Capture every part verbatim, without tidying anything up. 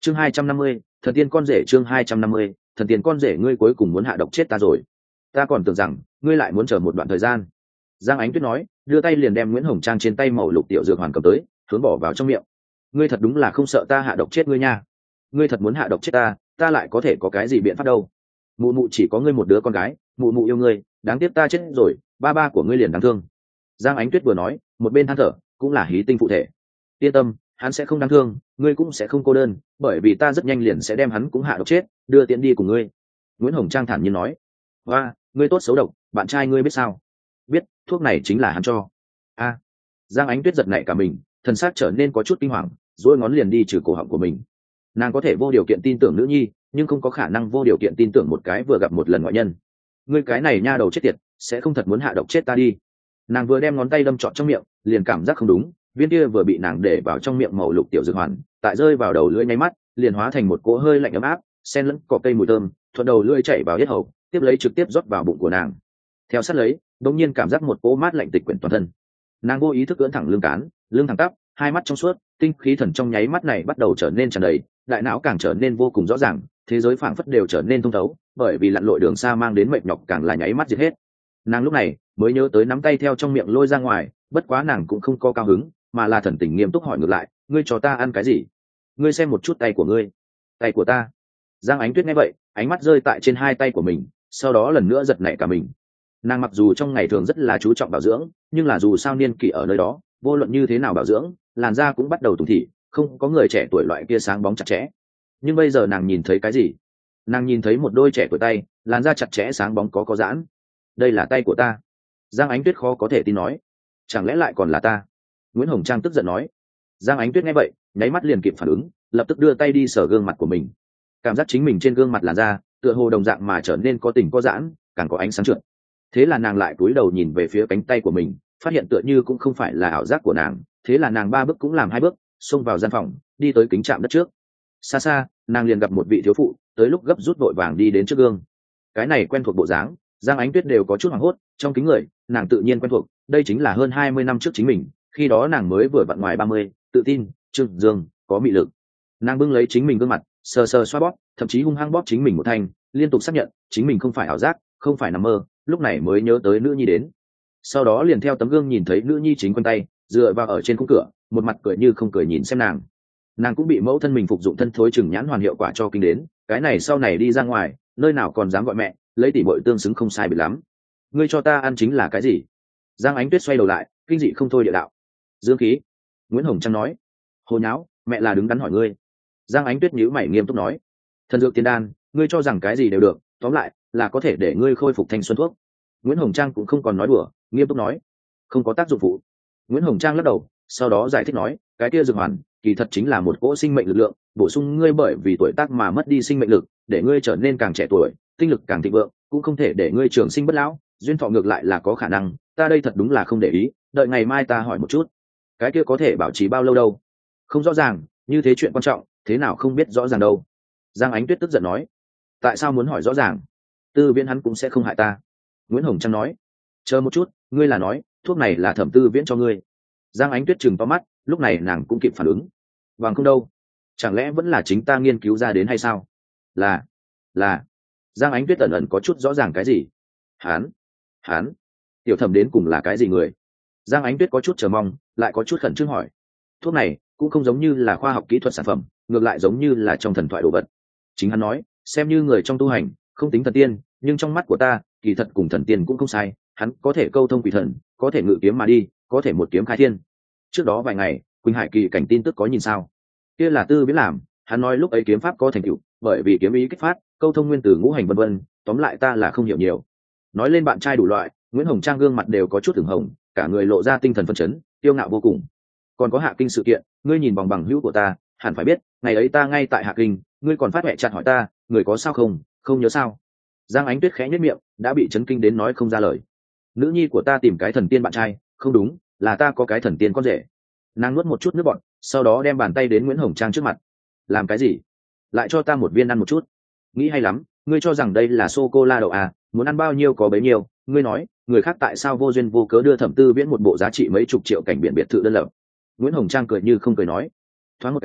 chương hai trăm năm mươi, thần tiên con rể. Chương hai trăm năm mươi, thần tiên con rể. Ngươi cuối cùng muốn hạ độc chết ta rồi, ta còn tưởng rằng ngươi lại muốn chờ một đoạn thời gian. Giang Ánh Tuyết nói, đưa tay liền đem Nguyễn Hồng Trang trên tay màu lục tiểu dược hoàn cầm tới, hướng bỏ vào trong miệng. Ngươi thật đúng là không sợ ta hạ độc chết ngươi nha. Ngươi thật muốn hạ độc chết ta, ta lại có thể có cái gì biện pháp đâu. Mụ mụ chỉ có ngươi một đứa con gái, mụ mụ yêu ngươi, đáng tiếc ta chết rồi, ba ba của ngươi liền đáng thương. Giang Ánh Tuyết vừa nói, một bên than thở, cũng là hí tinh phụ thể. Yên tâm, hắn sẽ không đáng thương, ngươi cũng sẽ không cô đơn, bởi vì ta rất nhanh liền sẽ đem hắn cũng hạ độc chết, đưa tiện đi cùng ngươi. Nguyễn Hồng Trang thản nhiên nói. Và, ngươi tốt xấu độc, bạn trai ngươi biết sao? Biết, thuốc này chính là hắn cho. A. Giang Ánh Tuyết giật nảy cả mình, thần xác trở nên có chút kinh hoàng, duỗi ngón liền đi trừ cổ họng của mình. Nàng có thể vô điều kiện tin tưởng nữ nhi, nhưng không có khả năng vô điều kiện tin tưởng một cái vừa gặp một lần ngoại nhân. Ngươi cái này nha đầu chết tiệt, sẽ không thật muốn hạ độc chết ta đi. Nàng vừa đem ngón tay đâm trọn trong miệng, liền cảm giác không đúng, viên kia vừa bị nàng để vào trong miệng màu lục tiểu dược hoàn, tại rơi vào đầu lưỡi nháy mắt, liền hóa thành một cỗ hơi lạnh ấm áp, xen lẫn cỏ cây mùi thơm, thuận đầu lưỡi chảy vào yết hầu, tiếp lấy trực tiếp rót vào bụng của nàng. Theo sát lấy, đột nhiên cảm giác một cỗ mát lạnh tịch quyển toàn thân. Nàng vô ý thức ưỡn thẳng lưng cán, lưng thẳng tắp, hai mắt trong suốt, tinh khí thần trong nháy mắt này bắt đầu trở nên tràn đầy, đại não càng trở nên vô cùng rõ ràng, thế giới phảng phất đều trở nên thông thấu, bởi vì lặn lội đường xa mang đến mệt nhọc càng là nháy mắt diệt hết. Nàng lúc này mới nhớ tới nắm tay theo trong miệng lôi ra ngoài, bất quá nàng cũng không có cao hứng, mà là thần tình nghiêm túc hỏi ngược lại, ngươi cho ta ăn cái gì? Ngươi xem một chút tay của ngươi. Tay của ta? Giang Ánh Tuyết nghe vậy, ánh mắt rơi tại trên hai tay của mình, sau đó lần nữa giật nảy cả mình. Nàng mặc dù trong ngày thường rất là chú trọng bảo dưỡng, nhưng là dù sao niên kỷ ở nơi đó, vô luận như thế nào bảo dưỡng, làn da cũng bắt đầu tủi thị, không có người trẻ tuổi loại kia sáng bóng chặt chẽ. Nhưng bây giờ nàng nhìn thấy cái gì? Nàng nhìn thấy một đôi trẻ tuổi tay, làn da chặt chẽ sáng bóng có có giãn. Đây là tay của ta. Giang Ánh Tuyết khó có thể tin nói. Chẳng lẽ lại còn là ta? Nguyễn Hồng Trang tức giận nói. Giang Ánh Tuyết nghe vậy, nháy mắt liền kịp phản ứng, lập tức đưa tay đi sờ gương mặt của mình. Cảm giác chính mình trên gương mặt làn da, tựa hồ đồng dạng mà trở nên có tình có giãn, càng có ánh sáng trượt. Thế là nàng lại cúi đầu nhìn về phía cánh tay của mình, phát hiện tựa như cũng không phải là ảo giác của nàng. Thế là nàng ba bước cũng làm hai bước, xông vào gian phòng, đi tới kính chạm đất trước. Xa xa, nàng liền gặp một vị thiếu phụ, tới lúc gấp rút vội vàng đi đến trước gương. Cái này quen thuộc bộ dáng, Giang Ánh Tuyết đều có chút hoảng hốt, trong kính người, nàng tự nhiên quen thuộc, đây chính là hơn hai mươi năm trước chính mình, khi đó nàng mới vừa vặn ngoài ba mươi, tự tin, trương dương, có mị lực. Nàng bưng lấy chính mình gương mặt, sờ sờ xoa bóp, thậm chí hung hăng bóp chính mình một thanh, liên tục xác nhận, chính mình không phải ảo giác, không phải nằm mơ, lúc này mới nhớ tới nữ nhi đến. Sau đó liền theo tấm gương nhìn thấy nữ nhi chính quanh tay, dựa vào ở trên khung cửa, một mặt cười như không cười nhìn xem nàng. Nàng cũng bị mẫu thân mình phục dụng thân thối chừng nhãn hoàn hiệu quả cho kinh đến, cái này sau này đi ra ngoài, nơi nào còn dám gọi mẹ, lấy tỷ muội tương xứng không sai biệt lắm. Ngươi cho ta ăn chính là cái gì? Giang Ánh Tuyết xoay đầu lại, kinh dị không thôi địa đạo. Dương khí. Nguyễn Hồng Trang nói. Hồ nháo, mẹ là đứng đắn hỏi ngươi. Giang Ánh Tuyết nhíu mày nghiêm túc nói. Thần dược tiên đan, ngươi cho rằng cái gì đều được, tóm lại là có thể để ngươi khôi phục thanh xuân thuốc. Nguyễn Hồng Trang cũng không còn nói đùa, nghiêm túc nói. Không có tác dụng phụ. Nguyễn Hồng Trang lắc đầu, sau đó giải thích nói, cái kia dược hoàn kỳ thật chính là một cỗ sinh mệnh lực lượng, bổ sung ngươi bởi vì tuổi tác mà mất đi sinh mệnh lực, để ngươi trở nên càng trẻ tuổi, tinh lực càng thịnh vượng, cũng không thể để ngươi trường sinh bất lão, duyên thọ ngược lại là có khả năng. Ta đây thật đúng là không để ý, đợi ngày mai ta hỏi một chút. Cái kia có thể bảo trì bao lâu đâu? Không rõ ràng, như thế chuyện quan trọng, thế nào không biết rõ ràng đâu. Giang Ánh Tuyết tức giận nói. Tại sao muốn hỏi rõ ràng? Tư Viễn hắn cũng sẽ không hại ta. Nguyễn Hồng Trang nói. Chờ một chút, ngươi là nói thuốc này là Thẩm Tư Viễn cho ngươi? Giang Ánh Tuyết trừng to mắt, lúc này nàng cũng kịp phản ứng. Vàng không đâu, chẳng lẽ vẫn là chính ta nghiên cứu ra đến hay sao? Là, là. Giang Ánh Tuyết ẩn ẩn có chút rõ ràng cái gì. Hán, hán, tiểu Thẩm đến cùng là cái gì người? Giang Ánh Tuyết có chút chờ mong, lại có chút khẩn trương hỏi. Thuốc này cũng không giống như là khoa học kỹ thuật sản phẩm, ngược lại giống như là trong thần thoại đồ vật. Chính hắn nói, xem như người trong tu hành, không tính thần tiên, nhưng trong mắt của ta, kỳ thật cùng thần tiên cũng không sai. Hắn có thể câu thông quỷ thần, có thể ngự kiếm mà đi, có thể một kiếm khai thiên. Trước đó vài ngày, Quỳnh Hải kỳ cảnh tin tức có nhìn sao? Kia là Tư Viễn làm, hắn nói lúc ấy kiếm pháp có thành tựu, bởi vì kiếm ý kích phát, câu thông nguyên tử ngũ hành vân vân, tóm lại ta là không hiểu nhiều. Nói lên bạn trai đủ loại, Nguyễn Hồng Trang gương mặt đều có chút ửng hồng, cả người lộ ra tinh thần phấn chấn, kiêu ngạo vô cùng. Còn có Hạ Kinh sự kiện, ngươi nhìn vòng bằng hữu của ta, hẳn phải biết, ngày ấy ta ngay tại Hạ Kinh, ngươi còn phát mẹ chặt hỏi ta, người có sao không, không nhớ sao? Giang Ánh Tuyết khẽ nhếch miệng, đã bị chấn kinh đến nói không ra lời. Nữ nhi của ta tìm cái thần tiên bạn trai, không đúng, là ta có cái thần tiên con rể. Nàng nuốt một chút nước bọt, sau đó đem bàn tay đến Nguyễn Hồng Trang trước mặt. Làm cái gì? Lại cho ta một viên ăn một chút. Nghĩ hay lắm, ngươi cho rằng đây là sô cô la đậu à, muốn ăn bao nhiêu có bấy nhiêu. Ngươi nói, người khác tại sao vô duyên vô cớ đưa Thẩm Tư Viễn một bộ giá trị mấy chục triệu cảnh biển biệt thự đơn lập? Nguyễn Hồng Trang cười như không cười nói. Thoáng một cái,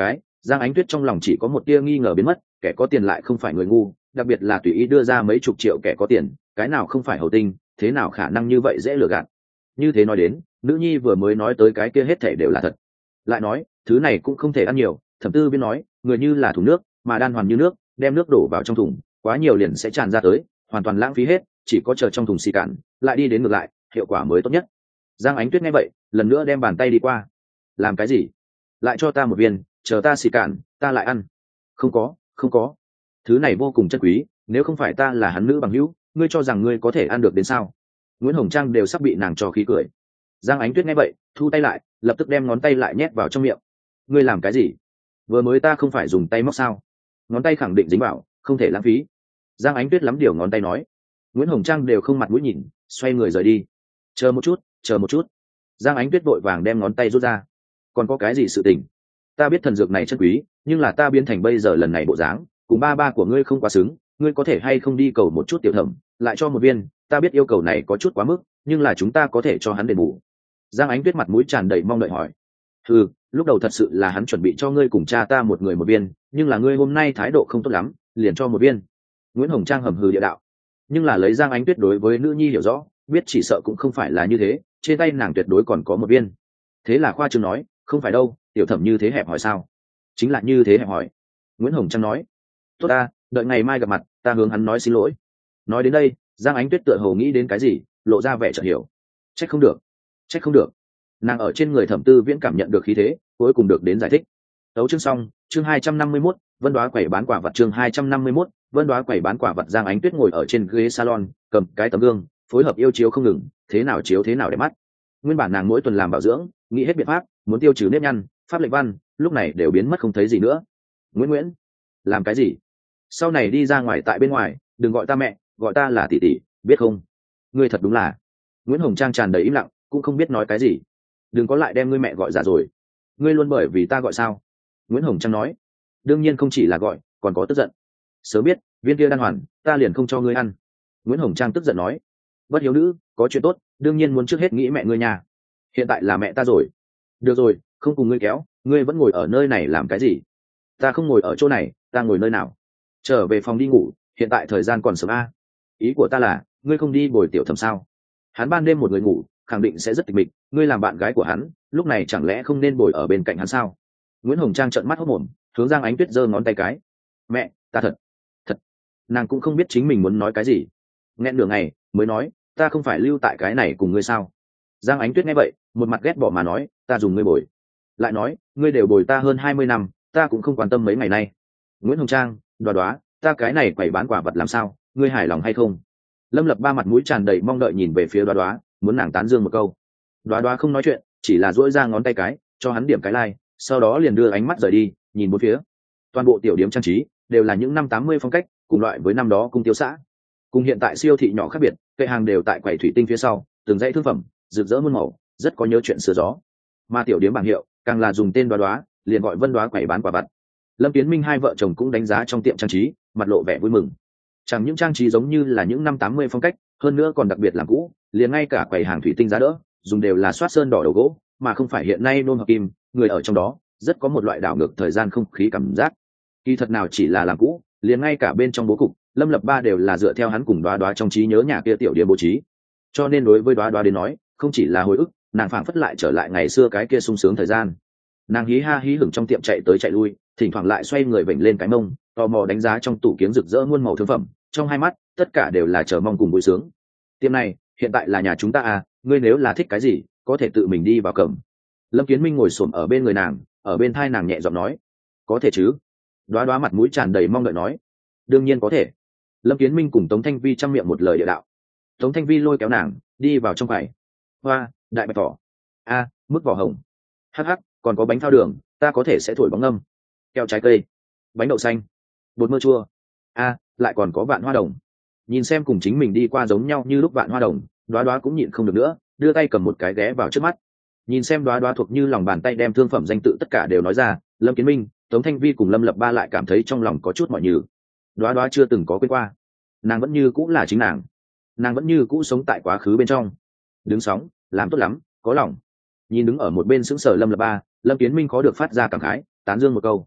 Giang Ánh Tuyết trong lòng chỉ có một tia nghi ngờ biến mất, kẻ có tiền lại không phải người ngu, đặc biệt là tùy ý đưa ra mấy chục triệu kẻ có tiền, cái nào không phải hầu tinh, thế nào khả năng như vậy dễ lừa gạt. Như thế nói đến, nữ nhi vừa mới nói tới cái kia hết thảy đều là thật. Lại nói, thứ này cũng không thể ăn nhiều, Thẩm Tư Viên nói, người như là thùng nước, mà đan hoàn như nước, đem nước đổ vào trong thùng, quá nhiều liền sẽ tràn ra tới, hoàn toàn lãng phí hết, chỉ có chờ trong thùng xì cạn, lại đi đến ngược lại, hiệu quả mới tốt nhất. Giang Ánh Tuyết nghe vậy, lần nữa đem bàn tay đi qua. Làm cái gì? Lại cho ta một viên, chờ ta xì cạn, ta lại ăn. Không có, không có. Thứ này vô cùng chất quý, nếu không phải ta là hắn nữ bằng hữu, ngươi cho rằng ngươi có thể ăn được đến sao? Nguyễn Hồng Trang đều sắp bị nàng cho khí cười. Giang Ánh Tuyết nghe vậy, thu tay lại, lập tức đem ngón tay lại nhét vào trong miệng. Ngươi làm cái gì? Vừa mới ta không phải dùng tay móc sao? Ngón tay khẳng định dính vào, không thể lãng phí. Giang Ánh Tuyết lắm điều ngón tay nói. Nguyễn Hồng Trang đều không mặt mũi nhìn, xoay người rời đi. Chờ một chút, chờ một chút. Giang Ánh Tuyết vội vàng đem ngón tay rút ra. Còn có cái gì sự tình? Ta biết thần dược này chân quý, nhưng là ta biến thành bây giờ lần này bộ dáng, cùng ba ba của ngươi không quá xứng, ngươi có thể hay không đi cầu một chút tiểu thẩm, lại cho một viên, ta biết yêu cầu này có chút quá mức, nhưng là chúng ta có thể cho hắn đền bù. Giang Ánh Tuyết mặt mũi tràn đầy mong đợi hỏi. Ừ, lúc đầu thật sự là hắn chuẩn bị cho ngươi cùng cha ta một người một viên, nhưng là ngươi hôm nay thái độ không tốt lắm, liền cho một viên. Nguyễn Hồng Trang hầm hừ địa đạo. Nhưng là lấy Giang Ánh Tuyết đối với nữ nhi hiểu rõ, biết chỉ sợ cũng không phải là như thế, trên tay nàng tuyệt đối còn có một viên. Thế là khoa trương nói, không phải đâu, tiểu thẩm như thế hẹp hỏi sao? Chính là như thế hẹp hỏi. Nguyễn Hồng Trang nói. Tốt ta, đợi ngày mai gặp mặt, ta hướng hắn nói xin lỗi. Nói đến đây, Giang Ánh Tuyết tựa hồ nghĩ đến cái gì, lộ ra vẻ chợt hiểu. Trách không được, trách không được. Nàng ở trên người Thẩm Tư Viễn cảm nhận được khí thế, cuối cùng được đến giải thích. Tấu chương xong, chương hai trăm năm mươi mốt, Vân Đoá quẩy bán quả vật chương hai trăm năm mươi mốt, Vân Đoá quẩy bán quả vật. Giang Ánh Tuyết ngồi ở trên ghế salon, cầm cái tấm gương, phối hợp yêu chiếu không ngừng, thế nào chiếu thế nào để mắt. Nguyên bản nàng mỗi tuần làm bảo dưỡng, nghĩ hết biện pháp, muốn tiêu trừ nếp nhăn, pháp lệnh văn, lúc này đều biến mất không thấy gì nữa. Nguyễn Nguyễn, làm cái gì? Sau này đi ra ngoài tại bên ngoài, đừng gọi ta mẹ, gọi ta là tỷ tỷ, biết không? Ngươi thật đúng là. Nguyễn Hồng Trang tràn đầy im lặng, cũng không biết nói cái gì. Đừng có lại đem ngươi mẹ gọi giả rồi. Ngươi luôn bởi vì ta gọi sao? Nguyễn Hồng Trang nói. Đương nhiên không chỉ là gọi, còn có tức giận. Sớm biết, viên kia đan hoàn, ta liền không cho ngươi ăn. Nguyễn Hồng Trang tức giận nói. Bất hiếu nữ, có chuyện tốt, đương nhiên muốn trước hết nghĩ mẹ ngươi nhà. Hiện tại là mẹ ta rồi. Được rồi, không cùng ngươi kéo, ngươi vẫn ngồi ở nơi này làm cái gì? Ta không ngồi ở chỗ này, ta ngồi nơi nào? Trở về phòng đi ngủ, hiện tại thời gian còn sớm a. Ý của ta là, ngươi không đi bồi tiểu thẩm sao? Hắn ban đêm một người ngủ, khẳng định sẽ rất tịch mịch, ngươi làm bạn gái của hắn, lúc này chẳng lẽ không nên bồi ở bên cạnh hắn sao? Nguyễn Hồng Trang trợn mắt hốt mồm, hướng Giang Ánh Tuyết giơ ngón tay cái. Mẹ, ta thật, thật. Nàng cũng không biết chính mình muốn nói cái gì. Nghẹn nửa ngày, mới nói, ta không phải lưu tại cái này cùng ngươi sao? Giang Ánh Tuyết nghe vậy, một mặt ghét bỏ mà nói, ta dùng ngươi bồi. Lại nói, ngươi đều bồi ta hơn hai mươi năm, ta cũng không quan tâm mấy ngày nay. Nguyễn Hồng Trang, Đoá Đoá, ta cái này quẩy bán quả vật làm sao, ngươi hài lòng hay không? Lâm Lập Ba mặt mũi tràn đầy mong đợi nhìn về phía Đoá Đoá, muốn nàng tán dương một câu. Đoá Đoá không nói chuyện, chỉ là duỗi ra ngón tay cái, cho hắn điểm cái like, sau đó liền đưa ánh mắt rời đi, nhìn bốn phía. Toàn bộ tiểu điểm trang trí đều là những năm tám mươi phong cách, cùng loại với năm đó cung tiêu xã. Cùng hiện tại siêu thị nhỏ khác biệt, kệ hàng đều tại quầy thủy tinh phía sau, từng dãy thương phẩm, rực rỡ muôn màu, rất có nhớ chuyện xưa gió. Mà tiểu điểm bảng hiệu, càng là dùng tên Đoá Đoá, liền gọi Vân Đoá quầy bán quả vặt. Lâm Tiến Minh hai vợ chồng cũng đánh giá trong tiệm trang trí, mặt lộ vẻ vui mừng. Chẳng những trang trí giống như là những năm tám mươi phong cách, hơn nữa còn đặc biệt làm cũ, liền ngay cả quầy hàng thủy tinh giá đỡ, dùng đều là xoát sơn đỏ đầu gỗ, mà không phải hiện nay nôm hợp kim, người ở trong đó, rất có một loại đảo ngược thời gian không khí cảm giác. Kỳ thật nào chỉ là làm cũ, liền ngay cả bên trong bố cục, Lâm Lập Ba đều là dựa theo hắn cùng Đoá Đoá trong trí nhớ nhà kia tiểu điểm bố trí. Cho nên đối với Đoá Đoá đến nói, không chỉ là hồi ức, nàng phảng phất lại trở lại ngày xưa cái kia sung sướng thời gian. Nàng hí ha hí hửng trong tiệm chạy tới chạy lui, thỉnh thoảng lại xoay người vểnh lên cái mông, tò mò đánh giá trong tủ kiếm rực rỡ muôn màu thương phẩm, trong hai mắt tất cả đều là chờ mong cùng vui sướng. Tiệm này hiện tại là nhà chúng ta à, ngươi nếu là thích cái gì có thể tự mình đi vào cầm. Lâm Kiến Minh ngồi xổm ở bên người nàng, ở bên thai nàng nhẹ giọng nói. Có thể chứ? Đoá Đoá mặt mũi tràn đầy mong đợi nói. Đương nhiên có thể. Lâm Kiến Minh cùng Tống Thanh Vi chăm miệng một lời địa đạo. Tống Thanh Vi lôi kéo nàng đi vào trong quầy. Hoa, đại bạch thỏ. A, mức vỏ hồng. Hắc hắc, còn có bánh thao đường, ta có thể sẽ thổi bóng âm. Kẹo trái cây, bánh đậu xanh, bột mơ chua. A, lại còn có vạn hoa đồng. Nhìn xem cùng chính mình đi qua giống nhau như lúc vạn hoa đồng, Đoá Đoá cũng nhịn không được nữa, đưa tay cầm một cái ghé vào trước mắt. Nhìn xem Đoá Đoá thuộc như lòng bàn tay đem thương phẩm danh tự tất cả đều nói ra, Lâm Kiến Minh, Tống Thanh Vi cùng Lâm Lập Ba lại cảm thấy trong lòng có chút mỏi nhừ. Đoá Đoá chưa từng có quên qua, nàng vẫn như cũ là chính nàng, nàng vẫn như cũ sống tại quá khứ bên trong. Đứng sóng, làm tốt lắm, có lòng. Nhìn đứng ở một bên sững sờ Lâm Lập Ba, Lâm Kiến Minh có được phát ra cảm khái, tán dương một câu.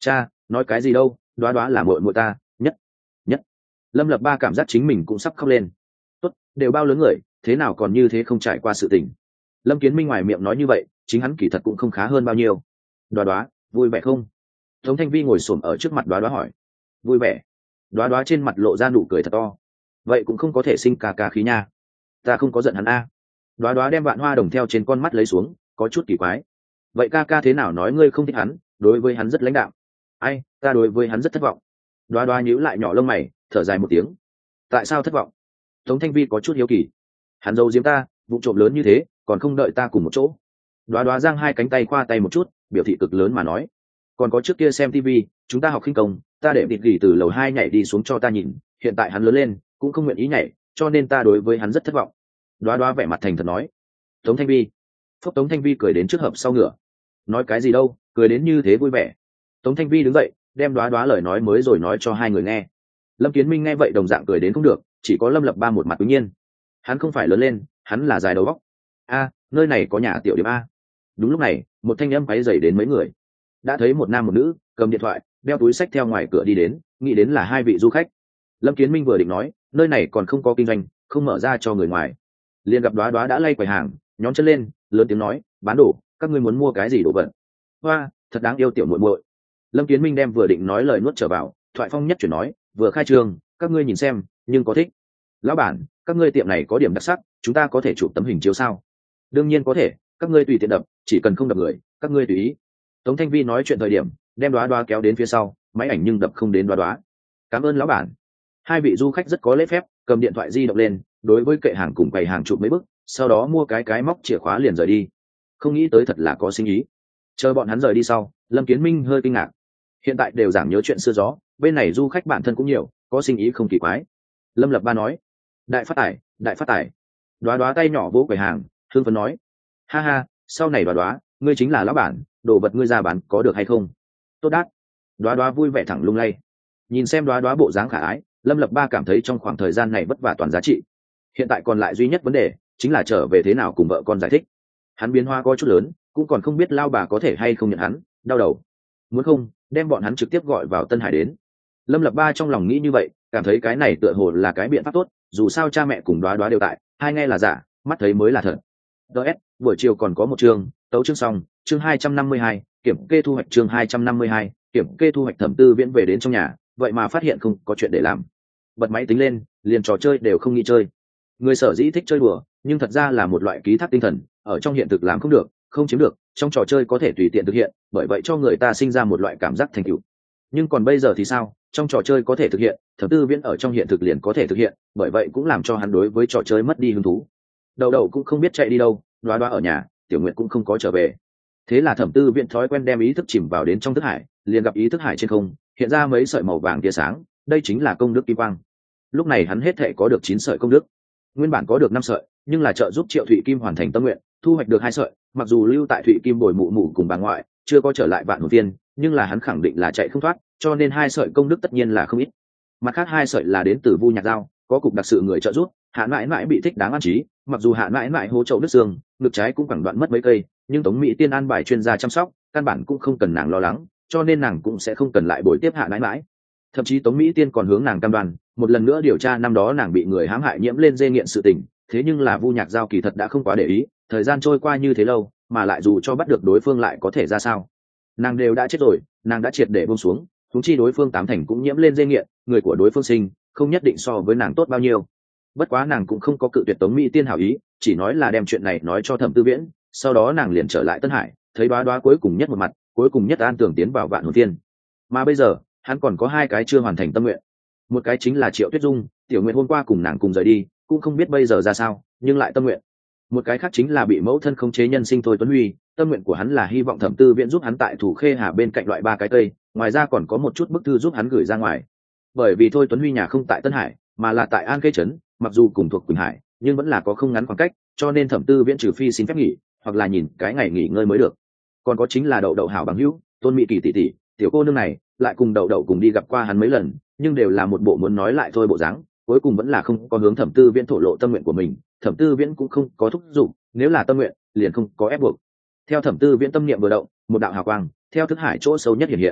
Cha, nói cái gì đâu, đoá đoá là muội muội ta nhất nhất. Lâm Lập Ba cảm giác chính mình cũng sắp khóc lên. Tốt, đều bao lớn người, thế nào còn như thế không trải qua sự tình. Lâm Kiến Minh ngoài miệng nói như vậy, chính hắn kỳ thật cũng không khá hơn bao nhiêu. Đoá đoá, vui vẻ không? Tống Thanh Vi ngồi xổm ở trước mặt đoá đoá hỏi. Vui vẻ. Đoá đoá trên mặt lộ ra nụ cười thật to. Vậy cũng không có thể sinh ca ca khí nha. Ta không có giận hắn a. Đoá đoá đem vạn hoa đồng theo trên con mắt lấy xuống, có chút kỳ quái. Vậy ca ca thế nào nói ngươi không thích hắn, đối với hắn rất lãnh đạm. Ai, ta đối với hắn rất thất vọng. Đoá đoá nhíu lại nhỏ lông mày, thở dài một tiếng. Tại sao thất vọng? Tống Thanh Vi có chút hiếu kỳ. Hắn giấu giếm ta, vụ trộm lớn như thế, còn không đợi ta cùng một chỗ. Đoá đoá giang hai cánh tay khoa tay một chút, biểu thị cực lớn mà nói. Còn có trước kia xem tivi, chúng ta học khinh công, ta để địt gỉ từ lầu hai nhảy đi xuống cho ta nhìn, hiện tại hắn lớn lên, cũng không nguyện ý nhảy, cho nên ta đối với hắn rất thất vọng. Đoá đoá vẻ mặt thành thật nói. Tống Thanh Vi. Phúc Tống Thanh Vi cười đến trước hợp sau ngựa. Nói cái gì đâu, cười đến như thế vui vẻ. Tống Thanh Vi đứng dậy, đem Đoá đoá lời nói mới rồi nói cho hai người nghe. Lâm Kiến Minh nghe vậy đồng dạng cười đến không được, chỉ có Lâm Lập Ba một mặt tự nhiên. Hắn không phải lớn lên, hắn là dài đầu óc. A, nơi này có nhà tiểu điểm a. Đúng lúc này, một thanh âm quấy rầy đến mấy người. Đã thấy một nam một nữ cầm điện thoại, đeo túi xách theo ngoài cửa đi đến, nghĩ đến là hai vị du khách. Lâm Kiến Minh vừa định nói, nơi này còn không có kinh doanh, không mở ra cho người ngoài. Liền gặp Đoá đoá đã lay quầy hàng, nhón chân lên, lớn tiếng nói, bán đồ, các ngươi muốn mua cái gì đồ vật? Hoa, thật đáng yêu tiểu muội muội. Lâm Kiến Minh đem vừa định nói lời nuốt trở vào, thoại phong nhất chuyển nói, vừa khai trương, các ngươi nhìn xem, nhưng có thích. Lão bản, các ngươi tiệm này có điểm đặc sắc, chúng ta có thể chụp tấm hình chiếu sao? Đương nhiên có thể, các ngươi tùy tiện đập, chỉ cần không đập người, các ngươi tùy ý. Tống Thanh Vi nói chuyện thời điểm, đem Đoá đoá kéo đến phía sau, máy ảnh nhưng đập không đến Đoá đoá. Cảm ơn lão bản. Hai vị du khách rất có lễ phép, cầm điện thoại di động lên, đối với kệ hàng cùng quầy hàng chụp mấy bức, sau đó mua cái cái móc chìa khóa liền rời đi. Không nghĩ tới thật là có sinh ý. Chờ bọn hắn rời đi sau, Lâm Kiến Minh hơi kinh ngạc. Hiện tại đều giảng nhớ chuyện xưa gió, bên này du khách bản thân cũng nhiều, có sinh ý không kỳ quái. Lâm Lập Ba nói, đại phát tài, đại phát tài. Đoá đoá tay nhỏ vỗ quầy hàng, hương phấn nói, ha ha, sau này Đoá đoá, ngươi chính là lão bản, đồ vật ngươi ra bán có được hay không? Tốt đát. Đoá đoá vui vẻ thẳng lung lay. Nhìn xem Đoá đoá bộ dáng khả ái, Lâm Lập Ba cảm thấy trong khoảng thời gian này vất vả toàn giá trị. Hiện tại còn lại duy nhất vấn đề chính là trở về thế nào cùng vợ con giải thích. Hắn biến hóa có chút lớn, cũng còn không biết lao bà có thể hay không nhận hắn, đau đầu. Muốn không, đem bọn hắn trực tiếp gọi vào Tân Hải đến. Lâm Lập Ba trong lòng nghĩ như vậy, cảm thấy cái này tựa hồ là cái biện pháp tốt, dù sao cha mẹ cùng Đoá đoá đều tại, hai nghe là giả, mắt thấy mới là thật. ds buổi chiều còn có một chương, tấu chương xong, chương hai trăm năm mươi hai, kiểm kê thu hoạch chương hai trăm năm mươi hai, kiểm kê thu hoạch. Thẩm Tư Viễn về đến trong nhà, vậy mà phát hiện không có chuyện để làm. Bật máy tính lên, liền trò chơi đều không nghĩ chơi. Người sở dĩ thích chơi đùa, nhưng thật ra là một loại ký thác tinh thần, ở trong hiện thực làm không được, không chiếm được, trong trò chơi có thể tùy tiện thực hiện, bởi vậy cho người ta sinh ra một loại cảm giác thành tựu. Nhưng còn bây giờ thì sao? Trong trò chơi có thể thực hiện, Thẩm Tư Viễn ở trong hiện thực liền có thể thực hiện, bởi vậy cũng làm cho hắn đối với trò chơi mất đi hứng thú. Đầu đầu cũng không biết chạy đi đâu, Đoá đoá ở nhà, Tiểu Nguyệt cũng không có trở về. Thế là Thẩm Tư Viễn thói quen đem ý thức chìm vào đến trong thức hải, liền gặp ý thức hải trên không hiện ra mấy sợi màu vàng tia sáng, đây chính là công đức kim quang. Lúc này hắn hết thể có được chín sợi công đức, nguyên bản có được năm sợi, nhưng là trợ giúp Triệu Thụy Kim hoàn thành tâm nguyện, thu hoạch được hai sợi. Mặc dù lưu tại Thụy Kim bồi mụ mụ cùng bà ngoại, chưa có trở lại Vạn Hồn Tiên, nhưng là hắn khẳng định là chạy không thoát, cho nên hai sợi công đức tất nhiên là không ít. Mặt khác hai sợi là đến từ Vu Nhạc Giao, có cục đặc sự người trợ giúp, Hạ mãi mãi bị thích đáng an trí, mặc dù Hạ mãi mãi hố chậu nước xương, ngực trái cũng quẳng đoạn mất mấy cây, nhưng Tống Mỹ Tiên an bài chuyên gia chăm sóc, căn bản cũng không cần nàng lo lắng, cho nên nàng cũng sẽ không cần lại bồi tiếp Hạ mãi mãi. Thậm chí Tống Mỹ Tiên còn hướng nàng cam đoan, một lần nữa điều tra năm đó nàng bị người hãm hại nhiễm lên dê nghiện sự tình. Thế nhưng là Vu Nhạc Giao kỳ thật đã không quá để ý, thời gian trôi qua như thế lâu, mà lại dù cho bắt được đối phương lại có thể ra sao? Nàng đều đã chết rồi, nàng đã triệt để buông xuống, huống chi đối phương tám thành cũng nhiễm lên dê nghiện, người của đối phương sinh, không nhất định so với nàng tốt bao nhiêu. Bất quá nàng cũng không có cự tuyệt Tống Mỹ Tiên hảo ý, chỉ nói là đem chuyện này nói cho Thẩm Tư Viễn, sau đó nàng liền trở lại Tân Hải, thấy Đoá đoá cuối cùng nhất một mặt, cuối cùng nhất an tưởng tiến vào Vạn Hồn Tiên. Mà bây giờ, hắn còn có hai cái chưa hoàn thành tâm nguyện. Một cái chính là Triệu Tuyết Dung, Tiểu Nguyệt hôm qua cùng nàng cùng rời đi, cũng không biết bây giờ ra sao, nhưng lại tâm nguyện. Một cái khác chính là bị mẫu thân khống chế nhân sinh Thôi Tuấn Huy, tâm nguyện của hắn là hy vọng Thẩm Tư Viễn giúp hắn tại Thủ Khê Hà bên cạnh loại ba cái cây, ngoài ra còn có một chút bức thư giúp hắn gửi ra ngoài. Bởi vì Thôi Tuấn Huy nhà không tại Tân Hải, mà là tại An Khê trấn, mặc dù cùng thuộc Quỳnh Hải, nhưng vẫn là có không ngắn khoảng cách, cho nên Thẩm Tư Viễn trừ phi xin phép nghỉ, hoặc là nhìn cái ngày nghỉ ngơi mới được. Còn có chính là Đậu Đậu hảo bằng hữu, Tôn Mỹ Kỳ tỷ tỷ, tiểu cô nương này, lại cùng Đậu Đậu cùng đi gặp qua hắn mấy lần, nhưng đều là một bộ muốn nói lại thôi bộ dáng, cuối cùng vẫn là không có hướng Thẩm Tư Viễn thổ lộ tâm nguyện của mình. Thẩm Tư Viễn cũng không có thúc giục, nếu là tâm nguyện, liền không có ép buộc. Theo Thẩm Tư Viễn tâm niệm vừa động, một đạo hào quang theo thức hải chỗ sâu nhất hiện hiện.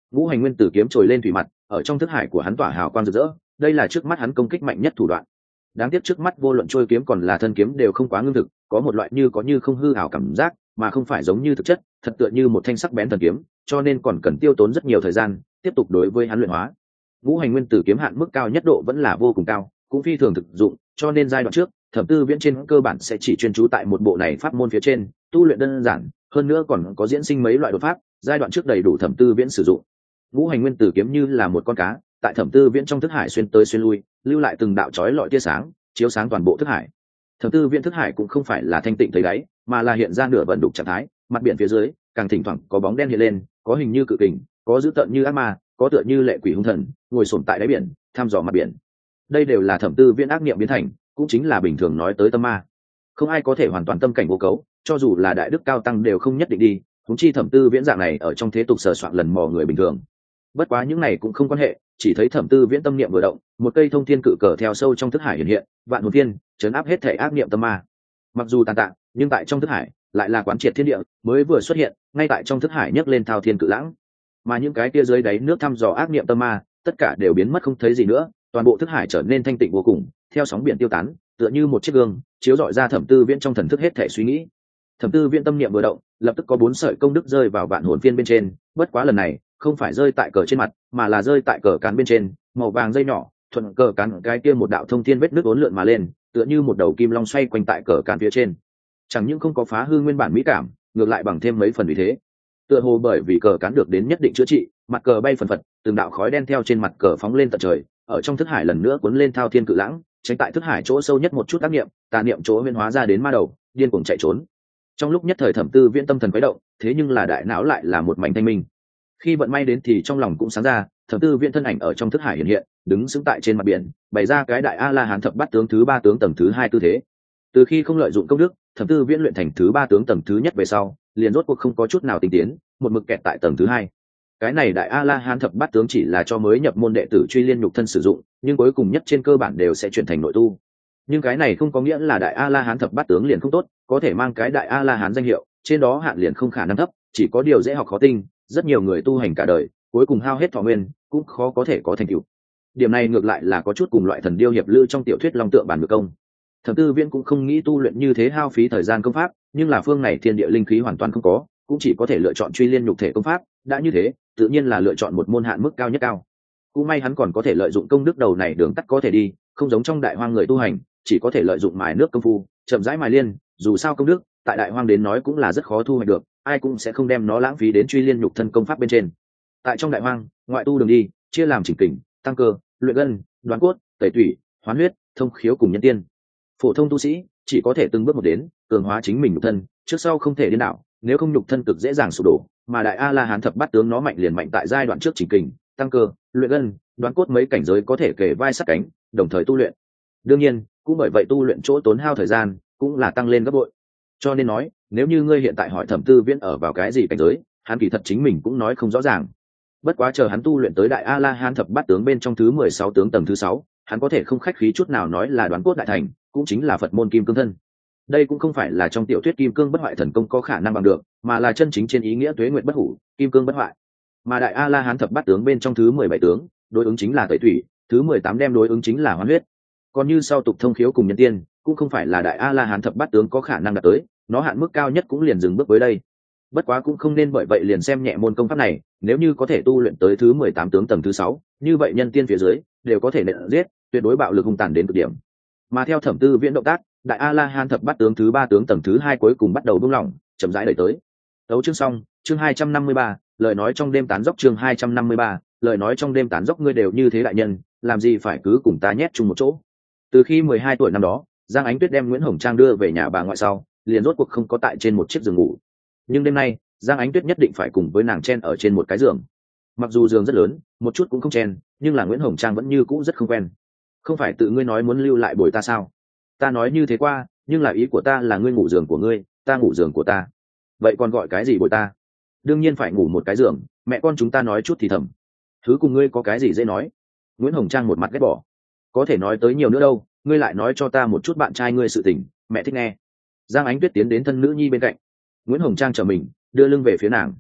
Ngũ hành nguyên tử kiếm trồi lên thủy mặt, ở trong thức hải của hắn tỏa hào quang rực rỡ, đây là trước mắt hắn công kích mạnh nhất thủ đoạn. Đáng tiếc trước mắt vô luận trôi kiếm còn là thân kiếm đều không quá ngưng thực, có một loại như có như không hư ảo cảm giác, mà không phải giống như thực chất, thật tựa như một thanh sắc bén thần kiếm, cho nên còn cần tiêu tốn rất nhiều thời gian tiếp tục đối với hắn luyện hóa. Ngũ hành nguyên tử kiếm hạn mức cao nhất độ vẫn là vô cùng cao, cũng phi thường thực dụng, cho nên giai đoạn trước Thẩm Tư Viễn trên cơ bản sẽ chỉ chuyên chú tại một bộ này pháp môn phía trên, tu luyện đơn giản, hơn nữa còn có diễn sinh mấy loại đột pháp, giai đoạn trước đầy đủ Thẩm Tư Viễn sử dụng. Ngũ hành nguyên tử kiếm như là một con cá, tại Thẩm Tư Viễn trong thức hải xuyên tới xuyên lui, lưu lại từng đạo chói lọi tia sáng, chiếu sáng toàn bộ thức hải. Thẩm Tư Viễn thức hải cũng không phải là thanh tịnh thấy đáy, mà là hiện ra nửa vận đục trạng thái, mặt biển phía dưới càng thỉnh thoảng có bóng đen hiện lên, có hình như cự kình, có dữ tợn như ác ma, có tựa như lệ quỷ hung thần, ngồi xổm tại đáy biển, thăm dò mặt biển. Đây đều là Thẩm Tư Viễn ác niệm biến thành, cũng chính là bình thường nói tới tâm ma. Không ai có thể hoàn toàn tâm cảnh vô cấu, cho dù là đại đức cao tăng đều không nhất định đi, huống chi Thẩm Tư Viễn dạng này ở trong thế tục sờ soạn lần mò người bình thường. Bất quá những này cũng không quan hệ, chỉ thấy Thẩm Tư Viễn tâm niệm vừa động, một cây thông thiên cự cờ theo sâu trong thức hải hiện hiện, vạn hồn thiên, chấn áp hết thể ác niệm tâm ma. Mặc dù tàn tạ, nhưng tại trong thức hải lại là quán triệt thiên địa, mới vừa xuất hiện, ngay tại trong thức hải nhấc lên thao thiên cự lãng. Mà những cái kia dưới đáy nước thăm dò ác niệm tâm ma, tất cả đều biến mất không thấy gì nữa, toàn bộ thức hải trở nên thanh tịnh vô cùng, theo sóng biển tiêu tán, tựa như một chiếc gương chiếu rọi ra Thẩm Tư Viễn trong thần thức hết thể suy nghĩ. Thẩm Tư Viễn tâm niệm vừa động, lập tức có bốn sợi công đức rơi vào vạn hồn phiên bên trên, bất quá lần này không phải rơi tại cờ trên mặt, mà là rơi tại cờ cán bên trên, màu vàng dây nhỏ thuận cờ cán cái kia một đạo thông thiên vết nước uốn lượn mà lên, tựa như một đầu kim long xoay quanh tại cờ cán phía trên. Chẳng những không có phá hư nguyên bản mỹ cảm, ngược lại bằng thêm mấy phần uy thế. Tựa hồ bởi vì cờ cán được đến nhất định chữa trị, mặt cờ bay phần phật, từng đạo khói đen theo trên mặt cờ phóng lên tận trời, ở trong thức hải lần nữa cuốn lên thao thiên cự lãng, tránh tại thức hải chỗ sâu nhất một chút tác niệm, tà niệm chỗ huyễn hóa ra đến ma đầu, điên cuồng chạy trốn. Trong lúc nhất thời Thẩm Tư Viễn tâm thần quấy động, thế nhưng là đại não lại là một mảnh thanh minh. Khi vận may đến thì trong lòng cũng sáng ra, Thẩm Tư Viễn thân ảnh ở trong thức hải hiện hiện, đứng sững tại trên mặt biển, bày ra cái đại a la hán thập bát tướng thứ ba tướng tầng thứ hai tư thế. Từ khi không lợi dụng công đức, Thẩm Tư Viễn luyện thành thứ ba tướng tầng thứ nhất về sau, liền rốt cuộc không có chút nào tinh tiến, một mực kẹt tại tầng thứ hai. Cái này đại a la hán thập bát tướng chỉ là cho mới nhập môn đệ tử truy liên nhục thân sử dụng, nhưng cuối cùng nhất trên cơ bản đều sẽ chuyển thành nội tu. Nhưng cái này không có nghĩa là đại a la hán thập bát tướng liền không tốt, có thể mang cái đại a la hán danh hiệu, trên đó hạn liền không khả năng thấp, chỉ có điều dễ học khó tinh, rất nhiều người tu hành cả đời, cuối cùng hao hết thọ nguyên, cũng khó có thể có thành tựu. Điểm này ngược lại là có chút cùng loại thần điêu hiệp lữ trong tiểu thuyết long tượng bản ngược công. Thẩm Tư Viễn cũng không nghĩ tu luyện như thế hao phí thời gian công pháp, nhưng là phương này thiên địa linh khí hoàn toàn không có, cũng chỉ có thể lựa chọn truy liên nhục thể công pháp, đã như thế, tự nhiên là lựa chọn một môn hạn mức cao nhất cao. Cũng may hắn còn có thể lợi dụng công đức đầu này đường tắt có thể đi, không giống trong đại hoang người tu hành, chỉ có thể lợi dụng mài nước công phu, chậm rãi mài liên, dù sao công đức, tại đại hoang đến nói cũng là rất khó thu hoạch được, ai cũng sẽ không đem nó lãng phí đến truy liên nhục thân công pháp bên trên. Tại trong đại hoang, ngoại tu đường đi, chia làm chỉnh kình, tăng cơ, luyện gân, đoán cốt, tẩy tủy, hoán huyết, thông khiếu cùng nhân tiên. Phổ thông tu sĩ chỉ có thể từng bước một đến, cường hóa chính mình nhục thân, trước sau không thể điên đảo, nếu không nhục thân cực dễ dàng sụp đổ, mà đại a la hán thập bát tướng nó mạnh liền mạnh tại giai đoạn trước chỉnh kình, tăng cơ, luyện gân, đoán cốt mấy cảnh giới có thể kề vai sát cánh, đồng thời tu luyện. Đương nhiên, cũng bởi vậy tu luyện chỗ tốn hao thời gian cũng là tăng lên gấp bội. Cho nên nói, nếu như ngươi hiện tại hỏi Thẩm Tư Viễn ở vào cái gì cảnh giới, hắn kỳ thật chính mình cũng nói không rõ ràng. Bất quá chờ hắn tu luyện tới đại a la hán thập bát tướng bên trong thứ mười sáu tướng tầng thứ sáu, hắn có thể không khách khí chút nào nói là đoán cốt đại thành, cũng chính là Phật môn kim cương thân. Đây cũng không phải là trong tiểu thuyết kim cương bất hoại thần công có khả năng bằng được, mà là chân chính trên ý nghĩa tuế nguyệt bất hủ, kim cương bất hoại. Mà đại a la hán thập bát tướng bên trong thứ mười bảy tướng, đối ứng chính là tẩy thủy, thứ mười tám đem đối ứng chính là hoán huyết. Còn như sau tục thông khiếu cùng nhân tiên, cũng không phải là đại a la hán thập bát tướng có khả năng đạt tới, nó hạn mức cao nhất cũng liền dừng bước với đây. Bất quá cũng không nên bởi vậy liền xem nhẹ môn công pháp này, nếu như có thể tu luyện tới thứ mười tám tướng tầng thứ sáu, như vậy nhân tiên phía dưới đều có thể nện giết, tuyệt đối bạo lực hung tàn đến cực điểm. Mà theo Thẩm Tư Viễn động tác, đại a la hán thập bát tướng thứ ba tướng tầng thứ hai cuối cùng bắt đầu buông lỏng, chậm rãi đẩy tới. Đấu chương xong, chương hai trăm năm mươi ba, lời nói trong đêm tán dốc chương hai trăm năm mươi ba, lời nói trong đêm tán dốc ngươi đều như thế đại nhân, làm gì phải cứ cùng ta nhét chung một chỗ. Từ khi mười hai tuổi năm đó, Giang Ánh Tuyết đem Nguyễn Hồng Trang đưa về nhà bà ngoại sau, liền rốt cuộc không có tại trên một chiếc giường ngủ. Nhưng đêm nay, Giang Ánh Tuyết nhất định phải cùng với nàng chen ở trên một cái giường. Mặc dù giường rất lớn, một chút cũng không chen, nhưng là Nguyễn Hồng Trang vẫn như cũ rất không quen. Không phải tự ngươi nói muốn lưu lại bồi ta sao? Ta nói như thế qua, nhưng là ý của ta là ngươi ngủ giường của ngươi, ta ngủ giường của ta. Vậy còn gọi cái gì bồi ta? Đương nhiên phải ngủ một cái giường, mẹ con chúng ta nói chút thì thầm. Thứ cùng ngươi có cái gì dễ nói? Nguyễn Hồng Trang một mặt ghét bỏ. Có thể nói tới nhiều nữa đâu, ngươi lại nói cho ta một chút bạn trai ngươi sự tình, mẹ thích nghe. Giang Ánh Tuyết tiến đến thân nữ nhi bên cạnh. Nguyễn Hồng Trang trở mình, đưa lưng về phía nàng.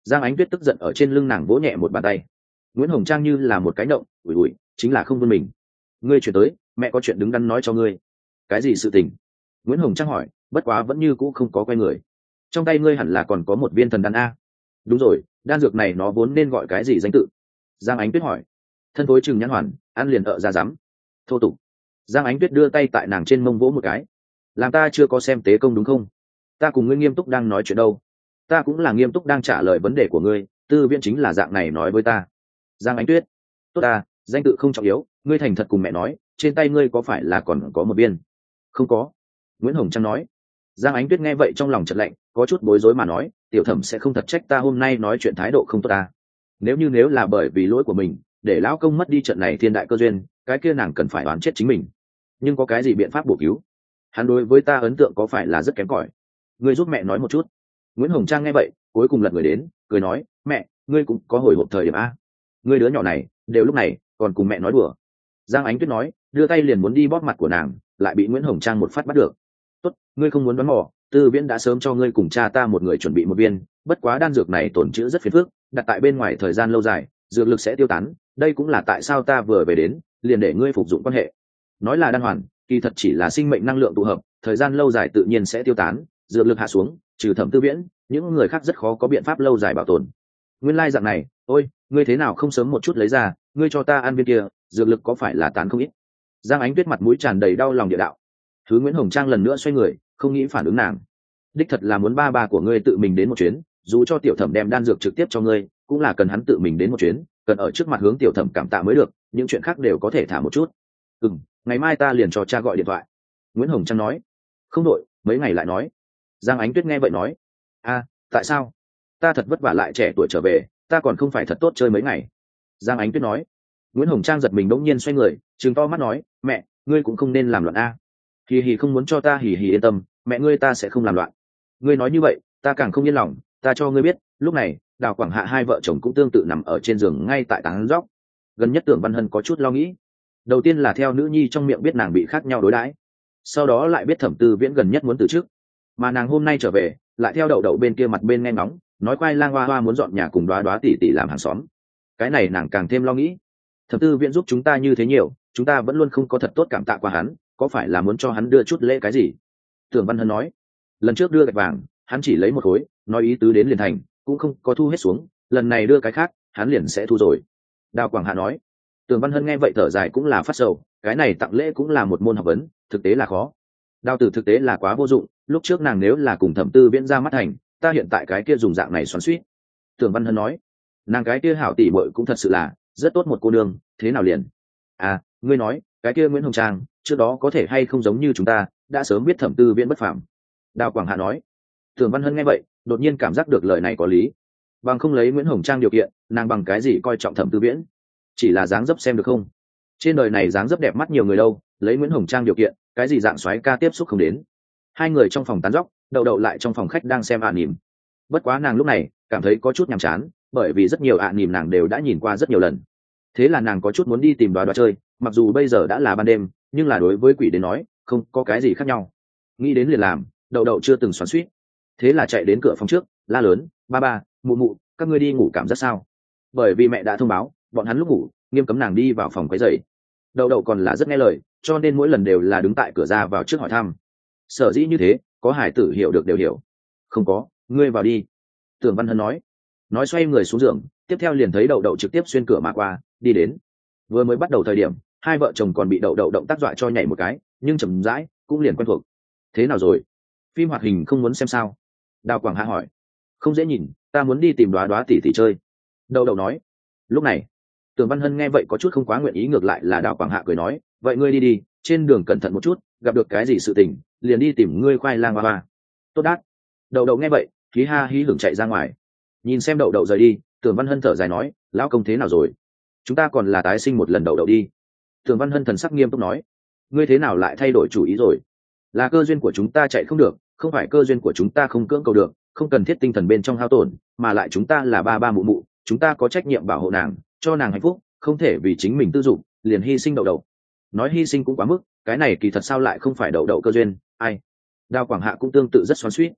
Giang Ánh Tuyết tức giận ở trên lưng nàng vỗ nhẹ một bàn tay. Nguyễn Hồng Trang như là một cái động, ủi ủi, chính là không vươn mình. Ngươi chuyển tới, mẹ có chuyện đứng đắn nói cho ngươi. Cái gì sự tình? Nguyễn Hồng Trang hỏi, bất quá vẫn như cũ không có quay người. Trong tay ngươi hẳn là còn có một viên thần đan a. Đúng rồi, đan dược này nó vốn nên gọi cái gì danh tự? Giang Ánh Tuyết hỏi. Thân tối trừng nhãn hoàn, ăn liền ợ ra dám. Thô tục. Giang Ánh Tuyết đưa tay tại nàng trên mông vỗ một cái. Làm ta chưa có xem tế công đúng không? Ta cùng ngươi nghiêm túc đang nói chuyện đâu. Ta cũng là nghiêm túc đang trả lời vấn đề của ngươi, tư viễn chính là dạng này nói với ta. Giang Ánh Tuyết. Tốt ta, danh tự không trọng yếu, ngươi thành thật cùng mẹ nói, trên tay ngươi có phải là còn có một viên? Không có. Nguyễn Hồng Trang nói. Giang Ánh Tuyết nghe vậy trong lòng chợt lạnh, có chút bối rối mà nói, tiểu thẩm sẽ không thật trách ta hôm nay nói chuyện thái độ không tốt ta. Nếu như nếu là bởi vì lỗi của mình, để lão công mất đi trận này thiên đại cơ duyên, cái kia nàng cần phải đoán chết chính mình. Nhưng có cái gì biện pháp bổ cứu? Hắn đối với ta ấn tượng có phải là rất kém cỏi? Ngươi giúp mẹ nói một chút. Nguyễn Hồng Trang nghe vậy, cuối cùng lật người đến, cười nói, mẹ, ngươi cũng có hồi hộp thời điểm a. Ngươi đứa nhỏ này, đều lúc này còn cùng mẹ nói đùa. Giang Ánh Tuyết nói, đưa tay liền muốn đi bóp mặt của nàng, lại bị Nguyễn Hồng Trang một phát bắt được. Tốt, ngươi không muốn đoán mò, tư viễn đã sớm cho ngươi cùng cha ta một người chuẩn bị một viên, bất quá đan dược này tổn chữa rất phiền phức, đặt tại bên ngoài thời gian lâu dài, dược lực sẽ tiêu tán, đây cũng là tại sao ta vừa về đến, liền để ngươi phục dụng quan hệ. Nói là đan hoàn, kỳ thật chỉ là sinh mệnh năng lượng tụ hợp, thời gian lâu dài tự nhiên sẽ tiêu tán, dược lực hạ xuống, trừ Thẩm Tư Viễn, những người khác rất khó có biện pháp lâu dài bảo tồn. Nguyên lai dạng này, ôi, ngươi thế nào không sớm một chút lấy ra, ngươi cho ta ăn viên kia, dược lực có phải là tán không ít? Giang Ánh Tuyết mặt mũi tràn đầy đau lòng địa đạo. Thứ Nguyễn Hồng Trang lần nữa xoay người, không nghĩ phản ứng nàng. Đích thật là muốn ba ba của ngươi tự mình đến một chuyến, dù cho tiểu thẩm đem đan dược trực tiếp cho ngươi, cũng là cần hắn tự mình đến một chuyến, cần ở trước mặt hướng tiểu thẩm cảm tạ mới được, những chuyện khác đều có thể thả một chút. Ừm, ngày mai ta liền cho cha gọi điện thoại. Nguyễn Hồng Trang nói. Không đội, mấy ngày lại nói. Giang Ánh Tuyết nghe vậy nói. A, tại sao? Ta thật vất vả lại trẻ tuổi trở về, ta còn không phải thật tốt chơi mấy ngày. Giang Ánh Tuyết nói. Nguyễn Hồng Trang giật mình đống nhiên xoay người, trừng to mắt nói, mẹ, ngươi cũng không nên làm loạn a. Hì hì không muốn cho ta hì hì yên tâm, mẹ ngươi ta sẽ không làm loạn. Ngươi nói như vậy, ta càng không yên lòng, ta cho ngươi biết, lúc này, Đào Quảng Hạ hai vợ chồng cũng tương tự nằm ở trên giường ngay tại tán dóc. Gần nhất Tưởng Văn Hân có chút lo nghĩ. Đầu tiên là theo nữ nhi trong miệng biết nàng bị khác nhau đối đãi, sau đó lại biết Thẩm Tư Viễn gần nhất muốn từ chức, mà nàng hôm nay trở về, lại theo đậu đậu bên kia mặt bên nghe ngóng, nói khoai lang hoa hoa muốn dọn nhà cùng Đoá Đoá tỷ tỷ làm hàng xóm. Cái này nàng càng thêm lo nghĩ. Thẩm Tư Viễn giúp chúng ta như thế nhiều, chúng ta vẫn luôn không có thật tốt cảm tạ qua hắn, có phải là muốn cho hắn đưa chút lễ cái gì? Tưởng Văn Hân nói, lần trước đưa gạch vàng, hắn chỉ lấy một khối, nói ý tứ đến liền thành, cũng không có thu hết xuống, lần này đưa cái khác, hắn liền sẽ thu rồi. Đào Quảng Hạ nói. Tưởng Văn Hân nghe vậy thở dài cũng là phát sầu, cái này tặng lễ cũng là một môn học vấn, thực tế là khó. Đào Tử thực tế là quá vô dụng, lúc trước nàng nếu là cùng Thẩm Tư Viễn ra mắt thành, ta hiện tại cái kia dùng dạng này xoắn xuýt. Tưởng Văn Hân nói, nàng cái kia hảo tỷ muội cũng thật sự là rất tốt một cô nương, thế nào liền? À, ngươi nói, cái kia Nguyễn Hồng Trang, trước đó có thể hay không giống như chúng ta, đã sớm biết Thẩm Tư Viễn bất phàm. Đào Quảng Hạ nói. Tưởng Văn Hân nghe vậy, đột nhiên cảm giác được lời này có lý. Bằng không lấy Nguyễn Hồng Trang điều kiện, nàng bằng cái gì coi trọng Thẩm Tư Viễn? Chỉ là dáng dấp xem được không? Trên đời này dáng dấp đẹp mắt nhiều người đâu, lấy Nguyễn Hồng Trang điều kiện, cái gì dạng soái ca tiếp xúc không đến. Hai người trong phòng tán dóc, đậu đậu lại trong phòng khách đang xem ạ à nỉm. Bất quá nàng lúc này cảm thấy có chút nhàm chán, bởi vì rất nhiều ạ à nỉm nàng đều đã nhìn qua rất nhiều lần. Thế là nàng có chút muốn đi tìm Đoá Đoá chơi, mặc dù bây giờ đã là ban đêm, nhưng là đối với quỷ đến nói, không có cái gì khác nhau. Nghĩ đến liền làm, đậu đậu chưa từng xoắn xuýt. Thế là chạy đến cửa phòng trước, la lớn, ba ba, mụ mụ, các ngươi đi ngủ cảm giác sao? Bởi vì mẹ đã thông báo, bọn hắn lúc ngủ nghiêm cấm nàng đi vào phòng quấy rầy. Đậu đậu còn là rất nghe lời, cho nên mỗi lần đều là đứng tại cửa ra vào trước hỏi thăm. Sở dĩ như thế, có hải tử hiểu được đều hiểu. Không có, ngươi vào đi. Tưởng Văn Hân nói. Nói xoay người xuống giường, tiếp theo liền thấy đậu đậu trực tiếp xuyên cửa mà qua, đi đến. Vừa mới bắt đầu thời điểm, hai vợ chồng còn bị đậu đậu động tác dọa cho nhảy một cái, nhưng chậm rãi cũng liền quen thuộc. Thế nào rồi? Phim hoạt hình không muốn xem sao? Đào Quảng Hạ hỏi. Không dễ nhìn, ta muốn đi tìm Đoá Đoá tỷ tỷ chơi. Đậu đậu nói. Lúc này, Tưởng Văn Hân nghe vậy có chút không quá nguyện ý, ngược lại là Đào Quảng Hạ cười nói, vậy ngươi đi đi, trên đường cẩn thận một chút, gặp được cái gì sự tình, liền đi tìm ngươi khoai lang hoa hoa. Tốt đát. Đậu đậu nghe vậy, hí ha hí hưởng chạy ra ngoài. Nhìn xem đậu đậu rời đi, Tưởng Văn Hân thở dài nói, lão công thế nào rồi? Chúng ta còn là tái sinh một lần đậu đậu đi. Tưởng Văn Hân thần sắc nghiêm túc nói, ngươi thế nào lại thay đổi chủ ý rồi? Là cơ duyên của chúng ta chạy không được, không phải cơ duyên của chúng ta không cưỡng cầu được, không cần thiết tinh thần bên trong hao tổn, mà lại chúng ta là ba ba mụ mụ, chúng ta có trách nhiệm bảo hộ nàng, cho nàng hạnh phúc, không thể vì chính mình tư dụng liền hy sinh đậu đậu. Nói hy sinh cũng quá mức, cái này kỳ thật sao lại không phải đậu đậu cơ duyên, ai? Đào Quảng Hạ cũng tương tự rất xoắn xuýt.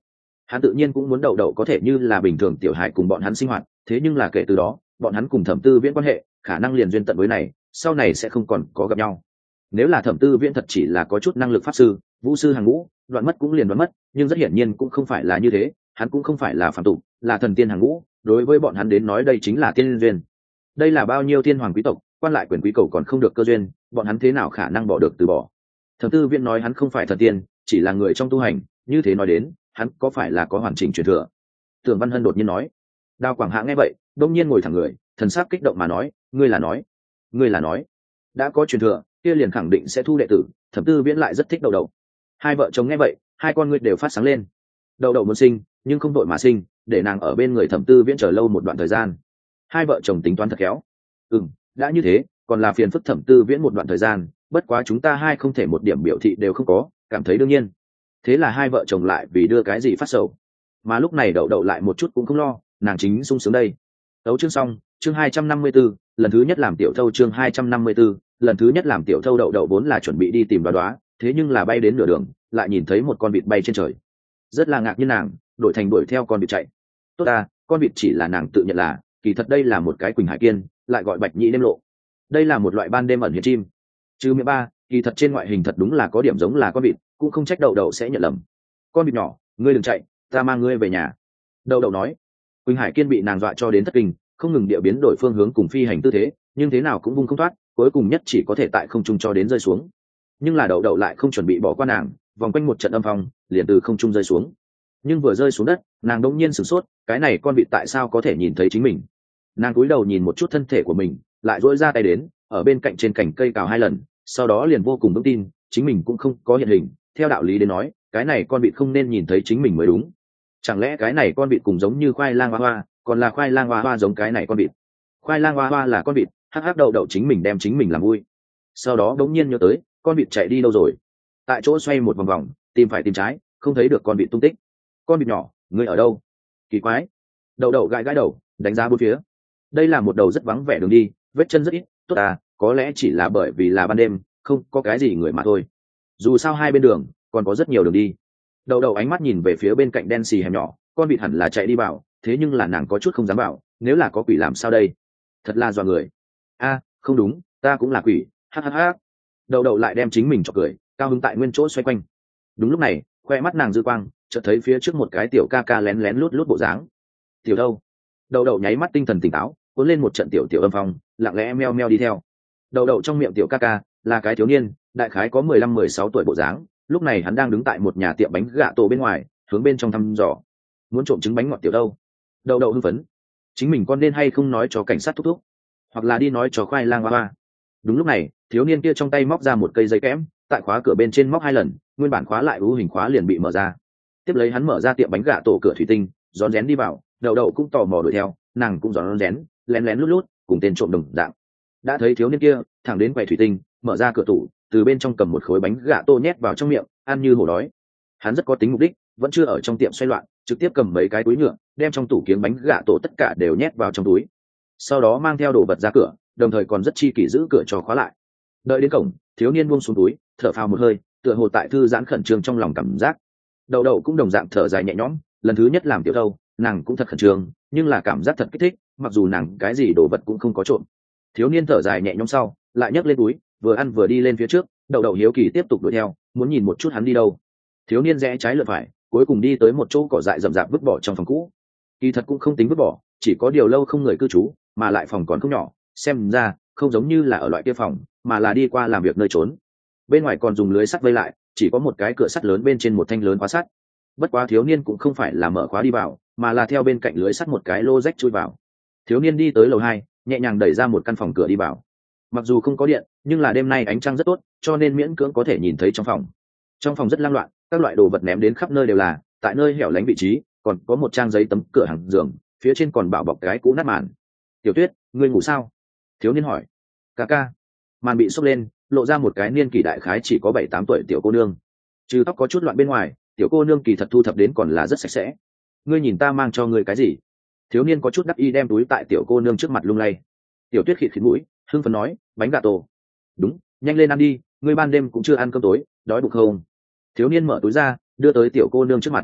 Hắn tự nhiên cũng muốn đậu đậu có thể như là bình thường tiểu hài cùng bọn hắn sinh hoạt, thế nhưng là kể từ đó bọn hắn cùng Thẩm Tư Viễn quan hệ khả năng liền duyên tận với này, sau này sẽ không còn có gặp nhau. Nếu là Thẩm Tư Viễn thật chỉ là có chút năng lực pháp sư, vũ sư hàng ngũ, đoạn mất cũng liền đoạn mất, nhưng rất hiển nhiên cũng không phải là như thế, hắn cũng không phải là phàm tục, là thần tiên hàng ngũ, đối với bọn hắn đến nói đây chính là tiên duyên. Đây là bao nhiêu tiên hoàng quý tộc, quan lại quyền quý cầu còn không được cơ duyên, bọn hắn thế nào khả năng bỏ được từ bỏ. Thẩm Tư Viễn nói hắn không phải thần tiên, chỉ là người trong tu hành, như thế nói đến, hắn có phải là có hoàn chỉnh truyền thừa? Tưởng Văn Hân đột nhiên nói. Đào Quảng Hạ nghe vậy, đông nhiên ngồi thẳng người, thần sắc kích động mà nói, ngươi là nói, ngươi là nói, đã có truyền thừa, kia liền khẳng định sẽ thu đệ tử. Thẩm Tư Viễn lại rất thích Đậu Đậu. Hai vợ chồng nghe vậy, hai con ngươi đều phát sáng lên. Đậu Đậu muốn sinh, nhưng không đội mà sinh, để nàng ở bên người Thẩm Tư Viễn chờ lâu một đoạn thời gian. Hai vợ chồng tính toán thật khéo. Ừm, đã như thế, còn là phiền phức Thẩm Tư Viễn một đoạn thời gian, bất quá chúng ta hai không thể một điểm biểu thị đều không có, cảm thấy đương nhiên. Thế là hai vợ chồng lại vì đưa cái gì phát sầu. Mà lúc này Đậu Đậu lại một chút cũng không lo, nàng chính sung sướng đây. Đấu chương xong, chương hai trăm năm mươi 4, lần thứ nhất làm tiểu thâu chương hai trăm năm mươi 4, lần thứ nhất làm tiểu thâu. Đậu Đậu vốn là chuẩn bị đi tìm Đoá Đoá, thế nhưng là bay đến nửa đường, lại nhìn thấy một con vịt bay trên trời. Rất là ngạc nhiên nàng, đổi thành đuổi theo con vịt chạy. Tốt ta, con vịt chỉ là nàng tự nhận là, kỳ thật đây là một cái Quỳnh Hải Kiên, lại gọi Bạch Nhĩ đêm lộ. Đây là một loại ban đêm ẩn hiện chim. Chứ miệng ba, kỳ thật trên ngoại hình thật đúng là có điểm giống là con vịt, cũng không trách Đậu Đậu sẽ nhận lầm. Con vịt nhỏ, ngươi đừng chạy, ta mang ngươi về nhà. Đậu Đậu nói. Quỳnh Hải Kiên bị nàng dọa cho đến thất kinh, không ngừng địa biến đổi phương hướng cùng phi hành tư thế, nhưng thế nào cũng vung không thoát, cuối cùng nhất chỉ có thể tại không trung cho đến rơi xuống. Nhưng là Đậu Đậu lại không chuẩn bị bỏ qua nàng, vòng quanh một trận âm phong, liền từ không trung rơi xuống. Nhưng vừa rơi xuống đất, nàng đột nhiên sửng sốt, cái này con vịt tại sao có thể nhìn thấy chính mình? Nàng cúi đầu nhìn một chút thân thể của mình, lại duỗi ra tay đến, ở bên cạnh trên cành cây cào hai lần, sau đó liền vô cùng vững tin, chính mình cũng không có hiện hình. Theo đạo lý đến nói, cái này con vịt không nên nhìn thấy chính mình mới đúng. Chẳng lẽ cái này con vịt cùng giống như khoai lang hoa hoa, còn là khoai lang hoa hoa giống cái này con vịt? Khoai lang hoa hoa là con vịt, hắc hắc Đậu Đậu chính mình đem chính mình làm vui. Sau đó đống nhiên nhớ tới, con vịt chạy đi đâu rồi? Tại chỗ xoay một vòng vòng, tìm phải tìm trái, không thấy được con vịt tung tích. Con vịt nhỏ, ngươi ở đâu? Kỳ quái. Đậu Đậu gãi gãi đầu, đánh giá bốn phía. Đây là một đầu rất vắng vẻ đường đi, vết chân rất ít, tốt à, có lẽ chỉ là bởi vì là ban đêm, không có cái gì người mà thôi. Dù sao hai bên đường còn có rất nhiều đường đi. Đậu Đậu ánh mắt nhìn về phía bên cạnh đen xì hẻm nhỏ, con vịt hẳn là chạy đi vào, thế nhưng là nàng có chút không dám bảo, nếu là có quỷ làm sao đây? Thật là dọa người. A, không đúng, ta cũng là quỷ, ha ha ha. Đậu Đậu lại đem chính mình cho cười, cao hứng tại nguyên chỗ xoay quanh. Đúng lúc này, khoe mắt nàng dư quang, chợt thấy phía trước một cái tiểu ca ca lén lén lút lút bộ dáng. Tiểu đâu? Đậu Đậu nháy mắt tinh thần tỉnh táo, cuốn lên một trận tiểu tiểu âm phong, lặng lẽ meo meo đi theo. Đậu Đậu trong miệng tiểu ca ca là cái thiếu niên, đại khái có mười lăm mười sáu tuổi bộ dáng, lúc này hắn đang đứng tại một nhà tiệm bánh gạ tổ bên ngoài, hướng bên trong thăm dò. Muốn trộm trứng bánh ngọt tiểu đâu? Đậu Đậu hưng phấn. Chính mình con nên hay không nói cho cảnh sát thúc thúc, hoặc là đi nói cho khoai lang hoa hoa. Đúng lúc này, thiếu niên kia trong tay móc ra một cây dây kẽm, tại khóa cửa bên trên móc hai lần, nguyên bản khóa lại ưu hình khóa liền bị mở ra. Tiếp lấy hắn mở ra tiệm bánh gạ tổ cửa thủy tinh, rón rén đi vào. Đậu Đậu cũng tò mò đuổi theo, nàng cũng rón rén, lén lén lút lút, cùng tên trộm đồng dạng. Đã thấy thiếu niên kia thẳng đến quầy thủy tinh, mở ra cửa tủ, từ bên trong cầm một khối bánh gạ tô nhét vào trong miệng, ăn như hổ đói. Hắn rất có tính mục đích, vẫn chưa ở trong tiệm xoay loạn, trực tiếp cầm mấy cái túi nhựa, đem trong tủ kiếng bánh gạ tổ tất cả đều nhét vào trong túi. Sau đó mang theo đồ vật ra cửa, đồng thời còn rất chi kỷ giữ cửa cho khóa lại. Đợi đến cổng, thiếu niên buông xuống túi, thở phào một hơi, tựa hồ tại thư giãn khẩn trương trong lòng cảm giác. Đậu Đậu cũng đồng dạng thở dài nhẹ nhõm, lần thứ nhất làm tiểu thâu, nàng cũng thật khẩn trương, nhưng là cảm giác thật kích thích, mặc dù nàng cái gì đồ vật cũng không có trộm. Thiếu niên thở dài nhẹ nhõm sau, lại nhấc lên túi, vừa ăn vừa đi lên phía trước. Đậu Đậu hiếu kỳ tiếp tục đuổi theo, muốn nhìn một chút hắn đi đâu. Thiếu niên rẽ trái lượt phải, cuối cùng đi tới một chỗ cỏ dại rậm rạp vứt bỏ trong phòng cũ. Kỳ thật cũng không tính vứt bỏ, chỉ có điều lâu không người cư trú, mà lại phòng còn không nhỏ, xem ra không giống như là ở loại kia phòng, mà là đi qua làm việc nơi trốn. Bên ngoài còn dùng lưới sắt vây lại, chỉ có một cái cửa sắt lớn bên trên một thanh lớn khóa sắt. Bất quá thiếu niên cũng không phải là mở khóa đi vào, mà là theo bên cạnh lưới sắt một cái lô rách chui vào. Thiếu niên đi tới lầu hai, nhẹ nhàng đẩy ra một căn phòng cửa đi vào. Mặc dù không có điện, nhưng là đêm nay ánh trăng rất tốt, cho nên miễn cưỡng có thể nhìn thấy trong phòng. Trong phòng rất lang loạn, các loại đồ vật ném đến khắp nơi đều là, tại nơi hẻo lánh vị trí còn có một trang giấy tấm cửa hàng giường, phía trên còn bảo bọc cái cũ nát màn. Tiểu Tuyết, ngươi ngủ sao? Thiếu niên hỏi. Ca ca. Màn bị xốc lên, lộ ra một cái niên kỷ đại khái chỉ có bảy tám tuổi tiểu cô nương. Trừ tóc có chút loạn bên ngoài, tiểu cô nương kỳ thật thu thập đến còn là rất sạch sẽ. Ngươi nhìn ta mang cho ngươi cái gì? Thiếu niên có chút đắc ý đem túi tại tiểu cô nương trước mặt lung lay. Tiểu Tuyết khịt khịt mũi, hưng phấn nói, bánh gà tổ. Đúng, nhanh lên ăn đi, ngươi ban đêm cũng chưa ăn cơm tối, đói bụng không? Thiếu niên mở túi ra, đưa tới tiểu cô nương trước mặt.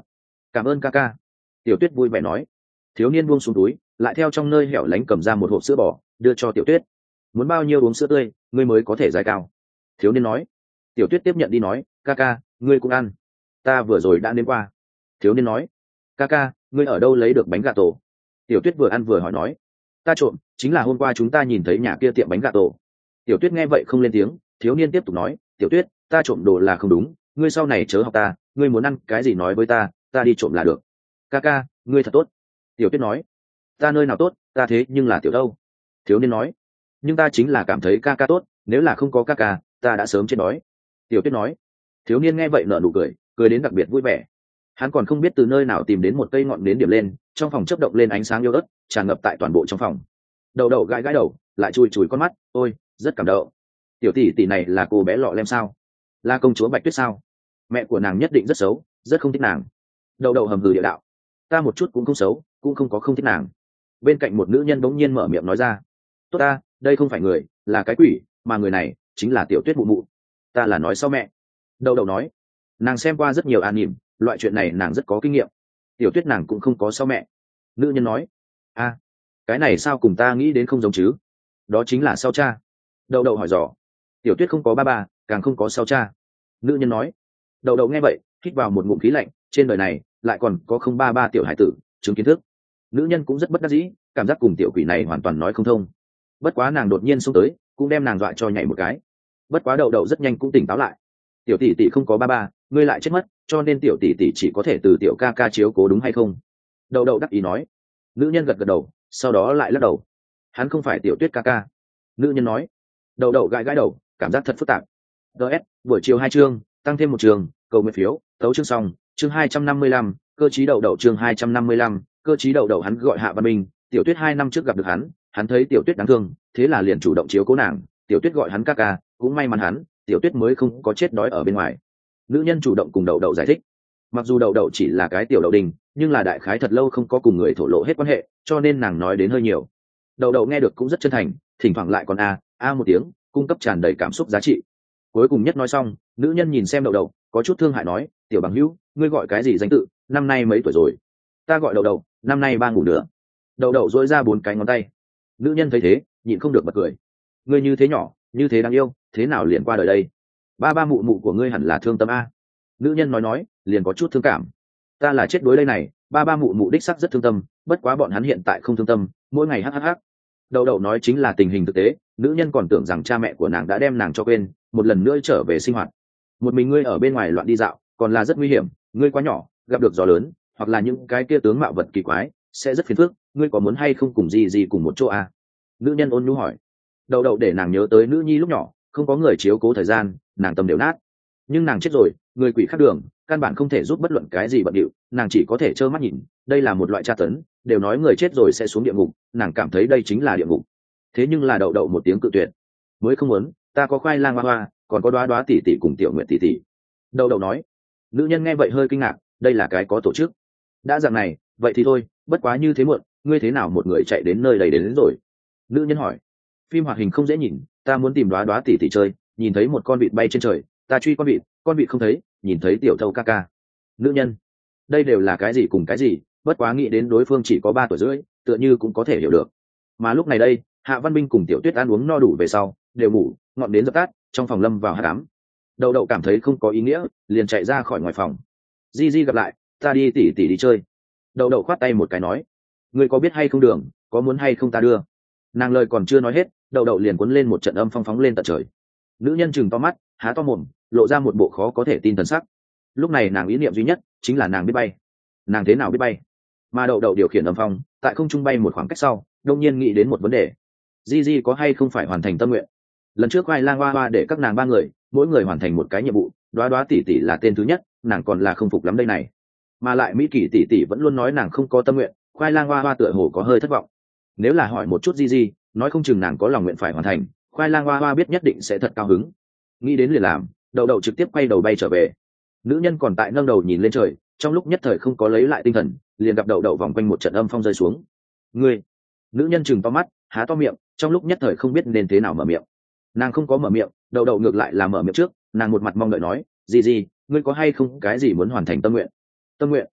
cảm ơn ca ca. Tiểu tuyết vui vẻ nói. Thiếu niên buông xuống túi, lại theo trong nơi hẻo lánh cầm ra một hộp sữa bò đưa cho tiểu tuyết. Muốn bao nhiêu uống sữa tươi ngươi mới có thể dài cao? Thiếu niên nói. Tiểu tuyết tiếp nhận đi nói, ca ca ngươi cũng ăn. Ta vừa rồi đã nếm qua. Thiếu niên nói. Ca ca ngươi ở đâu lấy được bánh gà tổ? Tiểu tuyết vừa ăn vừa hỏi nói. Ta trộm, chính là hôm qua chúng ta nhìn thấy nhà kia tiệm bánh gà tổ. Tiểu tuyết nghe vậy không lên tiếng. Thiếu niên tiếp tục nói, tiểu tuyết ta trộm đồ là không đúng, ngươi sau này chớ học ta, ngươi muốn ăn cái gì nói với ta, ta đi trộm là được. Ca ca ngươi thật tốt. Tiểu tuyết nói. Ta nơi nào tốt, ta thế nhưng là tiểu đâu. Thiếu niên nói. Nhưng ta chính là cảm thấy ca ca tốt, nếu là không có ca ca ta đã sớm chết đói. Tiểu tuyết nói. Thiếu niên nghe vậy nở nụ cười, cười đến đặc biệt vui vẻ. Hắn còn không biết từ nơi nào tìm đến một cây ngọn nến điểm lên, trong phòng chớp động lên ánh sáng yếu ớt tràn ngập tại toàn bộ trong phòng. Đầu đầu gãi gãi đầu, lại chùi chùi con mắt, ôi rất cảm động. Tiểu tỷ tỷ này là cô bé lọ lem sao? Là công chúa Bạch Tuyết sao? Mẹ của nàng nhất định rất xấu, rất không thích nàng. Đầu đầu hầm hừ địa đạo. Ta một chút cũng không xấu, cũng không có không thích nàng. Bên cạnh một nữ nhân bỗng nhiên mở miệng nói ra. Tốt ta, đây không phải người, là cái quỷ, mà người này chính là Tiểu Tuyết mụ mụ. Ta là nói sau mẹ. Đầu đầu nói. Nàng xem qua rất nhiều an nỉm, loại chuyện này nàng rất có kinh nghiệm. Tiểu Tuyết nàng cũng không có sau mẹ. Nữ nhân nói. A, cái này sao cùng ta nghĩ đến không giống chứ? Đó chính là sau cha. Đầu đầu hỏi dò. Tiểu Tuyết không có ba ba, càng không có sau cha. Nữ nhân nói. Đầu đầu nghe vậy hít vào một ngụm khí lạnh, trên đời này lại còn có không ba ba tiểu hải tử chứng kiến thức. Nữ nhân cũng rất bất đắc dĩ, cảm giác cùng tiểu quỷ này hoàn toàn nói không thông. Bất quá nàng đột nhiên xông tới, cũng đem nàng dọa cho nhảy một cái. Bất quá đầu đầu rất nhanh cũng tỉnh táo lại. Tiểu tỷ tỷ không có ba ba, ngươi lại chết mất, cho nên tiểu tỷ tỷ chỉ có thể từ tiểu ca ca chiếu cố đúng hay không? Đầu đầu đắc ý nói. Nữ nhân gật gật đầu, sau đó lại lắc đầu. Hắn không phải Tiểu Tuyết ca ca. Nữ nhân nói. Đầu đầu gãi gãi đầu, cảm giác thật phức tạp. ds buổi chiều hai chương, tăng thêm một trường, cầu nguyện phiếu, tấu chương xong, chương hai trăm năm mươi lăm, cơ chí đậu đậu chương hai trăm năm mươi lăm, cơ chí đậu đậu hắn gọi Hạ Văn Minh. Tiểu Tuyết hai năm trước gặp được hắn, hắn thấy Tiểu Tuyết đáng thương, thế là liền chủ động chiếu cố nàng. Tiểu Tuyết gọi hắn ca ca, cũng may mắn hắn, Tiểu Tuyết mới không có chết đói ở bên ngoài. Nữ nhân chủ động cùng đậu đậu giải thích. Mặc dù đậu đậu chỉ là cái tiểu đậu đình, nhưng là đại khái thật lâu không có cùng người thổ lộ hết quan hệ, cho nên nàng nói đến hơi nhiều. Đậu đậu nghe được cũng rất chân thành, thỉnh thoảng lại còn a a một tiếng, cung cấp tràn đầy cảm xúc giá trị. Cuối cùng nhất nói xong, nữ nhân nhìn xem đậu đậu, có chút thương hại nói, tiểu bằng hữu, ngươi gọi cái gì danh tự, năm nay mấy tuổi rồi? Ta gọi đậu đậu, năm nay ba ngủ nữa. Đậu đậu dỗi ra bốn cái ngón tay. Nữ nhân thấy thế nhịn không được bật cười. Ngươi như thế nhỏ, như thế đáng yêu, thế nào liền qua đời đây? Ba ba mụ mụ của ngươi hẳn là thương tâm a. Nữ nhân nói nói liền có chút thương cảm. Ta là chết đối đây này, ba ba mụ mụ đích sắc rất thương tâm, bất quá bọn hắn hiện tại không thương tâm, mỗi ngày hắc hắc hắc. Đậu đậu nói chính là tình hình thực tế, nữ nhân còn tưởng rằng cha mẹ của nàng đã đem nàng cho quên, một lần nữa trở về sinh hoạt. Một mình ngươi ở bên ngoài loạn đi dạo còn là rất nguy hiểm, ngươi quá nhỏ, gặp được gió lớn hoặc là những cái kia tướng mạo vật kỳ quái sẽ rất phiền phức, ngươi có muốn hay không cùng gì gì cùng một chỗ à? Nữ nhân ôn nhu hỏi. Đậu đậu để nàng nhớ tới nữ nhi lúc nhỏ không có người chiếu cố thời gian, nàng tâm đều nát. Nhưng nàng chết rồi, người quỷ khác đường, căn bản không thể giúp bất luận cái gì bận điệu, nàng chỉ có thể trơ mắt nhìn, đây là một loại tra tấn, đều nói người chết rồi sẽ xuống địa ngục, nàng cảm thấy đây chính là địa ngục. Thế nhưng là đậu đậu một tiếng cự tuyệt. Mới không muốn, ta có khoai lang hoa hoa, còn có đoá đoá tỷ tỷ cùng tiểu nguyện tỷ tỷ. Đậu đậu nói. Nữ nhân nghe vậy hơi kinh ngạc, đây là cái có tổ chức. Đã dạng này, vậy thì thôi, bất quá như thế muộn, ngươi thế nào một người chạy đến nơi đây đến, đến rồi? Nữ nhân hỏi. Phim hoạt hình không dễ nhìn, ta muốn tìm đoá đoá tỷ tỷ chơi, nhìn thấy một con vịt bay trên trời, ta truy con vịt, con vịt không thấy, nhìn thấy tiểu thâu ca ca. Nữ nhân. Đây đều là cái gì cùng cái gì, bất quá nghĩ đến đối phương chỉ có ba tuổi rưỡi, tựa như cũng có thể hiểu được. Mà lúc này đây, Hạ Văn Minh cùng Tiểu Tuyết ăn uống no đủ về sau, đều ngủ, ngọn đến dập tắt, trong phòng lâm vào hắc ám. Đậu đậu cảm thấy không có ý nghĩa, liền chạy ra khỏi ngoài phòng. Di Di gặp lại, ta đi tỉ tỉ đi chơi. Đậu đậu khoát tay một cái nói, ngươi có biết hay không đường, có muốn hay không ta đưa? Nàng lời còn chưa nói hết, đậu đậu liền cuốn lên một trận âm phong phóng lên tận trời. Nữ nhân chừng to mắt, há to mồm, lộ ra một bộ khó có thể tin thần sắc. Lúc này nàng ý niệm duy nhất chính là nàng biết bay. Nàng thế nào biết bay? Mà đậu đậu điều khiển âm phong, tại không trung bay một khoảng cách sau, đông nhiên nghĩ đến một vấn đề. Di Di có hay không phải hoàn thành tâm nguyện? Lần trước khoai lang hoa hoa để các nàng ba người, mỗi người hoàn thành một cái nhiệm vụ, đoá đoá tỷ tỷ là tên thứ nhất, nàng còn là không phục lắm đây này. Mà lại Mỹ Kỳ tỷ tỷ vẫn luôn nói nàng không có tâm nguyện, khoai lang hoa hoa tựa hồ có hơi thất vọng. Nếu là hỏi một chút Di Di, nói không chừng nàng có lòng nguyện phải hoàn thành, khoai lang hoa hoa biết nhất định sẽ thật cao hứng. Nghĩ đến liền làm, đậu đậu trực tiếp quay đầu bay trở về. Nữ nhân còn tại nâng đầu nhìn lên trời, trong lúc nhất thời không có lấy lại tinh thần, liền gặp đậu đậu vòng quanh một trận âm phong rơi xuống. Ngươi! Nữ nhân chừng to mắt, há to miệng, trong lúc nhất thời không biết nên thế nào mở miệng. Nàng không có mở miệng, đậu đậu ngược lại là mở miệng trước, nàng một mặt mong đợi nói, gì gì, ngươi có hay không cái gì muốn hoàn thành tâm nguyện? Tâm nguyện?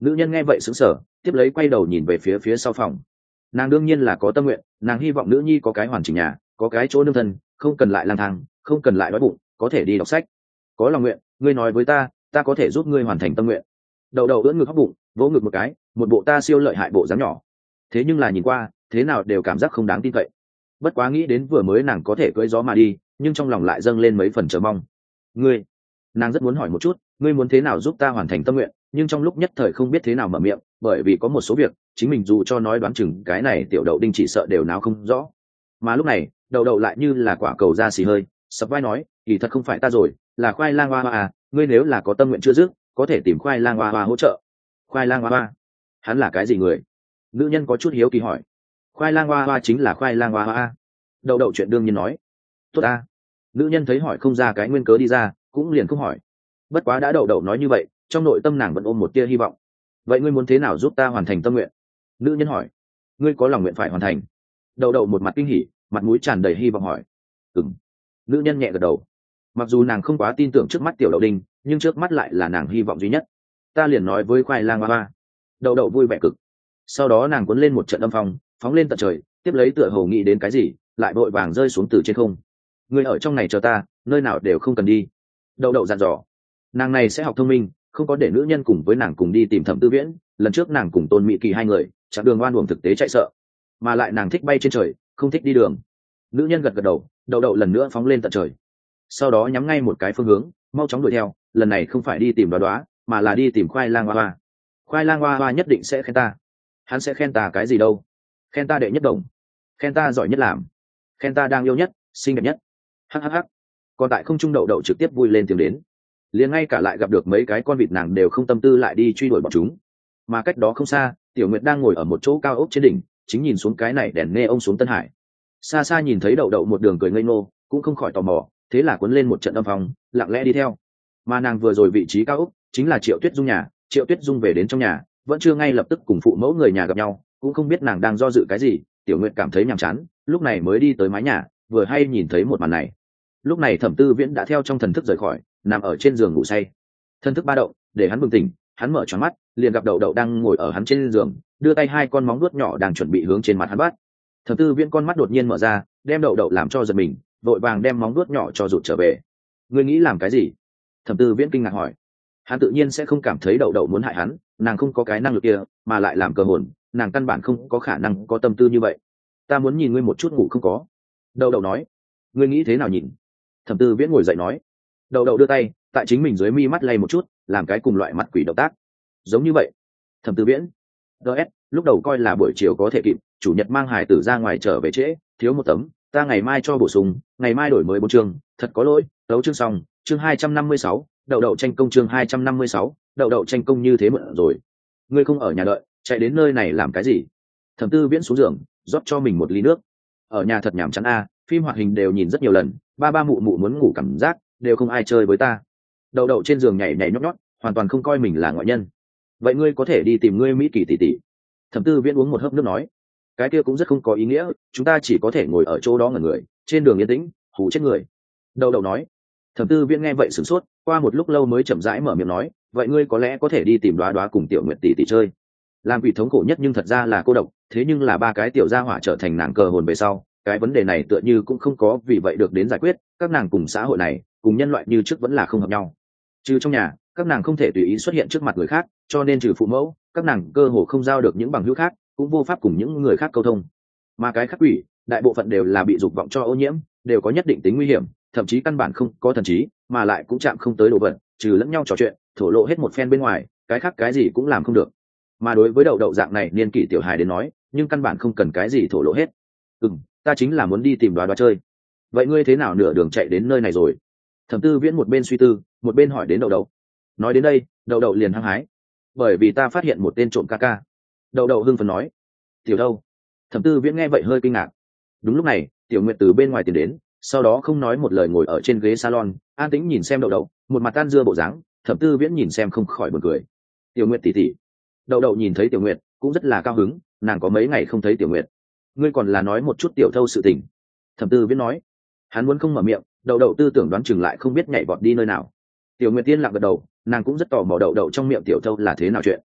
Nữ nhân nghe vậy sững sờ, tiếp lấy quay đầu nhìn về phía phía sau phòng. Nàng đương nhiên là có tâm nguyện, nàng hy vọng nữ nhi có cái hoàn chỉnh nhà, có cái chỗ nương thân, không cần lại lang thang, không cần lại đói bụng, có thể đi đọc sách. Có lòng nguyện, ngươi nói với ta, ta có thể giúp ngươi hoàn thành tâm nguyện. Đậu đậu ưỡn ngực hóc bụng, vỗ ngực một cái, một bộ ta siêu lợi hại bộ dáng nhỏ. Thế nhưng là nhìn qua, thế nào đều cảm giác không đáng tin cậy. Bất quá nghĩ đến vừa mới nàng có thể cưỡi gió mà đi, nhưng trong lòng lại dâng lên mấy phần chờ mong. Ngươi, nàng rất muốn hỏi một chút, ngươi muốn thế nào giúp ta hoàn thành tâm nguyện, nhưng trong lúc nhất thời không biết thế nào mở miệng, bởi vì có một số việc chính mình dù cho nói đoán chừng cái này tiểu đậu đinh chỉ sợ đều nào không rõ. Mà lúc này đậu đậu lại như là quả cầu ra xì hơi, sập vai nói, kỳ thật không phải ta rồi, là khoai lang hoa hoa à, ngươi nếu là có tâm nguyện chưa dứt, có thể tìm khoai lang hoa hoa hỗ trợ. Khoai lang hoa hoa, hắn là cái gì người? Nữ nhân có chút hiếu kỳ hỏi. Khoai lang hoa hoa chính là khoai lang hoa hoa. Đậu đậu chuyện đương nhiên nói. Tốt a. Nữ nhân thấy hỏi không ra cái nguyên cớ đi ra, cũng liền không hỏi. Bất quá đã đậu đậu nói như vậy, trong nội tâm nàng vẫn ôm một tia hy vọng. Vậy ngươi muốn thế nào giúp ta hoàn thành tâm nguyện? Nữ nhân hỏi. Ngươi có lòng nguyện phải hoàn thành. Đậu đậu một mặt kinh hỉ, mặt mũi tràn đầy hy vọng hỏi. Ừm. Nữ nhân nhẹ gật đầu. Mặc dù nàng không quá tin tưởng trước mắt tiểu đậu đinh, nhưng trước mắt lại là nàng hy vọng duy nhất. Ta liền nói với khoai lang hoa hoa. Đậu đậu vui vẻ cực. Sau đó nàng cuốn lên một trận âm phong, phóng lên tận trời, tiếp lấy tựa hồ nghĩ đến cái gì, lại vội vàng rơi xuống từ trên không. Ngươi ở trong này chờ ta, nơi nào đều không cần đi. Đậu đậu dặn dò. Nàng này sẽ học thông minh, không có để nữ nhân cùng với nàng cùng đi tìm Thẩm Tư Viễn. Lần trước nàng cùng Tôn Mỹ Kỳ hai người chặng đường oan uổng thực tế chạy sợ, mà lại nàng thích bay trên trời, không thích đi đường. Nữ nhân gật gật đầu, đậu đậu lần nữa phóng lên tận trời, sau đó nhắm ngay một cái phương hướng, mau chóng đuổi theo. Lần này không phải đi tìm đoá đoá, mà là đi tìm khoai lang hoa hoa. Khoai lang hoa hoa nhất định sẽ khen ta. Hắn sẽ khen ta cái gì đâu? Khen ta đệ nhất đồng, khen ta giỏi nhất làm, khen ta đang yêu nhất, xinh đẹp nhất. Hhh. Còn tại không trung đậu đậu trực tiếp vui lên tiếng đến, liền ngay cả lại gặp được mấy cái con vịt nàng đều không tâm tư lại đi truy đuổi bọn chúng. Mà cách đó không xa, Tiểu Nguyệt đang ngồi ở một chỗ cao ốc trên đỉnh, chính nhìn xuống cái này đèn nghe ông xuống Tân Hải. Xa xa nhìn thấy đậu đậu một đường cười ngây ngô, cũng không khỏi tò mò, thế là cuốn lên một trận âm phong, lặng lẽ đi theo. Mà nàng vừa rồi vị trí cao ốc chính là Triệu Tuyết Dung nhà. Triệu Tuyết Dung về đến trong nhà, vẫn chưa ngay lập tức cùng phụ mẫu người nhà gặp nhau, cũng không biết nàng đang do dự cái gì. Tiểu Nguyệt cảm thấy nhàm chán, lúc này mới đi tới mái nhà, vừa hay nhìn thấy một màn này. Lúc này Thẩm Tư Viễn đã theo trong thần thức rời khỏi, nằm ở trên giường ngủ say. Thần thức ba động để hắn bừng tỉnh, hắn mở tròn mắt, liền gặp đậu đậu đang ngồi ở hắn trên giường, đưa tay hai con móng vuốt nhỏ đang chuẩn bị hướng trên mặt hắn bắt. Thẩm Tư Viễn con mắt đột nhiên mở ra, đem đậu đậu làm cho giật mình, vội vàng đem móng vuốt nhỏ cho rụt trở về. Ngươi nghĩ làm cái gì? Thẩm Tư Viễn kinh ngạc hỏi. Hắn tự nhiên sẽ không cảm thấy đậu đậu muốn hại hắn, nàng không có cái năng lực kia, mà lại làm cờ hồn, nàng căn bản không có khả năng có tâm tư như vậy. Ta muốn nhìn ngươi một chút ngủ không có. Đậu đậu nói. Ngươi nghĩ thế nào nhìn? Thẩm Tư Viễn ngồi dậy nói. Đậu đậu đưa tay tại chính mình dưới mi mắt lay một chút, làm cái cùng loại mặt quỷ động tác. Giống như vậy. Thẩm Tư Viễn. ds lúc đầu coi là buổi chiều có thể kịp, chủ nhật mang hải tử ra ngoài trở về trễ, thiếu một tấm, ta ngày mai cho bổ sung, ngày mai đổi mới bốn chương, thật có lỗi. Đấu chương xong, chương hai trăm năm mươi sáu, đậu đậu tranh công chương hai trăm năm mươi sáu, đậu đậu tranh công như thế mượn rồi. Ngươi không ở nhà đợi, chạy đến nơi này làm cái gì? Thẩm Tư Viễn xuống giường, rót cho mình một ly nước. Ở nhà thật nhàm chán a, phim hoạt hình đều nhìn rất nhiều lần, ba ba mụ mụ muốn ngủ cảm giác, đều không ai chơi với ta. Đậu đậu trên giường nhảy nhảy nhót nhót, hoàn toàn không coi mình là ngoại nhân. Vậy ngươi có thể đi tìm ngươi Mỹ Kỳ tỷ tỷ. Thẩm Tư Viễn uống một hớp nước nói. Cái kia cũng rất không có ý nghĩa, chúng ta chỉ có thể ngồi ở chỗ đó ngẩn người, trên đường yên tĩnh, hù chết người. Đậu đậu nói. Thẩm Tư Viễn nghe vậy sửng sốt, qua một lúc lâu mới chậm rãi mở miệng nói, vậy ngươi có lẽ có thể đi tìm đoá đoá cùng Tiểu Nguyệt tỷ tỷ chơi. Làm quỷ thống khổ nhất nhưng thật ra là cô độc, thế nhưng là ba cái tiểu gia hỏa trở thành nàng cờ hồn về sau, cái vấn đề này tựa như cũng không có vì vậy được đến giải quyết. Các nàng cùng xã hội này, cùng nhân loại như trước vẫn là không hợp nhau. Trừ trong nhà, các nàng không thể tùy ý xuất hiện trước mặt người khác, cho nên trừ phụ mẫu, các nàng cơ hồ không giao được những bằng hữu khác, cũng vô pháp cùng những người khác câu thông. Mà cái khác quỷ, đại bộ phận đều là bị dục vọng cho ô nhiễm, đều có nhất định tính nguy hiểm, thậm chí căn bản không có thần trí, mà lại cũng chạm không tới đồ vật, trừ lẫn nhau trò chuyện, thổ lộ hết một phen bên ngoài, cái khác cái gì cũng làm không được. Mà đối với đậu đậu dạng này niên kỷ tiểu hài đến nói, nhưng căn bản không cần cái gì thổ lộ hết. Ừm, ta chính là muốn đi tìm đoá đoá chơi. Vậy ngươi thế nào nửa đường chạy đến nơi này rồi? Thẩm Tư Viễn một bên suy tư, một bên hỏi đến đậu đậu. Nói đến đây, đậu đậu liền hăng hái. Bởi vì ta phát hiện một tên trộm ca ca. Đậu đậu hưng phấn nói. Tiểu đâu? Thẩm Tư Viễn nghe vậy hơi kinh ngạc. Đúng lúc này, Tiểu Nguyệt từ bên ngoài tiến đến, sau đó không nói một lời ngồi ở trên ghế salon, an tĩnh nhìn xem đậu đậu, một mặt tan dưa bộ dáng. Thẩm Tư Viễn nhìn xem không khỏi buồn cười. Tiểu Nguyệt tỷ tỷ. Đậu đậu nhìn thấy Tiểu Nguyệt cũng rất là cao hứng, nàng có mấy ngày không thấy Tiểu Nguyệt. Ngươi còn là nói một chút tiểu thâu sự tình. Thẩm Tư Viễn nói. Hắn muốn không mở miệng, đậu đậu tư tưởng đoán chừng lại không biết nhảy vọt đi nơi nào. Tiểu Nguyệt tiên lặng gật đầu, nàng cũng rất tò mò đậu đậu trong miệng tiểu thâu là thế nào chuyện.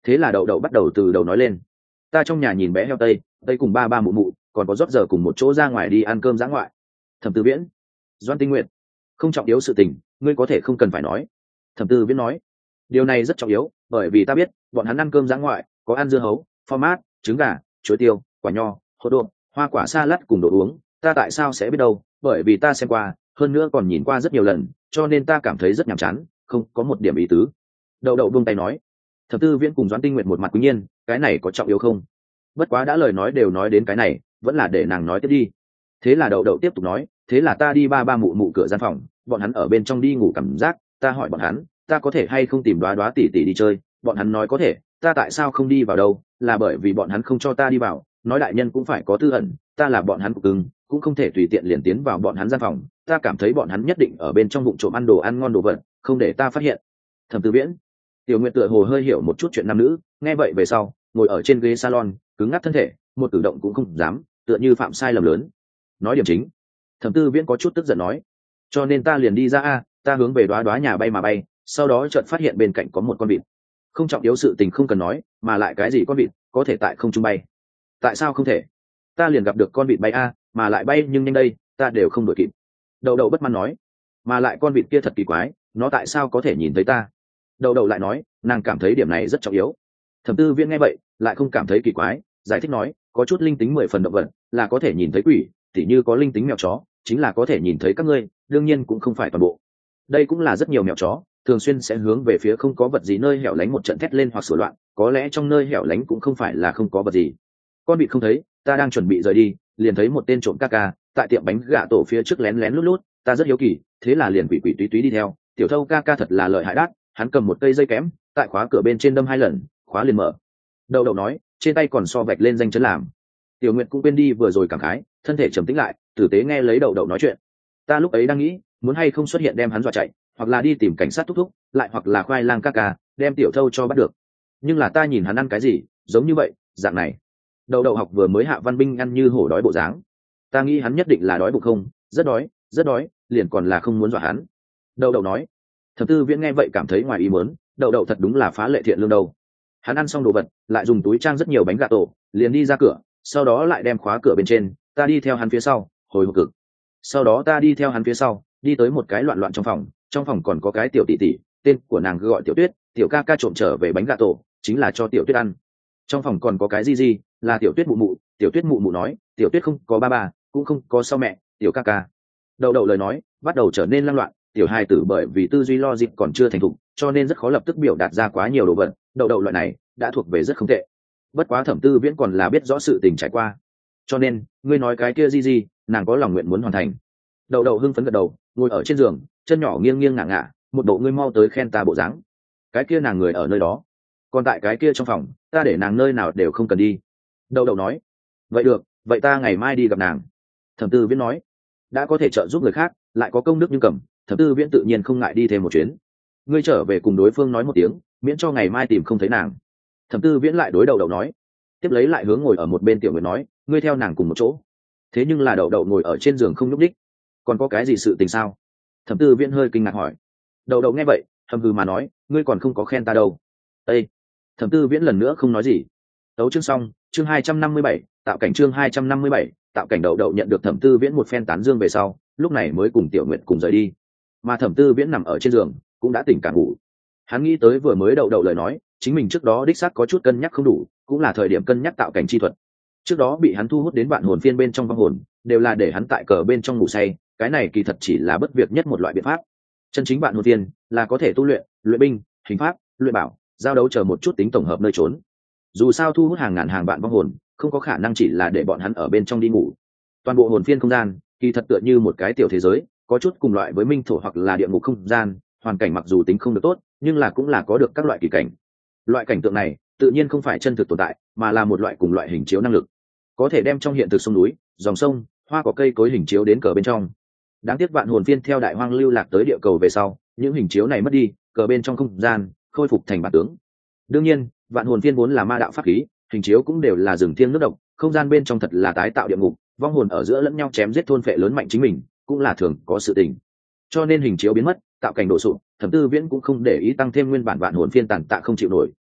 thế là đậu đậu bắt đầu từ đầu nói lên. Ta trong nhà nhìn bé heo tây tây cùng ba ba mụ mụ còn có rót giờ cùng một chỗ ra ngoài đi ăn cơm dã ngoại. Thẩm Tư Viễn, Doan Tinh Nguyệt, không trọng yếu sự tình ngươi có thể không cần phải nói. Thẩm Tư Viễn nói, điều này rất trọng yếu, bởi vì ta biết bọn hắn ăn cơm dã ngoại có ăn dưa hấu, phô mát, trứng gà, chuối tiêu, quả nho, hột độn, hoa quả salad cùng đồ uống. Ta tại sao sẽ biết đâu? Bởi vì ta xem qua, hơn nữa còn nhìn qua rất nhiều lần, cho nên ta cảm thấy rất nhàm chán, không có một điểm ý tứ. Đậu đậu buông tay nói. Thẩm Tư Viễn cùng Doãn Tinh Nguyệt một mặt quý nhiên, cái này có trọng yếu không? Bất quá đã lời nói đều nói đến cái này, vẫn là để nàng nói tiếp đi. Thế là đậu đậu tiếp tục nói, thế là ta đi ba ba mụ mụ cửa gian phòng, bọn hắn ở bên trong đi ngủ cảm giác, ta hỏi bọn hắn, ta có thể hay không tìm đoá đoá tỷ tỷ đi chơi, bọn hắn nói có thể, ta tại sao không đi vào đâu? Là bởi vì bọn hắn không cho ta đi vào, nói đại nhân cũng phải có tư ẩn, ta là bọn hắn cục cưng, cũng không thể tùy tiện liền tiến vào bọn hắn gian phòng, ta cảm thấy bọn hắn nhất định ở bên trong bụng trộm ăn đồ ăn ngon đồ vật, không để ta phát hiện. Thẩm Tư Viễn, Tiểu Nguyệt tựa hồ hơi hiểu một chút chuyện nam nữ, nghe vậy về sau, ngồi ở trên ghế salon, cứng ngắc thân thể, một cử động cũng không dám, tựa như phạm sai lầm lớn. Nói điểm chính. Thẩm Tư Viễn có chút tức giận nói, cho nên ta liền đi ra a, ta hướng về đoá đoá nhà bay mà bay, sau đó chợt phát hiện bên cạnh có một con vịt. Không trọng yếu sự tình không cần nói, mà lại cái gì con vịt có thể tại không trung bay? Tại sao không thể? Ta liền gặp được con vịt bay a, mà lại bay nhưng nhanh đây, ta đều không đuổi kịp. Đậu đậu bất mãn nói, mà lại con vịt kia thật kỳ quái, nó tại sao có thể nhìn thấy ta? Đậu đậu lại nói, nàng cảm thấy điểm này rất trọng yếu. Thẩm Tư Viễn nghe vậy, lại không cảm thấy kỳ quái, giải thích nói, có chút linh tính mười phần động vật là có thể nhìn thấy quỷ, tỉ như có linh tính mèo chó, chính là có thể nhìn thấy các ngươi, đương nhiên cũng không phải toàn bộ. Đây cũng là rất nhiều mèo chó, thường xuyên sẽ hướng về phía không có vật gì nơi hẻo lánh một trận thét lên hoặc sủa loạn, có lẽ trong nơi hẻo lánh cũng không phải là không có vật gì. Con vịt không thấy, ta đang chuẩn bị rời đi, liền thấy một tên trộm ca ca tại tiệm bánh gà tổ phía trước lén lén lút lút, ta rất hiếu kỳ, thế là liền quỷ quỷ túy túy đi theo. Tiểu thâu ca ca thật là lợi hại đắt, hắn cầm một cây dây kém, tại khóa cửa bên trên đâm hai lần, khóa liền mở. Đậu đậu nói, trên tay còn so vạch lên danh chấn làm. Tiểu Nguyệt cũng quên đi vừa rồi cảm khái, thân thể trầm tĩnh lại, tử tế nghe lấy đậu đậu nói chuyện. Ta lúc ấy đang nghĩ, muốn hay không xuất hiện đem hắn dọa chạy, hoặc là đi tìm cảnh sát thúc thúc, lại hoặc là khoai lang ca ca đem tiểu thâu cho bắt được. Nhưng là ta nhìn hắn ăn cái gì, giống như vậy, dạng này. Đậu đậu học vừa mới hạ văn binh ăn như hổ đói bộ dáng, ta nghĩ hắn nhất định là đói bụng không, rất đói, rất đói, liền còn là không muốn dọa hắn. Đậu đậu nói. Thẩm Tư Viễn nghe vậy cảm thấy ngoài ý muốn, đậu đậu thật đúng là phá lệ thiện lương đâu. Hắn ăn xong đồ vật, lại dùng túi trang rất nhiều bánh gà tổ, liền đi ra cửa, sau đó lại đem khóa cửa bên trên, ta đi theo hắn phía sau, hồi hộp cực. Sau đó ta đi theo hắn phía sau, đi tới một cái loạn loạn trong phòng, trong phòng còn có cái tiểu tỷ tỷ, tên của nàng gọi Tiểu Tuyết, tiểu ca ca trộm trở về bánh gà tổ, chính là cho Tiểu Tuyết ăn. Trong phòng còn có cái gì gì, là Tiểu Tuyết mụ mụ, Tiểu Tuyết mụ mụ nói, Tiểu Tuyết không có ba ba, cũng không có sau mẹ, tiểu ca ca. Đậu đậu lời nói, bắt đầu trở nên lăng loạn, tiểu hài tử bởi vì tư duy logic còn chưa thành thục, cho nên rất khó lập tức biểu đạt ra quá nhiều đồ vật, đậu đậu loại này đã thuộc về rất không tệ. Bất quá Thẩm Tư Viễn còn là biết rõ sự tình trải qua, cho nên ngươi nói cái kia gì gì, nàng có lòng nguyện muốn hoàn thành. Đậu đậu hưng phấn gật đầu, ngồi ở trên giường, chân nhỏ nghiêng nghiêng ngả ngả, một bộ ngươi mau tới khen ta bộ dáng. Cái kia nàng người ở nơi đó, còn tại cái kia trong phòng, ta để nàng nơi nào đều không cần đi. Đậu đậu nói, vậy được, vậy ta ngày mai đi gặp nàng. Thẩm Tư Viễn nói, đã có thể trợ giúp người khác, lại có công đức như cầm, Thẩm Tư Viễn tự nhiên không ngại đi thêm một chuyến. Ngươi trở về cùng đối phương nói một tiếng, miễn cho ngày mai tìm không thấy nàng. Thẩm Tư Viễn lại đối đậu đậu nói, tiếp lấy lại hướng ngồi ở một bên Tiểu Nguyệt nói, ngươi theo nàng cùng một chỗ. Thế nhưng là đậu đậu ngồi ở trên giường không nhúc nhích, còn có cái gì sự tình sao? Thẩm Tư Viễn hơi kinh ngạc hỏi. Đậu đậu nghe vậy, hầm hừ mà nói, ngươi còn không có khen ta đâu. Ê! Thẩm Tư Viễn lần nữa không nói gì. Tấu chương xong, chương hai trăm năm mươi bảy, tạo cảnh chương hai trăm năm mươi bảy, tạo cảnh. Đậu đậu nhận được Thẩm Tư Viễn một phen tán dương về sau, lúc này mới cùng Tiểu Nguyệt cùng rời đi. Mà Thẩm Tư Viễn nằm ở trên giường, cũng đã tỉnh cả ngủ. Hắn nghĩ tới vừa mới đậu đậu lời nói, chính mình trước đó đích xác có chút cân nhắc không đủ, cũng là thời điểm cân nhắc tạo cảnh chi thuật. Trước đó bị hắn thu hút đến vạn hồn phiên bên trong vong hồn, đều là để hắn tại cờ bên trong ngủ say, cái này kỳ thật chỉ là bất việc nhất một loại biện pháp. Chân chính vạn hồn phiên là có thể tu luyện, luyện binh, hình pháp, luyện bảo, giao đấu chờ một chút tính tổng hợp nơi trốn. Dù sao thu hút hàng ngàn hàng vạn vong hồn, không có khả năng chỉ là để bọn hắn ở bên trong đi ngủ. Toàn bộ hồn phiên không gian, kỳ thật tựa như một cái tiểu thế giới, có chút cùng loại với minh thổ hoặc là địa ngục không gian, hoàn cảnh mặc dù tính không được tốt, nhưng là cũng là có được các loại kỳ cảnh. Loại cảnh tượng này tự nhiên không phải chân thực tồn tại, mà là một loại cùng loại hình chiếu năng lực, có thể đem trong hiện thực sông núi, dòng sông, hoa có cây cối hình chiếu đến cờ bên trong. Đáng tiếc vạn hồn phiên theo đại hoang lưu lạc tới địa cầu về sau, những hình chiếu này mất đi, cờ bên trong không gian khôi phục thành bản tướng. Đương nhiên, vạn hồn phiên vốn là ma đạo pháp khí, hình chiếu cũng đều là rừng thiêng nước độc, không gian bên trong thật là tái tạo địa ngục, vong hồn ở giữa lẫn nhau chém giết thôn phệ lớn mạnh chính mình, cũng là thường có sự tình. Cho nên hình chiếu biến mất, tạo cảnh đổ sụp, Thẩm Tư Viễn cũng không để ý tăng thêm nguyên bản vạn hồn phiên tàn tạ không chịu nổi,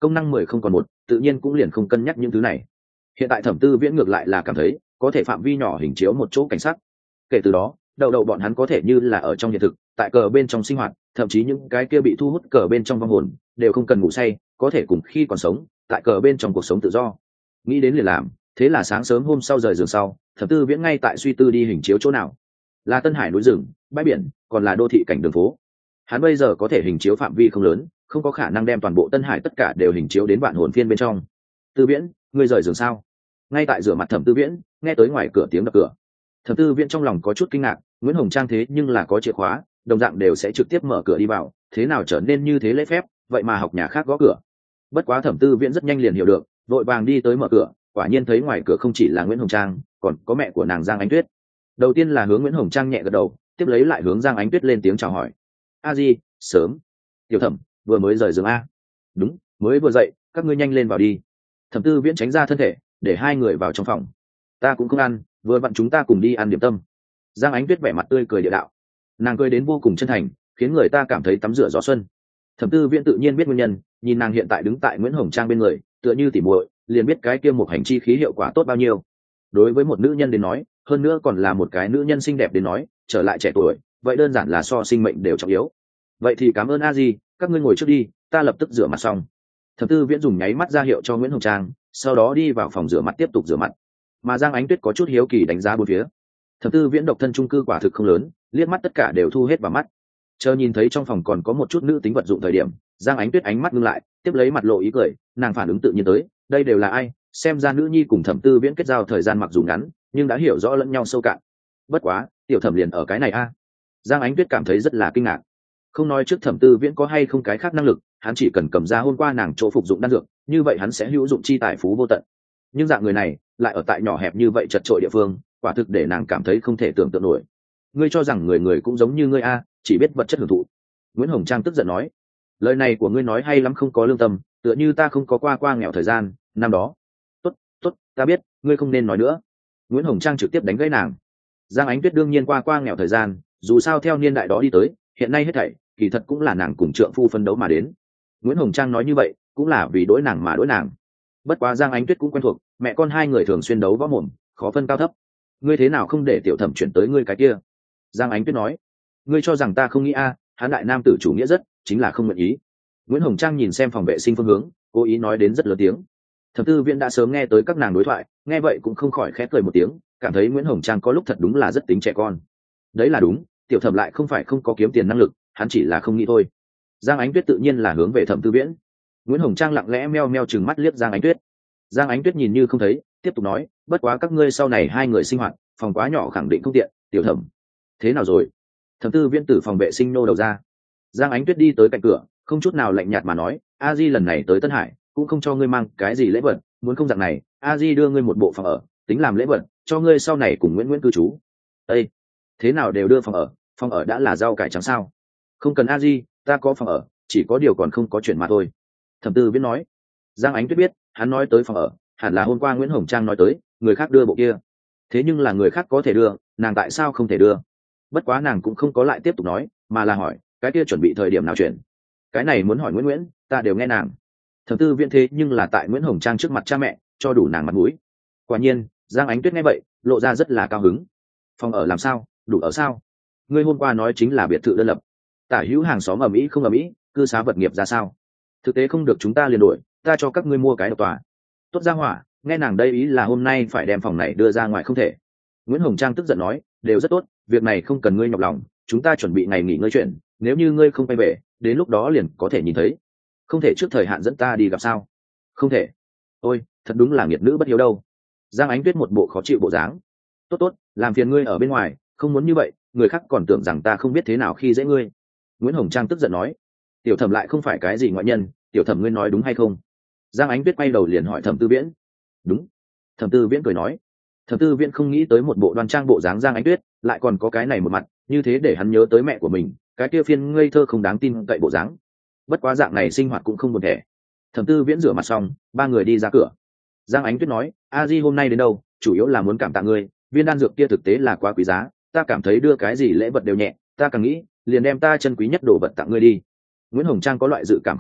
công năng mười không còn một, tự nhiên cũng liền không cân nhắc những thứ này. Hiện tại Thẩm Tư Viễn ngược lại là cảm thấy có thể phạm vi nhỏ hình chiếu một chỗ cảnh sắc. Kể từ đó đầu đầu bọn hắn có thể như là ở trong hiện thực, tại cờ bên trong sinh hoạt, thậm chí những cái kia bị thu hút cờ bên trong vong hồn đều không cần ngủ say, có thể cùng khi còn sống tại cờ bên trong cuộc sống tự do. Nghĩ đến liền làm. Thế là sáng sớm hôm sau rời giường sau, Thẩm Tư Viễn ngay tại suy tư đi hình chiếu chỗ nào. Là Tân Hải núi rừng, bãi biển, còn là đô thị cảnh đường phố. Hắn bây giờ có thể hình chiếu phạm vi không lớn, không có khả năng đem toàn bộ Tân Hải tất cả đều hình chiếu đến vạn hồn phiên bên trong. Tư Viễn, ngươi rời giường sao? Ngay tại rửa mặt Thẩm Tư Viễn nghe tới ngoài cửa tiếng đập cửa. Thẩm Tư Viễn trong lòng có chút kinh ngạc, Nguyễn Hồng Trang thế nhưng là có chìa khóa, đồng dạng đều sẽ trực tiếp mở cửa đi vào, thế nào trở nên như thế lễ phép, vậy mà học nhà khác gõ cửa. Bất quá Thẩm Tư Viễn rất nhanh liền hiểu được, vội vàng đi tới mở cửa, quả nhiên thấy ngoài cửa không chỉ là Nguyễn Hồng Trang, còn có mẹ của nàng Giang Ánh Tuyết. Đầu tiên là hướng Nguyễn Hồng Trang nhẹ gật đầu, tiếp lấy lại hướng Giang Ánh Tuyết lên tiếng chào hỏi. A Di, sớm. Tiểu Thẩm, vừa mới rời giường a? Đúng, mới vừa dậy, các ngươi nhanh lên vào đi. Thẩm Tư Viễn tránh ra thân thể, để hai người vào trong phòng. Ta cũng không ăn, vừa vặn chúng ta cùng đi ăn điểm tâm. Giang Ánh Tuyết vẻ mặt tươi cười địa đạo, nàng cười đến vô cùng chân thành, khiến người ta cảm thấy tắm rửa gió xuân. Thẩm Tư Viễn tự nhiên biết nguyên nhân, nhìn nàng hiện tại đứng tại Nguyễn Hồng Trang bên người, tựa như tỉ muội, liền biết cái kia một hành chi khí hiệu quả tốt bao nhiêu. Đối với một nữ nhân đến nói, hơn nữa còn là một cái nữ nhân xinh đẹp đến nói, trở lại trẻ tuổi, vậy đơn giản là so sinh mệnh đều trọng yếu. Vậy thì cảm ơn a di, các ngươi ngồi trước đi, ta lập tức rửa mặt xong. Thẩm Tư Viễn dùng nháy mắt ra hiệu cho Nguyễn Hồng Trang, sau đó đi vào phòng rửa mặt tiếp tục rửa mặt. Mà Giang Ánh Tuyết có chút hiếu kỳ đánh giá bốn phía. Thẩm Tư Viễn độc thân chung cư quả thực không lớn, liếc mắt tất cả đều thu hết vào mắt. Chờ nhìn thấy trong phòng còn có một chút nữ tính vật dụng thời điểm, Giang Ánh Tuyết ánh mắt ngưng lại, tiếp lấy mặt lộ ý cười, nàng phản ứng tự nhiên tới, đây đều là ai? Xem ra nữ nhi cùng Thẩm Tư Viễn kết giao thời gian mặc dù ngắn, nhưng đã hiểu rõ lẫn nhau sâu cạn. Bất quá, tiểu Thẩm liền ở cái này a. Giang Ánh Tuyết cảm thấy rất là kinh ngạc. Không nói trước Thẩm Tư Viễn có hay không cái khác năng lực, hắn chỉ cần cầm ra hôm qua nàng chỗ phục dụng đan dược, như vậy hắn sẽ hữu dụng chi tài phú vô tận. Nhưng dạng người này lại ở tại nhỏ hẹp như vậy chật chội địa phương, quả thực để nàng cảm thấy không thể tưởng tượng nổi. Ngươi cho rằng người người cũng giống như ngươi a, chỉ biết vật chất hưởng thụ. Nguyễn Hồng Trang tức giận nói, lời này của ngươi nói hay lắm không có lương tâm, tựa như ta không có qua qua nghèo thời gian năm đó. Tốt, tốt, ta biết, ngươi không nên nói nữa. Nguyễn Hồng Trang trực tiếp đánh gãy nàng. Giang Ánh Tuyết đương nhiên qua qua nghèo thời gian, dù sao theo niên đại đó đi tới, hiện nay hết thảy kỳ thật cũng là nàng cùng trượng phu phân đấu mà đến. Nguyễn Hồng Trang nói như vậy cũng là vì đối nàng mà đối nàng. Bất quá Giang Ánh Tuyết cũng quen thuộc, mẹ con hai người thường xuyên đấu võ mồm, khó phân cao thấp. Ngươi thế nào không để tiểu Thẩm chuyển tới ngươi cái kia? Giang Ánh Tuyết nói, ngươi cho rằng ta không nghĩ a? À, hắn đại nam tử chủ nghĩa rất, chính là không nguyện ý. Nguyễn Hồng Trang nhìn xem phòng vệ sinh phương hướng, cố ý nói đến rất lớn tiếng. Thẩm Tư Viễn đã sớm nghe tới các nàng đối thoại, nghe vậy cũng không khỏi khẽ cười một tiếng, cảm thấy Nguyễn Hồng Trang có lúc thật đúng là rất tính trẻ con. Đấy là đúng, tiểu Thẩm lại không phải không có kiếm tiền năng lực, hắn chỉ là không nghĩ thôi. Giang Ánh Tuyết tự nhiên là hướng về Thẩm Tư Viễn. Nguyễn Hồng Trang lặng lẽ meo meo chừng mắt liếc Giang Ánh Tuyết. Giang Ánh Tuyết nhìn như không thấy, tiếp tục nói, bất quá các ngươi sau này hai người sinh hoạt, phòng quá nhỏ khẳng định không tiện, tiểu Thẩm. Thế nào rồi? Thẩm Tư Viễn từ phòng vệ sinh nô đầu ra. Giang Ánh Tuyết đi tới cạnh cửa, không chút nào lạnh nhạt mà nói, a di lần này tới Tân Hải cũng không cho ngươi mang cái gì lễ vật, muốn không dạng này, a di đưa ngươi một bộ phòng ở, tính làm lễ vật cho ngươi sau này cùng Nguyễn Nguyễn cư trú. Ê, thế nào đều đưa phòng ở, phòng ở đã là rau cải trắng sao? Không cần a di, ta có phòng ở, chỉ có điều còn không có chuyện mà thôi. Thẩm Tư Viễn nói. Giang Ánh Tuyết biết, hắn nói tới phòng ở, hẳn là hôm qua Nguyễn Hồng Trang nói tới, người khác đưa bộ kia. Thế nhưng là người khác có thể đưa, nàng tại sao không thể đưa? Bất quá nàng cũng không có lại tiếp tục nói, mà là hỏi, cái kia chuẩn bị thời điểm nào chuyển? Cái này muốn hỏi Nguyễn Nguyễn, ta đều nghe nàng. Thẩm Tư Viễn thế nhưng là tại Nguyễn Hồng Trang trước mặt cha mẹ, cho đủ nàng mặt mũi. Quả nhiên, Giang Ánh Tuyết nghe vậy, lộ ra rất là cao hứng. Phòng ở làm sao, đủ ở sao? Ngươi hôm qua nói chính là biệt thự đơn lập. Tả hữu hàng xóm ở Mỹ không ở Mỹ, cư xá vật nghiệp ra sao? Thực tế không được chúng ta liền đổi, ta cho các ngươi mua cái độc tòa. Tốt ra hỏa, nghe nàng đây ý là hôm nay phải đem phòng này đưa ra ngoài không thể. Nguyễn Hồng Trang tức giận nói, đều rất tốt, việc này không cần ngươi nhọc lòng, chúng ta chuẩn bị ngày nghỉ ngơi chuyện, nếu như ngươi không quay về, đến lúc đó liền có thể nhìn thấy. Không thể trước thời hạn dẫn ta đi gặp sao? Không thể. Ôi, thật đúng là nghiệt nữ bất hiếu đâu. Giang Ánh Tuyết một bộ khó chịu bộ dáng. Tốt tốt, làm phiền ngươi ở bên ngoài, không muốn như vậy, người khác còn tưởng rằng ta không biết thế nào khi dễ ngươi. Nguyễn Hồng Trang tức giận nói. Tiểu Thẩm lại không phải cái gì ngoại nhân, tiểu Thẩm ngươi nói đúng hay không? Giang Ánh Tuyết quay đầu liền hỏi Thẩm Tư Viễn. Đúng. Thẩm Tư Viễn cười nói. Thẩm Tư Viễn không nghĩ tới một bộ đoan trang bộ dáng Giang Ánh Tuyết lại còn có cái này một mặt, như thế để hắn nhớ tới mẹ của mình, cái kia phiên ngây thơ không đáng tin cậy bộ dáng. Bất quá dạng này sinh hoạt cũng không buồn thẻ. Thẩm Tư Viễn rửa mặt xong, ba người đi ra cửa. Giang Ánh Tuyết nói, a di hôm nay đến đâu, chủ yếu là muốn cảm tạ ngươi, viên đan dược kia thực tế là quá quý giá, ta cảm thấy đưa cái gì lễ vật đều nhẹ, ta càng nghĩ liền đem ta chân quý nhất đồ vật tặng ngươi đi. Nguyễn Hồng Trang có loại dự cảm không tốt,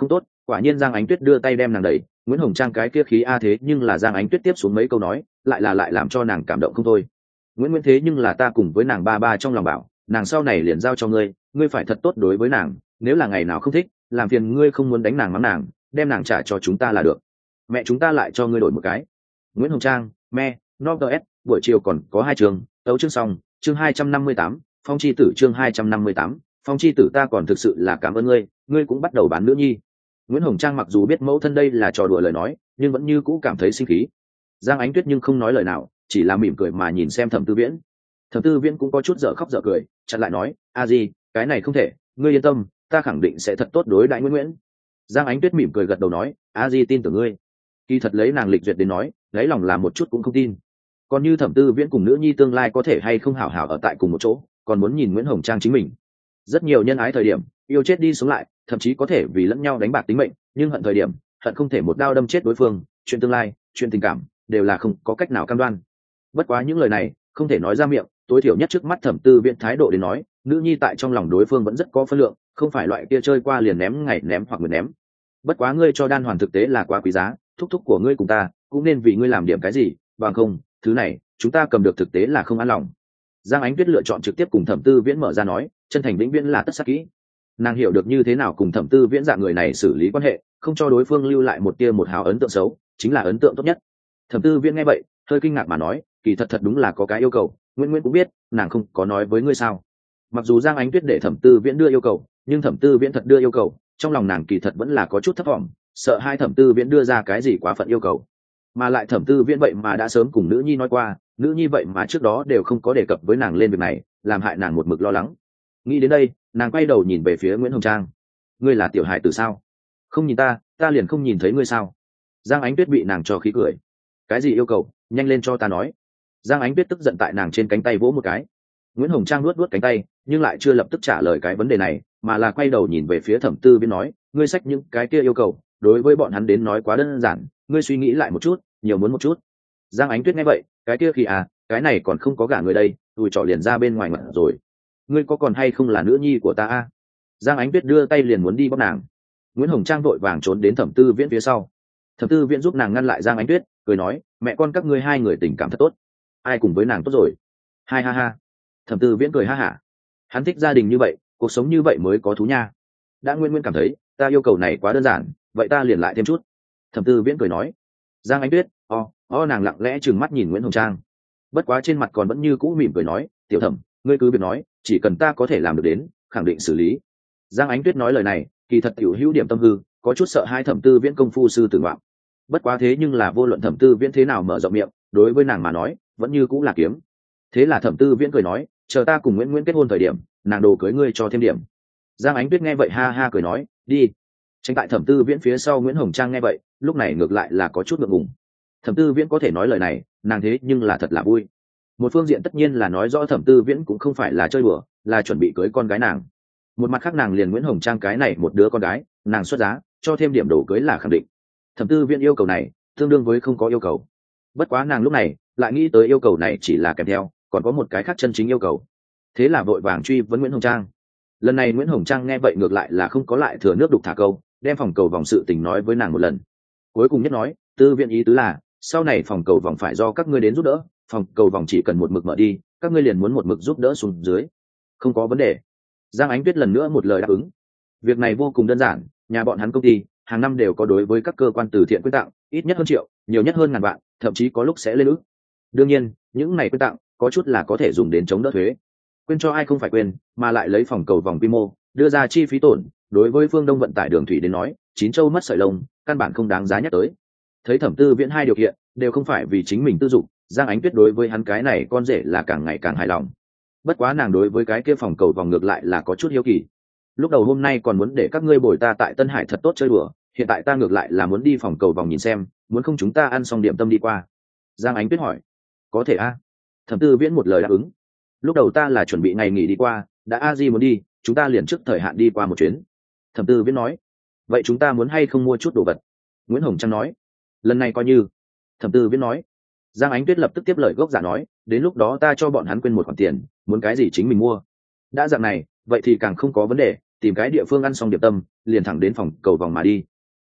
quả nhiên Giang Ánh Tuyết đưa tay đem nàng đẩy, Nguyễn Hồng Trang cái kia khí a thế nhưng là Giang Ánh Tuyết tiếp xuống mấy câu nói lại là lại làm cho nàng cảm động không thôi. Nguyễn Nguyễn thế nhưng là ta cùng với nàng ba ba trong lòng bảo, nàng sau này liền giao cho ngươi, ngươi phải thật tốt đối với nàng, nếu là ngày nào không thích làm phiền ngươi không muốn đánh nàng mắng nàng, đem nàng trả cho chúng ta là được, mẹ chúng ta lại cho ngươi đổi một cái. Nguyễn Hồng Trang me nots buổi chiều còn có hai trường tấu chương xong, chương hai trăm năm mươi tám phong chi tử, chương hai trăm năm mươi tám phong chi tử, ta còn thực sự là cảm ơn ngươi, ngươi cũng bắt đầu bán nữ nhi. Nguyễn Hồng Trang mặc dù biết mẫu thân đây là trò đùa lời nói nhưng vẫn như cũ cảm thấy sinh khí. Giang Ánh Tuyết nhưng không nói lời nào, chỉ là mỉm cười mà nhìn xem Thẩm Tư Viễn. Thẩm Tư Viễn cũng có chút dở khóc dở cười, chặn lại nói, a di cái này không thể, ngươi yên tâm, ta khẳng định sẽ thật tốt đối đãi Nguyễn Nguyễn. Giang Ánh Tuyết mỉm cười gật đầu nói, a di tin tưởng ngươi. Kỳ thật lấy nàng lịch duyệt đến nói, lấy lòng là một chút cũng không tin. Còn như Thẩm Tư Viễn cùng nữ nhi tương lai có thể hay không hảo hảo ở tại cùng một chỗ, còn muốn nhìn Nguyễn Hồng Trang chính mình. Rất nhiều nhân ái thời điểm yêu chết đi sống lại, thậm chí có thể vì lẫn nhau đánh bạc tính mệnh, nhưng hận thời điểm hận không thể một đao đâm chết đối phương. Chuyện tương lai, chuyện tình cảm đều là không có cách nào cam đoan. Bất quá những lời này không thể nói ra miệng, tối thiểu nhất trước mắt Thẩm Tư Viễn thái độ đến nói, nữ nhi tại trong lòng đối phương vẫn rất có phân lượng, không phải loại kia chơi qua liền ném ngày ném hoặc người ném. Bất quá ngươi cho đan hoàn thực tế là quá quý giá, thúc thúc của ngươi cùng ta cũng nên vì ngươi làm điểm cái gì, bằng không thứ này chúng ta cầm được thực tế là không an lòng. Giang Ánh Tuyết lựa chọn trực tiếp cùng Thẩm Tư Viễn mở ra nói, chân thành vĩnh viễn là tất sắc kỹ. Nàng hiểu được như thế nào cùng Thẩm Tư Viễn dạng người này xử lý quan hệ, không cho đối phương lưu lại một tia một hào ấn tượng xấu, chính là ấn tượng tốt nhất. Thẩm Tư Viễn nghe vậy hơi kinh ngạc mà nói, kỳ thật thật đúng là có cái yêu cầu, Nguyễn Nguyễn cũng biết, nàng không có nói với ngươi sao? Mặc dù Giang Ánh Tuyết để Thẩm Tư Viễn đưa yêu cầu, nhưng Thẩm Tư Viễn thật đưa yêu cầu, trong lòng nàng kỳ thật vẫn là có chút thất vọng, sợ hai Thẩm Tư Viễn đưa ra cái gì quá phận yêu cầu. Mà lại Thẩm Tư Viễn vậy mà đã sớm cùng nữ nhi nói qua, nữ nhi vậy mà trước đó đều không có đề cập với nàng lên việc này, làm hại nàng một mực lo lắng. Nghĩ đến đây, nàng quay đầu nhìn về phía Nguyễn Hồng Trang. Ngươi là tiểu hài tử sao? Không nhìn ta, ta liền không nhìn thấy ngươi sao? Giang Ánh Tuyết bị nàng cho khí cười. Cái gì yêu cầu, nhanh lên cho ta nói. Giang Ánh Tuyết tức giận tại nàng trên cánh tay vỗ một cái. Nguyễn Hồng Trang nuốt nuốt cánh tay, nhưng lại chưa lập tức trả lời cái vấn đề này, mà là quay đầu nhìn về phía Thẩm Tư Viễn nói, ngươi xách những cái kia yêu cầu, đối với bọn hắn đến nói quá đơn giản, ngươi suy nghĩ lại một chút, nhiều muốn một chút. Giang Ánh Tuyết nghe vậy, cái kia khi à, cái này còn không có gả người đây, tụi trọ liền ra bên ngoài mặt rồi. Ngươi có còn hay không là nữ nhi của ta a? Giang Ánh Tuyết đưa tay liền muốn đi bóc nàng. Nguyễn Hồng Trang vội vàng trốn đến Thẩm Tư Viễn phía sau. Thẩm Tư Viễn giúp nàng ngăn lại Giang Ánh Tuyết, cười nói, mẹ con các ngươi hai người tình cảm thật tốt, ai cùng với nàng tốt rồi. Hai ha ha. Thẩm Tư Viễn cười ha hả. Hắn thích gia đình như vậy, cuộc sống như vậy mới có thú nha. Đã Nguyên Nguyên cảm thấy ta yêu cầu này quá đơn giản, vậy ta liền lại thêm chút. Thẩm Tư Viễn cười nói. Giang Ánh Tuyết o o nàng lặng lẽ trừng mắt nhìn Nguyễn Hồng Trang, bất quá trên mặt còn vẫn như cũ mỉm cười nói, tiểu Thẩm, ngươi cứ việc nói, chỉ cần ta có thể làm được đến, khẳng định xử lý. Giang Ánh Tuyết nói lời này kỳ thật tiểu hữu điểm tâm hư, có chút sợ hai Thẩm Tư Viễn công phu sư tử ngoạm. Bất quá thế nhưng là vô luận Thẩm Tư Viễn thế nào mở rộng miệng, đối với nàng mà nói vẫn như cũ là kiếm. Thế là Thẩm Tư Viễn cười nói, chờ ta cùng Nguyễn Nguyễn kết hôn thời điểm, nàng đồ cưới ngươi cho thêm điểm. Giang Ánh Tuyết nghe vậy ha ha cười nói, đi. Tránh tại Thẩm Tư Viễn phía sau Nguyễn Hồng Trang nghe vậy lúc này ngược lại là có chút ngượng ngùng. Thẩm Tư Viễn có thể nói lời này, nàng thế nhưng là thật là vui. Một phương diện tất nhiên là nói rõ Thẩm Tư Viễn cũng không phải là chơi bừa, là chuẩn bị cưới con gái nàng. Một mặt khác nàng liền Nguyễn Hồng Trang cái này một đứa con gái, nàng xuất giá cho thêm điểm đồ cưới là khẳng định. Thẩm Tư Viễn yêu cầu này tương đương với không có yêu cầu. Bất quá nàng lúc này lại nghĩ tới yêu cầu này chỉ là kèm theo, còn có một cái khác chân chính yêu cầu. Thế là vội vàng truy vấn Nguyễn Hồng Trang. Lần này Nguyễn Hồng Trang nghe vậy ngược lại là không có lại thừa nước đục thả câu, đem phòng cầu vòng sự tình nói với nàng một lần. Cuối cùng nhất nói, Tư Viễn ý tứ là sau này phòng cầu vòng phải do các ngươi đến giúp đỡ, phòng cầu vòng chỉ cần một mực mở đi, các ngươi liền muốn một mực giúp đỡ xuống dưới. Không có vấn đề. Giang Ánh Tuyết lần nữa một lời đáp ứng. Việc này vô cùng đơn giản, nhà bọn hắn công ty hàng năm đều có đối với các cơ quan từ thiện quyên tặng, ít nhất hơn triệu, nhiều nhất hơn ngàn vạn, thậm chí có lúc sẽ lên ức. Đương nhiên, những này quyên tặng có chút là có thể dùng đến chống đỡ thuế. Quên cho ai không phải quên, mà lại lấy phòng cầu vòng quy mô đưa ra chi phí tổn, đối với phương Đông vận tải đường thủy đến nói, chín châu mất sợi lông, căn bản không đáng giá nhắc tới. Thấy Thẩm Tư Viễn hai điều kiện đều không phải vì chính mình tư dụng, Giang Ánh Tuyết đối với hắn cái này con rể là càng ngày càng hài lòng. Bất quá nàng đối với cái kia phòng cầu vòng ngược lại là có chút hiếu kỳ. Lúc đầu hôm nay còn muốn để các ngươi bồi ta tại Tân Hải thật tốt chơi đùa, hiện tại ta ngược lại là muốn đi phòng cầu vòng nhìn xem, muốn không chúng ta ăn xong điểm tâm đi qua. Giang Ánh Tuyết hỏi. Có thể a. Thẩm Tư Viễn một lời đáp ứng. Lúc đầu ta là chuẩn bị ngày nghỉ đi qua, đã a di muốn đi, chúng ta liền trước thời hạn đi qua một chuyến. Thẩm Tư Viễn nói. Vậy chúng ta muốn hay không mua chút đồ vật? Nguyễn Hồng Trang nói. Lần này coi như. Thẩm Tư Viễn nói. Giang Ánh Tuyết lập tức tiếp lời gốc giả nói, đến lúc đó ta cho bọn hắn quên một khoản tiền, muốn cái gì chính mình mua. Đã dạng này, vậy thì càng không có vấn đề, tìm cái địa phương ăn xong điểm tâm, liền thẳng đến phòng cầu vòng mà đi.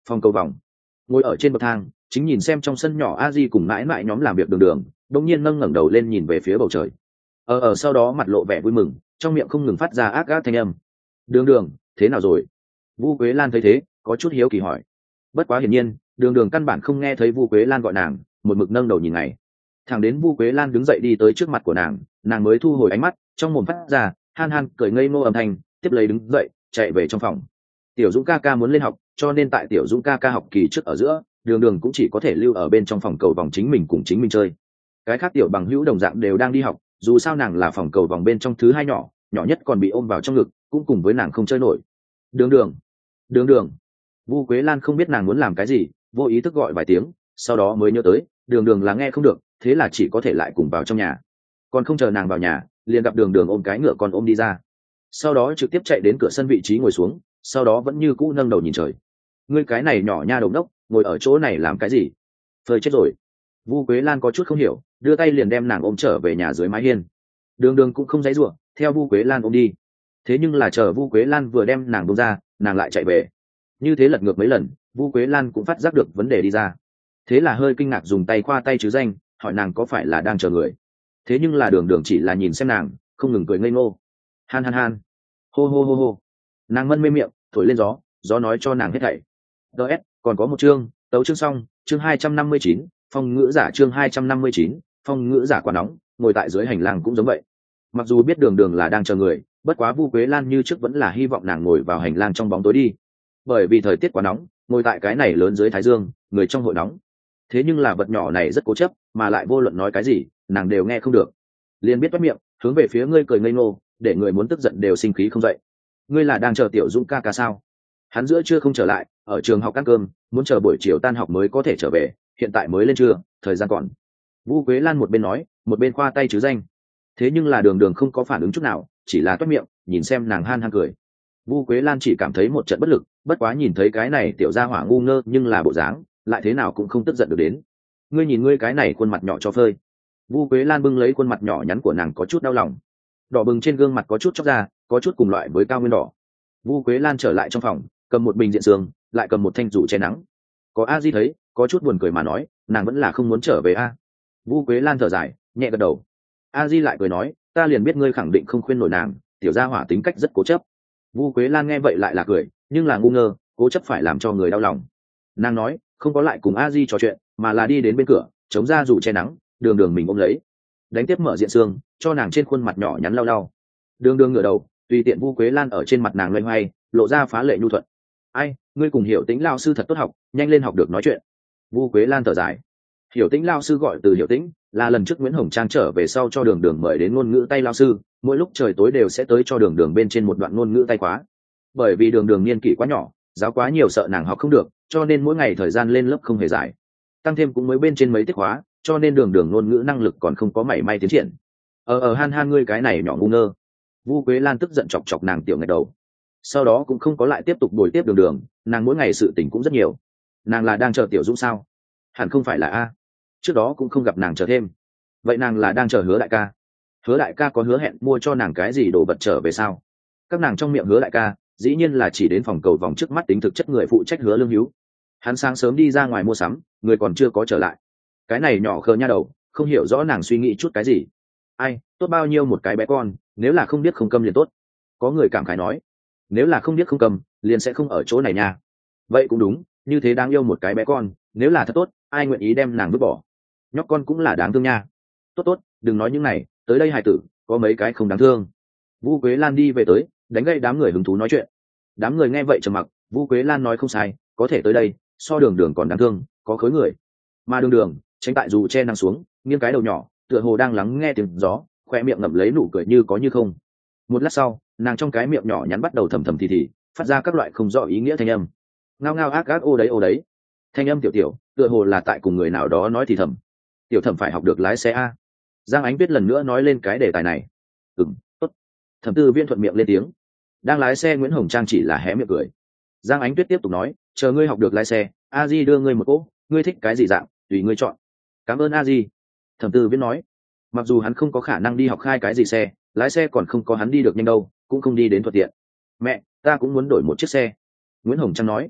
Phòng cầu vòng, ngồi ở trên bậc thang chính nhìn xem trong sân nhỏ a di cùng mãi mãi nhóm làm việc đường đường đột nhiên nâng ngẩng đầu lên nhìn về phía bầu trời. ở ở sau đó mặt lộ vẻ vui mừng, trong miệng không ngừng phát ra ác ác thanh âm. Đường đường, thế nào rồi? Vu Quế Lan thấy thế có chút hiếu kỳ hỏi. Bất quá hiển nhiên đường đường căn bản không nghe thấy Vu Quế Lan gọi nàng, một mực nâng đầu nhìn này. Thẳng đến Vu Quế Lan đứng dậy đi tới trước mặt của nàng, nàng mới thu hồi ánh mắt, trong mồm phát ra han han cười ngây ngô âm thanh, tiếp lấy đứng dậy chạy về trong phòng. Tiểu Dũng ca ca muốn lên học, cho nên tại Tiểu Dũng ca ca học kỳ trước ở giữa, đường đường cũng chỉ có thể lưu ở bên trong phòng cầu vòng chính mình cùng chính mình chơi. Cái khác tiểu bằng hữu đồng dạng đều đang đi học, dù sao nàng là phòng cầu vòng bên trong thứ hai nhỏ, nhỏ nhất còn bị ôm vào trong ngực, cũng cùng với nàng không chơi nổi. Đường đường, đường đường. Vu Quế Lan không biết nàng muốn làm cái gì, vô ý thức gọi vài tiếng, sau đó mới nhớ tới đường đường là nghe không được, thế là chỉ có thể lại cùng vào trong nhà. Còn không chờ nàng vào nhà, liền gặp đường đường ôm cái ngựa con ôm đi ra, sau đó trực tiếp chạy đến cửa sân vị trí ngồi xuống, sau đó vẫn như cũ nâng đầu nhìn trời. Ngươi cái này nhỏ nha đầu đốc, ngồi ở chỗ này làm cái gì? Phơi chết rồi. Vu Quế Lan có chút không hiểu, đưa tay liền đem nàng ôm trở về nhà dưới mái hiên. Đường đường cũng không dãy ruộng, theo Vu Quế Lan ôm đi. Thế nhưng là chờ Vu Quế Lan vừa đem nàng buông ra, nàng lại chạy về. Như thế lật ngược mấy lần, Vu Quế Lan cũng phát giác được vấn đề đi ra. Thế là hơi kinh ngạc dùng tay khoa tay chứ danh, hỏi nàng có phải là đang chờ người. Thế nhưng là đường đường chỉ là nhìn xem nàng, không ngừng cười ngây ngô. Han han han. Hô hô hô hô. Nàng mân mê miệng, thổi lên gió, gió nói cho nàng hết thảy. ds còn có một chương, tấu chương xong, chương hai trăm năm mươi chín, phong ngữ giả chương hai trăm năm mươi chín, phong ngữ giả quả nóng, ngồi tại dưới hành lang cũng giống vậy. Mặc dù biết đường đường là đang chờ người, bất quá Vu Quế Lan như trước vẫn là hy vọng nàng ngồi vào hành lang trong bóng tối đi, bởi vì thời tiết quá nóng, ngồi tại cái này lớn dưới thái dương, người trong hội nóng. Thế nhưng là vật nhỏ này rất cố chấp, mà lại vô luận nói cái gì nàng đều nghe không được, liền biết bắt miệng hướng về phía ngươi cười ngây ngô, để người muốn tức giận đều sinh khí không dậy. Ngươi là đang chờ Tiểu Dũng ca ca sao? Hắn giữa trưa không trở lại, ở trường học ăn cơm, muốn chờ buổi chiều tan học mới có thể trở về, hiện tại mới lên trưa, thời gian còn. Vu Quế Lan một bên nói, một bên khoa tay chứ danh. Thế nhưng là đường đường không có phản ứng chút nào, chỉ là toét miệng nhìn xem nàng han han cười. Vu Quế Lan chỉ cảm thấy một trận bất lực, bất quá nhìn thấy cái này tiểu gia hỏa ngu ngơ nhưng là bộ dáng, lại thế nào cũng không tức giận được đến. Ngươi nhìn ngươi cái này khuôn mặt nhỏ cho phơi. Vu Quế Lan bưng lấy khuôn mặt nhỏ nhắn của nàng có chút đau lòng, đỏ bừng trên gương mặt có chút chóc ra, có chút cùng loại với cao nguyên đỏ. Vu Quế Lan trở lại trong phòng, cầm một bình diện sương, lại cầm một thanh rủ che nắng. Có a di thấy, có chút buồn cười mà nói, nàng vẫn là không muốn trở về a. Vu Quế Lan thở dài, nhẹ gật đầu. A di lại cười nói, ta liền biết ngươi khẳng định không khuyên nổi nàng, tiểu gia hỏa tính cách rất cố chấp. Vu Quế Lan nghe vậy lại là cười, nhưng là ngu ngơ, cố chấp phải làm cho người đau lòng. Nàng nói, không có lại cùng a di trò chuyện, mà là đi đến bên cửa, chống ra rủ che nắng, đường đường mình ôm lấy, đánh tiếp mở diện sương, cho nàng trên khuôn mặt nhỏ nhắn lau lau. Đường đường ngửa đầu, tùy tiện Vu Quế Lan ở trên mặt nàng loay hoay, lộ ra phá lệ nhu thuận. Ai, ngươi cùng Hiểu Tĩnh lao sư thật tốt học, nhanh lên học được nói chuyện. Vu Quế Lan thở dài. Hiểu Tĩnh lao sư gọi từ Hiểu Tĩnh, là lần trước Nguyễn Hồng Trang trở về sau cho đường đường mời đến ngôn ngữ tay lao sư, mỗi lúc trời tối đều sẽ tới cho đường đường bên trên một đoạn ngôn ngữ tay khóa. Bởi vì đường đường niên kỷ quá nhỏ, giáo quá nhiều sợ nàng học không được, cho nên mỗi ngày thời gian lên lớp không hề dài. Tăng thêm cũng mới bên trên mấy tiết khóa, cho nên đường đường ngôn ngữ năng lực còn không có mảy may tiến triển. Ở ở han han ngươi cái này nhỏ ngu ngơ. Vu Quế Lan tức giận chọc chọc nàng tiểu ngạch đầu, sau đó cũng không có lại tiếp tục đổi tiếp đường đường, nàng mỗi ngày sự tình cũng rất nhiều. Nàng là đang chờ Tiểu Dũng sao? Hẳn không phải là a, trước đó cũng không gặp nàng chờ thêm. Vậy nàng là đang chờ Hứa đại ca? Hứa đại ca có hứa hẹn mua cho nàng cái gì đồ vật trở về sao? Các nàng trong miệng Hứa đại ca dĩ nhiên là chỉ đến phòng cầu vòng trước mắt tính thực chất người phụ trách Hứa Lương Hữu. Hắn sáng sớm đi ra ngoài mua sắm, người còn chưa có trở lại. Cái này nhỏ khờ nha đầu, không hiểu rõ nàng suy nghĩ chút cái gì. Ai, tốt bao nhiêu một cái bé con, nếu là không biết không câm liền tốt. Có người cảm khái nói, nếu là không biết không câm liền sẽ không ở chỗ này nha. Vậy cũng đúng, như thế đáng yêu một cái bé con, nếu là thật tốt, ai nguyện ý đem nàng vứt bỏ. Nhóc con cũng là đáng thương nha. Tốt tốt, đừng nói những này, tới đây hài tử, có mấy cái không đáng thương. Vu Quế Lan đi về tới, đánh gây đám người hứng thú nói chuyện. Đám người nghe vậy trầm mặc. Vu Quế Lan nói không sai, có thể tới đây, so đường đường còn đáng thương, có khối người. Mà đường đường tránh tại dù che nắng xuống, nghiêng cái đầu nhỏ, tựa hồ đang lắng nghe tiếng gió, khoe miệng ngậm lấy nụ cười như có như không. Một lát sau, nàng trong cái miệng nhỏ nhắn bắt đầu thầm thầm thì thì, phát ra các loại không rõ ý nghĩa thanh âm. Ngao ngao ác ác ô đấy ô đấy. Thanh âm tiểu tiểu, tựa hồ là tại cùng người nào đó nói thì thầm. Tiểu thẩm phải học được lái xe a. Giang Ánh biết lần nữa nói lên cái đề tài này. Ừm, tốt. Thẩm Tư Viên thuận miệng lên tiếng. Đang lái xe Nguyễn Hồng Trang chỉ là hé miệng cười. Giang Ánh Tuyết tiếp tục nói, chờ ngươi học được lái xe, a di đưa ngươi một cỗ, ngươi thích cái gì dạng tùy ngươi chọn. Cảm ơn a di. Thẩm Tư Viên nói, mặc dù hắn không có khả năng đi học khai cái gì xe, lái xe còn không có hắn đi được nhanh đâu, cũng không đi đến thuận tiện. Mẹ, ta cũng muốn đổi một chiếc xe. Nguyễn Hồng Trang nói.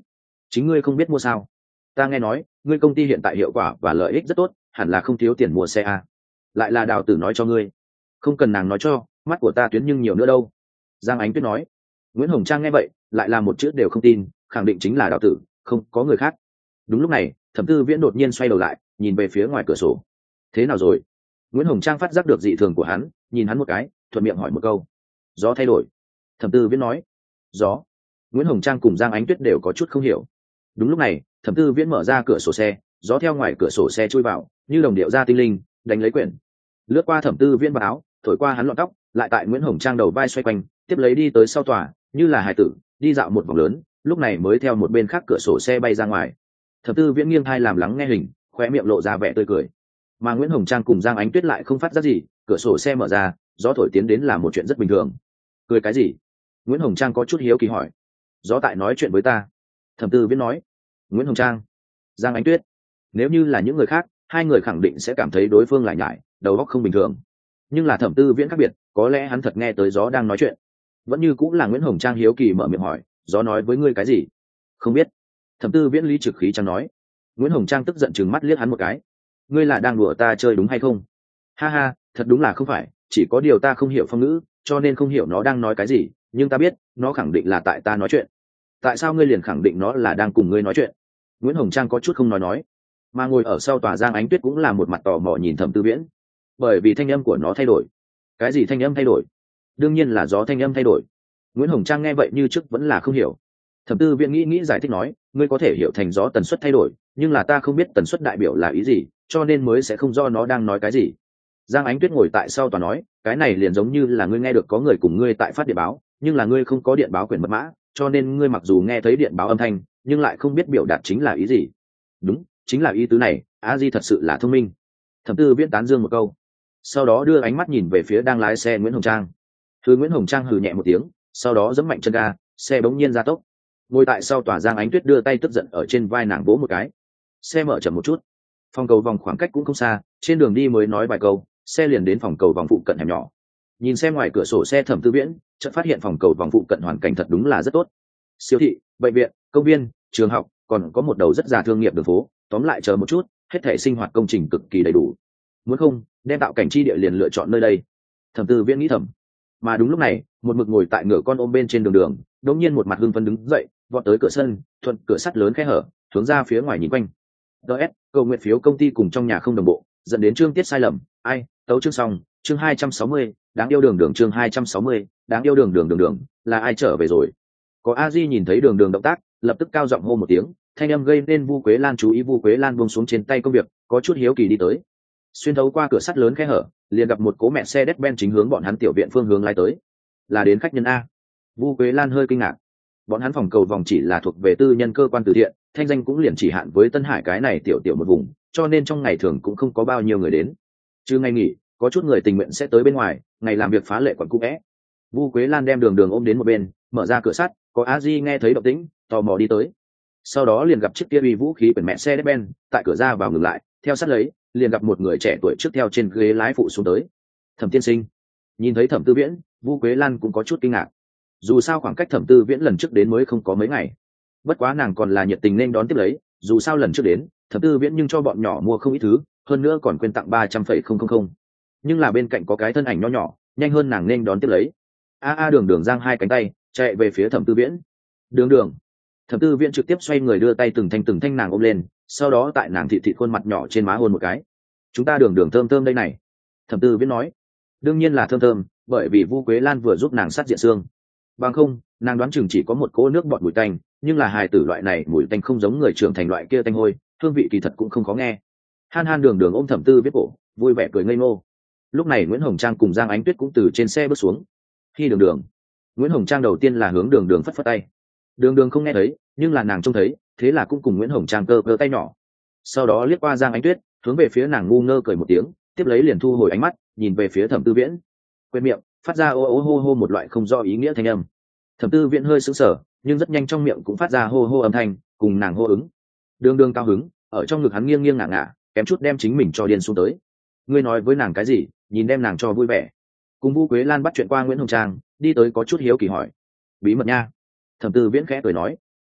chính ngươi không biết mua sao? Ta nghe nói ngươi công ty hiện tại hiệu quả và lợi ích rất tốt, hẳn là không thiếu tiền mua xe à? Lại là Đào Tử nói cho ngươi? Không cần nàng nói cho, mắt của ta tuyến nhưng nhiều nữa đâu. Giang Ánh Tuyết nói. Nguyễn Hồng Trang nghe vậy lại là một chữ đều không tin, khẳng định chính là Đào Tử, không có người khác. Đúng lúc này Thẩm Tư Viễn đột nhiên xoay đầu lại, nhìn về phía ngoài cửa sổ. Thế nào rồi? Nguyễn Hồng Trang phát giác được dị thường của hắn, nhìn hắn một cái, thuận miệng hỏi một câu. Gió thay đổi. Thẩm Tư Viễn nói. Gió? Nguyễn Hồng Trang cùng Giang Ánh Tuyết đều có chút không hiểu. Đúng lúc này Thẩm Tư Viễn mở ra cửa sổ xe, gió theo ngoài cửa sổ xe chui vào, như đồng điệu ra tinh linh, đánh lấy quyển, lướt qua Thẩm Tư Viễn vào áo, thổi qua hắn lọn tóc, lại tại Nguyễn Hồng Trang đầu vai xoay quanh, tiếp lấy đi tới sau tòa, như là hải tử đi dạo một vòng lớn, lúc này mới theo một bên khác cửa sổ xe bay ra ngoài. Thẩm Tư Viễn nghiêng tai làm lắng nghe hình, khóe miệng lộ ra vẻ tươi cười. Mà Nguyễn Hồng Trang cùng Giang Ánh Tuyết lại không phát giác gì, cửa sổ xe mở ra, gió thổi tiến đến là một chuyện rất bình thường. Cười cái gì? Nguyễn Hồng Trang có chút hiếu kỳ hỏi. Gió tại nói chuyện với ta. Thẩm Tư Viễn nói. Nguyễn Hồng Trang, Giang Ánh Tuyết, nếu như là những người khác, hai người khẳng định sẽ cảm thấy đối phương lại nhải, đầu óc không bình thường. Nhưng là Thẩm Tư Viễn khác biệt, có lẽ hắn thật nghe tới gió đang nói chuyện. Vẫn như cũng là Nguyễn Hồng Trang hiếu kỳ mở miệng hỏi, gió nói với ngươi cái gì? Không biết. Thẩm Tư Viễn lý trực khí chẳng nói. Nguyễn Hồng Trang tức giận chừng mắt liếc hắn một cái. Ngươi là đang đùa ta chơi đúng hay không? Ha ha, thật đúng là không phải, chỉ có điều ta không hiểu phong ngữ, cho nên không hiểu nó đang nói cái gì, nhưng ta biết nó khẳng định là tại ta nói chuyện. Tại sao ngươi liền khẳng định nó là đang cùng ngươi nói chuyện? Nguyễn Hồng Trang có chút không nói nói, mà ngồi ở sau tòa Giang Ánh Tuyết cũng là một mặt tò mò nhìn Thẩm Tư Viễn, bởi vì thanh âm của nó thay đổi. Cái gì thanh âm thay đổi? Đương nhiên là gió thanh âm thay đổi. Nguyễn Hồng Trang nghe vậy như trước vẫn là không hiểu. Thẩm Tư Viễn nghĩ nghĩ giải thích nói, ngươi có thể hiểu thành gió tần suất thay đổi, nhưng là ta không biết tần suất đại biểu là ý gì, cho nên mới sẽ không rõ nó đang nói cái gì. Giang Ánh Tuyết ngồi tại sau tòa nói, cái này liền giống như là ngươi nghe được có người cùng ngươi tại phát điện báo, nhưng là ngươi không có điện báo quyền mật mã, cho nên ngươi mặc dù nghe thấy điện báo âm thanh, nhưng lại không biết biểu đạt chính là ý gì. Đúng, chính là ý tứ này, a di thật sự là thông minh. Thẩm Tư Viễn tán dương một câu, sau đó đưa ánh mắt nhìn về phía đang lái xe Nguyễn Hồng Trang. Thứ Nguyễn Hồng Trang hừ nhẹ một tiếng, sau đó giẫm mạnh chân ga, xe bỗng nhiên gia tốc. Ngồi tại sau tòa Giang Ánh Tuyết đưa tay tức giận ở trên vai nàng vỗ một cái. Xe mở chậm một chút. Phòng cầu vòng khoảng cách cũng không xa, trên đường đi mới nói vài câu, xe liền đến phòng cầu vòng phụ cận hẻm nhỏ. Nhìn xem ngoài cửa sổ xe Thẩm Tư Viễn, chợt phát hiện phòng cầu vòng phụ cận hoàn cảnh thật đúng là rất tốt. Siêu thị, bệnh viện, công viên, trường học, còn có một đầu rất già thương nghiệp đường phố, tóm lại chờ một chút, hết thảy sinh hoạt công trình cực kỳ đầy đủ. Muốn không, đem tạo cảnh chi địa liền lựa chọn nơi đây. Thẩm Tư Viễn nghĩ thầm. Mà đúng lúc này, một mực ngồi tại ngựa con ôm bên trên đường đường, đột nhiên một mặt hưng phấn đứng dậy, vọt tới cửa sân, thuận cửa sắt lớn khẽ hở, hướng ra phía ngoài nhìn quanh. đê ét, cầu nguyện phiếu công ty cùng trong nhà không đồng bộ, dẫn đến chương tiết sai lầm. Ai, tấu chương xong, chương hai trăm sáu mươi, đáng yêu đường đường chương hai trăm sáu mươi, đáng yêu đường đường đường đường, là ai trở về rồi? Có A Di nhìn thấy đường đường động tác, lập tức cao giọng hô một tiếng, thanh âm gây nên Vu Quế Lan chú ý. Vu Quế Lan buông xuống trên tay công việc, có chút hiếu kỳ đi tới. Xuyên thấu qua cửa sắt lớn khẽ hở, liền gặp một cố mẹ xe Mercedes-Benz chính hướng bọn hắn tiểu viện phương hướng lái tới. Là đến khách nhân a. Vu Quế Lan hơi kinh ngạc. Bọn hắn phòng cầu vòng chỉ là thuộc về tư nhân cơ quan từ thiện, thanh danh cũng liền chỉ hạn với Tân Hải cái này tiểu tiểu một vùng, cho nên trong ngày thường cũng không có bao nhiêu người đến. Chứ ngày nghỉ, có chút người tình nguyện sẽ tới bên ngoài, ngày làm việc phá lệ quẩn cũ é. Vu Quế Lan đem đường đường ôm đến một bên, mở ra cửa sắt, có A Di nghe thấy động tĩnh, tò mò đi tới. Sau đó liền gặp chiếc kia uy vũ khí quyển mẹ xe Mercedes-Benz, tại cửa ra vào ngừng lại, theo sát lấy, liền gặp một người trẻ tuổi trước theo trên ghế lái phụ xuống tới. Thẩm tiên sinh. Nhìn thấy Thẩm Tư Viễn, Vu Quế Lan cũng có chút kinh ngạc. Dù sao khoảng cách Thẩm Tư Viễn lần trước đến mới không có mấy ngày, bất quá nàng còn là nhiệt tình nên đón tiếp lấy. Dù sao lần trước đến, Thẩm Tư Viễn nhưng cho bọn nhỏ mua không ít thứ, hơn nữa còn quên tặng ba trăm phẩy không không không. Nhưng là bên cạnh có cái thân ảnh nho nhỏ, nhanh hơn nàng nên đón tiếp lấy. A A đường đường giang hai cánh tay, chạy về phía Thẩm Tư Viễn. Đường đường. Thẩm Tư Viễn trực tiếp xoay người đưa tay từng thanh từng thanh nàng ôm lên, sau đó tại nàng thịt thịt khuôn mặt nhỏ trên má hôn một cái. Chúng ta đường đường thơm thơm đây này. Thẩm Tư Viễn nói. Đương nhiên là thơm thơm, bởi vì Vu Quế Lan vừa giúp nàng sát diện xương. Bằng không, nàng đoán chừng chỉ có một cỗ nước bọt mùi tanh, nhưng là hài tử loại này mùi tanh không giống người trưởng thành loại kia tanh hôi, hương vị kỳ thật cũng không khó nghe. Han Han đường đường ôm Thẩm Tư Viễn cổ, vui vẻ cười ngây ngô. Lúc này Nguyễn Hồng Trang cùng Giang Ánh Tuyết cũng từ trên xe bước xuống. Khi đường đường, Nguyễn Hồng Trang đầu tiên là hướng đường đường phất phất tay. Đường đường không nghe thấy, nhưng là nàng trông thấy, thế là cũng cùng Nguyễn Hồng Trang cơ cơ tay nhỏ. Sau đó liếc qua Giang Ánh Tuyết, hướng về phía nàng ngu ngơ cười một tiếng, tiếp lấy liền thu hồi ánh mắt, nhìn về phía Thẩm Tư Viễn. Quên miệng, phát ra ô ô hô hô một loại không rõ ý nghĩa thanh âm. Thẩm Tư Viễn hơi sững sờ, nhưng rất nhanh trong miệng cũng phát ra hô hô âm thanh, cùng nàng hô ứng. Đường đường cao hứng, ở trong ngực hắn nghiêng nghiêng ngả ngả, kém chút đem chính mình cho điên xuống tới. Ngươi nói với nàng cái gì, nhìn đem nàng cho vui vẻ. Cùng Vu Quế Lan bắt chuyện qua Nguyễn Hồng Trang, đi tới có chút hiếu kỳ hỏi. Bí mật nha. Thẩm Tư Viễn khẽ cười nói.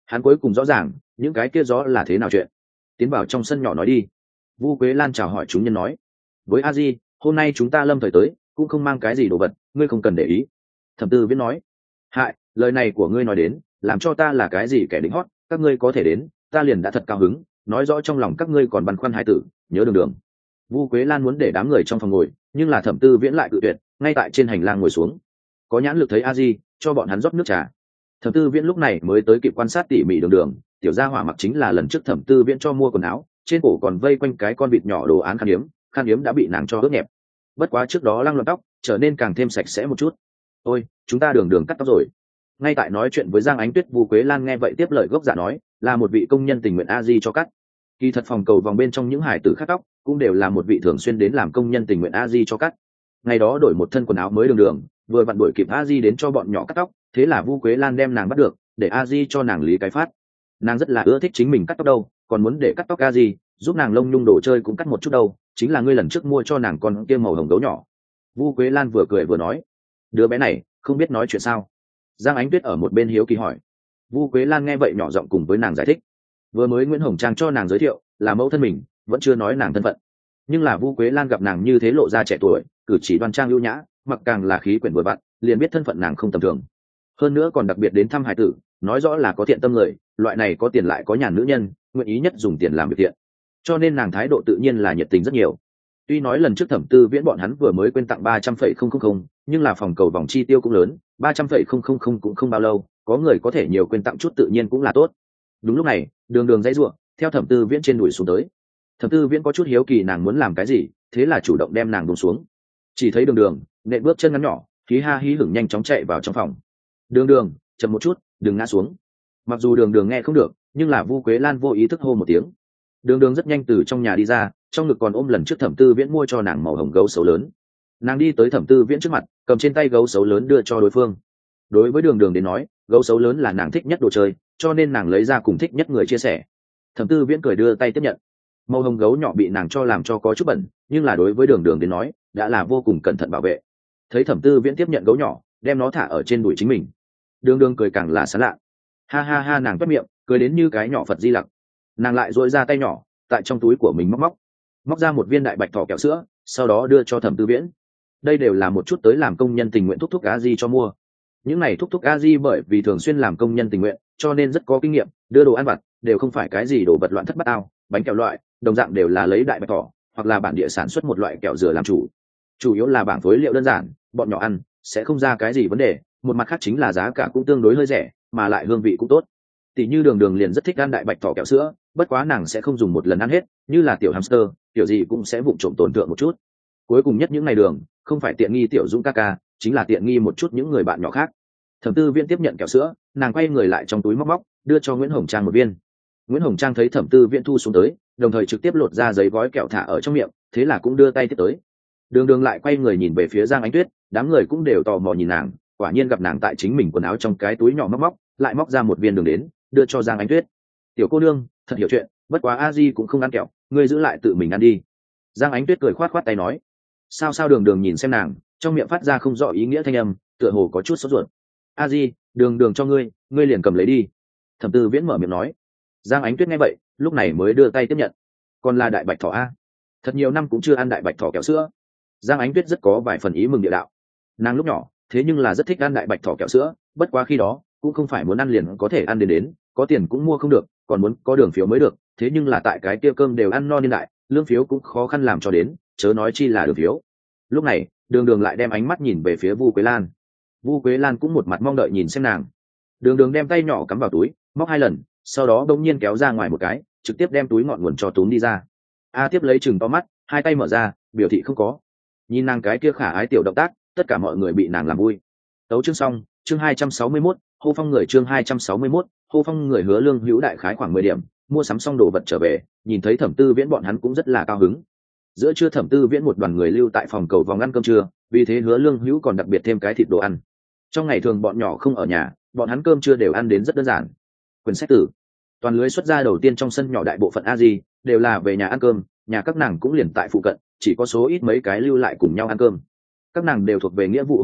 Hắn cuối cùng rõ ràng những cái kia gió là thế nào chuyện. Tiến vào trong sân nhỏ nói đi. Vu Quế Lan chào hỏi chúng nhân nói, với a di hôm nay chúng ta lâm thời tới cũng không mang cái gì đồ vật, ngươi không cần để ý. Thẩm Tư Viễn nói, hại, lời này của ngươi nói đến làm cho ta là cái gì kẻ đính hót, các ngươi có thể đến ta liền đã thật cao hứng, nói rõ trong lòng các ngươi còn băn khoăn hài tử, nhớ đường đường. Vu Quế Lan muốn để đám người trong phòng ngồi, nhưng là Thẩm Tư Viễn lại cự tuyệt, ngay tại trên hành lang ngồi xuống. Có nhãn lực thấy a di cho bọn hắn rót nước trà. Thẩm Tư Viễn lúc này mới tới kịp quan sát tỉ mỉ đường đường, tiểu gia hỏa mặc chính là lần trước Thẩm Tư Viễn cho mua quần áo, trên cổ còn vây quanh cái con vịt nhỏ đồ án khan điếm, khan điếm đã bị nàng cho ướt nhẹp. Bất quá trước đó lăng loạn tóc trở nên càng thêm sạch sẽ một chút. Ôi, chúng ta đường đường cắt tóc rồi. Ngay tại nói chuyện với Giang Ánh Tuyết, Vu Quế Lan nghe vậy tiếp lời gốc giả nói, là một vị công nhân tình nguyện a di cho cắt. Kỳ thật phòng cầu vòng bên trong những hải tử cắt tóc cũng đều là một vị thường xuyên đến làm công nhân tình nguyện a di cho cắt. Ngày đó đổi một thân quần áo mới đường đường, vừa vặn đuổi kịp a di đến cho bọn nhỏ cắt tóc, thế là Vu Quế Lan đem nàng bắt được, để a di cho nàng lý cái phát. Nàng rất là ưa thích chính mình cắt tóc đâu, còn muốn để cắt tóc a di giúp nàng lông nhung đồ chơi cũng cắt một chút đâu, chính là ngươi lần trước mua cho nàng con kia màu hồng gấu nhỏ. Vu Quế Lan vừa cười vừa nói, đứa bé này không biết nói chuyện sao? Giang Ánh Tuyết ở một bên hiếu kỳ hỏi. Vu Quế Lan nghe vậy nhỏ giọng cùng với nàng giải thích, vừa mới Nguyễn Hồng Trang cho nàng giới thiệu là mẫu thân mình, vẫn chưa nói nàng thân phận, nhưng là Vu Quế Lan gặp nàng như thế lộ ra trẻ tuổi, cử chỉ đoan trang ưu nhã, mặc càng là khí quyển vừa vặn, liền biết thân phận nàng không tầm thường. Hơn nữa còn đặc biệt đến thăm hải tử, nói rõ là có thiện tâm người, loại này có tiền lại có nhàn nữ nhân, nguyện ý nhất dùng tiền làm việc thiện, cho nên nàng thái độ tự nhiên là nhiệt tình rất nhiều. Tuy nói lần trước Thẩm Tư Viễn bọn hắn vừa mới quên tặng ba trăm phẩy không không không, nhưng là phòng cầu vòng chi tiêu cũng lớn, ba trăm phẩy không không không cũng không bao lâu, có người có thể nhiều quên tặng chút tự nhiên cũng là tốt. Đúng lúc này, đường đường dãy ruộng theo Thẩm Tư Viễn trên đùi xuống tới. Thẩm Tư Viễn có chút hiếu kỳ nàng muốn làm cái gì, thế là chủ động đem nàng buông xuống. Chỉ thấy đường đường nện bước chân ngắn nhỏ, hí ha hí hửng nhanh chóng chạy vào trong phòng. Đường đường, chậm một chút, đừng ngã xuống. Mặc dù đường đường nghe không được, nhưng là Vu Quế Lan vô ý thức hô một tiếng. Đường đường rất nhanh từ trong nhà đi ra, trong ngực còn ôm lần trước Thẩm Tư Viễn mua cho nàng màu hồng gấu xấu lớn. Nàng đi tới Thẩm Tư Viễn trước mặt, cầm trên tay gấu xấu lớn đưa cho đối phương. Đối với đường đường đến nói, gấu xấu lớn là nàng thích nhất đồ chơi, cho nên nàng lấy ra cùng thích nhất người chia sẻ. Thẩm Tư Viễn cười đưa tay tiếp nhận. Màu hồng gấu nhỏ bị nàng cho làm cho có chút bẩn, nhưng là đối với đường đường đến nói đã là vô cùng cẩn thận bảo vệ. Thấy Thẩm Tư Viễn tiếp nhận gấu nhỏ, đem nó thả ở trên đùi chính mình, đường đường cười càng là sán lạ. Ha ha ha, nàng toét miệng cười đến như cái nhỏ Phật Di Lặc. Nàng lại dội ra tay nhỏ, tại trong túi của mình móc móc móc ra một viên đại bạch thỏ kẹo sữa, sau đó đưa cho Thẩm Tư Viễn. Đây đều là một chút tới làm công nhân tình nguyện thúc thúc a di cho mua. Những này thúc thúc a di bởi vì thường xuyên làm công nhân tình nguyện, cho nên rất có kinh nghiệm, đưa đồ ăn vặt đều không phải cái gì đồ vật loạn thất bát ao, bánh kẹo loại đồng dạng đều là lấy đại bạch thỏ hoặc là bản địa sản xuất một loại kẹo dừa làm chủ. Chủ yếu là bảng phối liệu đơn giản, bọn nhỏ ăn sẽ không ra cái gì vấn đề, một mặt khác chính là giá cả cũng tương đối hơi rẻ, mà lại hương vị cũng tốt. Tỷ như đường đường liền rất thích ăn đại bạch thỏ kẹo sữa, bất quá nàng sẽ không dùng một lần ăn hết, như là tiểu hamster tiểu gì cũng sẽ vụng trộm tổn tượng một chút. Cuối cùng nhất những ngày đường không phải tiện nghi tiểu Dũng ca ca, chính là tiện nghi một chút những người bạn nhỏ khác. Thẩm Tư Viễn tiếp nhận kẹo sữa, nàng quay người lại trong túi móc móc đưa cho Nguyễn Hồng Trang một viên. Nguyễn Hồng Trang thấy Thẩm Tư Viễn thu xuống tới, đồng thời trực tiếp lột ra giấy gói kẹo thả ở trong miệng, thế là cũng đưa tay tiếp tới. Đường đường lại quay người nhìn về phía Giang Ánh Tuyết, đám người cũng đều tò mò nhìn nàng, quả nhiên gặp nàng tại chính mình quần áo trong cái túi nhỏ móc móc lại móc ra một viên đường đến đưa cho Giang Ánh Tuyết. Tiểu cô nương thật hiểu chuyện, bất quá a di cũng không ăn kẹo, ngươi giữ lại tự mình ăn đi. Giang Ánh Tuyết cười khoát khoát tay nói. Sao sao đường đường nhìn xem nàng, trong miệng phát ra không rõ ý nghĩa thanh âm, tựa hồ có chút sốt ruột. A di, đường đường cho ngươi, ngươi liền cầm lấy đi. Thẩm Tư Viễn mở miệng nói. Giang Ánh Tuyết nghe vậy lúc này mới đưa tay tiếp nhận. Còn là đại bạch thỏ a, thật nhiều năm cũng chưa ăn đại bạch thỏ kẹo sữa. Giang Ánh Tuyết rất có vài phần ý mừng địa đạo. Nàng lúc nhỏ thế nhưng là rất thích ăn đại bạch thỏ kẹo sữa, bất quá khi đó cũng không phải muốn ăn liền có thể ăn đến đến, có tiền cũng mua không được, còn muốn có đường phiếu mới được, thế nhưng là tại cái kia cơm đều ăn no niên đại, lương phiếu cũng khó khăn làm cho đến, chớ nói chi là đường phiếu. Lúc này đường đường lại đem ánh mắt nhìn về phía Vu Quế Lan. Vu Quế Lan cũng một mặt mong đợi nhìn xem nàng. Đường đường đem tay nhỏ cắm vào túi móc hai lần, sau đó bỗng nhiên kéo ra ngoài một cái, trực tiếp đem túi ngọn nguồn cho túm đi ra. A tiếp lấy chừng to mắt, hai tay mở ra biểu thị không có. Nhìn nàng cái kia khả ái tiểu động tác, tất cả mọi người bị nàng làm vui. Tấu chương xong, chương hai trăm sáu mươi mốt, hô phong người chương hai trăm sáu mươi mốt, hô phong người. Hứa Lương Hữu đại khái khoảng mười điểm, mua sắm xong đồ vật trở về, nhìn thấy Thẩm Tư Viễn bọn hắn cũng rất là cao hứng. Giữa trưa Thẩm Tư Viễn một đoàn người lưu tại phòng cầu vòng ăn cơm trưa, vì thế Hứa Lương Hữu còn đặc biệt thêm cái thịt đồ ăn. Trong ngày thường bọn nhỏ không ở nhà, bọn hắn cơm trưa đều ăn đến rất đơn giản. Quyển sách tử, toàn lưới xuất ra đầu tiên trong sân nhỏ đại bộ phận a di đều là về nhà ăn cơm, nhà các nàng cũng liền tại phụ cận, chỉ có số ít mấy cái lưu lại cùng nhau ăn cơm. Các nàng đều thuộc về nghĩa vụ hỗ trợ,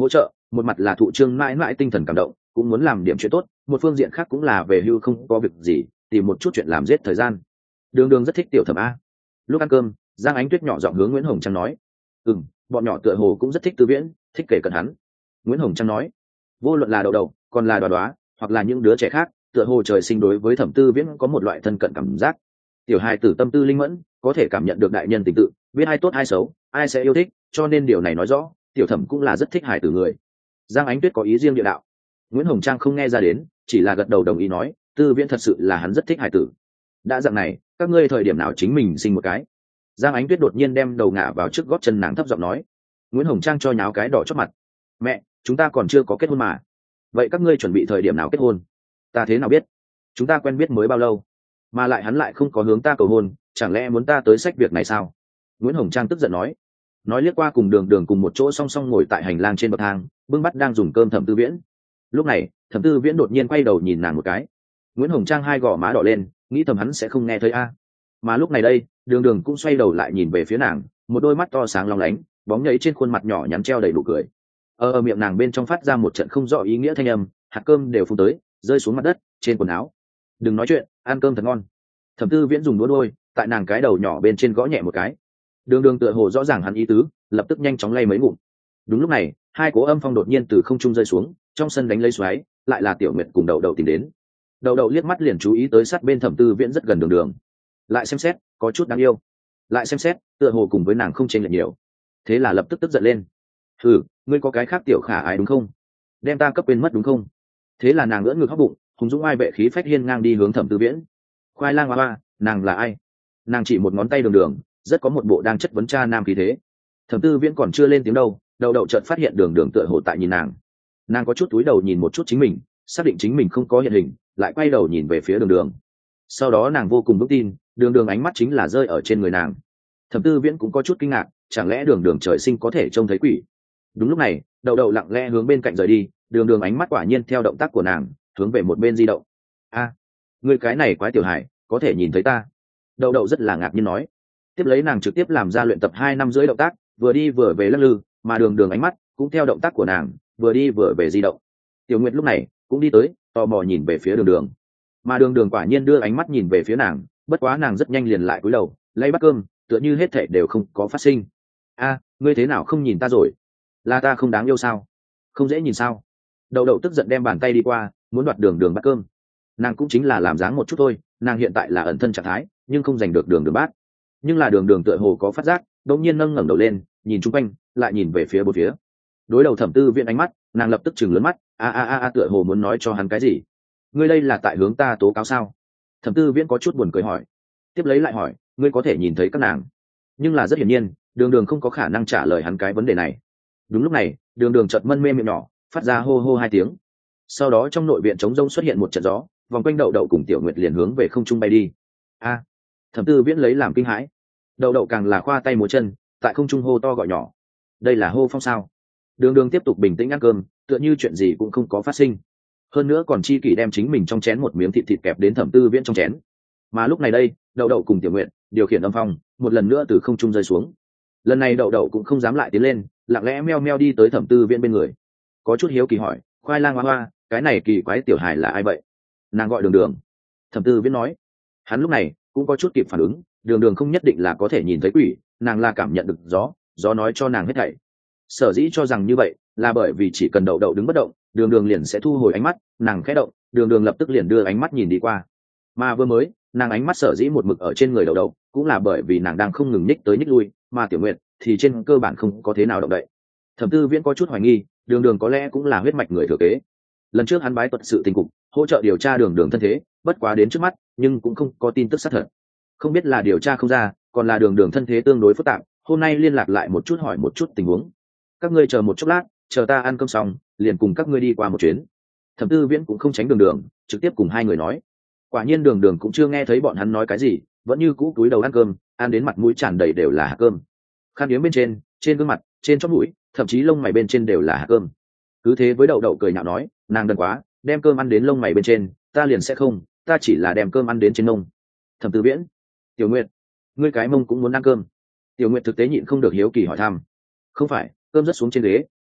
một mặt là thụ trương mãi mãi tinh thần cảm động, cũng muốn làm điểm chuyện tốt, một phương diện khác cũng là về hưu không có việc gì, tìm một chút chuyện làm giết thời gian. Đường Đường rất thích Tiểu Thẩm a. Lúc ăn cơm, Giang Ánh Tuyết nhỏ giọng hướng Nguyễn Hồng Trang nói: "Ừm, bọn nhỏ tựa hồ cũng rất thích Tư Viễn, thích kể cận hắn." Nguyễn Hồng Trang nói: "Vô luận là Đậu Đậu, còn là Đoá Đoá, hoặc là những đứa trẻ khác, tựa hồ trời sinh đối với Thẩm Tư Viễn có một loại thân cận cảm giác. Tiểu hài tử tâm tư linh mẫn, có thể cảm nhận được đại nhân tình tự, biết ai tốt ai xấu, ai sẽ yêu thích, cho nên điều này nói rõ, Tiểu Thẩm cũng là rất thích hài tử người." Giang Ánh Tuyết có ý riêng địa đạo. Nguyễn Hồng Trang không nghe ra đến, chỉ là gật đầu đồng ý nói: "Tư Viễn thật sự là hắn rất thích hài tử. Đã dạng này, các ngươi thời điểm nào chính mình sinh một cái?" Giang Ánh Tuyết đột nhiên đem đầu ngả vào trước gót chân nàng thấp giọng nói. Nguyễn Hồng Trang cho nháo cái đỏ chót mặt. "Mẹ, chúng ta còn chưa có kết hôn mà. Vậy các ngươi chuẩn bị thời điểm nào kết hôn?" "Ta thế nào biết? Chúng ta quen biết mới bao lâu, mà lại hắn lại không có hướng ta cầu hôn, chẳng lẽ muốn ta tới xách việc này sao?" Nguyễn Hồng Trang tức giận nói. Nói liếc qua cùng Đường Đường cùng một chỗ song song ngồi tại hành lang trên bậc thang, bưng bắt đang dùng cơm Thẩm Tư Viễn. Lúc này, Thẩm Tư Viễn đột nhiên quay đầu nhìn nàng một cái. Nguyễn Hồng Trang hai gò má đỏ lên, nghĩ thầm hắn sẽ không nghe thấy a. Mà lúc này đây, Đường Đường cũng xoay đầu lại nhìn về phía nàng, một đôi mắt to sáng long lánh, bóng nhấy trên khuôn mặt nhỏ nhắn treo đầy nụ cười. Ở, ở miệng nàng bên trong phát ra một trận không rõ ý nghĩa thanh âm, hạt cơm đều phun tới, rơi xuống mặt đất, trên quần áo. "Đừng nói chuyện, ăn cơm thật ngon." Thẩm Tư Viễn dùng đũa đôi, tại nàng cái đầu nhỏ bên trên gõ nhẹ một cái. Đường Đường tựa hồ rõ ràng hắn ý tứ, lập tức nhanh chóng lay mấy ngụm. Đúng lúc này, hai cỗ âm phong đột nhiên từ không trung rơi xuống, trong sân đánh lấy xoáy, lại là Tiểu Nguyệt cùng Đậu Đậu tìm đến. Đậu Đậu liếc mắt liền chú ý tới sát bên Thẩm Tư Viễn rất gần Đường Đường. Lại xem xét, có chút đáng yêu. Lại xem xét, tựa hồ cùng với nàng không chênh lệch nhiều. Thế là lập tức tức giận lên. "Hừ, ngươi có cái khác tiểu khả ái đúng không? Đem ta cấp quên mất đúng không?" Thế là nàng ngỡ ngực hóc bụng, hùng dũng ai vệ khí phách hiên ngang đi hướng Thẩm Tư Viễn. "Khoai lang hoa hoa, nàng là ai?" Nàng chỉ một ngón tay Đường Đường, rất có một bộ đang chất vấn cha nam khí thế. Thẩm Tư Viễn còn chưa lên tiếng đâu, Đậu Đậu chợt phát hiện Đường Đường tựa hồ tại nhìn nàng. Nàng có chút túi đầu nhìn một chút chính mình, xác định chính mình không có hiện hình, lại quay đầu nhìn về phía Đường Đường. Sau đó nàng vô cùng vững tin, Đường Đường ánh mắt chính là rơi ở trên người nàng. Thẩm Tư Viễn cũng có chút kinh ngạc, chẳng lẽ Đường Đường trời sinh có thể trông thấy quỷ? Đúng lúc này, Đậu Đậu lặng lẽ hướng bên cạnh rời đi, Đường Đường ánh mắt quả nhiên theo động tác của nàng, hướng về một bên di động. "A, người cái này quái tiểu hải, có thể nhìn thấy ta?" Đậu Đậu rất là ngạc nhiên nói. Tiếp lấy nàng trực tiếp làm ra luyện tập hai năm rưỡi động tác, vừa đi vừa về lắc lư, mà Đường Đường ánh mắt cũng theo động tác của nàng, vừa đi vừa về di động. Tiểu Nguyệt lúc này cũng đi tới, tò mò nhìn về phía Đường Đường. Mà Đường Đường quả nhiên đưa ánh mắt nhìn về phía nàng, bất quá nàng rất nhanh liền lại cúi đầu, lấy bát cơm, tựa như hết thảy đều không có phát sinh. "A, ngươi thế nào không nhìn ta rồi? Là ta không đáng yêu sao? Không dễ nhìn sao?" Đậu Đậu tức giận đem bàn tay đi qua, muốn đoạt Đường Đường bát cơm. Nàng cũng chính là làm dáng một chút thôi, nàng hiện tại là ẩn thân trạng thái, nhưng không giành được Đường Đường bát. Nhưng là Đường Đường tựa hồ có phát giác, đột nhiên nâng ngẩng đầu lên, nhìn chung quanh, lại nhìn về phía bốn phía. Đối đầu Thẩm Tư Viễn ánh mắt, nàng lập tức chừng lớn mắt, a a a a tựa hồ muốn nói cho hắn cái gì. "Ngươi đây là tại hướng ta tố cáo sao?" Thẩm Tư Viễn có chút buồn cười hỏi. Tiếp lấy lại hỏi, "Ngươi có thể nhìn thấy các nàng?" Nhưng là rất hiển nhiên, Đường Đường không có khả năng trả lời hắn cái vấn đề này. Đúng lúc này, Đường Đường chợt mân mê miệng nhỏ, phát ra hô hô hai tiếng. Sau đó trong nội viện trống rông xuất hiện một trận gió, vòng quanh Đậu Đậu cùng Tiểu Nguyệt liền hướng về không trung bay đi. "A!" Thẩm Tư Viễn lấy làm kinh hãi. Đậu Đậu càng là khoa tay múa chân, tại không trung hô to gọi nhỏ. Đây là hô phong sao? Đường Đường tiếp tục bình tĩnh ăn cơm, tựa như chuyện gì cũng không có phát sinh. Hơn nữa còn chi kỷ đem chính mình trong chén một miếng thịt thịt kẹp đến Thẩm Tư Viễn trong chén. Mà lúc này đây, Đậu Đậu cùng Tiểu Nguyệt điều khiển âm phong, một lần nữa từ không trung rơi xuống. Lần này Đậu Đậu cũng không dám lại tiến lên, lặng lẽ meo meo đi tới Thẩm Tư Viễn bên người. Có chút hiếu kỳ hỏi, "Khoai lang hoa hoa, cái này kỳ quái tiểu hài là ai vậy?" "Nàng gọi Đường Đường." Thẩm Tư Viễn nói. Hắn lúc này cũng có chút kịp phản ứng, Đường Đường không nhất định là có thể nhìn thấy quỷ, nàng là cảm nhận được gió, gió nói cho nàng hết thảy. Sở dĩ cho rằng như vậy, là bởi vì chỉ cần Đậu Đậu đứng bất động, Đường Đường liền sẽ thu hồi ánh mắt, nàng khẽ động, Đường Đường lập tức liền đưa ánh mắt nhìn đi qua. Mà vừa mới, nàng ánh mắt sở dĩ một mực ở trên người Đậu Đậu, cũng là bởi vì nàng đang không ngừng nhích tới nhích lui, mà Tiểu Nguyệt thì trên cơ bản không có thế nào động đậy. Thẩm Tư Viễn có chút hoài nghi, Đường Đường có lẽ cũng là huyết mạch người thừa kế. Lần trước hắn bái tuật sự tình cục, hỗ trợ điều tra Đường Đường thân thế, bất quá đến trước mắt, nhưng cũng không có tin tức xác thật. Không biết là điều tra không ra, còn là Đường Đường thân thế tương đối phức tạp, hôm nay liên lạc lại một chút hỏi một chút tình huống. "Các ngươi chờ một chốc lát, chờ ta ăn cơm xong, liền cùng các ngươi đi qua một chuyến." Thẩm Tư Viễn cũng không tránh Đường Đường, trực tiếp cùng hai người nói. Quả nhiên Đường Đường cũng chưa nghe thấy bọn hắn nói cái gì, vẫn như cũ cúi đầu ăn cơm, ăn đến mặt mũi tràn đầy đều là hạt cơm. Khăn yếm bên trên, trên gương mặt, trên chóp mũi, thậm chí lông mày bên trên đều là hạt cơm. Cứ thế với Đậu Đậu cười nhạo nói, "Nàng đần quá, đem cơm ăn đến lông mày bên trên, ta liền sẽ không, ta chỉ là đem cơm ăn đến trên mông." Thẩm Tư Viễn, "Tiểu Nguyệt, ngươi cái mông cũng muốn ăn cơm?" Tiểu Nguyệt thực tế nhịn không được hiếu kỳ hỏi thăm. "Không phải, cơm rớt xuống trên ghế,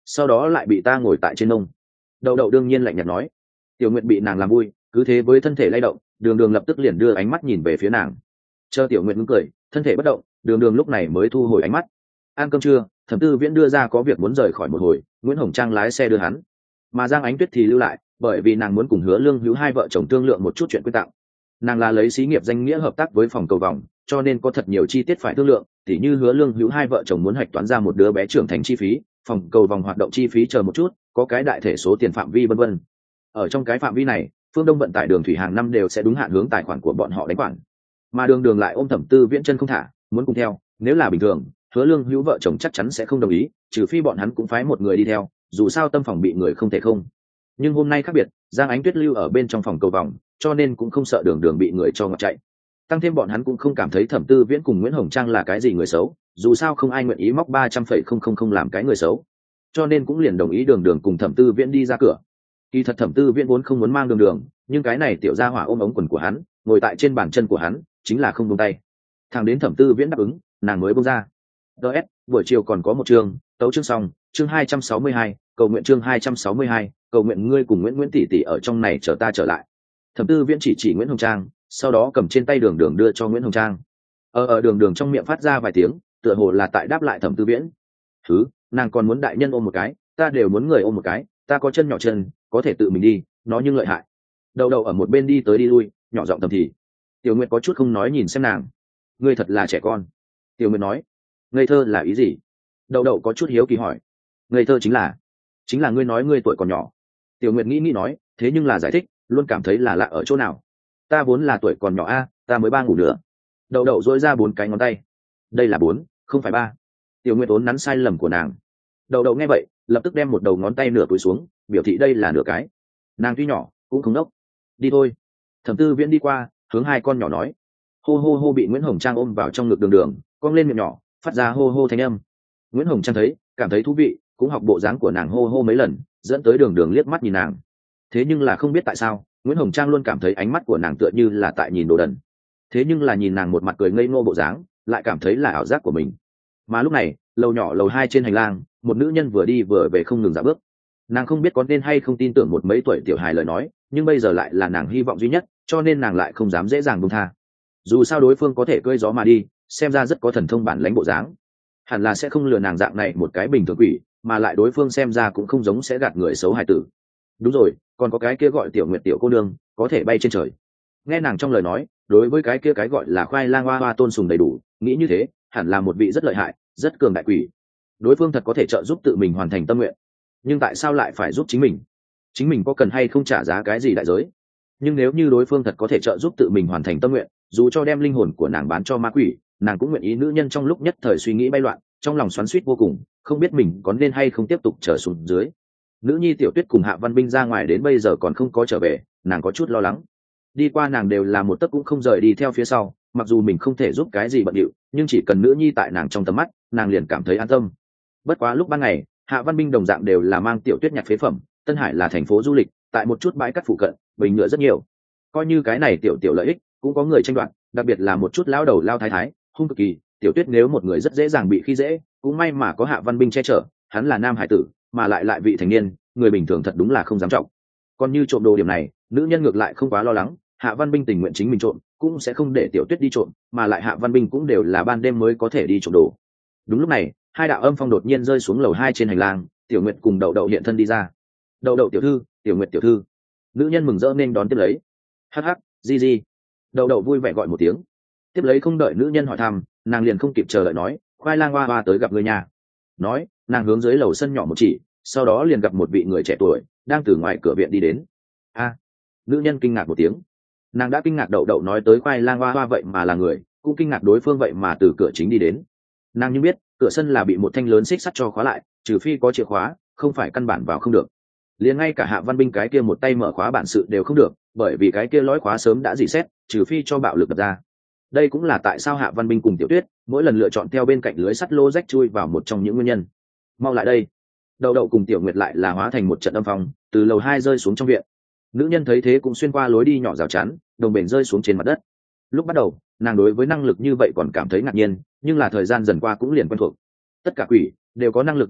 sau đó lại bị ta ngồi tại trên nông. Đậu đậu đương nhiên lạnh nhạt nói. Tiểu Nguyệt bị nàng làm vui, cứ thế với thân thể lay động, đường đường lập tức liền đưa ánh mắt nhìn về phía nàng. Chờ Tiểu Nguyệt ngưng cười, thân thể bất động, đường đường lúc này mới thu hồi ánh mắt. Ăn cơm trưa, Thẩm Tư Viễn đưa ra có việc muốn rời khỏi một hồi, Nguyễn Hồng Trang lái xe đưa hắn, mà Giang Ánh Tuyết thì lưu lại, bởi vì nàng muốn cùng Hứa Lương Hữu hai vợ chồng thương lượng một chút chuyện quyết tặng. Nàng là lấy xí nghiệp danh nghĩa hợp tác với phòng cầu vòng, cho nên có thật nhiều chi tiết phải thương lượng, tỉ như Hứa Lương Hữu hai vợ chồng muốn hạch toán ra một đứa bé trưởng thành chi phí, phòng cầu vòng hoạt động chi phí chờ một chút, có cái đại thể số tiền phạm vi vân vân. Ở trong cái phạm vi này, Phương Đông vận tải đường thủy hàng năm đều sẽ đúng hạn hướng tài khoản của bọn họ đánh khoản, mà đường đường lại ôm Thẩm Tư Viễn chân không thả, muốn cùng theo. Nếu là bình thường, Hứa Lương Hữu vợ chồng chắc chắn sẽ không đồng ý, trừ phi bọn hắn cũng phái một người đi theo, dù sao tâm phòng bị người không thể không. Nhưng hôm nay khác biệt, Giang Ánh Tuyết lưu ở bên trong phòng cầu vòng, cho nên cũng không sợ đường đường bị người cho ngọt chạy. Tăng thêm bọn hắn cũng không cảm thấy Thẩm Tư Viễn cùng Nguyễn Hồng Trang là cái gì người xấu, dù sao không ai nguyện ý móc ba trăm phẩy không không không làm cái người xấu, cho nên cũng liền đồng ý đường đường cùng Thẩm Tư Viễn đi ra cửa. Kỳ thật Thẩm Tư Viễn vốn không muốn mang đường đường, nhưng cái này tiểu gia hỏa ôm ống quần của hắn, ngồi tại trên bàn chân của hắn, chính là không buông tay. Thằng đến Thẩm Tư Viễn đáp ứng, nàng mới buông ra. ds buổi chiều còn có một chương, tấu chương xong, chương hai trăm sáu mươi hai, cầu nguyện chương hai trăm sáu mươi hai, cầu nguyện ngươi cùng Nguyễn Nguyễn tỷ tỷ ở trong này chờ ta trở lại. Thẩm Tư Viễn chỉ chỉ Nguyễn Hồng Trang, sau đó cầm trên tay đường đường đưa cho Nguyễn Hồng Trang. ở ở đường đường trong miệng phát ra vài tiếng, tựa hồ là tại đáp lại Thẩm Tư Viễn. thứ nàng còn muốn đại nhân ôm một cái, ta đều muốn người ôm một cái, ta có chân nhỏ chân, có thể tự mình đi, nó nhưng lợi hại. Đầu đầu ở một bên đi tới đi lui, nhỏ giọng thầm thì. Tiểu Nguyệt có chút không nói nhìn xem nàng. Ngươi thật là trẻ con. Tiểu Nguyệt nói. Ngây thơ là ý gì? Đầu đầu có chút hiếu kỳ hỏi. Ngây thơ chính là chính là ngươi nói ngươi tuổi còn nhỏ. Tiểu Nguyệt nghĩ nghĩ nói, thế nhưng là giải thích, luôn cảm thấy là lạ ở chỗ nào. Ta vốn là tuổi còn nhỏ a, ta mới ba ngủ nữa. Đầu đầu dỗi ra bốn cái ngón tay. Đây là bốn, không phải ba. Tiểu Nguyệt ốn nắn sai lầm của nàng. Đầu đầu nghe vậy, lập tức đem một đầu ngón tay nửa túi xuống, biểu thị đây là nửa cái. Nàng tuy nhỏ, cũng không đốc. Đi thôi. Thẩm Tư Viễn đi qua, hướng hai con nhỏ nói. Hô hô hô bị Nguyễn Hồng Trang ôm vào trong ngực đường đường, cong lên miệng nhỏ, phát ra hô hô thanh âm. Nguyễn Hồng Trang thấy, cảm thấy thú vị, cũng học bộ dáng của nàng hô hô mấy lần, dẫn tới đường đường liếc mắt nhìn nàng. Thế nhưng là không biết tại sao, Nguyễn Hồng Trang luôn cảm thấy ánh mắt của nàng tựa như là tại nhìn đồ đần. Thế nhưng là nhìn nàng một mặt cười ngây ngô bộ dáng, lại cảm thấy là ảo giác của mình. Mà lúc này, lầu nhỏ lầu hai trên hành lang, một nữ nhân vừa đi vừa về không ngừng dạo bước. Nàng không biết có nên hay không tin tưởng một mấy tuổi tiểu hài lời nói, nhưng bây giờ lại là nàng hy vọng duy nhất, cho nên nàng lại không dám dễ dàng buông tha. Dù sao đối phương có thể cưỡi gió mà đi, xem ra rất có thần thông bản lãnh bộ dáng, hẳn là sẽ không lừa nàng dạng này một cái bình thường quỷ, mà lại đối phương xem ra cũng không giống sẽ gạt người xấu hài tử. Đúng rồi, còn có cái kia gọi Tiểu Nguyệt tiểu cô nương, có thể bay trên trời. Nghe nàng trong lời nói, đối với cái kia cái gọi là khoai lang hoa hoa tôn sùng đầy đủ, nghĩ như thế, hẳn là một vị rất lợi hại, rất cường đại quỷ. Đối phương thật có thể trợ giúp tự mình hoàn thành tâm nguyện, nhưng tại sao lại phải giúp chính mình? Chính mình có cần hay không trả giá cái gì đại giới? Nhưng nếu như đối phương thật có thể trợ giúp tự mình hoàn thành tâm nguyện, dù cho đem linh hồn của nàng bán cho ma quỷ, nàng cũng nguyện ý. Nữ nhân trong lúc nhất thời suy nghĩ bay loạn, trong lòng xoắn xuýt vô cùng, không biết mình có nên hay không tiếp tục trở xuống dưới. Nữ nhi Tiểu Tuyết cùng Hạ Văn Binh ra ngoài đến bây giờ còn không có trở về, nàng có chút lo lắng. Đi qua nàng đều là một tấc cũng không rời đi theo phía sau, mặc dù mình không thể giúp cái gì bận điệu, nhưng chỉ cần nữ nhi tại nàng trong tầm mắt, nàng liền cảm thấy an tâm. Bất quá lúc ban ngày, Hạ Văn Binh đồng dạng đều là mang Tiểu Tuyết nhặt phế phẩm. Tân Hải là thành phố du lịch, tại một chút bãi cát phụ cận, bình ngựa rất nhiều. Coi như cái này tiểu tiểu lợi ích, cũng có người tranh đoạt, đặc biệt là một chút lão đầu lao thái thái, hung cực kỳ. Tiểu Tuyết nếu một người rất dễ dàng bị khi dễ, cũng may mà có Hạ Văn Binh che chở, hắn là nam hải tử, mà lại lại vị thành niên, người bình thường thật đúng là không dám trọng. Còn như trộm đồ điểm này, nữ nhân ngược lại không quá lo lắng, Hạ Văn Binh tình nguyện chính mình trộm, cũng sẽ không để Tiểu Tuyết đi trộm, mà lại Hạ Văn Binh cũng đều là ban đêm mới có thể đi trộm đồ. Đúng lúc này, hai đạo âm phong đột nhiên rơi xuống lầu hai trên hành lang, Tiểu Nguyệt cùng Đậu Đậu hiện thân đi ra. Đậu Đậu tiểu thư, Tiểu Nguyệt tiểu thư. Nữ nhân mừng rỡ nên đón tiếp lấy. Hắc hắc, di di. Đậu Đậu vui vẻ gọi một tiếng. Tiếp lấy không đợi nữ nhân hỏi thăm, nàng liền không kịp chờ đợi nói, khoai lang hoa hoa tới gặp người nhà. Nói, nàng hướng dưới lầu sân nhỏ một chỉ, sau đó liền gặp một vị người trẻ tuổi đang từ ngoài cửa viện đi đến. A, nữ nhân kinh ngạc một tiếng. Nàng đã kinh ngạc Đậu Đậu nói tới khoai lang hoa hoa vậy mà là người, cũng kinh ngạc đối phương vậy mà từ cửa chính đi đến. Nàng như biết, cửa sân là bị một thanh lớn xích sắt cho khóa lại, trừ phi có chìa khóa, không phải căn bản vào không được. Liền ngay cả Hạ Văn Binh cái kia một tay mở khóa bản sự đều không được, bởi vì cái kia lõi khóa sớm đã dỉ xét, trừ phi cho bạo lực đập ra. Đây cũng là tại sao Hạ Văn Binh cùng Tiểu Tuyết mỗi lần lựa chọn theo bên cạnh lưới sắt lô rách chui vào một trong những nguyên nhân. Mau lại đây. Đậu Đậu cùng Tiểu Nguyệt lại là hóa thành một trận âm phong, từ lầu hai rơi xuống trong viện. Nữ nhân thấy thế cũng xuyên qua lối đi nhỏ rào chắn, đồng bền rơi xuống trên mặt đất. Lúc bắt đầu, nàng đối với năng lực như vậy còn cảm thấy ngạc nhiên, nhưng là thời gian dần qua cũng liền quen thuộc. Tất cả quỷ đều có năng lực như vậy,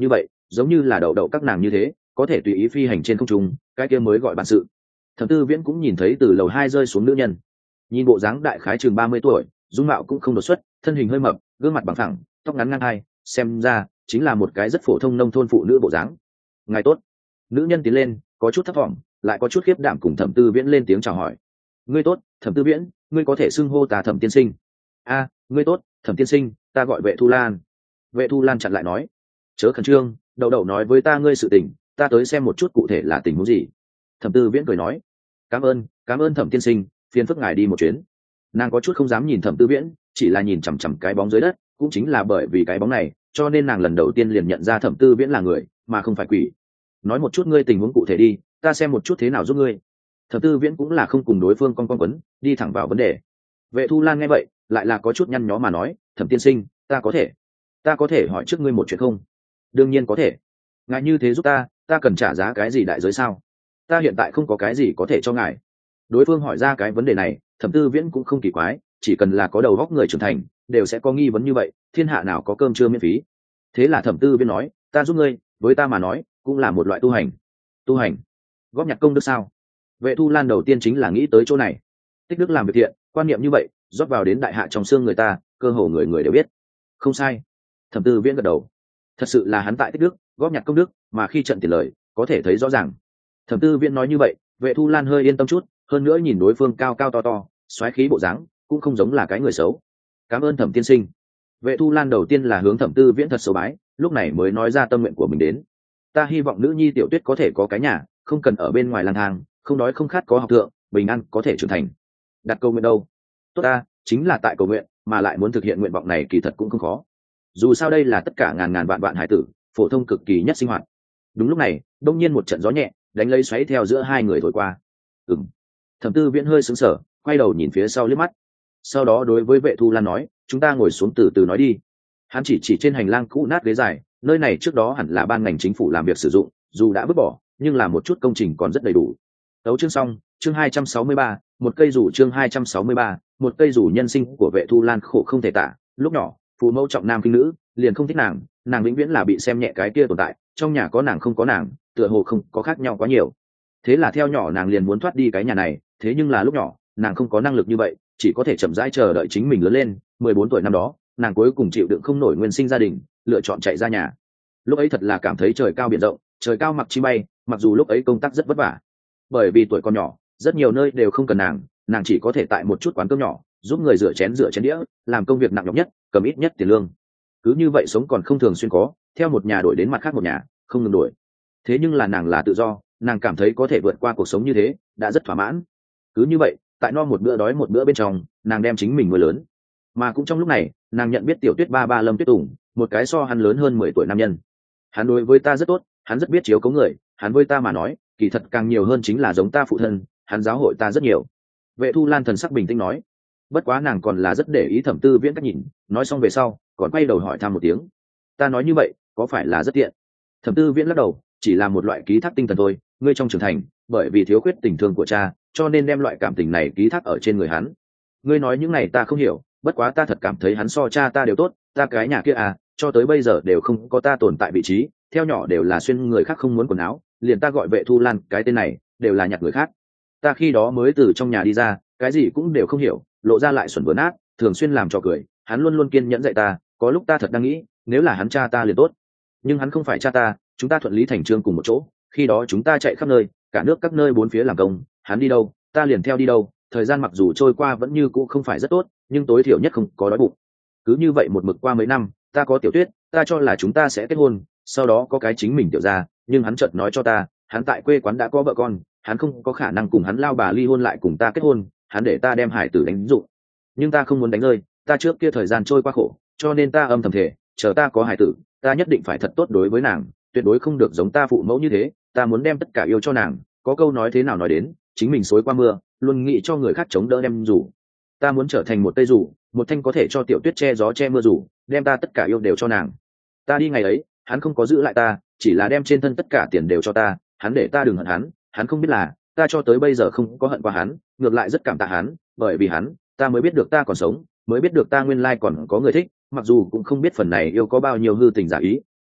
giống như là đậu đậu các nàng như thế có thể tùy ý phi hành trên không trung, cái kia mới gọi bản sự. Thẩm Tư Viễn cũng nhìn thấy từ lầu hai rơi xuống nữ nhân, nhìn bộ dáng đại khái chừng ba mươi tuổi, dung mạo cũng không đột xuất, thân hình hơi mập, gương mặt bằng thẳng, tóc ngắn ngang hai, xem ra chính là một cái rất phổ thông nông thôn phụ nữ bộ dáng. Ngài tốt. Nữ nhân tiến lên, có chút thấp vọng, lại có chút khiếp đảm cùng Thẩm Tư Viễn lên tiếng chào hỏi. Ngươi tốt, Thẩm Tư Viễn, ngươi có thể xưng hô ta Thẩm tiên sinh. A, ngươi tốt, Thẩm tiên sinh, ta gọi Vệ Thu Lan. Vệ Thu Lan chặn lại nói, chớ khẩn trương, đậu đậu nói với ta ngươi sự tình, ta tới xem một chút cụ thể là tình huống gì. Thẩm Tư Viễn cười nói, cảm ơn, cảm ơn Thẩm tiên sinh, phiền phức ngài đi một chuyến. Nàng có chút không dám nhìn Thẩm Tư Viễn, chỉ là nhìn chằm chằm cái bóng dưới đất, cũng chính là bởi vì cái bóng này, cho nên nàng lần đầu tiên liền nhận ra Thẩm Tư Viễn là người, mà không phải quỷ. Nói một chút ngươi tình huống cụ thể đi, ta xem một chút thế nào giúp ngươi. Thẩm Tư Viễn cũng là không cùng đối phương con con quấn, đi thẳng vào vấn đề. Vệ Thu Lan nghe vậy, lại là có chút nhăn nhó mà nói, Thẩm tiên sinh, ta có thể, ta có thể hỏi trước ngươi một chuyện không? Đương nhiên có thể. Ngài như thế giúp ta, ta cần trả giá cái gì đại giới sao? Ta hiện tại không có cái gì có thể cho ngài. Đối phương hỏi ra cái vấn đề này, Thẩm Tư Viễn cũng không kỳ quái, chỉ cần là có đầu óc người trưởng thành, đều sẽ có nghi vấn như vậy, thiên hạ nào có cơm trưa miễn phí. Thế là Thẩm Tư Viễn nói, ta giúp ngươi, với ta mà nói, cũng là một loại tu hành. Tu hành? Góp nhặt công đức sao? Vệ Thu Lan đầu tiên chính là nghĩ tới chỗ này. Tích đức làm việc thiện, quan niệm như vậy, rót vào đến đại hạ trong xương người ta, cơ hồ người người đều biết. Không sai. Thẩm Tư Viễn gật đầu. Thật sự là hắn tại tích đức, góp nhặt công đức, mà khi trận tiền lời, có thể thấy rõ ràng. Thẩm Tư Viễn nói như vậy, Vệ Thu Lan hơi yên tâm chút, hơn nữa nhìn đối phương cao cao to to, xoáy khí bộ dáng, cũng không giống là cái người xấu. Cảm ơn Thẩm tiên sinh. Vệ Thu Lan đầu tiên là hướng Thẩm Tư Viễn thật sâu bái, lúc này mới nói ra tâm nguyện của mình đến. Ta hy vọng nữ nhi Tiểu Tuyết có thể có cái nhà, không cần ở bên ngoài lang thang, không đói không khát có học thượng, bình an có thể trưởng thành. Đặt câu nguyện đâu? Tốt ta, chính là tại cầu nguyện, mà lại muốn thực hiện nguyện vọng này kỳ thật cũng không khó. Dù sao đây là tất cả ngàn ngàn vạn vạn hải tử, phổ thông cực kỳ nhất sinh hoạt. Đúng lúc này, đông nhiên một trận gió nhẹ, đánh lấy xoáy theo giữa hai người thổi qua. Ừm. Thẩm Tư Viễn hơi sững sờ, quay đầu nhìn phía sau liếc mắt. Sau đó đối với Vệ Thu Lan nói, chúng ta ngồi xuống từ từ nói đi. Hắn chỉ chỉ trên hành lang cũ nát ghế dài, nơi này trước đó hẳn là ban ngành chính phủ làm việc sử dụng, dù đã vứt bỏ, nhưng là một chút công trình còn rất đầy đủ. Tấu chương xong, chương hai trăm sáu mươi ba, một cây rủ chương hai trăm sáu mươi ba, một cây rủ nhân sinh của Vệ Thu Lan khổ không thể tả, lúc nhỏ, phụ mẫu trọng nam khinh nữ, liền không thích nàng, nàng vĩnh viễn là bị xem nhẹ cái kia tồn tại, trong nhà có nàng không có nàng, tựa hồ không có khác nhau quá nhiều. Thế là theo nhỏ nàng liền muốn thoát đi cái nhà này, thế nhưng là lúc nhỏ, nàng không có năng lực như vậy, chỉ có thể chậm rãi chờ đợi chính mình lớn lên. Mười bốn tuổi năm đó, nàng cuối cùng chịu đựng không nổi nguyên sinh gia đình, lựa chọn chạy ra nhà. Lúc ấy thật là cảm thấy trời cao biển rộng, trời cao mặc chi bay, mặc dù lúc ấy công tác rất vất vả, bởi vì tuổi còn nhỏ, rất nhiều nơi đều không cần nàng, nàng chỉ có thể tại một chút quán cơm nhỏ giúp người rửa chén rửa chén đĩa, làm công việc nặng nhọc nhất, cầm ít nhất tiền lương. Cứ như vậy sống còn không thường xuyên có, theo một nhà đổi đến mặt khác một nhà, không ngừng đổi. Thế nhưng là nàng là tự do, nàng cảm thấy có thể vượt qua cuộc sống như thế, đã rất thỏa mãn. Cứ như vậy, tại no một bữa đói một bữa bên trong, nàng đem chính mình nuôi lớn. Mà cũng trong lúc này, nàng nhận biết Tiểu Tuyết ba ba Lâm Tuyết Tùng, một cái so hắn lớn hơn mười tuổi nam nhân. Hắn đối với ta rất tốt, hắn rất biết chiếu cố người, hắn với ta mà nói, kỳ thật càng nhiều hơn chính là giống ta phụ thân, hắn giáo hội ta rất nhiều. Vệ Thu Lan thần sắc bình tĩnh nói. Bất quá nàng còn là rất để ý Thẩm Tư Viễn cách nhìn, nói xong về sau, còn quay đầu hỏi thăm một tiếng. Ta nói như vậy, có phải là rất tiện? Thẩm Tư Viễn lắc đầu, chỉ là một loại ký thác tinh thần thôi, ngươi trong trưởng thành, bởi vì thiếu khuyết tình thương của cha, cho nên đem loại cảm tình này ký thác ở trên người hắn. Ngươi nói những này ta không hiểu, bất quá ta thật cảm thấy hắn so cha ta đều tốt, ta cái nhà kia à, cho tới bây giờ đều không có ta tồn tại vị trí, theo nhỏ đều là xuyên người khác không muốn quần áo, liền ta gọi Vệ Thu Lan, cái tên này, đều là nhặt người khác. Ta khi đó mới từ trong nhà đi ra, cái gì cũng đều không hiểu, lộ ra lại xuẩn vừa nát, thường xuyên làm trò cười, hắn luôn luôn kiên nhẫn dạy ta, có lúc ta thật đang nghĩ, nếu là hắn cha ta liền tốt. Nhưng hắn không phải cha ta, chúng ta thuận lý thành chương cùng một chỗ, khi đó chúng ta chạy khắp nơi, cả nước các nơi bốn phía làm công, hắn đi đâu, ta liền theo đi đâu, thời gian mặc dù trôi qua vẫn như cũ không phải rất tốt, nhưng tối thiểu nhất không có đói bụng. Cứ như vậy một mực qua mấy năm, ta có Tiểu Tuyết, ta cho là chúng ta sẽ kết hôn, sau đó có cái chính mình tiểu ra, nhưng hắn chợt nói cho ta, hắn tại quê quán đã có vợ con, hắn không có khả năng cùng hắn lao bà ly hôn lại cùng ta kết hôn, hắn để ta đem hải tử đánh dụ. Nhưng ta không muốn đánh rơi, ta trước kia thời gian trôi qua khổ, cho nên ta âm thầm thể, chờ ta có hải tử, ta nhất định phải thật tốt đối với nàng, tuyệt đối không được giống ta phụ mẫu như thế, ta muốn đem tất cả yêu cho nàng, có câu nói thế nào nói đến, chính mình xối qua mưa, luôn nghĩ cho người khác chống đỡ đem rủ. Ta muốn trở thành một cây rủ, một thanh có thể cho Tiểu Tuyết che gió che mưa rủ, đem ta tất cả yêu đều cho nàng. Ta đi ngày ấy, hắn không có giữ lại ta, chỉ là đem trên thân tất cả tiền đều cho ta, hắn để ta đừng hận hắn, hắn không biết là ta cho tới bây giờ không có hận qua hắn, ngược lại rất cảm tạ hắn, bởi vì hắn, ta mới biết được ta còn sống, mới biết được ta nguyên lai còn có người thích, mặc dù cũng không biết phần này yêu có bao nhiêu hư tình giả ý,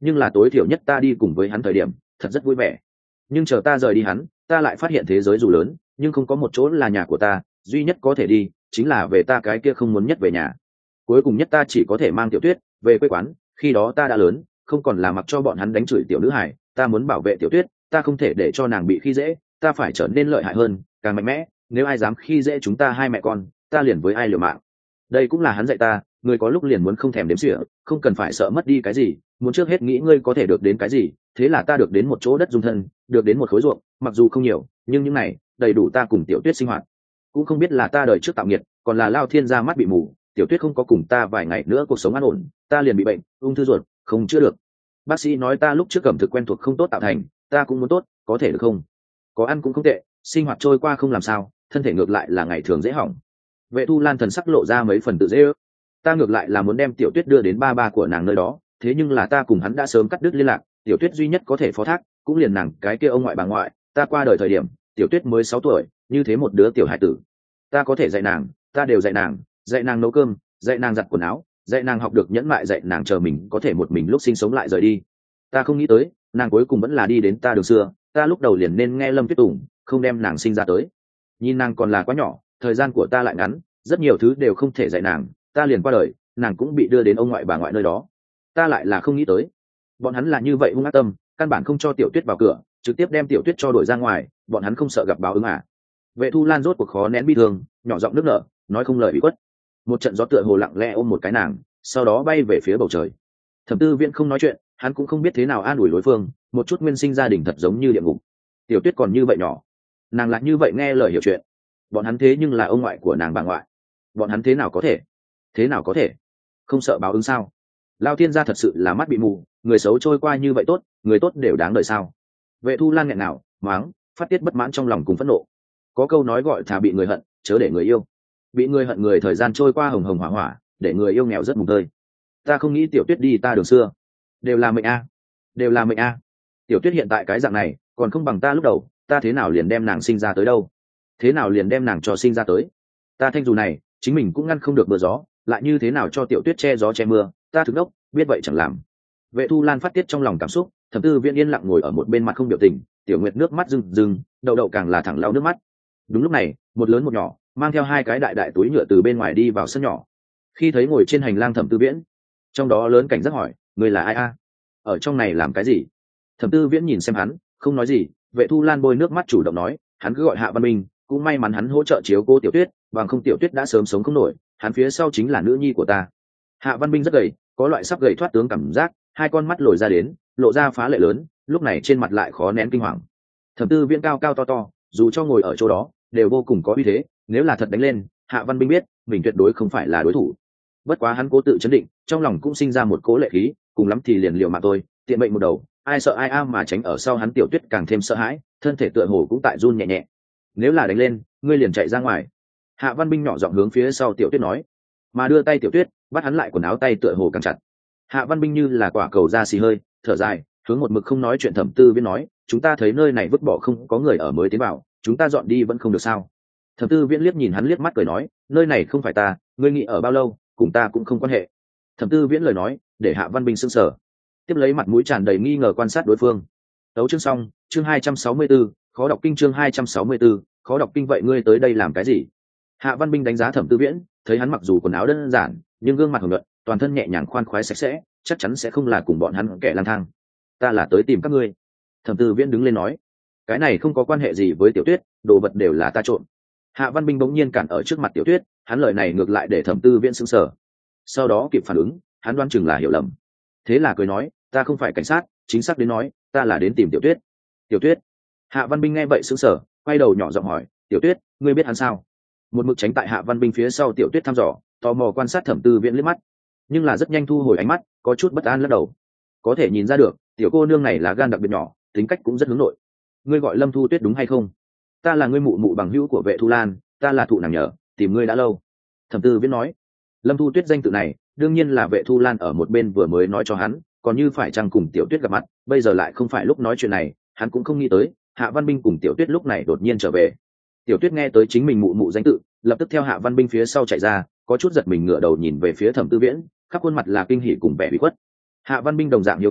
nhưng là tối thiểu nhất ta đi cùng với hắn thời điểm thật rất vui vẻ. Nhưng chờ ta rời đi hắn, ta lại phát hiện thế giới dù lớn nhưng không có một chỗ là nhà của ta, duy nhất có thể đi chính là về ta cái kia không muốn nhất về nhà. Cuối cùng nhất ta chỉ có thể mang Tiểu Tuyết về quê quán. Khi đó ta đã lớn, không còn là mặc cho bọn hắn đánh chửi tiểu nữ hải, ta muốn bảo vệ Tiểu Tuyết, ta không thể để cho nàng bị khi dễ, ta phải trở nên lợi hại hơn, càng mạnh mẽ. Nếu ai dám khi dễ chúng ta hai mẹ con, ta liền với ai liều mạng. Đây cũng là hắn dạy ta, người có lúc liền muốn không thèm đếm xỉa, không cần phải sợ mất đi cái gì, muốn trước hết nghĩ ngươi có thể được đến cái gì. Thế là ta được đến một chỗ đất dung thân, được đến một khối ruộng, mặc dù không nhiều nhưng những này đầy đủ ta cùng Tiểu Tuyết sinh hoạt. Cũng không biết là ta đời trước tạo nghiệt, còn là lao thiên ra mắt bị mù, Tiểu Tuyết không có cùng ta vài ngày nữa cuộc sống an ổn, ta liền bị bệnh ung thư ruột, không chữa được. Bác sĩ nói ta lúc trước cẩm thực quen thuộc không tốt tạo thành, ta cũng muốn tốt, có thể được không? Có ăn cũng không tệ, sinh hoạt trôi qua không làm sao, thân thể ngược lại là ngày thường dễ hỏng. Vệ Thu Lan thần sắc lộ ra mấy phần tự dễ ước. Ta ngược lại là muốn đem Tiểu Tuyết đưa đến ba ba của nàng nơi đó, thế nhưng là ta cùng hắn đã sớm cắt đứt liên lạc, Tiểu Tuyết duy nhất có thể phó thác cũng liền nàng cái kia ông ngoại bà ngoại. Ta qua đời thời điểm Tiểu Tuyết mới sáu tuổi, như thế một đứa tiểu hải tử, ta có thể dạy nàng, ta đều dạy nàng, dạy nàng nấu cơm, dạy nàng giặt quần áo, dạy nàng học được nhẫn mại, dạy nàng chờ mình có thể một mình lúc sinh sống lại rời đi. Ta không nghĩ tới nàng cuối cùng vẫn là đi đến ta đường xưa. Ta lúc đầu liền nên nghe Lâm Tuyết Tùng, không đem nàng sinh ra tới. Nhìn nàng còn là quá nhỏ, thời gian của ta lại ngắn, rất nhiều thứ đều không thể dạy nàng, ta liền qua đời, nàng cũng bị đưa đến ông ngoại bà ngoại nơi đó. Ta lại là không nghĩ tới bọn hắn là như vậy hung ác tâm, căn bản không cho Tiểu Tuyết vào cửa, trực tiếp đem Tiểu Tuyết cho đuổi ra ngoài. Bọn hắn không sợ gặp báo ứng à? Vệ Thu Lan rốt cuộc khó nén bi thương, nhỏ giọng nước nở, nói không lời bị khuất. Một trận gió tựa hồ lặng lẽ ôm một cái nàng, sau đó bay về phía bầu trời. Thẩm Tư Viễn không nói chuyện, hắn cũng không biết thế nào an ủi đối phương. Một chút nguyên sinh gia đình thật giống như địa ngục. Tiểu Tuyết còn như vậy nhỏ, nàng lại như vậy nghe lời hiểu chuyện. Bọn hắn thế nhưng là ông ngoại của nàng bà ngoại, bọn hắn thế nào có thể thế nào có thể không sợ báo ứng sao? Lao thiên gia thật sự là mắt bị mù, người xấu trôi qua như vậy tốt, người tốt đều đáng đợi sao? Vệ Thu Lan nghẹn nào máng, phát tiết bất mãn trong lòng cùng phẫn nộ. Có câu nói gọi thà bị người hận chớ để người yêu. Bị người hận người thời gian trôi qua hồng hồng hỏa hỏa, để người yêu nghèo rất mùng tơi. Ta không nghĩ Tiểu Tuyết đi ta đường xưa, đều là mệnh a, đều là mệnh a. Tiểu Tuyết hiện tại cái dạng này còn không bằng ta lúc đầu, ta thế nào liền đem nàng sinh ra tới đâu, thế nào liền đem nàng cho sinh ra tới. Ta thanh dù này chính mình cũng ngăn không được mưa gió, lại như thế nào cho Tiểu Tuyết che gió che mưa. Ta thực đốc biết vậy chẳng làm. Vệ Thu Lan phát tiết trong lòng cảm xúc. Thẩm Tư Viễn yên lặng ngồi ở một bên mặt không biểu tình. Tiểu Nguyệt nước mắt rưng rưng, đậu đậu càng là thẳng lau nước mắt. Đúng lúc này một lớn một nhỏ mang theo hai cái đại đại túi nhựa từ bên ngoài đi vào sân nhỏ. Khi thấy ngồi trên hành lang Thẩm Tư Viễn, trong đó lớn cảnh giác hỏi, người là ai a? Ở trong này làm cái gì? Thẩm Tư Viễn nhìn xem hắn không nói gì. Vệ Thu Lan bôi nước mắt chủ động nói, hắn cứ gọi Hạ Văn Minh, cũng may mắn hắn hỗ trợ chiếu cô Tiểu Tuyết, bằng không Tiểu Tuyết đã sớm sống không nổi. Hắn phía sau chính là nữ nhi của ta. Hạ Văn Minh rất gầy, có loại sắp gầy thoát tướng cảm giác, hai con mắt lồi ra đến, lộ ra phá lệ lớn, lúc này trên mặt lại khó nén kinh hoàng. Thẩm Tư Viễn cao cao to to, dù cho ngồi ở chỗ đó đều vô cùng có uy thế, nếu là thật đánh lên, Hạ Văn Minh biết mình tuyệt đối không phải là đối thủ. Bất quá hắn cố tự chấn định, trong lòng cũng sinh ra một cố lệ khí, cùng lắm thì liền liều mạng tôi, tiện mệnh một đầu, ai sợ ai a mà tránh ở sau hắn. Tiểu Tuyết càng thêm sợ hãi, thân thể tựa hồ cũng tại run nhẹ nhẹ. Nếu là đánh lên, ngươi liền chạy ra ngoài. Hạ Văn Minh nhỏ giọng hướng phía sau Tiểu Tuyết nói, mà đưa tay Tiểu Tuyết bắt hắn lại quần áo tay tựa hồ càng chặt. Hạ Văn Minh như là quả cầu da xì hơi, thở dài, hướng một mực không nói chuyện Thẩm Tư Viễn nói, chúng ta thấy nơi này vứt bỏ không có người ở mới tiến vào, chúng ta dọn đi vẫn không được sao? Thẩm Tư Viễn liếc nhìn hắn liếc mắt cười nói, nơi này không phải ta, ngươi nghĩ ở bao lâu cùng ta cũng không quan hệ. Thẩm Tư Viễn lời nói để Hạ Văn Minh sững sờ, tiếp lấy mặt mũi tràn đầy nghi ngờ quan sát đối phương. Đấu chương xong, chương hai trăm sáu mươi 264, khó đọc kinh chương hai trăm sáu mươi 264, khó đọc kinh. Vậy ngươi tới đây làm cái gì? Hạ Văn Minh đánh giá Thẩm Tư Viễn, thấy hắn mặc dù quần áo đơn giản nhưng gương mặt hồng nhuận, toàn thân nhẹ nhàng khoan khoái sạch sẽ, chắc chắn sẽ không là cùng bọn hắn kẻ lang thang. Ta là tới tìm các ngươi. Thẩm Tư Viễn đứng lên nói, cái này không có quan hệ gì với Tiểu Tuyết, đồ vật đều là ta trộm. Hạ Văn Minh bỗng nhiên cản ở trước mặt Tiểu Tuyết, hắn lời này ngược lại để Thẩm Tư Viễn sững sờ, sau đó kịp phản ứng, hắn đoán chừng là hiểu lầm, thế là cười nói, ta không phải cảnh sát, chính xác đến nói, ta là đến tìm Tiểu Tuyết. Tiểu Tuyết? Hạ Văn Minh nghe vậy sững sờ, quay đầu nhỏ giọng hỏi, Tiểu Tuyết, ngươi biết hắn sao? Một mực tránh tại Hạ Văn Minh phía sau Tiểu Tuyết thăm dò, tò mò quan sát Thẩm Tư Viễn liếc mắt, nhưng là rất nhanh thu hồi ánh mắt, có chút bất an lắc đầu. Có thể nhìn ra được, tiểu cô nương này là gan đặc biệt nhỏ, tính cách cũng rất hướng nội. Ngươi gọi Lâm Thu Tuyết đúng hay không? Ta là ngươi mụ mụ bằng hữu của Vệ Thu Lan, ta là thụ nàng nhờ, tìm ngươi đã lâu. Thẩm Tư Viễn nói. Lâm Thu Tuyết danh tự này đương nhiên là Vệ Thu Lan ở một bên vừa mới nói cho hắn, còn như phải chăng cùng Tiểu Tuyết gặp mặt, bây giờ lại không phải lúc nói chuyện này, hắn cũng không nghĩ tới Hạ Văn Minh cùng Tiểu Tuyết lúc này đột nhiên trở về. Tiểu Tuyết nghe tới chính mình mụ mụ danh tự, lập tức theo Hạ Văn Minh phía sau chạy ra, có chút giật mình ngửa đầu nhìn về phía Thẩm Tư Viễn, khắp khuôn mặt là kinh hỉ cùng vẻ bị khuất. Hạ Văn Minh đồng dạng hiếu kỳ,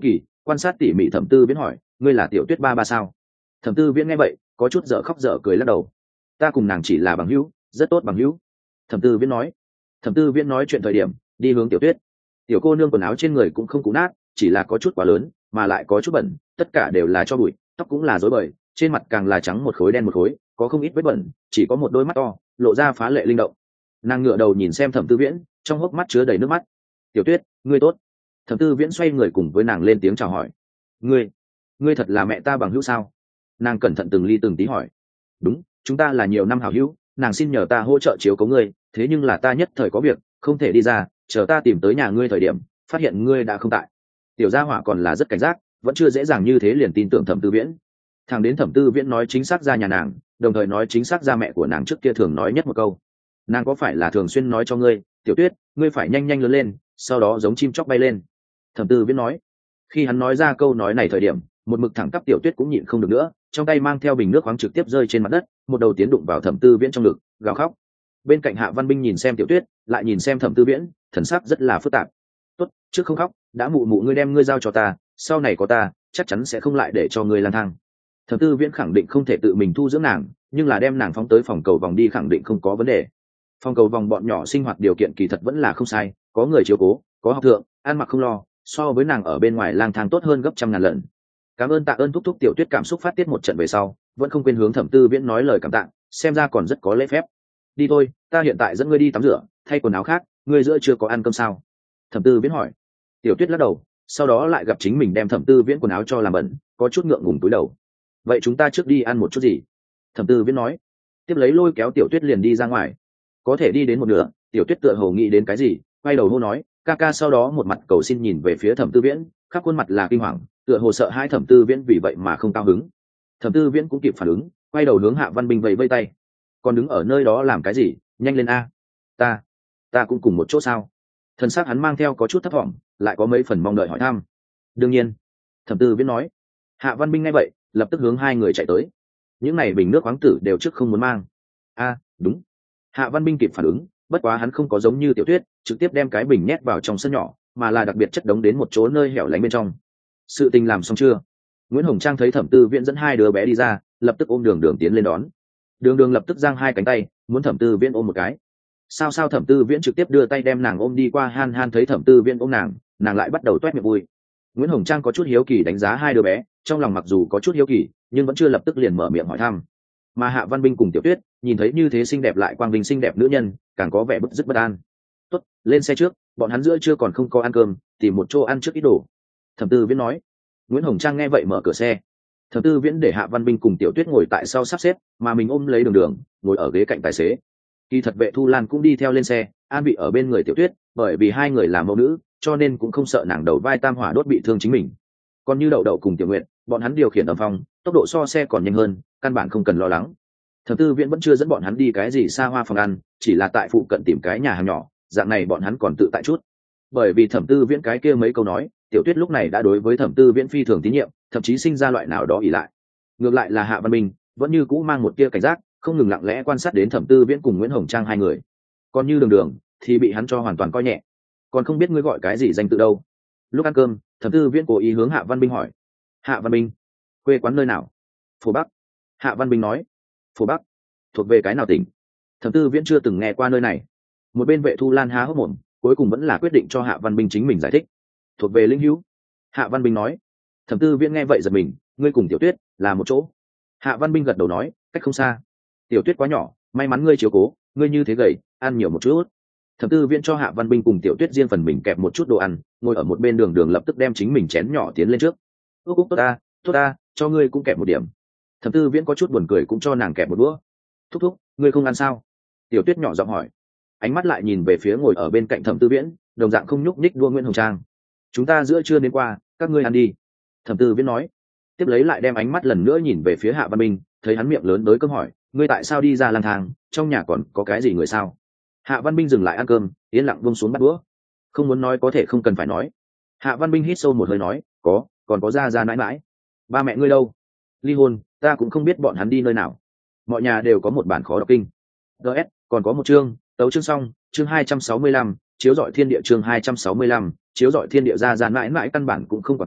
quan sát tỉ mỉ Thẩm Tư Viễn hỏi, ngươi là Tiểu Tuyết ba ba sao? Thẩm Tư Viễn nghe vậy có chút dở khóc dở cười lắc đầu, ta cùng nàng chỉ là bằng hữu, rất tốt bằng hữu. Thẩm Tư Viễn nói. Thẩm Tư Viễn nói chuyện thời điểm đi hướng Tiểu Tuyết. Tiểu cô nương quần áo trên người cũng không cũ nát, chỉ là có chút quá lớn mà lại có chút bẩn, tất cả đều là cho bụi, tóc cũng là rối bời, trên mặt càng là trắng một khối đen một khối, có không ít vết bẩn, chỉ có một đôi mắt to lộ ra phá lệ linh động. Nàng ngửa đầu nhìn xem Thẩm Tư Viễn, trong hốc mắt chứa đầy nước mắt. Tiểu Tuyết, ngươi tốt. Thẩm Tư Viễn xoay người cùng với nàng lên tiếng chào hỏi. ngươi ngươi thật là mẹ ta bằng hữu sao? Nàng cẩn thận từng ly từng tí hỏi. Đúng, chúng ta là nhiều năm hảo hữu, nàng xin nhờ ta hỗ trợ chiếu cố ngươi, thế nhưng là ta nhất thời có việc không thể đi ra, chờ ta tìm tới nhà ngươi thời điểm phát hiện ngươi đã không tại. Tiểu gia hỏa còn là rất cảnh giác, vẫn chưa dễ dàng như thế liền tin tưởng Thẩm Tư Viễn. Thằng đến Thẩm Tư Viễn nói chính xác ra nhà nàng, đồng thời nói chính xác ra mẹ của nàng trước kia thường nói nhất một câu, nàng có phải là thường xuyên nói cho ngươi, Tiểu Tuyết, ngươi phải nhanh nhanh lớn lên, sau đó giống chim chóc bay lên. Thẩm Tư Viễn nói. Khi hắn nói ra câu nói này thời điểm, một mực thẳng tắp Tiểu Tuyết cũng nhịn không được nữa, trong tay mang theo bình nước khoáng trực tiếp rơi trên mặt đất, một đầu tiến đụng vào Thẩm Tư Viễn trong ngực, gào khóc. Bên cạnh Hạ Văn Binh nhìn xem Tiểu Tuyết, lại nhìn xem Thẩm Tư Viễn, thần sắc rất là phức tạp. Tốt, trước không khóc, đã mụ mụ ngươi đem ngươi giao cho ta, sau này có ta chắc chắn sẽ không lại để cho ngươi lang thang. Thẩm Tư Viễn khẳng định không thể tự mình thu dưỡng nàng, nhưng là đem nàng phóng tới phòng cầu vòng đi khẳng định không có vấn đề. Phòng cầu vòng bọn nhỏ sinh hoạt điều kiện kỳ thật vẫn là không sai, có người chiếu cố, có học thượng, ăn mặc không lo, so với nàng ở bên ngoài lang thang tốt hơn gấp trăm ngàn lần. Cảm ơn tạ ơn thúc thúc. Tiểu Tuyết cảm xúc phát tiết một trận về sau, vẫn không quên hướng Thẩm Tư Viễn nói lời cảm tạ, xem ra còn rất có lễ phép. Đi thôi, ta hiện tại dẫn ngươi đi tắm rửa, thay quần áo khác, ngươi giữa chưa có ăn cơm sao? Thẩm Tư Viễn hỏi. Tiểu Tuyết lắc đầu, sau đó lại gặp chính mình đem Thẩm Tư Viễn quần áo cho làm bẩn, có chút ngượng ngùng cúi đầu. Vậy chúng ta trước đi ăn một chút gì? Thẩm Tư Viễn nói. Tiếp lấy lôi kéo Tiểu Tuyết liền đi ra ngoài. Có thể đi đến một nửa, Tiểu Tuyết tựa hồ nghĩ đến cái gì, quay đầu hô nói, ca ca. Sau đó một mặt cầu xin nhìn về phía Thẩm Tư Viễn, khắp khuôn mặt là kinh hoàng, tựa hồ sợ hai Thẩm Tư Viễn vì vậy mà không cao hứng. Thẩm Tư Viễn cũng kịp phản ứng, quay đầu hướng Hạ Văn Binh vẫy vẫy tay. Còn đứng ở nơi đó làm cái gì, nhanh lên a. Ta, ta cũng cùng một chỗ sao? Thần sắc hắn mang theo có chút thấp thỏm, lại có mấy phần mong đợi hỏi thăm. Đương nhiên. Thẩm Tư Viễn nói. Hạ Văn Binh nghe vậy lập tức hướng hai người chạy tới. Những này bình nước khoáng tử đều trước không muốn mang. A, đúng. Hạ Văn Binh kịp phản ứng, bất quá hắn không có giống như Tiểu Tuyết trực tiếp đem cái bình nhét vào trong sân nhỏ, mà là đặc biệt chất đống đến một chỗ nơi hẻo lánh bên trong. Sự tình làm xong chưa? Nguyễn Hồng Trang thấy Thẩm Tư Viễn dẫn hai đứa bé đi ra, lập tức ôm Đường Đường tiến lên đón. Đường Đường lập tức giang hai cánh tay, muốn Thẩm Tư Viễn ôm một cái. Sao sao Thẩm Tư Viễn trực tiếp đưa tay đem nàng ôm đi qua. Han Han thấy Thẩm Tư Viễn ôm nàng, nàng lại bắt đầu toét miệng vui. Nguyễn Hồng Trang có chút hiếu kỳ đánh giá hai đứa bé, trong lòng mặc dù có chút hiếu kỳ, nhưng vẫn chưa lập tức liền mở miệng hỏi thăm. Mà Hạ Văn Binh cùng Tiểu Tuyết nhìn thấy như thế xinh đẹp lại quang vinh xinh đẹp nữ nhân, càng có vẻ bức dứt bất an. Tốt, lên xe trước, bọn hắn giữa chưa còn không có ăn cơm, tìm một chỗ ăn trước ít đồ. Thẩm Tư Viễn nói. Nguyễn Hồng Trang nghe vậy mở cửa xe. Thẩm Tư Viễn để Hạ Văn Binh cùng Tiểu Tuyết ngồi tại sau sắp xếp, mà mình ôm lấy Đường Đường ngồi ở ghế cạnh tài xế. Kỳ thật Vệ Thu Lan cũng đi theo lên xe, an bị ở bên người Tiểu Tuyết, bởi vì hai người là mẫu nữ, cho nên cũng không sợ nàng đầu vai tam hỏa đốt bị thương chính mình. Còn như Đậu Đậu cùng Tiểu Nguyện, bọn hắn điều khiển âm phong, tốc độ so xe còn nhanh hơn, căn bản không cần lo lắng. Thẩm Tư Viễn vẫn chưa dẫn bọn hắn đi cái gì xa hoa phòng ăn, chỉ là tại phụ cận tìm cái nhà hàng nhỏ, dạng này bọn hắn còn tự tại chút. Bởi vì Thẩm Tư Viễn cái kia mấy câu nói, Tiểu Tuyết lúc này đã đối với Thẩm Tư Viễn phi thường tín nhiệm, thậm chí sinh ra loại nào đó ỷ lại. Ngược lại là Hạ Văn Bình vẫn như cũ mang một tia cảnh giác, không ngừng lặng lẽ quan sát đến Thẩm Tư Viễn cùng Nguyễn Hồng Trang hai người. Còn như Đường Đường thì bị hắn cho hoàn toàn coi nhẹ. Còn không biết ngươi gọi cái gì danh tự đâu. Lúc ăn cơm, Thẩm Tư Viễn cố ý hướng Hạ Văn Bình hỏi. Hạ Văn Bình, quê quán nơi nào? Phố Bắc. Hạ Văn Bình nói. Phố Bắc, thuộc về cái nào tỉnh? Thẩm Tư Viễn chưa từng nghe qua nơi này. Một bên Vệ Thu Lan há hốc mồm, cuối cùng vẫn là quyết định cho Hạ Văn Bình chính mình giải thích. Thuộc về Linh Hữu. Hạ Văn Bình nói. Thẩm Tư Viễn nghe vậy giật mình, ngươi cùng Tiểu Tuyết là một chỗ? Hạ Văn Bình gật đầu nói, cách không xa. Tiểu Tuyết quá nhỏ, may mắn ngươi chiếu cố, ngươi như thế gầy, ăn nhiều một chút. Thẩm Tư Viễn cho Hạ Văn Bình cùng Tiểu Tuyết riêng phần mình kẹp một chút đồ ăn, ngồi ở một bên Đường Đường lập tức đem chính mình chén nhỏ tiến lên trước. Úc úc tốt ta, tốt ta, cho ngươi cũng kẹp một điểm. Thẩm Tư Viễn có chút buồn cười cũng cho nàng kẹp một đũa. Thúc thúc, ngươi không ăn sao? Tiểu Tuyết nhỏ giọng hỏi. Ánh mắt lại nhìn về phía ngồi ở bên cạnh Thẩm Tư Viễn, đồng dạng không nhúc nhích đua Nguyễn Hồng Trang. Chúng ta giữa trưa đến qua, các ngươi ăn đi. Thẩm Tư Viễn nói. Tiếp lấy lại đem ánh mắt lần nữa nhìn về phía Hạ Văn Bình, thấy hắn miệng lớn tới cơm hỏi, ngươi tại sao đi ra lang thang, trong nhà còn có cái gì người sao? Hạ Văn Bình dừng lại ăn cơm, yên lặng buông xuống bát đũa. Không muốn nói có thể không cần phải nói. Hạ Văn Bình hít sâu một hơi nói, có, còn có gia gia nãi nãi. Ba mẹ ngươi đâu? Ly hôn, ta cũng không biết bọn hắn đi nơi nào. Mọi nhà đều có một bản khó đọc kinh. gs còn có một chương, tấu chương xong, chương hai trăm sáu mươi lăm, chiếu rọi thiên địa chương hai trăm sáu mươi lăm, chiếu rọi thiên địa. Gia gia nãi nãi căn bản cũng không có ta,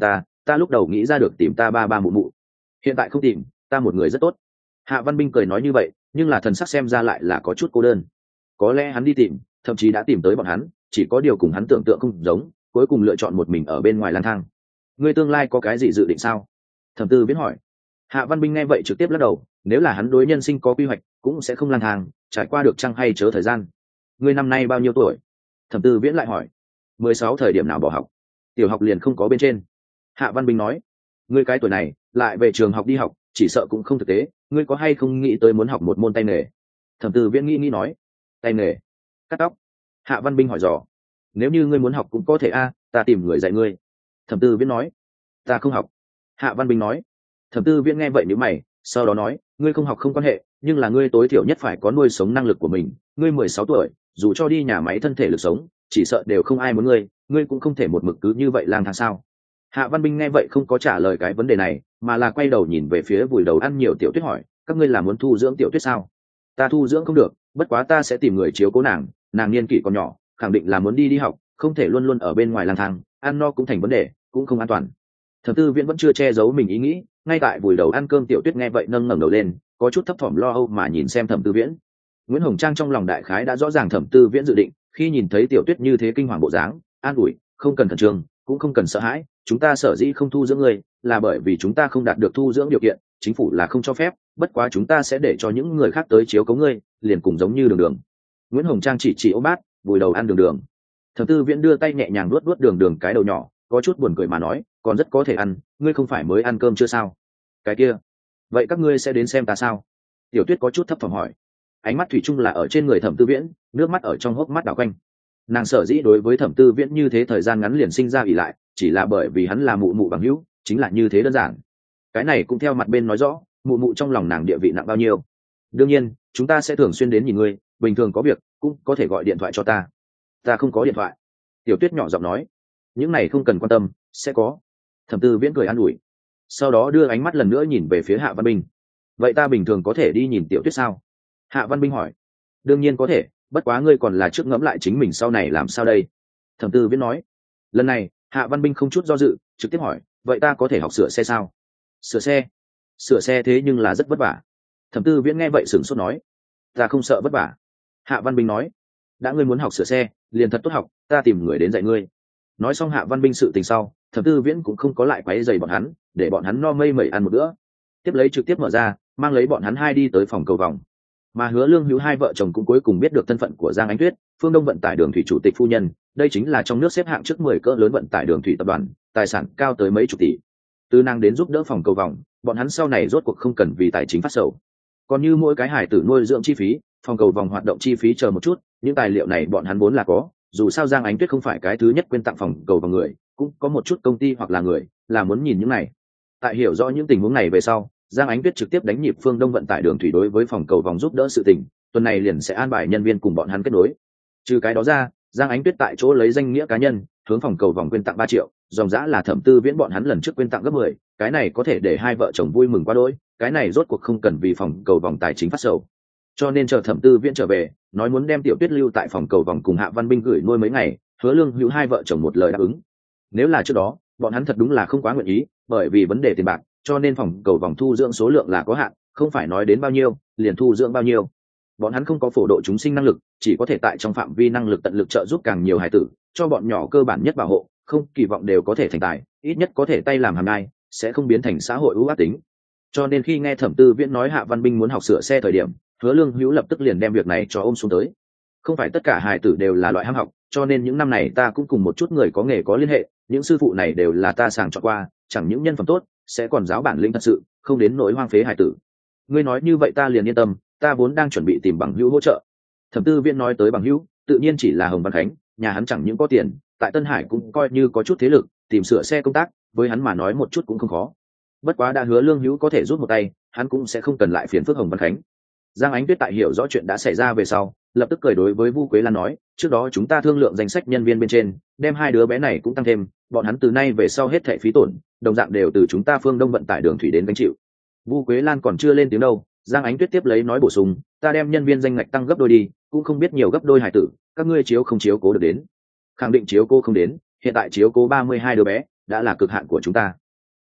ta lúc đầu nghĩ ra được tìm ta ba ba mụ mụ, hiện tại không tìm, ta một người rất tốt. Hạ Văn Binh cười nói như vậy, nhưng là thần sắc xem ra lại là có chút cô đơn. Có lẽ hắn đi tìm, thậm chí đã tìm tới bọn hắn, chỉ có điều cùng hắn tưởng tượng không giống, cuối cùng lựa chọn một mình ở bên ngoài lang thang. Ngươi tương lai có cái gì dự định sao? Thẩm Tư Viễn hỏi. Hạ Văn Binh nghe vậy trực tiếp lắc đầu, nếu là hắn đối nhân sinh có quy hoạch, cũng sẽ không lang thang, trải qua được chăng hay chớ thời gian. Ngươi năm nay bao nhiêu tuổi? Thẩm Tư Viễn lại hỏi. Mười sáu thời điểm nào bỏ học? Tiểu học liền không có bên trên. Hạ Văn Binh nói. Ngươi cái tuổi này, lại về trường học đi học, chỉ sợ cũng không thực tế, ngươi có hay không nghĩ tới muốn học một môn tay nghề? Thẩm Tư Viễn nghĩ nghĩ nói. Tay nghề? Cắt tóc? Hạ Văn Binh hỏi dò. Nếu như ngươi muốn học cũng có thể a, ta tìm người dạy ngươi. Thẩm Tư Viễn nói. Ta không học. Hạ Văn Binh nói. Thẩm Tư Viễn nghe vậy nhíu mày, sau đó nói, ngươi không học không quan hệ, nhưng là ngươi tối thiểu nhất phải có nuôi sống năng lực của mình. Ngươi mười sáu tuổi, dù cho đi nhà máy thân thể lực sống, chỉ sợ đều không ai muốn ngươi, ngươi cũng không thể một mực cứ như vậy lang thang sao? Hạ Văn Binh nghe vậy không có trả lời cái vấn đề này, mà là quay đầu nhìn về phía vùi đầu ăn nhiều Tiểu Tuyết hỏi, các ngươi là muốn thu dưỡng Tiểu Tuyết sao? Ta thu dưỡng không được, bất quá ta sẽ tìm người chiếu cố nàng, nàng niên kỷ còn nhỏ, khẳng định là muốn đi đi học, không thể luôn luôn ở bên ngoài lang thang, ăn no cũng thành vấn đề, cũng không an toàn. Thẩm Tư Viễn vẫn chưa che giấu mình ý nghĩ, ngay tại vùi đầu ăn cơm Tiểu Tuyết nghe vậy nâng ngẩng đầu lên, có chút thấp thỏm lo âu mà nhìn xem Thẩm Tư Viễn. Nguyễn Hồng Trang trong lòng đại khái đã rõ ràng Thẩm Tư Viễn dự định, khi nhìn thấy Tiểu Tuyết như thế kinh hoàng bộ dáng, an ủi, không cần khẩn trương, cũng không cần sợ hãi, chúng ta sở dĩ không thu dưỡng ngươi, là bởi vì chúng ta không đạt được thu dưỡng điều kiện, chính phủ là không cho phép, bất quá chúng ta sẽ để cho những người khác tới chiếu cố ngươi, liền cùng giống như Đường Đường. Nguyễn Hồng Trang chỉ chỉ ôm bát, vùi đầu ăn Đường Đường. Thẩm Tư Viễn đưa tay nhẹ nhàng luốt luốt Đường Đường cái đầu nhỏ, có chút buồn cười mà nói, còn rất có thể ăn, ngươi không phải mới ăn cơm chưa sao? Cái kia, vậy các ngươi sẽ đến xem ta sao? Tiểu Tuyết có chút thấp thỏm hỏi. Ánh mắt thủy chung là ở trên người Thẩm Tư Viễn, nước mắt ở trong hốc mắt đảo quanh. Nàng sở dĩ đối với Thẩm Tư Viễn như thế thời gian ngắn liền sinh ra ỷ lại, chỉ là bởi vì hắn là mụ mụ bằng hữu, chính là như thế đơn giản. Cái này cũng theo mặt bên nói rõ, mụ mụ trong lòng nàng địa vị nặng bao nhiêu. Đương nhiên, chúng ta sẽ thường xuyên đến nhìn ngươi, bình thường có việc cũng có thể gọi điện thoại cho ta. Ta không có điện thoại. Tiểu Tuyết nhỏ giọng nói. Những này không cần quan tâm, sẽ có. Thẩm Tư Viễn cười an ủi, sau đó đưa ánh mắt lần nữa nhìn về phía Hạ Văn Binh. Vậy ta bình thường có thể đi nhìn Tiểu Tuyết sao? Hạ Văn Binh hỏi. Đương nhiên có thể, bất quá ngươi còn là trước ngẫm lại chính mình sau này làm sao đây. Thẩm Tư Viễn nói. Lần này Hạ Văn Binh không chút do dự, trực tiếp hỏi, vậy ta có thể học sửa xe sao? Sửa xe? Sửa xe thế nhưng là rất vất vả. Thẩm Tư Viễn nghe vậy sửng sốt nói. Ta không sợ vất vả. Hạ Văn Binh nói. Đã ngươi muốn học sửa xe, liền thật tốt học, ta tìm người đến dạy ngươi. Nói xong Hạ Văn Binh sự tình sau, Thẩm Tư Viễn cũng không có lại quấy rầy bọn hắn, để bọn hắn no mây mẩy ăn một bữa, tiếp lấy trực tiếp mở ra, mang lấy bọn hắn hai đi tới phòng cầu vòng. Mà Hứa Lương Hữu hai vợ chồng cũng cuối cùng biết được thân phận của Giang Ánh Tuyết, Phương Đông vận tải đường thủy chủ tịch phu nhân, đây chính là trong nước xếp hạng trước mười cỡ lớn vận tải đường thủy tập đoàn, tài sản cao tới mấy chục tỷ. Từ nàng đến giúp đỡ phòng cầu vòng, bọn hắn sau này rốt cuộc không cần vì tài chính phát sầu. Còn như mỗi cái hải tử nuôi dưỡng chi phí, phòng cầu vòng hoạt động chi phí chờ một chút, những tài liệu này bọn hắn vốn là có, dù sao Giang Ánh Tuyết không phải cái thứ nhất quên tặng phòng cầu vòng người, cũng có một chút công ty hoặc là người là muốn nhìn những này. Tại hiểu rõ những tình huống này về sau, Giang Ánh Tuyết trực tiếp đánh nhịp Phương Đông vận tải đường thủy đối với phòng cầu vòng giúp đỡ sự tình, tuần này liền sẽ an bài nhân viên cùng bọn hắn kết nối. Trừ cái đó ra, Giang Ánh Tuyết tại chỗ lấy danh nghĩa cá nhân hướng phòng cầu vòng quyên tặng ba triệu, dòng dã là Thẩm Tư Viễn bọn hắn lần trước quyên tặng gấp mười, cái này có thể để hai vợ chồng vui mừng quá đỗi, cái này rốt cuộc không cần vì phòng cầu vòng tài chính phát sầu. Cho nên chờ Thẩm Tư Viễn trở về, nói muốn đem Tiểu Tuyết lưu tại phòng cầu vòng cùng Hạ Văn Binh gửi nuôi mấy ngày, Hứa Lương Hữu hai vợ chồng một lời đáp ứng. Nếu là trước đó, bọn hắn thật đúng là không quá nguyện ý, bởi vì vấn đề tiền bạc, cho nên phòng cầu vòng thu dưỡng số lượng là có hạn, không phải nói đến bao nhiêu liền thu dưỡng bao nhiêu. Bọn hắn không có phổ độ chúng sinh năng lực, chỉ có thể tại trong phạm vi năng lực tận lực trợ giúp càng nhiều hải tử, cho bọn nhỏ cơ bản nhất bảo hộ, không kỳ vọng đều có thể thành tài, ít nhất có thể tay làm hàm nhai, sẽ không biến thành xã hội ưu ác tính. Cho nên khi nghe Thẩm Tư Viễn nói Hạ Văn Binh muốn học sửa xe thời điểm, Hứa Lương Hữu lập tức liền đem việc này cho ôm xuống tới. Không phải tất cả hải tử đều là loại ham học, cho nên những năm này ta cũng cùng một chút người có nghề có liên hệ, những sư phụ này đều là ta sàng chọn qua, chẳng những nhân phẩm tốt, sẽ còn giáo bản lĩnh thật sự, không đến nỗi hoang phế hải tử. Ngươi nói như vậy ta liền yên tâm, ta vốn đang chuẩn bị tìm bằng hữu hỗ trợ. Thẩm Tư Viễn nói tới bằng hữu, tự nhiên chỉ là Hồng Văn Khánh, nhà hắn chẳng những có tiền, tại Tân Hải cũng coi như có chút thế lực, tìm sửa xe công tác, với hắn mà nói một chút cũng không khó. Bất quá đã Hứa Lương Hữu có thể giúp một tay, hắn cũng sẽ không cần lại phiền phức Hồng Văn Khánh. Giang Ánh Tuyết tại hiểu rõ chuyện đã xảy ra về sau, lập tức cười đối với Vu Quế Lan nói, trước đó chúng ta thương lượng danh sách nhân viên bên trên, đem hai đứa bé này cũng tăng thêm, bọn hắn từ nay về sau hết thảy phí tổn, đồng dạng đều từ chúng ta Phương Đông vận tải đường thủy đến gánh chịu. Vu Quế Lan còn chưa lên tiếng đâu, Giang Ánh Tuyết tiếp lấy nói bổ sung, ta đem nhân viên danh ngạch tăng gấp đôi đi, cũng không biết nhiều gấp đôi hải tử, các ngươi chiếu không chiếu cố được đến. Khẳng định chiếu cố không đến, hiện tại chiếu cố ba mươi hai đứa bé đã là cực hạn của chúng ta.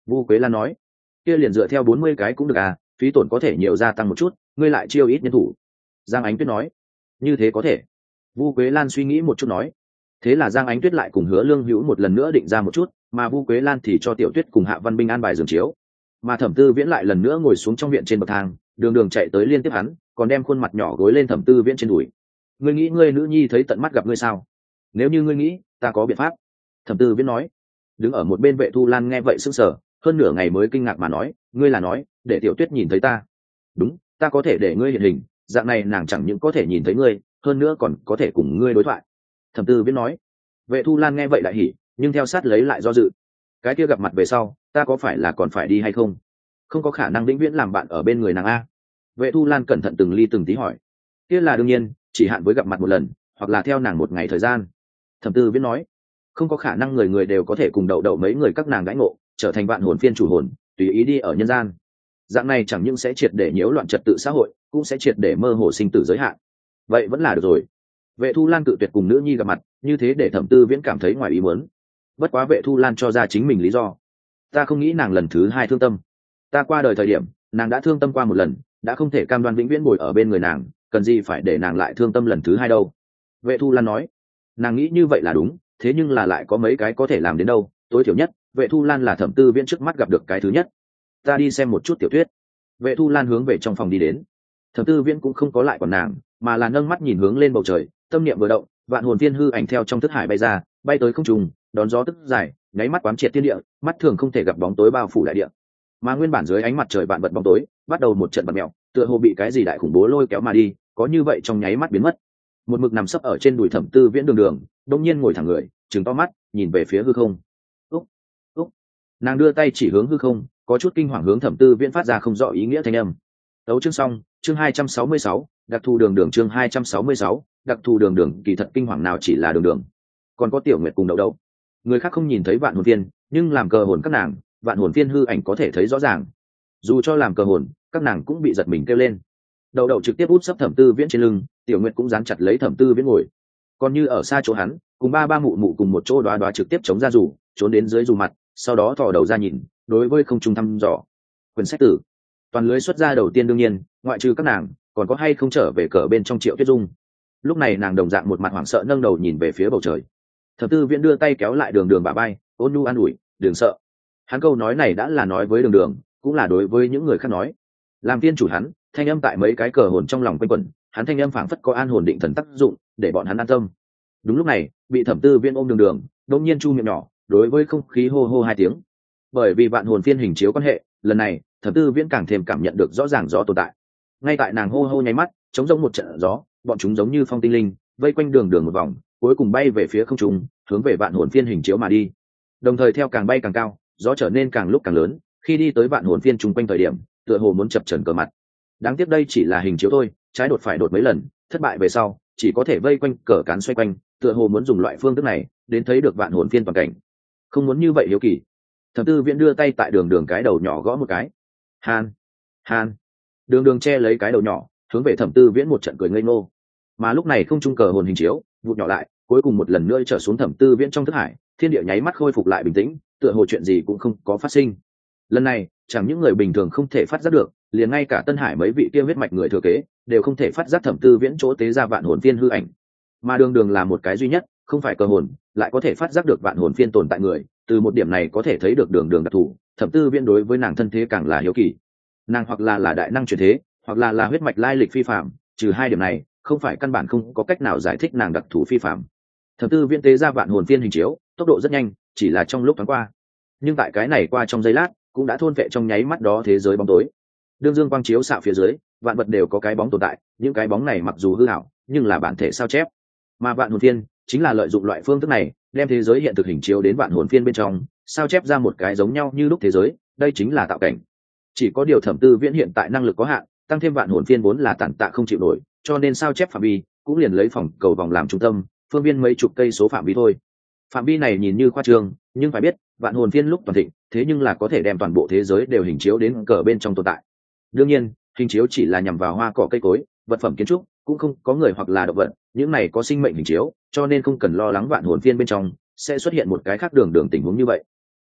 Vu Quế Lan nói. Kia liền dựa theo bốn mươi cái cũng được à, phí tổn có thể nhiều gia tăng một chút, ngươi lại chiêu ít nhân thủ. Giang Ánh Tuyết nói. Như thế có thể. Vu Quế Lan suy nghĩ một chút nói. Thế là Giang Ánh Tuyết lại cùng Hứa Lương Hữu một lần nữa định ra một chút, mà Vu Quế Lan thì cho Tiểu Tuyết cùng Hạ Văn Binh an bài giường chiếu. Mà Thẩm Tư Viễn lại lần nữa ngồi xuống trong viện trên bậc thang, đường đường chạy tới liên tiếp hắn, còn đem khuôn mặt nhỏ gối lên Thẩm Tư Viễn trên đùi. Ngươi nghĩ ngươi nữ nhi thấy tận mắt gặp ngươi sao? Nếu như ngươi nghĩ, ta có biện pháp. Thẩm Tư Viễn nói. Đứng ở một bên Vệ Thu Lan nghe vậy sững sờ, hơn nửa ngày mới kinh ngạc mà nói, ngươi là nói để Tiểu Tuyết nhìn thấy ta? Đúng, ta có thể để ngươi hiện hình, dạng này nàng chẳng những có thể nhìn thấy ngươi, hơn nữa còn có thể cùng ngươi đối thoại. Thẩm Tư Viễn nói. Vệ Thu Lan nghe vậy đại hỉ, nhưng theo sát lấy lại do dự. Cái kia gặp mặt về sau, ta có phải là còn phải đi hay không? Không có khả năng vĩnh viễn làm bạn ở bên người nàng a. Vệ Thu Lan cẩn thận từng ly từng tí hỏi. Kia là đương nhiên, chỉ hạn với gặp mặt một lần, hoặc là theo nàng một ngày thời gian. Thẩm Tư Viễn nói. Không có khả năng người người đều có thể cùng đậu đậu mấy người các nàng đãi ngộ, trở thành vạn hồn phiên chủ hồn, tùy ý đi ở nhân gian. Dạng này chẳng những sẽ triệt để nhiễu loạn trật tự xã hội, cũng sẽ triệt để mơ hồ sinh tử giới hạn. Vậy vẫn là được rồi. Vệ Thu Lan cự tuyệt cùng nữ nhi gặp mặt, như thế để Thẩm Tư Viễn cảm thấy ngoài ý muốn. Bất quá Vệ Thu Lan cho ra chính mình lý do. Ta không nghĩ nàng lần thứ hai thương tâm. Ta qua đời thời điểm, nàng đã thương tâm qua một lần, đã không thể cam đoan vĩnh viễn bồi ở bên người nàng, cần gì phải để nàng lại thương tâm lần thứ hai đâu. Vệ Thu Lan nói. Nàng nghĩ như vậy là đúng, thế nhưng là lại có mấy cái có thể làm đến đâu. Tối thiểu nhất, Vệ Thu Lan là Thẩm Tư Viễn trước mắt gặp được cái thứ nhất. Ta đi xem một chút tiểu thuyết. Vệ Thu Lan hướng về trong phòng đi đến. Thẩm Tư Viễn cũng không có lại còn nàng, mà là nâng mắt nhìn hướng lên bầu trời, tâm niệm vừa động, vạn hồn viên hư ảnh theo trong thức hải bay ra, bay tới không trung, đón gió tức dài, nháy mắt quán triệt thiên địa, mắt thường không thể gặp bóng tối bao phủ đại địa. Mà nguyên bản dưới ánh mặt trời vạn vật bóng tối, bắt đầu một trận bật mèo, tựa hồ bị cái gì đại khủng bố lôi kéo mà đi, có như vậy trong nháy mắt biến mất. Một mực nằm sấp ở trên đùi Thẩm Tư Viễn đường đường, đột nhiên ngồi thẳng người, trừng to mắt, nhìn về phía hư không. Úc, úc. Nàng đưa tay chỉ hướng hư không, có chút kinh hoàng hướng Thẩm Tư Viễn phát ra không rõ ý nghĩa thanh âm. Đấu chương xong, chương hai trăm sáu mươi sáu, đặc thù đường đường chương hai trăm sáu mươi sáu, đặc thù đường đường, kỳ thật kinh hoàng nào chỉ là đường đường. Còn có Tiểu Nguyệt cùng Đậu Đậu. Người khác không nhìn thấy vạn hồn viên, nhưng làm cờ hồn các nàng, vạn hồn viên hư ảnh có thể thấy rõ ràng. Dù cho làm cờ hồn, các nàng cũng bị giật mình kêu lên. Đậu Đậu trực tiếp út sấp Thẩm Tư Viễn trên lưng, Tiểu Nguyệt cũng dán chặt lấy Thẩm Tư Viễn ngồi. Còn như ở xa chỗ hắn, cùng ba ba mụ mụ cùng một chỗ đoá đoá trực tiếp chống ra rủ, trốn đến dưới dù mặt, sau đó thò đầu ra nhìn, đối với không trung thăm dò. Quyển sách tử. Toàn lưới xuất ra đầu tiên đương nhiên, ngoại trừ các nàng, còn có hay không trở về cờ bên trong Triệu Tuyết Dung. Lúc này nàng đồng dạng một mặt hoảng sợ nâng đầu nhìn về phía bầu trời. Thẩm Tư Viễn đưa tay kéo lại đường đường bả vai, ôn nhu an ủi, đừng sợ. Hắn câu nói này đã là nói với đường đường, cũng là đối với những người khác nói. Làm tiên chủ hắn, thanh âm tại mấy cái cờ hồn trong lòng quanh quẩn, hắn thanh âm phảng phất có an hồn định thần tác dụng, để bọn hắn an tâm. Đúng lúc này, bị Thẩm Tư Viễn ôm đường đường, đột nhiên chu miệng nhỏ, đối với không khí hô hô hai tiếng. Bởi vì vạn hồn phiên hình chiếu quan hệ, lần này, Thẩm Tư Viễn càng thêm cảm nhận được rõ ràng gió tồn tại. Ngay tại nàng hô hô nháy mắt, chống giống một trận gió, bọn chúng giống như phong tinh linh, vây quanh đường đường một vòng, cuối cùng bay về phía không trung, hướng về vạn hồn phiên hình chiếu mà đi. Đồng thời theo càng bay càng cao, gió trở nên càng lúc càng lớn, khi đi tới vạn hồn phiên trung quanh thời điểm, tựa hồ muốn chập chờn cờ mặt. Đáng tiếc đây chỉ là hình chiếu thôi, trái đột phải đột mấy lần, thất bại về sau, chỉ có thể vây quanh cờ cán xoay quanh, tựa hồ muốn dùng loại phương thức này đến thấy được vạn hồn phiên toàn cảnh. Không muốn như vậy hiếu kỳ. Thẩm Tư Viễn đưa tay tại đường đường cái đầu nhỏ gõ một cái. Han, han. Đường đường che lấy cái đầu nhỏ, hướng về Thẩm Tư Viễn một trận cười ngây ngô. Mà lúc này không trung cờ hồn hình chiếu vụt nhỏ lại, cuối cùng một lần nữa trở xuống Thẩm Tư Viễn trong thức hải, thiên địa nháy mắt khôi phục lại bình tĩnh, tựa hồ chuyện gì cũng không có phát sinh. Lần này, chẳng những người bình thường không thể phát giác được, liền ngay cả Tân Hải mấy vị kia huyết mạch người thừa kế đều không thể phát giác Thẩm Tư Viễn chỗ tế ra vạn hồn phiên hư ảnh. Mà đường đường là một cái duy nhất, không phải cờ hồn, lại có thể phát giác được vạn hồn phiên tồn tại người, từ một điểm này có thể thấy được đường đường đặc thù. Thẩm Tư Viễn đối với nàng thân thế càng là hiếu kỳ. Nàng hoặc là là đại năng truyền thế, hoặc là là huyết mạch lai lịch phi phạm, trừ hai điểm này, không phải căn bản không có cách nào giải thích nàng đặc thù phi phạm. Thẩm Tư Viễn tế ra vạn hồn phiên hình chiếu, tốc độ rất nhanh, chỉ là trong lúc thoáng qua. Nhưng tại cái này qua trong giây lát, cũng đã thôn vệ trong nháy mắt đó thế giới bóng tối. Đương dương quang chiếu xạ phía dưới, vạn vật đều có cái bóng tồn tại, những cái bóng này mặc dù hư ảo, nhưng là bản thể sao chép. Mà vạn hồn phiên chính là lợi dụng loại phương thức này, đem thế giới hiện thực hình chiếu đến vạn hồn phiên bên trong, sao chép ra một cái giống nhau như lúc thế giới, đây chính là tạo cảnh. Chỉ có điều Thẩm Tư Viễn hiện tại năng lực có hạn, tăng thêm vạn hồn phiên vốn là tàn tạ không chịu nổi, cho nên sao chép phạm vi cũng liền lấy phòng cầu vòng làm trung tâm, phương viên mấy chục cây số phạm vi thôi. Phạm vi này nhìn như khoa trương, nhưng phải biết, vạn hồn phiên lúc toàn thịnh, thế nhưng là có thể đem toàn bộ thế giới đều hình chiếu đến cờ bên trong tồn tại. Đương nhiên, hình chiếu chỉ là nhằm vào hoa cỏ cây cối, vật phẩm kiến trúc, cũng không có người hoặc là động vật, những này có sinh mệnh hình chiếu, cho nên không cần lo lắng vạn hồn phiên bên trong sẽ xuất hiện một cái khác đường đường tình huống như vậy.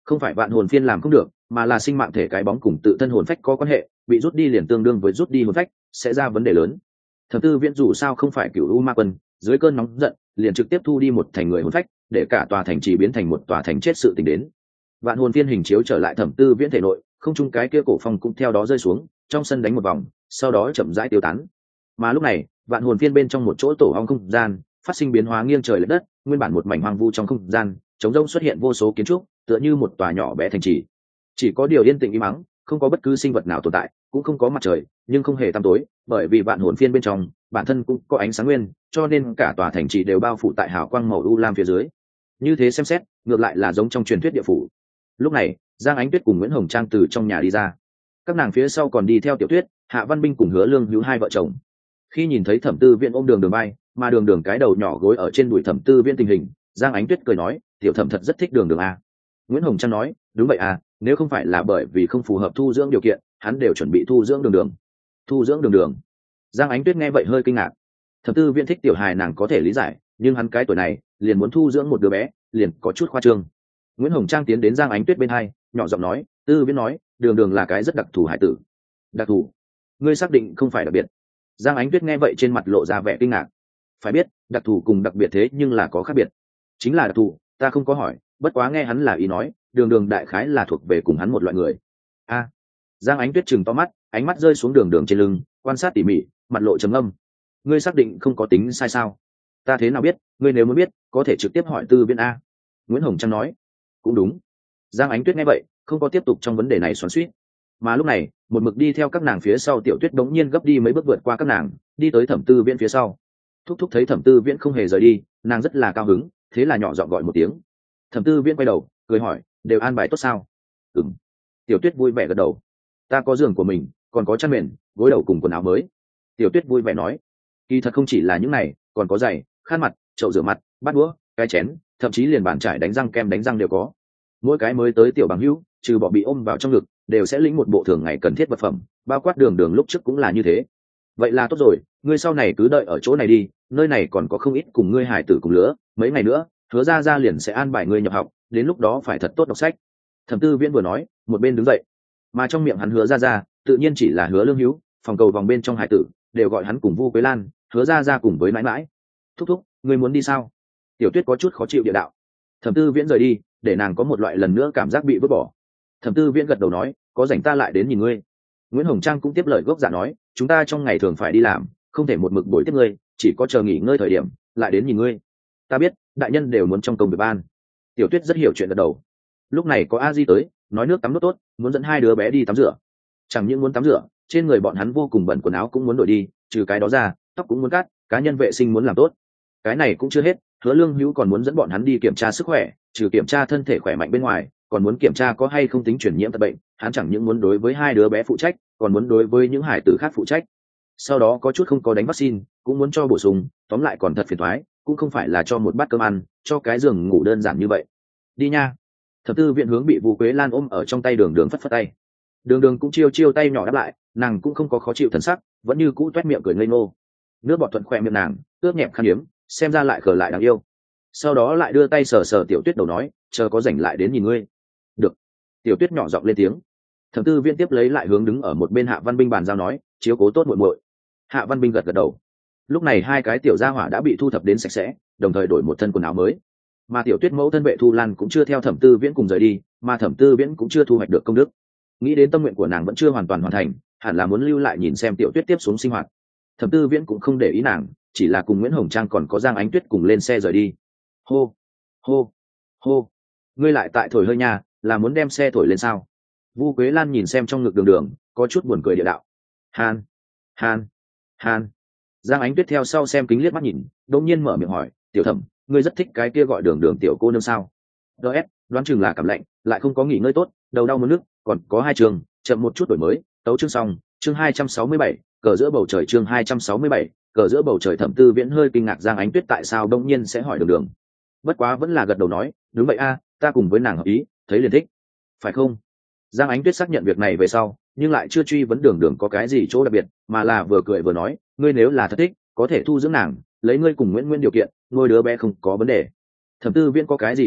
Không phải vạn hồn phiên làm không được, mà là sinh mạng thể cái bóng cùng tự thân hồn phách có quan hệ, bị rút đi liền tương đương với rút đi hồn phách, sẽ ra vấn đề lớn. Thập tư viễn dù sao không phải cửu u ma quân, dưới cơn nóng giận liền trực tiếp thu đi một thành người hồn phách, để cả tòa thành trì biến thành một tòa thành chết sự tình đến. Vạn hồn phiên hình chiếu trở lại thẩm tư viễn thể nội, không trung cái kia cổ phong cũng theo đó rơi xuống, trong sân đánh một vòng, sau đó chậm rãi tiêu tán. Mà lúc này, vạn hồn phiên bên trong một chỗ tổ ong không gian phát sinh biến hóa nghiêng trời lệch đất, nguyên bản một mảnh hoang vu trong không gian, trống rỗng xuất hiện vô số kiến trúc, tựa như một tòa nhỏ bé thành trì. Chỉ có điều yên tĩnh im mắng, không có bất cứ sinh vật nào tồn tại, cũng không có mặt trời, nhưng không hề tăm tối, bởi vì vạn hồn phiên bên trong, bản thân cũng có ánh sáng nguyên, cho nên cả tòa thành trì đều bao phủ tại hào quang màu u lam phía dưới. Như thế xem xét, ngược lại là giống trong truyền thuyết địa phủ. Lúc này, Giang Ánh Tuyết cùng Nguyễn Hồng Trang từ trong nhà đi ra, các nàng phía sau còn đi theo Tiểu Tuyết, Hạ Văn Binh cùng Hứa Lương Hữu hai vợ chồng. Khi nhìn thấy Thẩm Tư Viễn ôm Đường Đường bay, mà Đường Đường cái đầu nhỏ gối ở trên đùi Thẩm Tư Viễn tình hình, Giang Ánh Tuyết cười nói, tiểu Thẩm thật rất thích Đường Đường a. Nguyễn Hồng Trang nói, đúng vậy à, nếu không phải là bởi vì không phù hợp thu dưỡng điều kiện, hắn đều chuẩn bị thu dưỡng Đường Đường. Thu dưỡng Đường Đường. Giang Ánh Tuyết nghe vậy hơi kinh ngạc. Thẩm Tư Viễn thích tiểu hài nàng có thể lý giải, nhưng hắn cái tuổi này, liền muốn thu dưỡng một đứa bé, liền có chút khoa trương. Nguyễn Hồng Trang tiến đến Giang Ánh Tuyết bên hai, nhỏ giọng nói, Tư Viễn nói, Đường Đường là cái rất đặc thù hải tử. Đặc thù? Ngươi xác định không phải đặc biệt? Giang Ánh Tuyết nghe vậy trên mặt lộ ra vẻ kinh ngạc. Phải biết, đặc thù cùng đặc biệt thế nhưng là có khác biệt. Chính là đặc thù, ta không có hỏi, bất quá nghe hắn là ý nói, Đường Đường đại khái là thuộc về cùng hắn một loại người. A. À, Giang Ánh Tuyết trừng to mắt, ánh mắt rơi xuống Đường Đường trên lưng, quan sát tỉ mỉ, mặt lộ trầm ngâm. Ngươi xác định không có tính sai sao? Ta thế nào biết, ngươi nếu muốn biết, có thể trực tiếp hỏi Tư Viễn a. Nguyễn Hồng Trang nói. Cũng đúng. Giang Ánh Tuyết nghe vậy, không có tiếp tục trong vấn đề này xoắn xuýt. Mà lúc này, một mực đi theo các nàng phía sau Tiểu Tuyết đống nhiên gấp đi mấy bước vượt qua các nàng, đi tới Thẩm Tư Viễn phía sau. Thúc thúc thấy Thẩm Tư Viễn không hề rời đi, nàng rất là cao hứng, thế là nhỏ giọng gọi một tiếng. Thẩm Tư Viễn quay đầu, cười hỏi, đều an bài tốt sao? Ừm. Tiểu Tuyết vui vẻ gật đầu. Ta có giường của mình, còn có chăn mền, gối đầu cùng quần áo mới. Tiểu Tuyết vui vẻ nói. Kỳ thật không chỉ là những này, còn có giày, khăn mặt, chậu rửa mặt, bát đũa, cái chén, thậm chí liền bàn chải đánh răng kem đánh răng đều có. Mỗi cái mới tới tiểu bằng hữu, trừ bỏ bị ôm vào trong ngực, đều sẽ lĩnh một bộ thường ngày cần thiết vật phẩm, bao quát Đường Đường lúc trước cũng là như thế. Vậy là tốt rồi, ngươi sau này cứ đợi ở chỗ này đi, nơi này còn có không ít cùng ngươi hải tử cùng lứa, mấy ngày nữa, Hứa ra ra liền sẽ an bài ngươi nhập học, đến lúc đó phải thật tốt đọc sách. Thẩm Tư Viễn vừa nói, một bên đứng dậy, mà trong miệng hắn Hứa ra ra, tự nhiên chỉ là Hứa Lương Hữu, phòng cầu vòng bên trong hải tử, đều gọi hắn cùng Vu Quế Lan, Hứa ra ra cùng với mãi mãi. Thúc thúc, ngươi muốn đi sao? Tiểu Tuyết có chút khó chịu địa đạo. Thẩm Tư Viễn rời đi, để nàng có một loại lần nữa cảm giác bị vứt bỏ. Thẩm Tư Viễn gật đầu nói, có rảnh ta lại đến nhìn ngươi. Nguyễn Hồng Trang cũng tiếp lời gốc giả nói, chúng ta trong ngày thường phải đi làm, không thể một mực bồi tiếp ngươi, chỉ có chờ nghỉ ngơi thời điểm lại đến nhìn ngươi. Ta biết, đại nhân đều muốn trong công việc ban. Tiểu Tuyết rất hiểu chuyện gật đầu. Lúc này có A Di tới, nói nước tắm nước tốt, muốn dẫn hai đứa bé đi tắm rửa. Chẳng những muốn tắm rửa, trên người bọn hắn vô cùng bẩn, quần áo cũng muốn đổi đi, trừ cái đó ra, tóc cũng muốn cắt, cá nhân vệ sinh muốn làm tốt. Cái này cũng chưa hết, Hứa Lương Hữu còn muốn dẫn bọn hắn đi kiểm tra sức khỏe, trừ kiểm tra thân thể khỏe mạnh bên ngoài, còn muốn kiểm tra có hay không tính truyền nhiễm tật bệnh. Hắn chẳng những muốn đối với hai đứa bé phụ trách, còn muốn đối với những hải tử khác phụ trách. Sau đó có chút không có đánh vaccine, cũng muốn cho bổ sung, tóm lại còn thật phiền toái, cũng không phải là cho một bát cơm ăn, cho cái giường ngủ đơn giản như vậy. Đi nha. Thập Tư Viện hướng bị Vu Quế Lan ôm ở trong tay Đường Đường phất phất tay. Đường Đường cũng chiêu chiêu tay nhỏ đáp lại, nàng cũng không có khó chịu thần sắc, vẫn như cũ toét miệng cười ngây ngô. Nước bọt thuận khỏe miệng nàng, ướt nhẹp khan hiếm, xem ra lại khờ lại đáng yêu. Sau đó lại đưa tay sờ sờ Tiểu Tuyết đầu nói, chờ có rảnh lại đến nhìn ngươi. Được. Tiểu Tuyết nhỏ giọng lên tiếng. Thẩm Tư Viễn tiếp lấy lại hướng đứng ở một bên Hạ Văn Binh bàn giao nói, chiếu cố tốt muội muội. Hạ Văn Binh gật gật đầu. Lúc này hai cái tiểu gia hỏa đã bị thu thập đến sạch sẽ, đồng thời đổi một thân quần áo mới. Mà Tiểu Tuyết mẫu thân Vệ Thu Lan cũng chưa theo Thẩm Tư Viễn cùng rời đi, mà Thẩm Tư Viễn cũng chưa thu hoạch được công đức. Nghĩ đến tâm nguyện của nàng vẫn chưa hoàn toàn hoàn thành, hẳn là muốn lưu lại nhìn xem Tiểu Tuyết tiếp xuống sinh hoạt. Thẩm Tư Viễn cũng không để ý nàng, chỉ là cùng Nguyễn Hồng Trang còn có Giang Ánh Tuyết cùng lên xe rời đi. Hô, hô, hô, ngươi lại tại thổi hơi nhà, là muốn đem xe thổi lên sao? Vu Quế Lan nhìn xem trong ngực Đường Đường, có chút buồn cười địa đạo. Hàn, Hàn, Hàn. Giang Ánh Tuyết theo sau xem kính liếc mắt nhìn, đột nhiên mở miệng hỏi, Tiểu Thẩm, ngươi rất thích cái kia gọi Đường Đường tiểu cô nương sao? ds đoán chừng là cảm lạnh, lại không có nghỉ ngơi tốt, đầu đau muốn nước, còn có hai trường, chậm một chút đổi mới, tấu chương xong, chương hai trăm sáu mươi bảy, cờ giữa bầu trời chương hai trăm sáu mươi bảy, cờ giữa bầu trời. Thẩm Tư Viễn hơi kinh ngạc Giang Ánh Tuyết tại sao đông nhiên sẽ hỏi Đường Đường. Bất quá vẫn là gật đầu nói, đúng vậy a, ta cùng với nàng hợp ý, thấy liền thích. Phải không? Giang Ánh Tuyết xác nhận việc này về sau, nhưng lại chưa truy vấn Đường Đường có cái gì chỗ đặc biệt, mà là vừa cười vừa nói, ngươi nếu là thật thích, có thể thu dưỡng nàng, lấy ngươi cùng Nguyễn Nguyên điều kiện, nuôi đứa bé không có vấn đề. Thẩm Tư Viễn có cái gì điều kiện,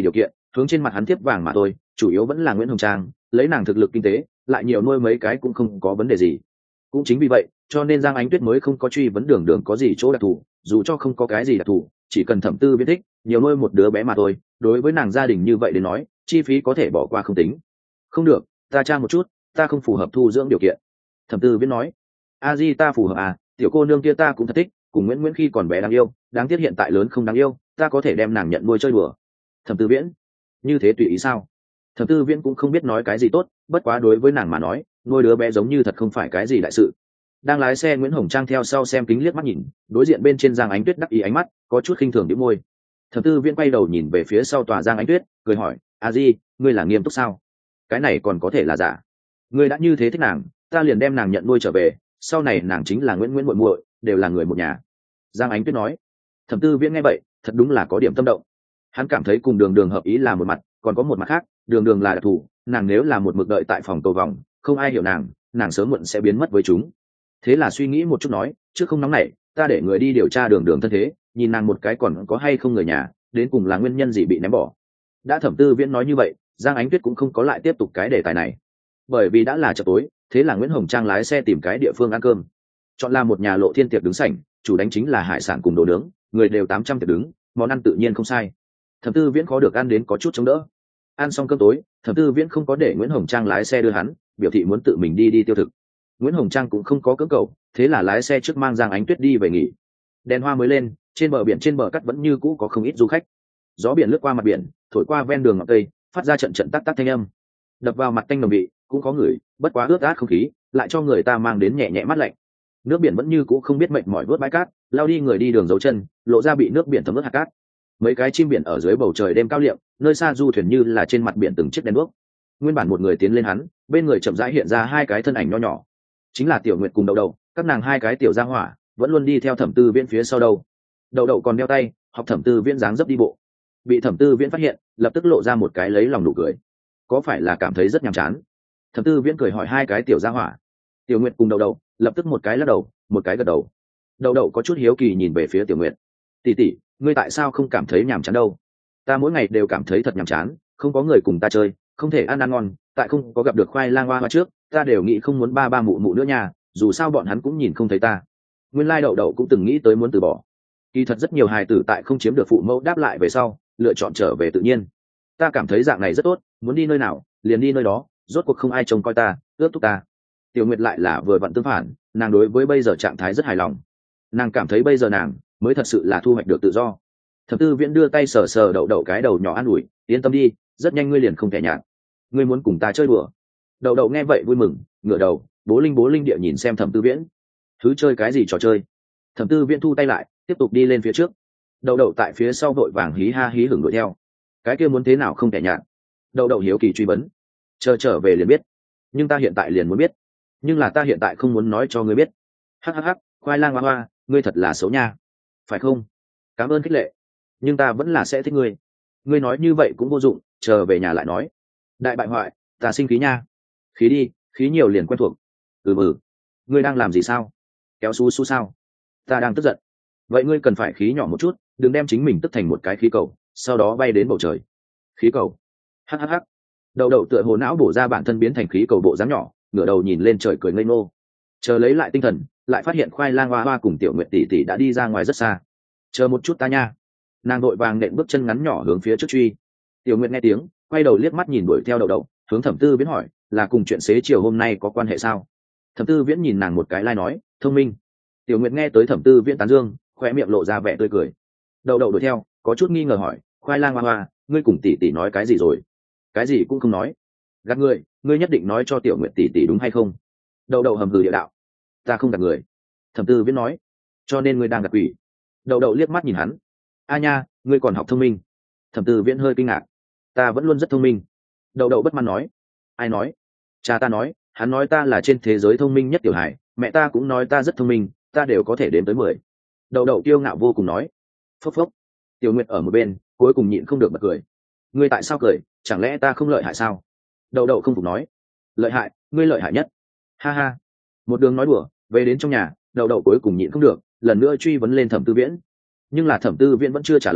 hướng trên mặt hắn tiếp vàng mà thôi, chủ yếu vẫn là Nguyễn Hồng Trang, lấy nàng thực lực kinh tế lại nhiều nuôi mấy cái cũng không có vấn đề gì. Cũng chính vì vậy cho nên Giang Ánh Tuyết mới không có truy vấn Đường Đường có gì chỗ đặc thù, dù cho không có cái gì đặc thù, chỉ cần Thẩm Tư Viễn thích, nhiều nuôi một đứa bé mà thôi, đối với nàng gia đình như vậy đến nói, chi phí có thể bỏ qua không tính. Không được, ta tra một chút, ta không phù hợp thu dưỡng điều kiện. Thẩm Tư Viễn nói. A Di ta phù hợp à, tiểu cô nương kia ta cũng thật thích, cùng Nguyễn Nguyễn khi còn bé đáng yêu, đáng tiếc hiện tại lớn không đáng yêu, ta có thể đem nàng nhận nuôi chơi đùa. Thẩm Tư Viễn. Như thế tùy ý sao? Thẩm Tư Viễn cũng không biết nói cái gì tốt, bất quá đối với nàng mà nói, nuôi đứa bé giống như thật không phải cái gì đại sự. Đang lái xe Nguyễn Hồng Trang theo sau xem kính liếc mắt nhìn, đối diện bên trên Giang Ánh Tuyết đắc ý ánh mắt, có chút khinh thường nhếch môi. Thẩm Tư Viễn quay đầu nhìn về phía sau tòa Giang Ánh Tuyết, cười hỏi, "A Di, ngươi là nghiêm túc sao? Cái này còn có thể là giả? Ngươi đã như thế thích nàng, ta liền đem nàng nhận nuôi trở về, sau này nàng chính là Nguyễn Nguyễn muội muội, đều là người một nhà." Giang Ánh Tuyết nói. Thẩm Tư Viễn nghe vậy, thật đúng là có điểm tâm động. Hắn cảm thấy cùng Đường Đường hợp ý là một mặt, còn có một mặt khác, Đường Đường là đặc thù, nàng nếu là một mực đợi tại phòng cầu vòng, không ai hiểu nàng, nàng sớm muộn sẽ biến mất với chúng. Thế là suy nghĩ một chút nói, trước không nóng nảy, ta để người đi điều tra Đường Đường thân thế, nhìn nàng một cái còn có hay không người nhà, đến cùng là nguyên nhân gì bị ném bỏ. Đã Thẩm Tư Viễn nói như vậy, Giang Ánh Tuyết cũng không có lại tiếp tục cái đề tài này, bởi vì đã là chợ tối, thế là Nguyễn Hồng Trang lái xe tìm cái địa phương ăn cơm. Chọn là một nhà Lộ Thiên tiệc đứng sảnh, chủ đánh chính là hải sản cùng đồ nướng, người đều tám trăm tiệc đứng, món ăn tự nhiên không sai. Thẩm Tư Viễn khó được ăn đến có chút chống đỡ. Ăn xong cơm tối, Thẩm Tư Viễn không có để Nguyễn Hồng Trang lái xe đưa hắn, biểu thị muốn tự mình đi đi tiêu thực. Nguyễn Hồng Trang cũng không có cưỡng cầu, thế là lái xe trước mang Giang Ánh Tuyết đi về nghỉ. Đèn hoa mới lên, trên bờ biển trên bờ cát vẫn như cũ có không ít du khách. Gió biển lướt qua mặt biển, thổi qua ven đường ngọn cây, phát ra trận trận tắc tắc thanh âm. Đập vào mặt tanh nồng vị, cũng có người, bất quá ướt át không khí, lại cho người ta mang đến nhẹ nhẹ mát lạnh. Nước biển vẫn như cũ không biết mệt mỏi vớt bãi cát, lao đi người đi đường dấu chân, lộ ra bị nước biển thấm ướt hạt cát. Mấy cái chim biển ở dưới bầu trời đêm cao liệm, nơi xa du thuyền như là trên mặt biển từng chiếc đèn đuốc. Nguyên bản một người tiến lên hắn, bên người chậm rãi hiện ra hai cái thân ảnh nho nhỏ, chính là Tiểu Nguyệt cùng Đậu Đậu, các nàng hai cái tiểu gia hỏa, vẫn luôn đi theo Thẩm Tư Viễn phía sau đầu. Đậu Đậu còn đeo tay, học Thẩm Tư Viễn dáng dấp đi bộ. Bị Thẩm Tư Viễn phát hiện, lập tức lộ ra một cái lấy lòng nụ cười. Có phải là cảm thấy rất nhàm chán? Thẩm Tư Viễn cười hỏi hai cái tiểu gia hỏa. Tiểu Nguyệt cùng Đậu Đậu lập tức một cái lắc đầu, một cái gật đầu. Đậu Đậu có chút hiếu kỳ nhìn về phía Tiểu Nguyệt. "Tỷ tỷ, ngươi tại sao không cảm thấy nhàm chán đâu? Ta mỗi ngày đều cảm thấy thật nhàm chán, không có người cùng ta chơi, không thể ăn ăn ngon, tại không có gặp được khoai lang hoa hoa trước, ta đều nghĩ không muốn ba ba mụ mụ nữa nha, dù sao bọn hắn cũng nhìn không thấy ta." Nguyên lai Đậu Đậu cũng từng nghĩ tới muốn từ bỏ. Kỳ thật rất nhiều hài tử tại không chiếm được phụ mẫu đáp lại về sau, lựa chọn trở về tự nhiên. Ta cảm thấy dạng này rất tốt, muốn đi nơi nào, liền đi nơi đó, rốt cuộc không ai trông coi ta, ước thúc ta. Tiểu Nguyệt lại là vừa vặn tương phản, nàng đối với bây giờ trạng thái rất hài lòng. Nàng cảm thấy bây giờ nàng mới thật sự là thu hoạch được tự do. Thẩm Tư Viễn đưa tay sờ sờ Đậu Đậu cái đầu nhỏ an ủi, yên tâm đi, rất nhanh ngươi liền không thể nhạt. Ngươi muốn cùng ta chơi đùa? Đậu Đậu nghe vậy vui mừng, ngửa đầu, bố linh bố linh địa nhìn xem Thẩm Tư Viễn. Thứ chơi cái gì trò chơi? Thẩm Tư Viễn thu tay lại, tiếp tục đi lên phía trước. Đậu Đậu tại phía sau vội vàng hí ha hí hửng đuổi theo. Cái kia muốn thế nào không thể nhạt? Đậu Đậu hiếu kỳ truy vấn. Chờ trở về liền biết. Nhưng ta hiện tại liền muốn biết. Nhưng là ta hiện tại không muốn nói cho ngươi biết. Hắc hắc hắc, khoai lang hoa hoa, ngươi thật là xấu nha. Phải không? Cảm ơn khích lệ. Nhưng ta vẫn là sẽ thích ngươi. Ngươi nói như vậy cũng vô dụng, chờ về nhà lại nói. Đại bại hoại, ta sinh khí nha. Khí đi, khí nhiều liền quen thuộc. Ừ ừ. Ngươi đang làm gì sao? Kéo su su sao? Ta đang tức giận. Vậy ngươi cần phải khí nhỏ một chút, đừng đem chính mình tức thành một cái khí cầu, sau đó bay đến bầu trời. Khí cầu. Hắc hắc hắc. Đậu Đậu tựa hồ não bổ ra bản thân biến thành khí cầu bộ dáng nhỏ, ngửa đầu nhìn lên trời cười ngây ngô. Chờ lấy lại tinh thần, lại phát hiện khoai lang hoa hoa cùng Tiểu Nguyệt tỷ tỷ đã đi ra ngoài rất xa. Chờ một chút ta nha. Nàng đội vàng nện bước chân ngắn nhỏ hướng phía trước truy. Tiểu Nguyệt nghe tiếng, quay đầu liếc mắt nhìn đuổi theo Đậu Đậu, hướng Thẩm Tư Viễn hỏi, là cùng chuyện xế chiều hôm nay có quan hệ sao? Thẩm Tư Viễn nhìn nàng một cái lai nói, thông minh. Tiểu Nguyệt nghe tới Thẩm Tư Viễn tán dương, khoe miệng lộ ra vẻ tươi cười. Đậu Đậu đuổi theo, có chút nghi ngờ hỏi, khoai lang hoa hoa, ngươi cùng tỷ tỷ nói cái gì rồi? Cái gì cũng không nói. Gạt ngươi, ngươi nhất định nói cho Tiểu Nguyệt tỷ tỷ đúng hay không? Đậu Đậu hầm hừ địa đạo. Ta không gạt người. Thẩm Tư Viễn nói. Cho nên ngươi đang gạt quỷ. Đậu Đậu liếc mắt nhìn hắn. A nha, ngươi còn học thông minh. Thẩm Tư Viễn hơi kinh ngạc. Ta vẫn luôn rất thông minh. Đậu Đậu bất mãn nói. Ai nói? Cha ta nói, hắn nói ta là trên thế giới thông minh nhất tiểu hải, mẹ ta cũng nói ta rất thông minh, ta đều có thể đến tới mười. Đậu Đậu kiêu ngạo vô cùng nói. Phốc phốc. Tiểu Nguyệt ở một bên, cuối cùng nhịn không được bật cười. Ngươi tại sao cười, chẳng lẽ ta không lợi hại sao? Đậu Đậu không phục nói. Lợi hại, ngươi lợi hại nhất. Ha ha. Một đường nói đùa, về đến trong nhà, Đậu Đậu cuối cùng nhịn không được, lần nữa truy vấn lên Thẩm Tư Viễn. Nhưng là Thẩm Tư Viễn vẫn chưa trả lời,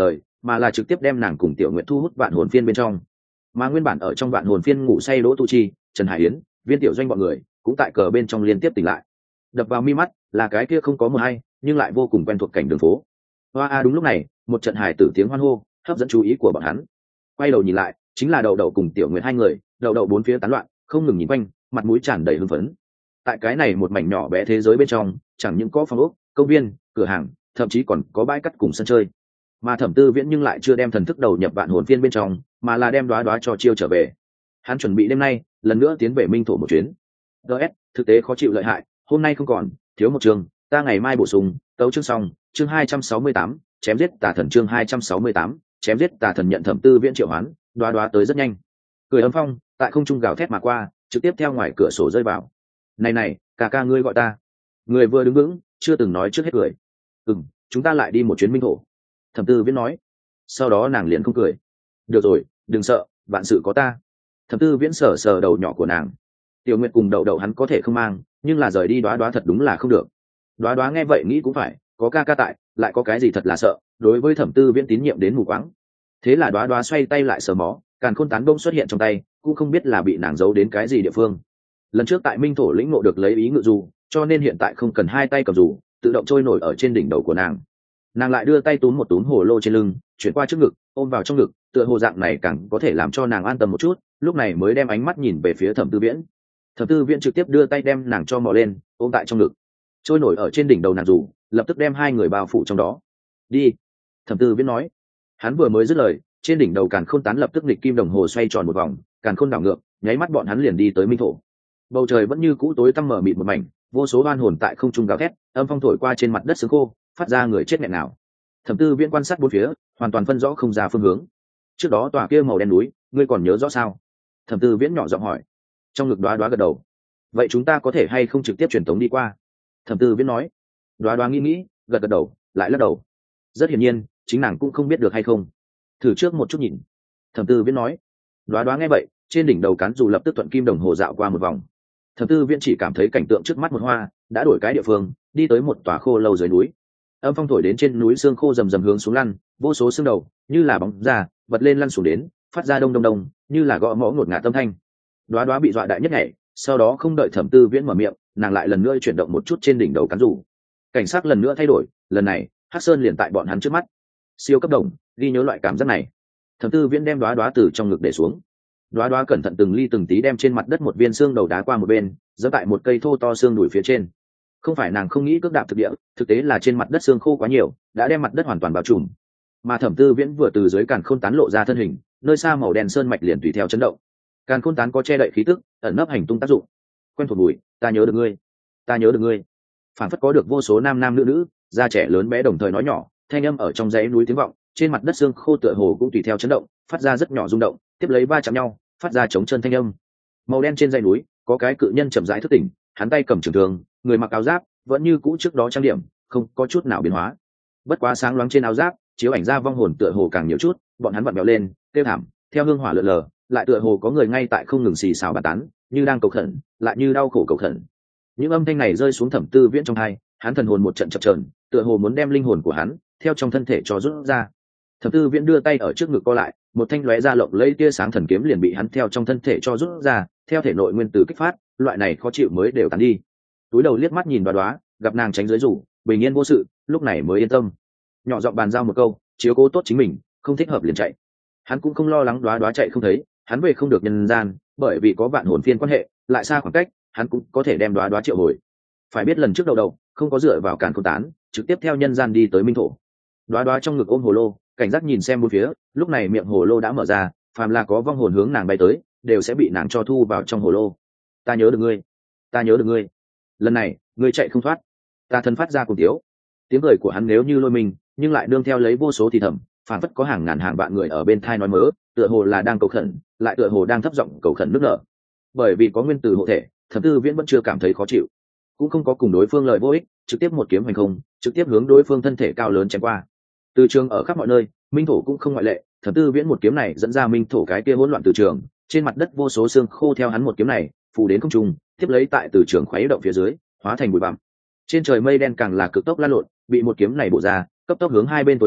mà là trực tiếp đem nàng cùng Tiểu Nguyệt thu hút vạn hồn phiên bên trong. Mà nguyên bản ở trong vạn hồn phiên ngủ say Đỗ Tu Chi, Trần Hải Yến, Viên Tiểu Doanh bọn người cũng tại cờ bên trong liên tiếp tỉnh lại. Đập vào mi mắt là cái kia không có mờ hay nhưng lại vô cùng quen thuộc cảnh đường phố. Hoa a, đúng lúc này, một trận hài tử tiếng hoan hô hấp dẫn chú ý của bọn hắn. Quay đầu nhìn lại, chính là Đậu Đậu cùng Tiểu Nguyệt hai người, Đậu Đậu bốn phía tán loạn, không ngừng nhìn quanh, mặt mũi tràn đầy hưng phấn. Tại cái này một mảnh nhỏ bé thế giới bên trong, chẳng những có phòng ốc, công viên, cửa hàng, thậm chí còn có bãi cắt cùng sân chơi. Mà Thẩm Tư Viễn nhưng lại chưa đem thần thức đầu nhập vạn hồn phiên bên trong, mà là đem Đóa Đóa cho chiêu trở về. Hắn chuẩn bị đêm nay lần nữa tiến về Minh Thổ một chuyến. ds thực tế khó chịu lợi hại, hôm nay không còn, thiếu một chương, ta ngày mai bổ sung. Tấu chương xong, chương hai trăm sáu mươi tám, chém giết tà thần. Chương hai trăm sáu mươi tám, chém giết tà thần. Nhận Thẩm Tư Viễn triệu hoán, Đóa Đóa tới rất nhanh. Cười ấm phong tại không trung gào thét mà qua, trực tiếp theo ngoài cửa sổ rơi vào. Này này, ca ca ngươi gọi ta. Người vừa đứng vững, chưa từng nói trước hết cười. Ừm, chúng ta lại đi một chuyến Minh Thổ. Thẩm Tư Viễn nói. Sau đó nàng liền không cười. Được rồi, đừng sợ, vạn sự có ta. Thẩm Tư Viễn sờ sờ đầu nhỏ của nàng. Tiểu Nguyệt cùng Đậu Đậu hắn có thể không mang, nhưng là rời đi Đóa Đóa thật đúng là không được. Đóa Đóa nghe vậy nghĩ cũng phải, có ca ca tại, lại có cái gì thật là sợ. Đối với Thẩm Tư Viễn tín nhiệm đến mù quáng. Thế là Đóa Đóa xoay tay lại sờ mó, càn khôn tán bông xuất hiện trong tay, cũng không biết là bị nàng giấu đến cái gì địa phương. Lần trước tại Minh Thổ lĩnh ngộ được lấy ý ngự dù, cho nên hiện tại không cần hai tay cầm dù, tự động trôi nổi ở trên đỉnh đầu của nàng. Nàng lại đưa tay túm một túm hồ lô trên lưng, chuyển qua trước ngực, ôm vào trong ngực, tựa hồ dạng này càng có thể làm cho nàng an tâm một chút. Lúc này mới đem ánh mắt nhìn về phía Thẩm Tư Viễn. Thẩm Tư Viễn trực tiếp đưa tay đem nàng cho mò lên, ôm tại trong ngực, trôi nổi ở trên đỉnh đầu nàng dù, lập tức đem hai người bao phủ trong đó. Đi. Thẩm Tư Viễn nói. Hắn vừa mới dứt lời, trên đỉnh đầu càn khôn tán lập tức nghịch kim đồng hồ xoay tròn một vòng, càn khôn đảo ngược, nháy mắt bọn hắn liền đi tới Minh Thổ. Bầu trời vẫn như cũ tối tăm mờ mịt một mảnh, vô số oan hồn tại không trung gào thét, âm phong thổi qua trên mặt đất xương khô, phát ra người chết nghẹn nào. Thẩm Tư Viễn quan sát bốn phía, hoàn toàn phân rõ không ra phương hướng. Trước đó tòa kia màu đen núi, ngươi còn nhớ rõ sao? Thẩm Tư Viễn nhỏ giọng hỏi. Trong ngực Đóa Đóa gật đầu. Vậy chúng ta có thể hay không trực tiếp truyền tống đi qua? Thẩm Tư Viễn nói. Đóa Đóa nghĩ nghĩ, gật gật đầu, lại lắc đầu. Rất hiển nhiên, chính nàng cũng không biết được hay không. Thử trước một chút nhìn. Thẩm Tư Viễn nói. Đóa Đóa nghe vậy, trên đỉnh đầu cán dù lập tức thuận kim đồng hồ dạo qua một vòng. Thẩm Tư Viễn chỉ cảm thấy cảnh tượng trước mắt một hoa, đã đổi cái địa phương, đi tới một tòa khô lâu dưới núi. Âm phong thổi đến trên núi xương khô rầm rầm hướng xuống lăn, vô số xương đầu như là bóng da bật lên lăn xuống đến, phát ra đông đông đông, như là gõ mõ ngột ngạt âm thanh. Đóa Đóa bị dọa đại nhất nhảy, sau đó không đợi Thẩm Tư Viễn mở miệng, nàng lại lần nữa chuyển động một chút trên đỉnh đầu cán rủ. Cảnh sát lần nữa thay đổi, lần này Hắc Sơn liền tại bọn hắn trước mắt. Siêu cấp đồng, ghi nhớ loại cảm giác này. Thẩm Tư Viễn đem Đóa Đóa từ trong ngực để xuống. Đóa Đóa cẩn thận từng ly từng tí đem trên mặt đất một viên xương đầu đá qua một bên, giẫm tại một cây thô to xương đùi phía trên. Không phải nàng không nghĩ cước đạp thực địa, thực tế là trên mặt đất xương khô quá nhiều, đã đem mặt đất hoàn toàn bao trùm. Mà Thẩm Tư Viễn vừa từ dưới càn khôn tán lộ ra thân hình, nơi xa màu đen sơn mạch liền tùy theo chấn động. Càn khôn tán có che đậy khí tức, ẩn nấp hành tung tác dụng. Quen thuộc mùi, ta nhớ được ngươi, ta nhớ được ngươi. Phản phất có được vô số nam nam nữ nữ, già trẻ lớn bé đồng thời nói nhỏ, thanh âm ở trong dãy núi tiếng vọng, trên mặt đất xương khô tựa hồ cũng tùy theo chấn động, phát ra rất nhỏ rung động, tiếp lấy va chạm nhau, phát ra chống chân thanh âm. Màu đen trên dãy núi, có cái cự nhân chậm rãi thức tỉnh, hắn tay cầm trường thương, người mặc áo giáp, vẫn như cũ trước đó trang điểm, không có chút nào biến hóa. Bất quá sáng loáng trên áo giáp, chiếu ảnh ra vong hồn tựa hồ càng nhiều chút, bọn hắn vặn vẹo lên, kêu thảm, theo hương hỏa lượn lờ, lại tựa hồ có người ngay tại không ngừng xì xào bàn tán, như đang cầu khẩn, lại như đau khổ cầu khẩn. Những âm thanh này rơi xuống Thẩm Tư Viễn trong tai, hắn thần hồn một trận chập chờn, tựa hồ muốn đem linh hồn của hắn theo trong thân thể cho rút ra. Thẩm Tư Viễn đưa tay ở trước ngực co lại, một thanh lóe ra lộng lẫy tia sáng thần kiếm liền bị hắn theo trong thân thể cho rút ra, theo thể nội nguyên tử kích phát, loại này khó chịu mới đều tán đi. Túi đầu liếc mắt nhìn Đóa Đóa, gặp nàng tránh dưới rủ, bình yên vô sự, lúc này mới yên tâm. Nhỏ giọng bàn giao một câu, chiếu cố tốt chính mình, không thích hợp liền chạy. Hắn cũng không lo lắng Đóa Đóa chạy không thấy, hắn về không được nhân gian, bởi vì có vạn hồn phiên quan hệ, lại xa khoảng cách, hắn cũng có thể đem Đóa Đóa triệu hồi. Phải biết lần trước đầu đầu, không có dựa vào càn khôn tán, trực tiếp theo nhân gian đi tới Minh Thổ. Đóa Đóa trong ngực ôm hồ lô, cảnh giác nhìn xem bốn phía, lúc này miệng hồ lô đã mở ra, phàm là có vong hồn hướng nàng bay tới, đều sẽ bị nàng cho thu vào trong hồ lô. Ta nhớ được ngươi, ta nhớ được ngươi. Lần này, ngươi chạy không thoát. Ta thân phát ra cùng tiếu. Tiếng cười của hắn nếu như lôi mình, nhưng lại đương theo lấy vô số thì thầm, phản phất có hàng ngàn hàng vạn người ở bên thai nói mớ, tựa hồ là đang cầu khẩn, lại tựa hồ đang thấp giọng cầu khẩn nước nở. Bởi vì có nguyên tử hộ thể, Thẩm Tư Viễn vẫn chưa cảm thấy khó chịu, cũng không có cùng đối phương lời vô ích, trực tiếp một kiếm hành không, trực tiếp hướng đối phương thân thể cao lớn chém qua. Từ trường ở khắp mọi nơi, Minh Thổ cũng không ngoại lệ, Thẩm Tư Viễn một kiếm này dẫn ra Minh Thổ cái kia hỗn loạn từ trường, trên mặt đất vô số xương khô theo hắn một kiếm này phủ đến không trung, tiếp lấy tại từ trường khuấy động phía dưới, hóa thành bụi bặm. Trên trời mây đen càng là cực tốc lan lộn, bị một kiếm này bổ ra, cấp tốc hướng hai bên tối lui,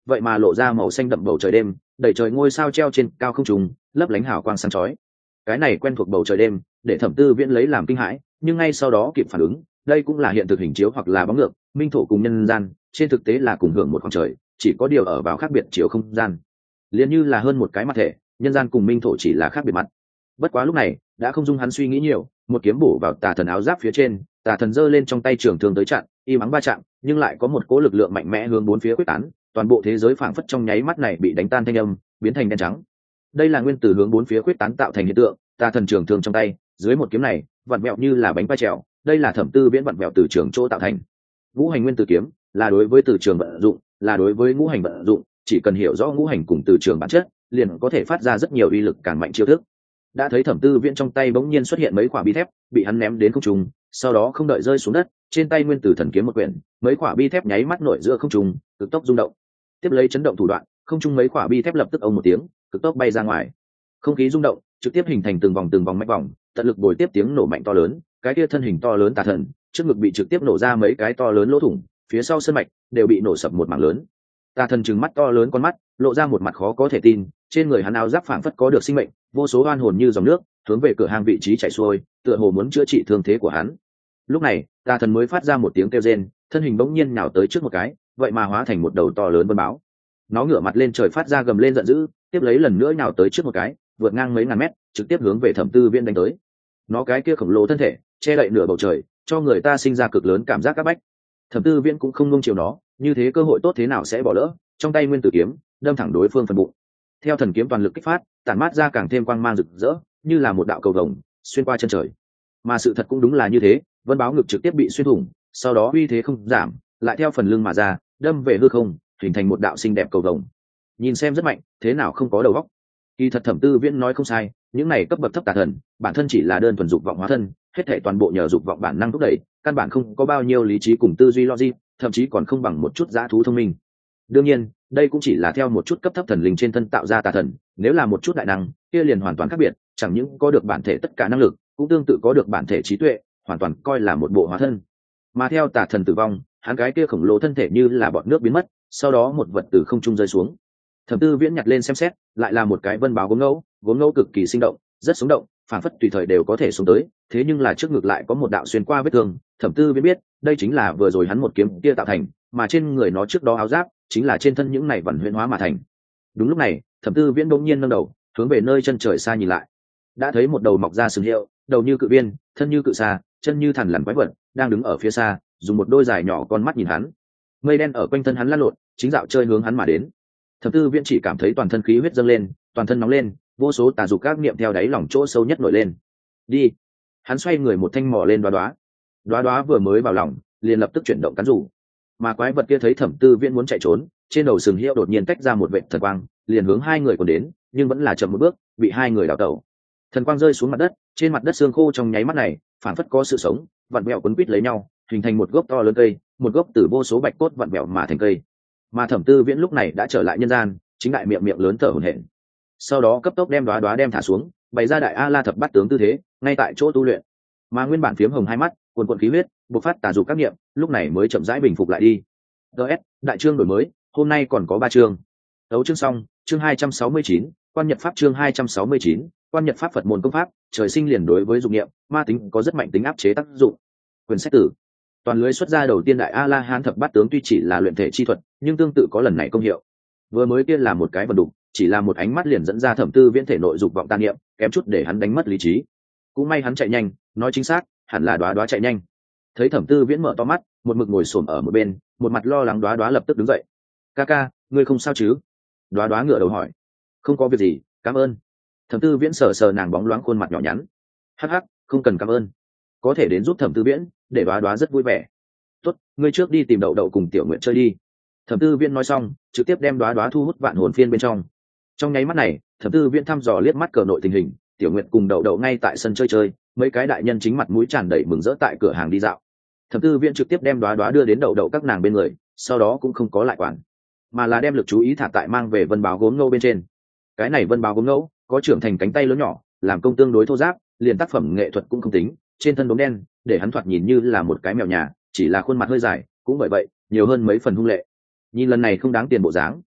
vậy mà lộ ra màu xanh đậm bầu trời đêm, đầy trời ngôi sao treo trên cao không trung, lấp lánh hào quang sáng chói. Cái này quen thuộc bầu trời đêm để Thẩm Tư Viễn lấy làm kinh hãi, nhưng ngay sau đó kịp phản ứng, đây cũng là hiện thực hình chiếu hoặc là bóng ngược, minh thổ cùng nhân gian trên thực tế là cùng hưởng một khoảng trời, chỉ có điều ở vào khác biệt chiều không gian, liền như là hơn một cái mặt thể, nhân gian cùng minh thổ chỉ là khác biệt mặt. Bất quá lúc này đã không dung hắn suy nghĩ nhiều, một kiếm bổ vào tà thần áo giáp phía trên, tà thần giơ lên trong tay trường thương tới chặn, y mắng va chạm, nhưng lại có một cỗ lực lượng mạnh mẽ hướng bốn phía quyết tán, toàn bộ thế giới phảng phất trong nháy mắt này bị đánh tan thanh âm, biến thành đen trắng. Đây là nguyên tử hướng bốn phía quyết tán tạo thành hiện tượng, tà thần trường thương trong tay, dưới một kiếm này, vặn vẹo như là bánh quai trèo, đây là Thẩm Tư Viễn vặn vẹo từ trường chỗ tạo thành. Ngũ hành nguyên tử kiếm là đối với từ trường vận dụng, là đối với ngũ hành vận dụng, chỉ cần hiểu rõ ngũ hành cùng từ trường bản chất, liền có thể phát ra rất nhiều uy lực càng mạnh chiêu thức. Đã thấy Thẩm Tư Viễn trong tay bỗng nhiên xuất hiện mấy quả bi thép, bị hắn ném đến không trung, sau đó không đợi rơi xuống đất, trên tay nguyên tử thần kiếm một quyển, mấy quả bi thép nháy mắt nổi giữa không trung, cực tốc rung động. Tiếp lấy chấn động thủ đoạn, không trung mấy quả bi thép lập tức ông một tiếng, cực tốc bay ra ngoài. Không khí rung động, trực tiếp hình thành từng vòng từng vòng mạch vòng, tận lực bồi tiếp tiếng nổ mạnh to lớn, cái kia thân hình to lớn tà thần, trước ngực bị trực tiếp nổ ra mấy cái to lớn lỗ thủng, phía sau sơn mạch đều bị nổ sập một mảng lớn. Tà thần trừng mắt to lớn con mắt, lộ ra một mặt khó có thể tin, trên người hắn áo giáp phảng phất có được sinh mệnh, vô số oan hồn như dòng nước hướng về cửa hàng vị trí chảy xuôi, tựa hồ muốn chữa trị thương thế của hắn. Lúc này tà thần mới phát ra một tiếng kêu rên, thân hình bỗng nhiên nhào tới trước một cái, vậy mà hóa thành một đầu to lớn vân báo. Nó ngửa mặt lên trời phát ra gầm lên giận dữ, tiếp lấy lần nữa nhào tới trước một cái, vượt ngang mấy ngàn mét, trực tiếp hướng về Thẩm Tư Viễn đánh tới. Nó cái kia khổng lồ thân thể che đậy nửa bầu trời, cho người ta sinh ra cực lớn cảm giác áp bách. Thẩm Tư Viễn cũng không nung chiều nó, như thế cơ hội tốt thế nào sẽ bỏ lỡ, trong tay nguyên tử kiếm đâm thẳng đối phương phần bụng. Theo thần kiếm toàn lực kích phát, tản mát ra càng thêm quang mang rực rỡ, như là một đạo cầu vồng xuyên qua chân trời. Mà sự thật cũng đúng là như thế, vân báo ngực trực tiếp bị xuyên thủng, sau đó uy thế không giảm, lại theo phần lưng mà ra, đâm về hư không, hình thành một đạo xinh đẹp cầu vồng. Nhìn xem rất mạnh, thế nào không có đầu óc. Kỳ thật Thẩm Tư Viễn nói không sai, những này cấp bậc thấp tà thần, bản thân chỉ là đơn thuần dục vọng hóa thân, hết thảy toàn bộ nhờ dục vọng bản năng thúc đẩy, căn bản không có bao nhiêu lý trí cùng tư duy logic, thậm chí còn không bằng một chút dã thú thông minh. Đương nhiên, đây cũng chỉ là theo một chút cấp thấp thần linh trên thân tạo ra tà thần, nếu là một chút đại năng, kia liền hoàn toàn khác biệt, chẳng những có được bản thể tất cả năng lực, cũng tương tự có được bản thể trí tuệ, hoàn toàn coi là một bộ hóa thân. Mà theo tà thần tử vong, hắn cái kia khổng lồ thân thể như là bọt nước biến mất, sau đó một vật từ không trung rơi xuống. Thẩm Tư Viễn nhặt lên xem xét, lại là một cái vân báo gốm ngẫu, gốm ngẫu cực kỳ sinh động, rất sống động, phản phất tùy thời đều có thể xuống tới, thế nhưng là trước ngực lại có một đạo xuyên qua vết thương. Thẩm Tư Viễn biết, đây chính là vừa rồi hắn một kiếm kia tạo thành, mà trên người nó trước đó áo giáp chính là trên thân những này vẩn huyễn hóa mà thành. Đúng lúc này, Thẩm Tư Viễn bỗng nhiên nâng đầu, hướng về nơi chân trời xa nhìn lại. Đã thấy một đầu mọc ra sừng hiệu, đầu như cự viên, thân như cự xà, chân như thằn lằn quái vật, đang đứng ở phía xa, dùng một đôi dài nhỏ con mắt nhìn hắn. Mây đen ở quanh thân hắn lăn lộn, chính dạo chơi hướng hắn mà đến. Thẩm Tư Viễn chỉ cảm thấy toàn thân khí huyết dâng lên, toàn thân nóng lên, vô số tà dục các niệm theo đáy lòng chỗ sâu nhất nổi lên. Đi! Hắn xoay người một thanh mò lên đoá đoá. Đoá đoá vừa mới vào lòng, liền lập tức chuyển động cắn rủ. Mà quái vật kia thấy Thẩm Tư Viễn muốn chạy trốn, trên đầu sừng hiệu đột nhiên tách ra một vệt thần quang, liền hướng hai người còn đến, nhưng vẫn là chậm một bước, bị hai người đảo tẩu. Thần quang rơi xuống mặt đất, trên mặt đất xương khô trong nháy mắt này, phản phất có sự sống, vặn vẹo quấn quít lấy nhau, hình thành một gốc to lớn cây, một gốc từ vô số bạch cốt vặn vẹo mà thành cây. Mà Thẩm Tư Viễn lúc này đã trở lại nhân gian, chính đại miệng miệng lớn thở hổn hển. Sau đó cấp tốc đem đoá đoá đem thả xuống, bày ra đại a la thập bát tướng tư thế, ngay tại chỗ tu luyện. Mà nguyên bản phiếm hồng hai mắt, cuồn cuộn khí huyết, bộc phát tà dục các niệm, lúc này mới chậm rãi bình phục lại đi. ds đại chương đổi mới, hôm nay còn có ba chương. Đấu chương xong, chương hai trăm sáu mươi chín, quan nhật pháp chương hai trăm sáu mươi chín, quan nhật pháp Phật môn công pháp, trời sinh liền đối với dục niệm, ma tính có rất mạnh tính áp chế tác dụng. Quyển sách tử. Toàn lưới xuất ra đầu tiên đại a la hán thập bát tướng tuy chỉ là luyện thể chi thuật, nhưng tương tự có lần này công hiệu. Vừa mới kia là một cái vần đục, chỉ là một ánh mắt liền dẫn ra Thẩm Tư Viễn thể nội dục vọng tàn niệm, kém chút để hắn đánh mất lý trí. Cũng may hắn chạy nhanh, nói chính xác, hẳn là đoá đoá chạy nhanh. Thấy Thẩm Tư Viễn mở to mắt, một mực ngồi xổm ở một bên, một mặt lo lắng đoá đoá lập tức đứng dậy. "Ca ca, ngươi không sao chứ?" Đoá đoá ngửa đầu hỏi. "Không có việc gì, cảm ơn." Thẩm Tư Viễn sờ sờ nàng bóng loáng khuôn mặt nhỏ nhắn. "Hắc hắc, không cần cảm ơn. Có thể đến giúp Thẩm Tư Viễn, để đoá đoá rất vui vẻ. Tốt, ngươi trước đi tìm Đậu Đậu cùng Tiểu Nguyệt chơi đi." Thẩm Tư Viễn nói xong, trực tiếp đem đoá đoá thu hút vạn hồn phiên bên trong. Trong nháy mắt này, Thẩm Tư Viễn thăm dò liếc mắt cờ nội tình hình, Tiểu Nguyệt cùng Đậu Đậu ngay tại sân chơi chơi, mấy cái đại nhân chính mặt mũi tràn đầy mừng rỡ tại cửa hàng đi dạo. Thẩm Tư Viễn trực tiếp đem đoá đoá đưa đến Đậu Đậu các nàng bên người, sau đó cũng không có lại quản, mà là đem lực chú ý thả tại mang về vân báo gốm ngẫu bên trên. Cái này vân báo gốm ngẫu có trưởng thành cánh tay lớn nhỏ, làm công tương đối thô ráp, liền tác phẩm nghệ thuật cũng không tính, trên thân đốm đen, để hắn thoạt nhìn như là một cái mèo nhà, chỉ là khuôn mặt hơi dài, cũng bởi vậy nhiều hơn mấy phần hung lệ. Nhìn lần này không đáng tiền bộ dáng,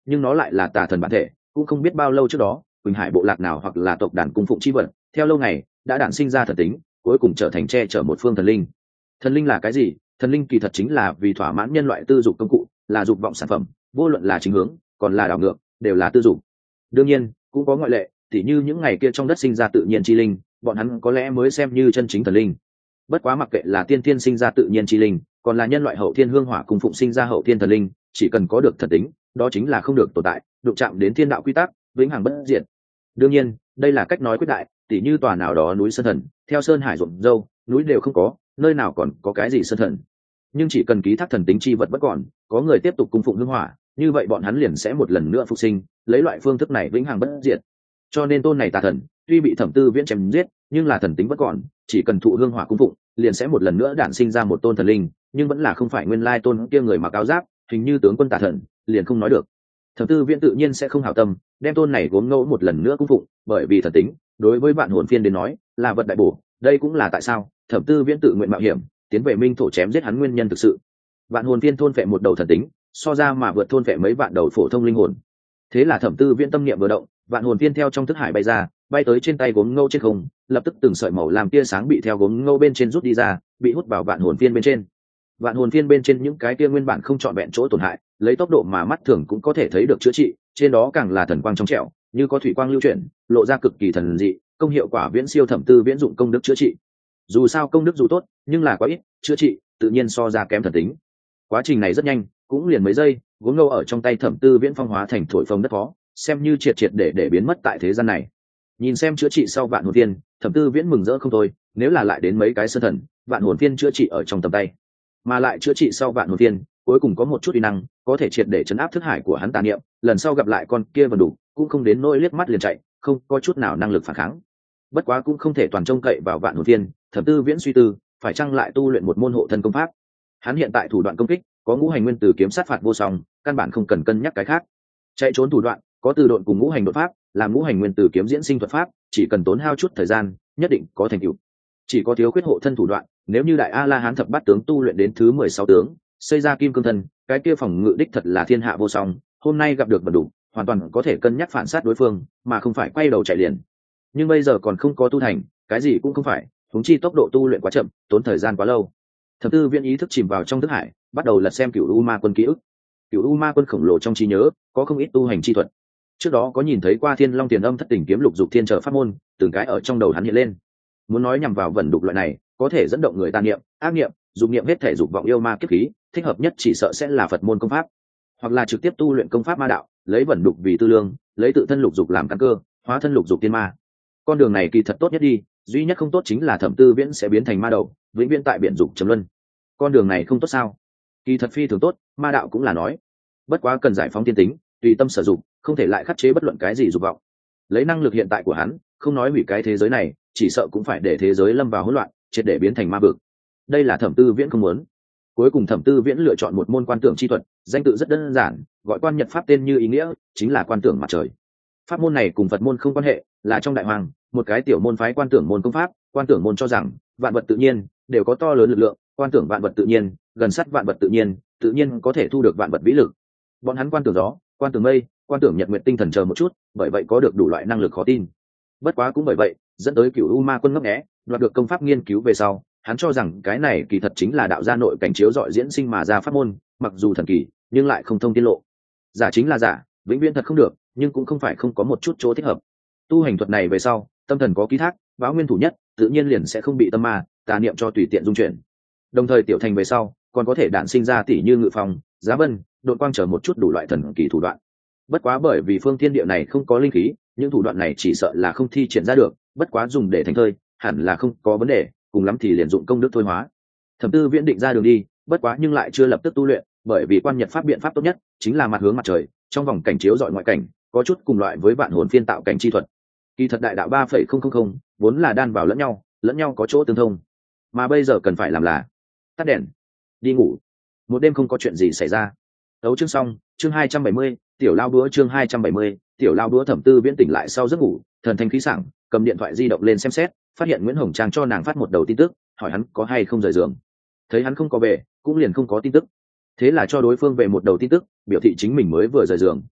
nhưng nó lại là tà thần bản thể, cũng không biết bao lâu trước đó Quỳnh Hải bộ lạc nào hoặc là tộc đàn cung phụng chi vật theo lâu ngày đã đản sinh ra thần tính, cuối cùng trở thành che chở một phương thần linh. Thần linh là cái gì? Thần linh kỳ thật chính là vì thỏa mãn nhân loại tư dục công cụ, là dục vọng sản phẩm, vô luận là chính hướng còn là đảo ngược đều là tư dục. Đương nhiên cũng có ngoại lệ, tỉ như những ngày kia trong đất sinh ra tự nhiên chi linh, bọn hắn có lẽ mới xem như chân chính thần linh. Bất quá mặc kệ là tiên thiên sinh ra tự nhiên chi linh, còn là nhân loại hậu thiên hương hỏa cùng phụng sinh ra hậu thiên thần linh, chỉ cần có được thần tính, đó chính là không được tồn tại, đụng chạm đến thiên đạo quy tắc, vĩnh hằng bất diệt. Đương nhiên đây là cách nói quyết đại, tỉ như tòa nào đó núi sơn thần, theo sơn hải ruộng dâu núi đều không có, nơi nào còn có cái gì sơn thần. Nhưng chỉ cần ký thác thần tính chi vật bất còn, có người tiếp tục cung phụng hương hỏa, như vậy bọn hắn liền sẽ một lần nữa phục sinh, lấy loại phương thức này vĩnh hằng bất diệt. Cho nên tôn này tà thần tuy bị Thẩm Tư Viễn chém giết, nhưng là thần tính vẫn còn, chỉ cần thụ hương hỏa cung phụng, liền sẽ một lần nữa đản sinh ra một tôn thần linh, nhưng vẫn là không phải nguyên lai tôn kia người mặc áo giáp, hình như tướng quân tà thần, liền không nói được. Thẩm Tư Viễn tự nhiên sẽ không hảo tâm, đem tôn này gốm ngẫu một lần nữa cung phụng, bởi vì thần tính, đối với vạn hồn phiên đến nói, là vật đại bổ, đây cũng là tại sao Thẩm Tư Viễn tự nguyện mạo hiểm, tiến về Minh thổ chém giết hắn nguyên nhân thực sự. Vạn hồn phiên thôn phệ một đầu thần tính, so ra mà vượt thôn phệ mấy vạn đầu phổ thông linh hồn. Thế là Thẩm Tư Viễn tâm niệm vừa động, vạn hồn phiên theo trong thức hải bay ra, bay tới trên tay gốm ngâu trên không, lập tức từng sợi màu làm tia sáng bị theo gốm ngâu bên trên rút đi ra, bị hút vào vạn hồn phiên bên trên. Vạn hồn phiên bên trên những cái tia nguyên bản không trọn vẹn chỗ tổn hại, lấy tốc độ mà mắt thường cũng có thể thấy được chữa trị, trên đó càng là thần quang trong trẻo, như có thủy quang lưu chuyển, lộ ra cực kỳ thần dị, công hiệu quả viễn siêu Thẩm Tư Viễn dụng công đức chữa trị. Dù sao công đức dù tốt, nhưng là quá ít, chữa trị tự nhiên so ra kém thần tính. Quá trình này rất nhanh, cũng liền mấy giây, gốm ngâu ở trong tay Thẩm Tư Viễn phong hóa thành thổi phồng đất phó, xem như triệt triệt để để biến mất tại thế gian này. Nhìn xem chữa trị sau vạn hồn phiên, Thẩm Tư Viễn mừng rỡ không thôi, nếu là lại đến mấy cái sơn thần, vạn hồn phiên chữa trị ở trong tầm tay, mà lại chữa trị sau vạn hồn phiên, cuối cùng có một chút uy năng, có thể triệt để chấn áp thức hải của hắn tà niệm, lần sau gặp lại con kia vẫn đủ, cũng không đến nỗi liếc mắt liền chạy, không có chút nào năng lực phản kháng. Bất quá cũng không thể toàn trông cậy vào vạn hồn phiên, Thẩm Tư Viễn suy tư, phải chăng lại tu luyện một môn hộ thân công pháp. Hắn hiện tại thủ đoạn công kích có ngũ hành nguyên tử kiếm sát phạt vô song, căn bản không cần cân nhắc cái khác. Chạy trốn thủ đoạn có từ độn cùng ngũ hành đột pháp, làm ngũ hành nguyên tử kiếm diễn sinh thuật pháp, chỉ cần tốn hao chút thời gian, nhất định có thành tựu. Chỉ có thiếu khuyết hộ thân thủ đoạn, nếu như đại a la hán thập bát tướng tu luyện đến thứ mười sáu tướng, xây ra kim cương thân, cái kia phòng ngự đích thật là thiên hạ vô song, hôm nay gặp được vận đủ, hoàn toàn có thể cân nhắc phản sát đối phương, mà không phải quay đầu chạy liền. Nhưng bây giờ còn không có tu thành, cái gì cũng không phải, huống chi tốc độ tu luyện quá chậm, tốn thời gian quá lâu. Thẩm Tư Viễn ý thức chìm vào trong thức hải, bắt đầu lật xem Cửu U Ma Quân ký ức. Cửu U Ma Quân khổng lồ trong trí nhớ, có không ít tu hành chi thuật. Trước đó có nhìn thấy qua Thiên Long Tiền Âm Thất Tình Kiếm Lục Dục Thiên Trợ pháp môn, từng cái ở trong đầu hắn hiện lên. Muốn nói nhằm vào vẩn đục loại này, có thể dẫn động người tà niệm, ác niệm, dục niệm hết thể dục vọng yêu ma kiếp khí, thích hợp nhất chỉ sợ sẽ là Phật môn công pháp, hoặc là trực tiếp tu luyện công pháp ma đạo, lấy vẩn đục vì tư lương, lấy tự thân lục dục làm căn cơ, hóa thân lục dục tiên ma. Con đường này kỳ thật tốt nhất đi, duy nhất không tốt chính là Thẩm Tư Viễn sẽ biến thành ma đầu, vĩnh viễn tại biển dục trầm luân. Con đường này không tốt sao? Kỳ thật phi thường tốt, ma đạo cũng là nói, bất quá cần giải phóng tiên tính, tùy tâm sử dụng, không thể lại khắc chế bất luận cái gì dục vọng. Lấy năng lực hiện tại của hắn, không nói hủy cái thế giới này, chỉ sợ cũng phải để thế giới lâm vào hỗn loạn, triệt để biến thành ma vực. Đây là Thẩm Tư Viễn không muốn. Cuối cùng Thẩm Tư Viễn lựa chọn một môn quan tưởng chi thuật, danh tự rất đơn giản, gọi quan nhật pháp, tên như ý nghĩa, chính là quan tưởng mặt trời. Pháp môn này cùng Phật môn không quan hệ, là trong đại hoàng, một cái tiểu môn phái quan tưởng môn công pháp. Quan tưởng môn cho rằng vạn vật tự nhiên đều có to lớn lực lượng, quan tưởng vạn vật tự nhiên, gần sát vạn vật tự nhiên, tự nhiên có thể thu được vạn vật vĩ lực. Bọn hắn quan tưởng gió, quan tưởng mây, quan tưởng nhật nguyệt tinh thần chờ một chút, bởi vậy có được đủ loại năng lực khó tin. Bất quá cũng bởi vậy, dẫn tới Cửu U Ma Quân ngấp nghé, đoạt được công pháp nghiên cứu về sau, hắn cho rằng cái này kỳ thật chính là đạo gia nội cảnh chiếu dọi diễn sinh mà ra pháp môn, mặc dù thần kỳ, nhưng lại không thông tiết lộ. Giả chính là giả, vĩnh viễn thật không được, nhưng cũng không phải không có một chút chỗ thích hợp. Tu hành thuật này về sau, tâm thần có ký thác, báo nguyên thủ nhất, tự nhiên liền sẽ không bị tâm ma, tà niệm cho tùy tiện dung chuyển. Đồng thời tiểu thành về sau, còn có thể đản sinh ra tỷ như ngự phong, giá vân, đột quang trở một chút đủ loại thần kỳ thủ đoạn. Bất quá bởi vì phương thiên địa này không có linh khí, những thủ đoạn này chỉ sợ là không thi triển ra được, bất quá dùng để thành thơi, hẳn là không có vấn đề, cùng lắm thì liền dụng công đức thôi hóa. Thẩm Tư Viễn định ra đường đi, bất quá nhưng lại chưa lập tức tu luyện, bởi vì quan nhật pháp biện pháp tốt nhất chính là mặt hướng mặt trời, trong vòng cảnh chiếu dọi ngoại cảnh, có chút cùng loại với vạn hồn phiên tạo cảnh chi thuật. Kỳ thật đại đạo ba phẩy không không không vốn là đan vào lẫn nhau, lẫn nhau có chỗ tương thông, mà bây giờ cần phải làm là tắt đèn, đi ngủ. Một đêm không có chuyện gì xảy ra. Đấu chương xong, chương hai trăm bảy mươi, tiểu lao búa, chương hai trăm bảy mươi, tiểu lao búa. Thẩm Tư Viễn tỉnh lại sau giấc ngủ, thần thanh khí sảng, cầm điện thoại di động lên xem xét, phát hiện Nguyễn Hồng Trang cho nàng phát một đầu tin tức, hỏi hắn có hay không rời giường. Thấy hắn không có về, cũng liền không có tin tức. Thế là cho đối phương về một đầu tin tức, biểu thị chính mình mới vừa rời giường.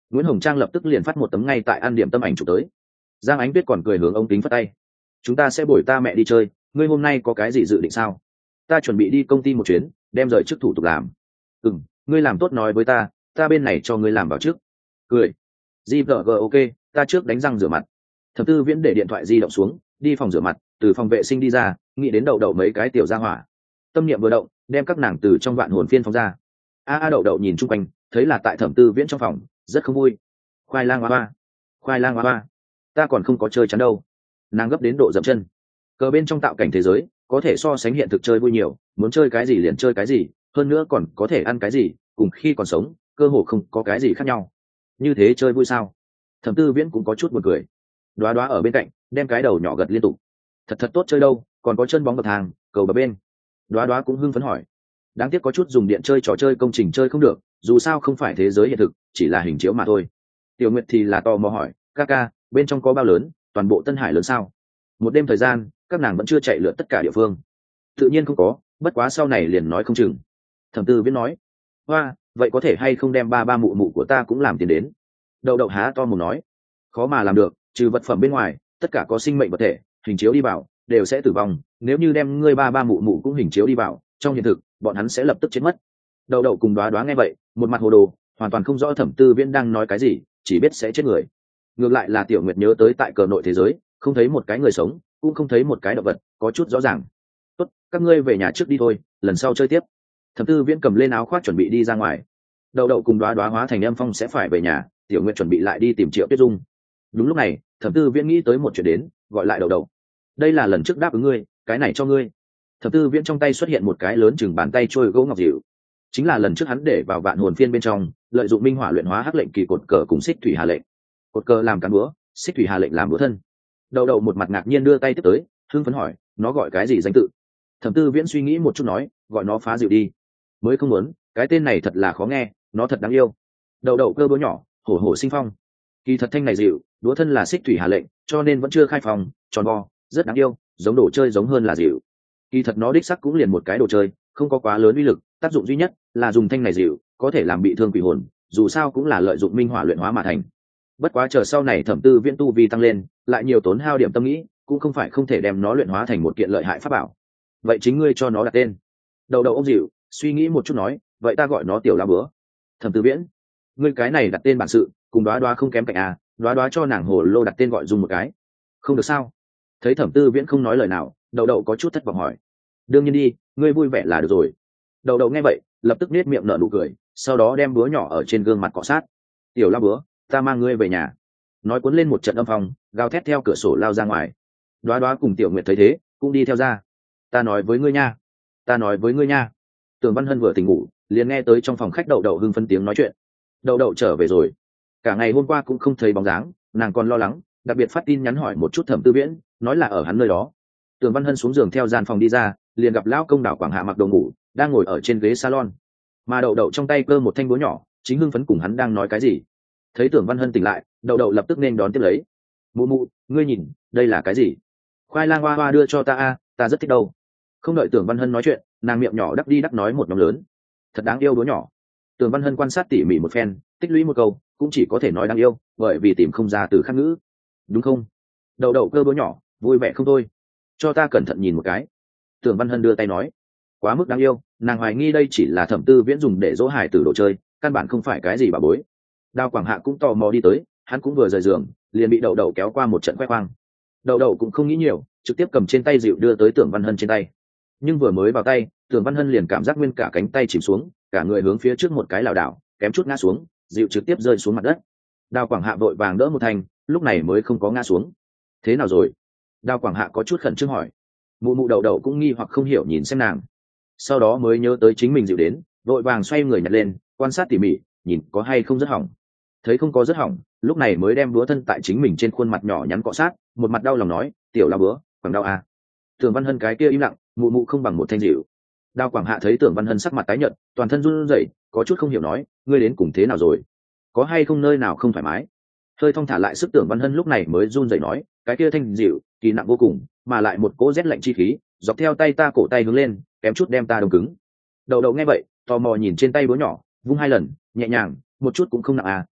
Nguyễn Hồng Trang lập tức liền phát một tấm ngay tại ăn điểm tâm ảnh chụp tới. Giang Ánh Tuyết còn cười hướng ông kính phất tay. Chúng ta sẽ bồi ta mẹ đi chơi, ngươi hôm nay có cái gì dự định sao? Ta chuẩn bị đi công ty một chuyến, đem rời chức thủ tục làm. Ừ, ngươi làm tốt nói với ta, ta bên này cho ngươi làm vào trước. Cười. giê vê giê ok, ta trước đánh răng rửa mặt. Thẩm Tư Viễn để điện thoại di động xuống, đi phòng rửa mặt, từ phòng vệ sinh đi ra, nghĩ đến đậu đậu mấy cái tiểu gia hỏa. Tâm niệm vừa động, đem các nàng từ trong vạn hồn phiên phóng ra. A a đậu đậu nhìn chung quanh, thấy là tại Thẩm Tư Viễn trong phòng, rất không vui. Khoai lang hoa hoa, khoai lang hoa hoa, ta còn không có chơi chắn đâu. Nàng gấp đến độ dậm chân. Cờ bên trong tạo cảnh thế giới, có thể so sánh hiện thực chơi vui nhiều, muốn chơi cái gì liền chơi cái gì, hơn nữa còn có thể ăn cái gì, cùng khi còn sống, cơ hồ không có cái gì khác nhau. Như thế chơi vui sao? Thẩm Tư Viễn cũng có chút buồn cười. Đoá Đoá ở bên cạnh, đem cái đầu nhỏ gật liên tục. Thật thật tốt chơi đâu, còn có chân bóng bậc thang, cầu bờ bên. Đoá Đoá cũng hưng phấn hỏi. Đáng tiếc có chút dùng điện chơi trò chơi công trình chơi không được, dù sao không phải thế giới hiện thực, chỉ là hình chiếu mà thôi. Tiểu Nguyệt thì là tò mò hỏi, ca ca, bên trong có bao lớn, toàn bộ Tân Hải lớn sao? Một đêm thời gian, các nàng vẫn chưa chạy lượn tất cả địa phương. Tự nhiên không có, bất quá sau này liền nói không chừng. Thẩm Tư Viễn nói, hoa, vậy có thể hay không đem ba ba mụ mụ của ta cũng làm tiền đến? Đậu đậu há to mồm nói, khó mà làm được, trừ vật phẩm bên ngoài, tất cả có sinh mệnh vật thể, hình chiếu đi vào, đều sẽ tử vong. Nếu như đem ngươi ba ba mụ mụ cũng hình chiếu đi vào, trong hiện thực, bọn hắn sẽ lập tức chết mất. Đậu đậu cùng Đoá Đoá nghe vậy, một mặt hồ đồ, hoàn toàn không rõ Thẩm Tư Viễn đang nói cái gì, chỉ biết sẽ chết người. Ngược lại là Tiểu Nguyệt nhớ tới tại cờ nội thế giới, không thấy một cái người sống, cũng không thấy một cái động vật, có chút rõ ràng. Tốt, các ngươi về nhà trước đi thôi, lần sau chơi tiếp. Thẩm Tư Viễn cầm lên áo khoác chuẩn bị đi ra ngoài. Đậu đậu cùng Đoá Đoá hóa thành âm phong sẽ phải về nhà, Tiểu Nguyệt chuẩn bị lại đi tìm Triệu Tuyết Dung. Đúng lúc này, Thẩm Tư Viễn nghĩ tới một chuyện đến, gọi lại đậu đậu. Đây là lần trước đáp ứng ngươi, cái này cho ngươi. Thẩm Tư Viễn trong tay xuất hiện một cái lớn chừng bàn tay trôi gỗ ngọc dịu, chính là lần trước hắn để vào vạn hồn phiên bên trong, lợi dụng minh hỏa luyện hóa hắc lệnh kỳ cột cờ cùng xích thủy hà lệnh. Cột cờ làm cán búa, xích thủy hà lệnh làm búa thân. Đậu đậu một mặt ngạc nhiên đưa tay tiếp tới, hưng phấn hỏi, nó gọi cái gì danh tự? Thẩm Tư Viễn suy nghĩ một chút nói, gọi nó phá dịu đi. Mới không muốn, cái tên này thật là khó nghe, nó thật đáng yêu. Đậu đậu cơ búa nhỏ, hổ hổ sinh phong. Kỳ thật thanh này dịu, đúa thân là xích thủy hà lệnh, cho nên vẫn chưa khai phòng, tròn vo, rất đáng yêu, giống đồ chơi giống hơn là dịu. Kỳ thật nó đích sắc cũng liền một cái đồ chơi, không có quá lớn uy lực, tác dụng duy nhất là dùng thanh này dịu, có thể làm bị thương quỷ hồn, dù sao cũng là lợi dụng minh hỏa luyện hóa mà thành. Bất quá chờ sau này Thẩm Tư Viễn tu vi tăng lên, lại nhiều tốn hao điểm tâm nghĩ, cũng không phải không thể đem nó luyện hóa thành một kiện lợi hại pháp bảo. Vậy chính ngươi cho nó đặt tên. Đầu đầu ông dịu, suy nghĩ một chút nói, vậy ta gọi nó Tiểu La Bứa. Thẩm Tư Viễn, ngươi cái này đặt tên bản sự, cùng Đoá Đoá không kém cạnh à, Đoá Đoá cho nàng hồ lô đặt tên gọi dùng một cái. Không được sao? Thấy Thẩm Tư Viễn không nói lời nào, đầu đầu có chút thất vọng hỏi. Đương nhiên đi, ngươi vui vẻ là được rồi. Đầu đầu nghe vậy, lập tức nết miệng nở nụ cười, sau đó đem búa nhỏ ở trên gương mặt cọ sát. Tiểu La Bứa, ta mang ngươi về nhà. Nói cuốn lên một trận âm phong, gào thét theo cửa sổ lao ra ngoài. Đoá Đoá cùng Tiểu Nguyệt thấy thế, cũng đi theo ra. Ta nói với ngươi nha, ta nói với ngươi nha. Tưởng Văn Hân vừa tỉnh ngủ, liền nghe tới trong phòng khách đậu đậu hưng phân tiếng nói chuyện. Đậu đậu trở về rồi. Cả ngày hôm qua cũng không thấy bóng dáng, nàng còn lo lắng, đặc biệt phát tin nhắn hỏi một chút Thẩm Tư Viễn, nói là ở hắn nơi đó. Tưởng Văn Hân xuống giường theo gian phòng đi ra, liền gặp lão công đảo Quảng Hạ mặc đồ ngủ, đang ngồi ở trên ghế salon, mà đậu đậu trong tay cơ một thanh búa nhỏ, chính hưng phấn cùng hắn đang nói cái gì. Thấy Tưởng Văn Hân tỉnh lại, đậu đậu lập tức nên đón tiếp lấy. Mụ mụ, ngươi nhìn, đây là cái gì? Khoai lang hoa hoa đưa cho ta a, ta rất thích đâu. Không đợi Tưởng Văn Hân nói chuyện, nàng miệng nhỏ đắc đi đắc nói một nhóm lớn. Thật đáng yêu đứa nhỏ. Tưởng Văn Hân quan sát tỉ mỉ một phen, tích lũy một câu, cũng chỉ có thể nói đáng yêu, bởi vì tìm không ra từ khác ngữ. Đúng không? Đậu đậu cơ búa nhỏ, vui vẻ không thôi. Cho ta cẩn thận nhìn một cái. Tưởng Văn Hân đưa tay nói. Quá mức đáng yêu, nàng hoài nghi đây chỉ là Thẩm Tư Viễn dùng để dỗ hài tử đồ chơi, căn bản không phải cái gì bà bối. Đào Quảng Hạ cũng tò mò đi tới, hắn cũng vừa rời giường, liền bị đậu đậu kéo qua một trận khoe khoang. Đậu đậu cũng không nghĩ nhiều, trực tiếp cầm trên tay dịu đưa tới Tưởng Văn Hân trên tay. Nhưng vừa mới vào tay, Tưởng Văn Hân liền cảm giác nguyên cả cánh tay chìm xuống, cả người hướng phía trước một cái lảo đảo, kém chút ngã xuống, dịu trực tiếp rơi xuống mặt đất. Đào Quảng Hạ vội vàng đỡ một thành, lúc này mới không có ngã xuống. Thế nào rồi? Đào Quảng Hạ có chút khẩn trương hỏi. Mụ mụ đậu đậu cũng nghi hoặc không hiểu nhìn xem nàng, sau đó mới nhớ tới chính mình dịu đến, vội vàng xoay người nhặt lên, quan sát tỉ mỉ, nhìn có hay không rất hỏng. Thấy không có rất hỏng, lúc này mới đem búa thân tại chính mình trên khuôn mặt nhỏ nhắn cọ sát, một mặt đau lòng nói, tiểu La Bứa, quảng đau à. Tưởng Văn Hân cái kia im lặng, mụ mụ không bằng một thanh dịu. Đào Quảng Hạ thấy Tưởng Văn Hân sắc mặt tái nhợt, toàn thân run rẩy, có chút không hiểu nói, ngươi đến cùng thế nào rồi? Có hay không nơi nào không thoải mái? Hơi thong thả lại sức Tưởng Văn Hân lúc này mới run rẩy nói, cái kia thanh dịu, kỳ nặng vô cùng, mà lại một cỗ rét lạnh chi khí, dọc theo tay ta cổ tay hướng lên, kém chút đem ta đông cứng. Đầu đầu nghe vậy, tò mò nhìn trên tay búa nhỏ, vung hai lần, nhẹ nhàng, một chút cũng không nặng à,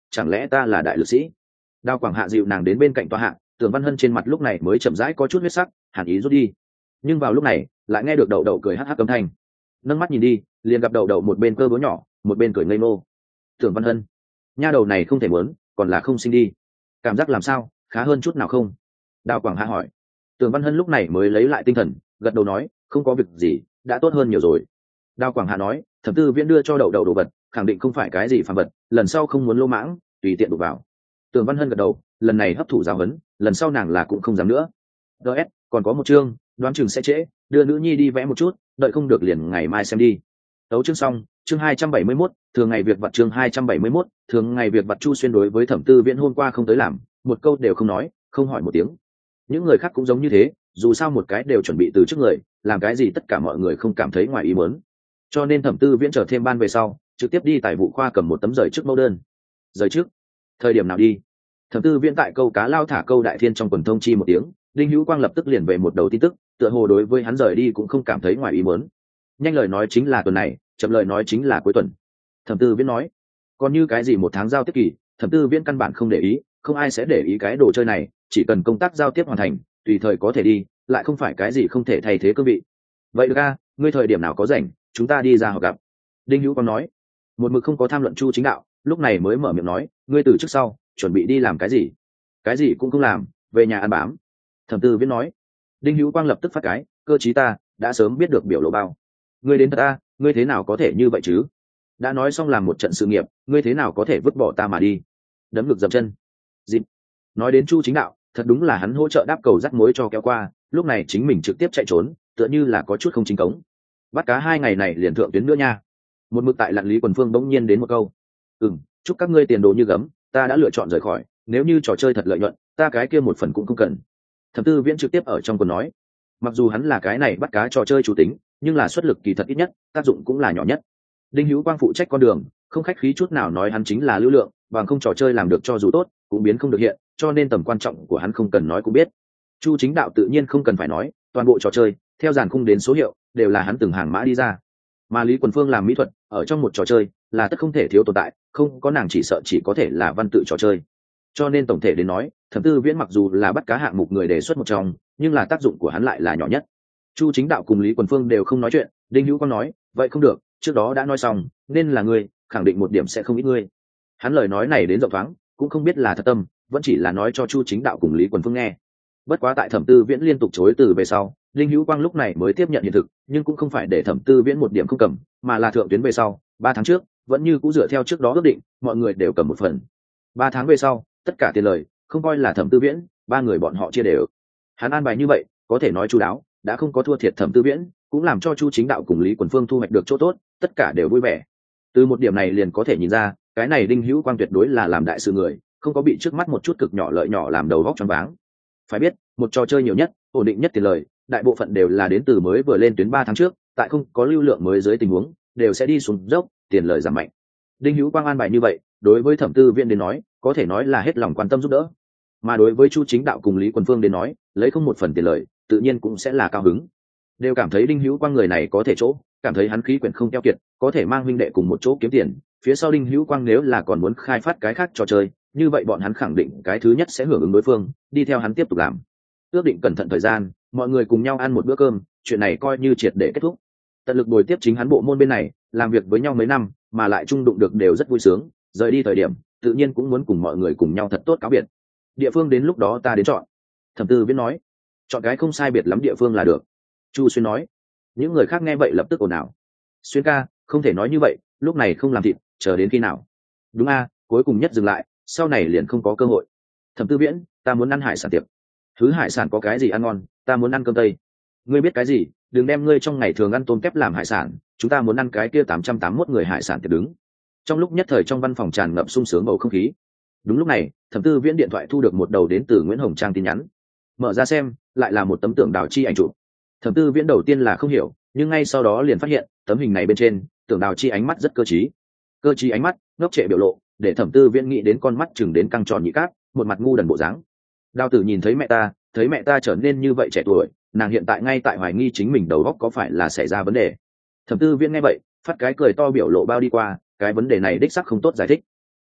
chẳng lẽ ta là đại lực sĩ? Đao Quảng Hạ dịu nàng đến bên cạnh tòa hạ, Tưởng Văn Hân trên mặt lúc này mới chậm rãi có chút huyết sắc, hàn ý rút đi. Nhưng vào lúc này lại nghe được đậu đậu cười hắc hắc âm thanh, nâng mắt nhìn đi, liền gặp đậu đậu một bên cơ búa nhỏ, một bên cười ngây ngô. Tưởng Văn Hân, nha đầu này không thể muốn, còn là không sinh đi, cảm giác làm sao, khá hơn chút nào không? Đao Quảng Hạ hỏi. Tưởng Văn Hân lúc này mới lấy lại tinh thần, gật đầu nói, không có việc gì, đã tốt hơn nhiều rồi. Đao Quảng Hạ nói, Thẩm Tư Viễn đưa cho đậu đậu đồ vật, khẳng định không phải cái gì phàm vật, lần sau không muốn lô mãng, tùy tiện đụng vào. Tưởng Văn Hân gật đầu, lần này hấp thụ giáo huấn, lần sau nàng là cũng không dám nữa. ds còn có một chương, đoán chừng sẽ trễ, đưa nữ nhi đi vẽ một chút, đợi không được liền ngày mai xem đi. Tấu chương xong, chương hai trăm bảy mươi mốt, thường ngày việc vặt chương hai trăm bảy mươi mốt, thường ngày việc vặt. Chu Xuyên đối với Thẩm Tư Viễn hôm qua không tới làm, một câu đều không nói, không hỏi một tiếng. Những người khác cũng giống như thế, dù sao một cái đều chuẩn bị từ trước người, làm cái gì tất cả mọi người không cảm thấy ngoài ý muốn. Cho nên Thẩm Tư Viễn chờ thêm ban về sau, trực tiếp đi tài vụ khoa cầm một tấm rời trước mẫu đơn. Rời trước? Thời điểm nào đi? Thẩm Tư Viễn tại câu cá lao thả câu đại thiên trong quần thông chi một tiếng, Đinh Hữu Quang lập tức liền về một đầu tin tức, tựa hồ đối với hắn rời đi cũng không cảm thấy ngoài ý muốn. Nhanh lời nói chính là tuần này, chậm lời nói chính là cuối tuần. Thẩm Tư Viễn nói, còn như cái gì một tháng giao tiếp kỳ, Thẩm Tư Viễn căn bản không để ý, không ai sẽ để ý cái đồ chơi này, chỉ cần công tác giao tiếp hoàn thành, tùy thời có thể đi, lại không phải cái gì không thể thay thế cương vị. Vậy được a, ngươi thời điểm nào có rảnh, chúng ta đi ra họp gặp. Đinh Hữu Quang nói, một mực không có tham luận Chu Chính Đạo, lúc này mới mở miệng nói, ngươi từ trước sau chuẩn bị đi làm cái gì? Cái gì cũng không làm, về nhà ăn bám. Thẩm Tư Viễn nói. Đinh Hữu Quang lập tức phát cái, cơ chí ta đã sớm biết được biểu lộ bao. Ngươi đến thật ta, ngươi thế nào có thể như vậy chứ? Đã nói xong làm một trận sự nghiệp, ngươi thế nào có thể vứt bỏ ta mà đi? Đấm ngực dậm chân. Dịp. Nói đến Chu Chính Đạo, thật đúng là hắn hỗ trợ đáp cầu dắt mối cho kéo qua, lúc này chính mình trực tiếp chạy trốn, tựa như là có chút không chính cống. Bắt cá hai ngày này liền thượng tuyến nữa nha. Một mực tại Lạn Lý Quần Phương bỗng nhiên đến một câu. Ừm, chúc các ngươi tiền đồ như gấm, ta đã lựa chọn rời khỏi, nếu như trò chơi thật lợi nhuận, ta cái kia một phần cũng không cần. Thẩm Tư Viễn trực tiếp ở trong quần nói, mặc dù hắn là cái này bắt cá trò chơi chủ tính, nhưng là xuất lực kỳ thật ít nhất, tác dụng cũng là nhỏ nhất. Đinh Hữu Quang phụ trách con đường, không khách khí chút nào nói hắn chính là lưu lượng, bằng không trò chơi làm được cho dù tốt, cũng biến không được hiện, cho nên tầm quan trọng của hắn không cần nói cũng biết. Chu Chính Đạo tự nhiên không cần phải nói, toàn bộ trò chơi, theo dàn khung đến số hiệu, đều là hắn từng hàng mã đi ra. Mà Lý Quần Phương làm mỹ thuật, ở trong một trò chơi, là tất không thể thiếu tồn tại, không có nàng chỉ sợ chỉ có thể là văn tự trò chơi. Cho nên tổng thể đến nói, Thẩm Tư Viễn mặc dù là bắt cá hạng mục người đề xuất một trong, nhưng là tác dụng của hắn lại là nhỏ nhất. Chu Chính Đạo cùng Lý Quần Phương đều không nói chuyện, Đinh Hữu Quang nói, vậy không được, trước đó đã nói xong, nên là ngươi, khẳng định một điểm sẽ không ít ngươi. Hắn lời nói này đến rộng thoáng, cũng không biết là thật tâm, vẫn chỉ là nói cho Chu Chính Đạo cùng Lý Quần Phương nghe. Bất quá tại Thẩm Tư Viễn liên tục chối từ về sau, Đinh Hữu Quang lúc này mới tiếp nhận hiện thực, nhưng cũng không phải để Thẩm Tư Viễn một điểm không cầm, mà là thượng tuyến về sau, ba tháng trước, vẫn như cũ dựa theo trước đó ước định, mọi người đều cầm một phần. Ba tháng về sau, tất cả tiền lời, không coi là Thẩm Tư Viễn, ba người bọn họ chia đều. Hắn an bài như vậy, có thể nói chu đáo, đã không có thua thiệt Thẩm Tư Viễn, cũng làm cho Chu Chính Đạo cùng Lý Quần Phương thu hoạch được chỗ tốt, tất cả đều vui vẻ. Từ một điểm này liền có thể nhìn ra, cái này Đinh Hữu Quang tuyệt đối là làm đại sự người, không có bị trước mắt một chút cực nhỏ lợi nhỏ làm đầu góc choáng váng. Phải biết, một trò chơi nhiều nhất, ổn định nhất tiền lời, đại bộ phận đều là đến từ mới vừa lên tuyến ba tháng trước, tại không có lưu lượng mới dưới tình huống, đều sẽ đi xuống dốc, tiền lời giảm mạnh. Đinh Hữu Quang an bài như vậy, đối với Thẩm Tư Viễn đến nói, có thể nói là hết lòng quan tâm giúp đỡ. Mà đối với Chu Chính Đạo cùng Lý Quần Phương đến nói, lấy không một phần tiền lời, tự nhiên cũng sẽ là cao hứng. Đều cảm thấy Đinh Hữu Quang người này có thể chỗ, cảm thấy hắn khí quyển không keo kiệt, có thể mang huynh đệ cùng một chỗ kiếm tiền. Phía sau Đinh Hữu Quang nếu là còn muốn khai phát cái khác trò chơi, như vậy bọn hắn khẳng định cái thứ nhất sẽ hưởng ứng đối phương, đi theo hắn tiếp tục làm. Ước định cẩn thận thời gian, mọi người cùng nhau ăn một bữa cơm, chuyện này coi như triệt để kết thúc. Tận lực bồi tiếp chính hắn bộ môn bên này, làm việc với nhau mấy năm, mà lại chung đụng được đều rất vui sướng, rời đi thời điểm, tự nhiên cũng muốn cùng mọi người cùng nhau thật tốt cáo biệt. Địa phương đến lúc đó ta đến chọn. Thẩm Tư Viễn nói, chọn cái không sai biệt lắm địa phương là được. Chu Xuyên nói. Những người khác nghe vậy lập tức ồn ào. Xuyên ca, không thể nói như vậy, lúc này không làm thịt, chờ đến khi nào? Đúng a, cuối cùng nhất dừng lại, sau này liền không có cơ hội. Thẩm Tư Viễn, ta muốn ăn hải sản tiệc. Thứ hải sản có cái gì ăn ngon, ta muốn ăn cơm tây. Ngươi biết cái gì, đừng đem ngươi trong ngày thường ăn tôm kép làm hải sản, chúng ta muốn ăn cái kia tám trăm tám mươi mốt người hải sản tiệc đứng. Trong lúc nhất thời trong văn phòng tràn ngập sung sướng bầu không khí. Đúng lúc này, Thẩm Tư Viễn điện thoại thu được một đầu đến từ Nguyễn Hồng Trang tin nhắn. Mở ra xem, lại là một tấm tượng đào chi ảnh chụp. Thẩm Tư Viễn đầu tiên là không hiểu, nhưng ngay sau đó liền phát hiện, tấm hình này bên trên, tưởng đào chi ánh mắt rất cơ trí. Cơ trí ánh mắt, ngốc trệ biểu lộ, để Thẩm Tư Viễn nghĩ đến con mắt chừng đến căng tròn nhị cáp, một mặt ngu đần bộ dáng. Đào Tử nhìn thấy mẹ ta, thấy mẹ ta trở nên như vậy trẻ tuổi, nàng hiện tại ngay tại hoài nghi chính mình đầu óc có phải là xảy ra vấn đề. Thẩm Tư Viễn nghe vậy, phát cái cười to biểu lộ bao đi qua, cái vấn đề này đích xác không tốt giải thích.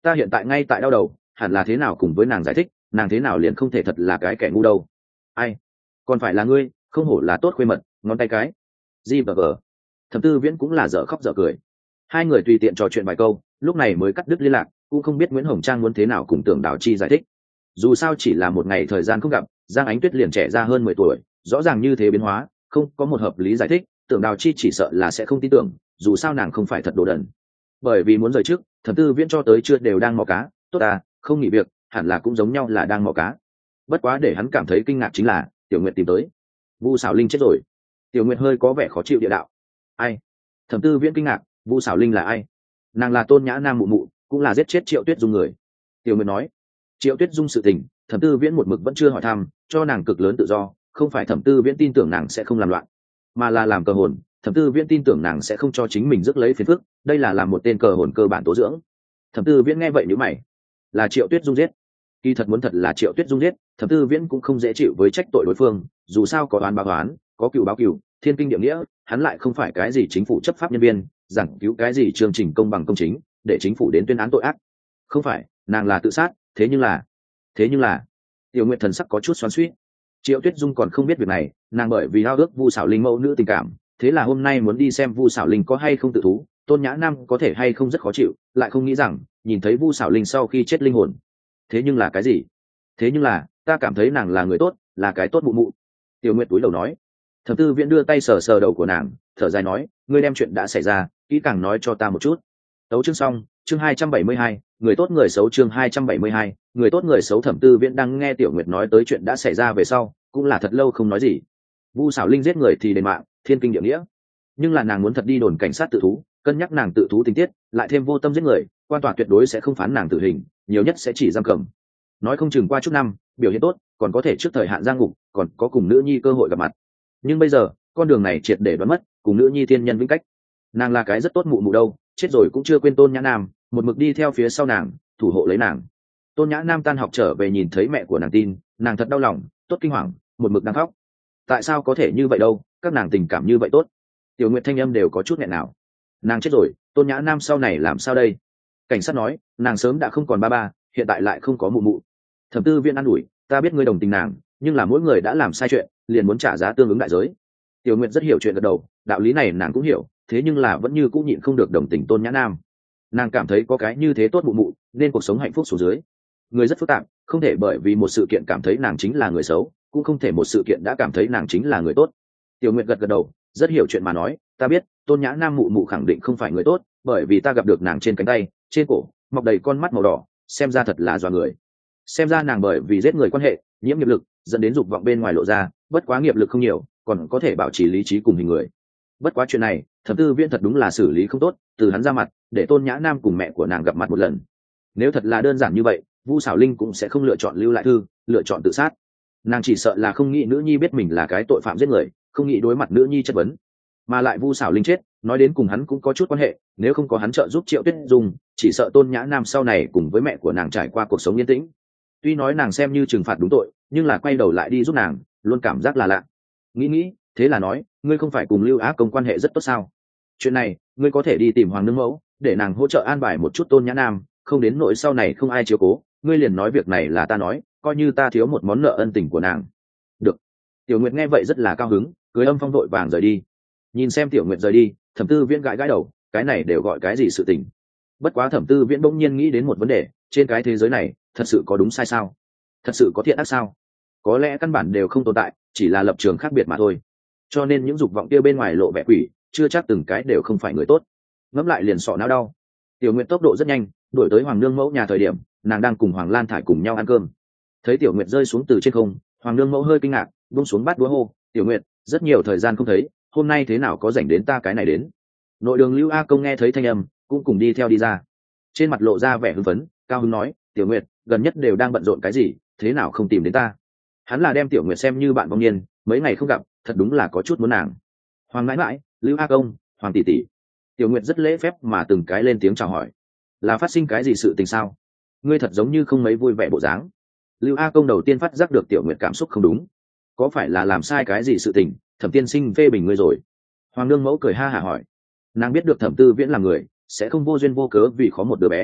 ta hiện tại ngay tại đau đầu, hẳn là thế nào cùng với nàng giải thích, nàng thế nào liền không thể thật là cái kẻ ngu đâu. Ai, còn phải là ngươi, không hổ là tốt khuê mật, ngón tay cái. Di và gờ. Thẩm Tư Viễn cũng là dở khóc dở cười. Hai người tùy tiện trò chuyện vài câu, lúc này mới cắt đứt liên lạc, cũng không biết Nguyễn Hồng Trang muốn thế nào cùng Tưởng Đào Chi giải thích. Dù sao chỉ là một ngày thời gian không gặp, Giang Ánh Tuyết liền trẻ ra hơn mười tuổi, rõ ràng như thế biến hóa, không có một hợp lý giải thích, Tưởng Đào Chi chỉ sợ là sẽ không tin tưởng, dù sao nàng không phải thật đồ đần. Bởi vì muốn rời trước, Thẩm Tư Viễn cho tới chưa đều đang mò cá, tốt à, không nghỉ việc, hẳn là cũng giống nhau là đang mò cá. Bất quá để hắn cảm thấy kinh ngạc chính là, Tiểu Nguyệt tìm tới. Vu Sảo Linh chết rồi. Tiểu Nguyệt hơi có vẻ khó chịu địa đạo. Ai? Thẩm Tư Viễn kinh ngạc, Vu Sảo Linh là ai? Nàng là Tôn Nhã Nam mụ mụ, cũng là giết chết Triệu Tuyết Dung người. Tiểu Nguyệt nói. Triệu Tuyết Dung sự tình, Thẩm Tư Viễn một mực vẫn chưa hỏi thăm, cho nàng cực lớn tự do, không phải Thẩm Tư Viễn tin tưởng nàng sẽ không làm loạn, mà là làm cờ hồn. Thẩm Tư Viễn tin tưởng nàng sẽ không cho chính mình rước lấy phiền phức, đây là làm một tên cờ hồn cơ bản tố dưỡng. Thẩm Tư Viễn nghe vậy nhíu mày, là Triệu Tuyết Dung giết. Kỳ thật muốn thật là Triệu Tuyết Dung giết, Thẩm Tư Viễn cũng không dễ chịu với trách tội đối phương, dù sao có oán báo oán, có cừu báo cừu, thiên kinh địa nghĩa, hắn lại không phải cái gì chính phủ chấp pháp nhân viên, giảng cứu cái gì chương trình công bằng công chính, để chính phủ đến tuyên án tội ác. Không phải, nàng là tự sát, thế nhưng là, thế nhưng là, Tiểu Nguyệt thần sắc có chút xoắn xuýt. Triệu Tuyết Dung còn không biết việc này, nàng bởi vì ao ước Vu Sảo Linh mẫu nữ tình cảm, thế là hôm nay muốn đi xem Vu Sảo Linh có hay không tự thú, Tôn Nhã Nam có thể hay không rất khó chịu, lại không nghĩ rằng nhìn thấy Vu Sảo Linh sau khi chết linh hồn. Thế nhưng là cái gì? Thế nhưng là, ta cảm thấy nàng là người tốt, là cái tốt mụ mụ. Tiểu Nguyệt túi đầu nói. Thẩm Tư Viễn đưa tay sờ sờ đầu của nàng, thở dài nói, ngươi đem chuyện đã xảy ra, kỹ càng nói cho ta một chút. Tấu chương xong, chương hai trăm bảy mươi hai, người tốt người xấu chương hai trăm bảy mươi hai, người tốt người xấu. Thẩm Tư Viễn đang nghe Tiểu Nguyệt nói tới chuyện đã xảy ra về sau, cũng là thật lâu không nói gì. Vu Sảo Linh giết người thì đền mạng, thiên kinh địa nghĩa, nhưng là nàng muốn thật đi đồn cảnh sát tự thú, cân nhắc nàng tự thú tình tiết, lại thêm vô tâm giết người, quan tòa tuyệt đối sẽ không phán nàng tử hình, nhiều nhất sẽ chỉ giam cầm. Nói không chừng qua chút năm, biểu hiện tốt, còn có thể trước thời hạn giang ngục, còn có cùng nữ nhi cơ hội gặp mặt. Nhưng bây giờ, con đường này triệt để đoán mất, cùng nữ nhi thiên nhân vĩnh cách. Nàng là cái rất tốt mụ mụ đâu, chết rồi cũng chưa quên Tôn Nhã Nam, một mực đi theo phía sau nàng, thủ hộ lấy nàng. Tôn Nhã Nam tan học trở về nhìn thấy mẹ của nàng tin, nàng thật đau lòng, tốt kinh hoàng, một mực đang khóc. Tại sao có thể như vậy đâu, các nàng tình cảm như vậy tốt. Tiểu Nguyệt thanh âm đều có chút nghẹn nào. Nàng chết rồi, Tôn Nhã Nam sau này làm sao đây? Cảnh sát nói, nàng sớm đã không còn ba ba, hiện tại lại không có mụ mụ. Thẩm Tư Viễn an ủi, ta biết ngươi đồng tình nàng, nhưng là mỗi người đã làm sai chuyện, liền muốn trả giá tương ứng đại giới. Tiểu Nguyệt rất hiểu chuyện gật đầu, đạo lý này nàng cũng hiểu, thế nhưng là vẫn như cũng nhịn không được đồng tình Tôn Nhã Nam. Nàng cảm thấy có cái như thế tốt mụ mụ, nên cuộc sống hạnh phúc xuống dưới. Người rất phức tạp, không thể bởi vì một sự kiện cảm thấy nàng chính là người xấu, cũng không thể một sự kiện đã cảm thấy nàng chính là người tốt. Tiểu Nguyệt gật gật đầu, rất hiểu chuyện mà nói, ta biết, Tôn Nhã Nam mụ mụ khẳng định không phải người tốt, bởi vì ta gặp được nàng trên cánh tay, trên cổ, mọc đầy con mắt màu đỏ, xem ra thật là dọa người. Xem ra nàng bởi vì giết người quan hệ, nhiễm nghiệp lực, dẫn đến dục vọng bên ngoài lộ ra, bất quá nghiệp lực không nhiều, còn có thể bảo trì lý trí cùng hình người. Bất quá chuyện này, Thẩm Tư Viễn thật đúng là xử lý không tốt, từ hắn ra mặt, để Tôn Nhã Nam cùng mẹ của nàng gặp mặt một lần. Nếu thật là đơn giản như vậy, Vu Sảo Linh cũng sẽ không lựa chọn lưu lại thư, lựa chọn tự sát. Nàng chỉ sợ là không nghĩ nữ nhi biết mình là cái tội phạm giết người, không nghĩ đối mặt nữ nhi chất vấn. Mà lại Vu Sảo Linh chết, nói đến cùng hắn cũng có chút quan hệ, nếu không có hắn trợ giúp Triệu Tuyết Dung, chỉ sợ Tôn Nhã Nam sau này cùng với mẹ của nàng trải qua cuộc sống yên tĩnh. Tuy nói nàng xem như trừng phạt đúng tội, nhưng là quay đầu lại đi giúp nàng, luôn cảm giác là lạ. Nghĩ nghĩ, thế là nói, ngươi không phải cùng Lưu Á Công quan hệ rất tốt sao? Chuyện này, ngươi có thể đi tìm Hoàng Nương Mẫu, để nàng hỗ trợ an bài một chút Tôn Nhã Nam, không đến nỗi sau này không ai chiếu cố, ngươi liền nói việc này là ta nói, coi như ta thiếu một món nợ ân tình của nàng. Được. Tiểu Nguyệt nghe vậy rất là cao hứng, cưới âm phong vội vàng rời đi. Nhìn xem Tiểu Nguyệt rời đi, Thẩm Tư Viễn gãi gãi đầu, cái này đều gọi cái gì sự tình? Bất quá Thẩm Tư Viễn bỗng nhiên nghĩ đến một vấn đề, trên cái thế giới này, thật sự có đúng sai sao? Thật sự có thiện ác sao? Có lẽ căn bản đều không tồn tại, chỉ là lập trường khác biệt mà thôi. Cho nên những dục vọng kia bên ngoài lộ vẻ quỷ, chưa chắc từng cái đều không phải người tốt. Ngẫm lại liền sọ não đau. Tiểu Nguyệt tốc độ rất nhanh, đuổi tới Hoàng Nương Mẫu nhà thời điểm, nàng đang cùng Hoàng Lan Thải cùng nhau ăn cơm. Thấy Tiểu Nguyệt rơi xuống từ trên không, Hoàng Nương Mẫu hơi kinh ngạc, buông xuống bát đũa hô, "Tiểu Nguyệt, rất nhiều thời gian không thấy, hôm nay thế nào có rảnh đến ta cái này đến?" Nội đường Lưu A Công nghe thấy thanh âm, cũng cùng đi theo đi ra. Trên mặt lộ ra vẻ hưng phấn, cao hứng nói, "Tiểu Nguyệt, gần nhất đều đang bận rộn cái gì, thế nào không tìm đến ta?" Hắn là đem Tiểu Nguyệt xem như bạn vong niên, mấy ngày không gặp, thật đúng là có chút muốn nàng. Hoàng mãi mãi, Lưu A Công, Hoàng tỷ tỷ. Tiểu Nguyệt rất lễ phép mà từng cái lên tiếng chào hỏi. Là phát sinh cái gì sự tình sao? Ngươi thật giống như không mấy vui vẻ bộ dáng. Lưu A Công đầu tiên phát giác được Tiểu Nguyệt cảm xúc không đúng. Có phải là làm sai cái gì sự tình, Thẩm tiên sinh phê bình ngươi rồi? Hoàng Nương Mẫu cười ha hả hỏi. Nàng biết được Thẩm Tư Viễn là người sẽ không vô duyên vô cớ vì khó một đứa bé.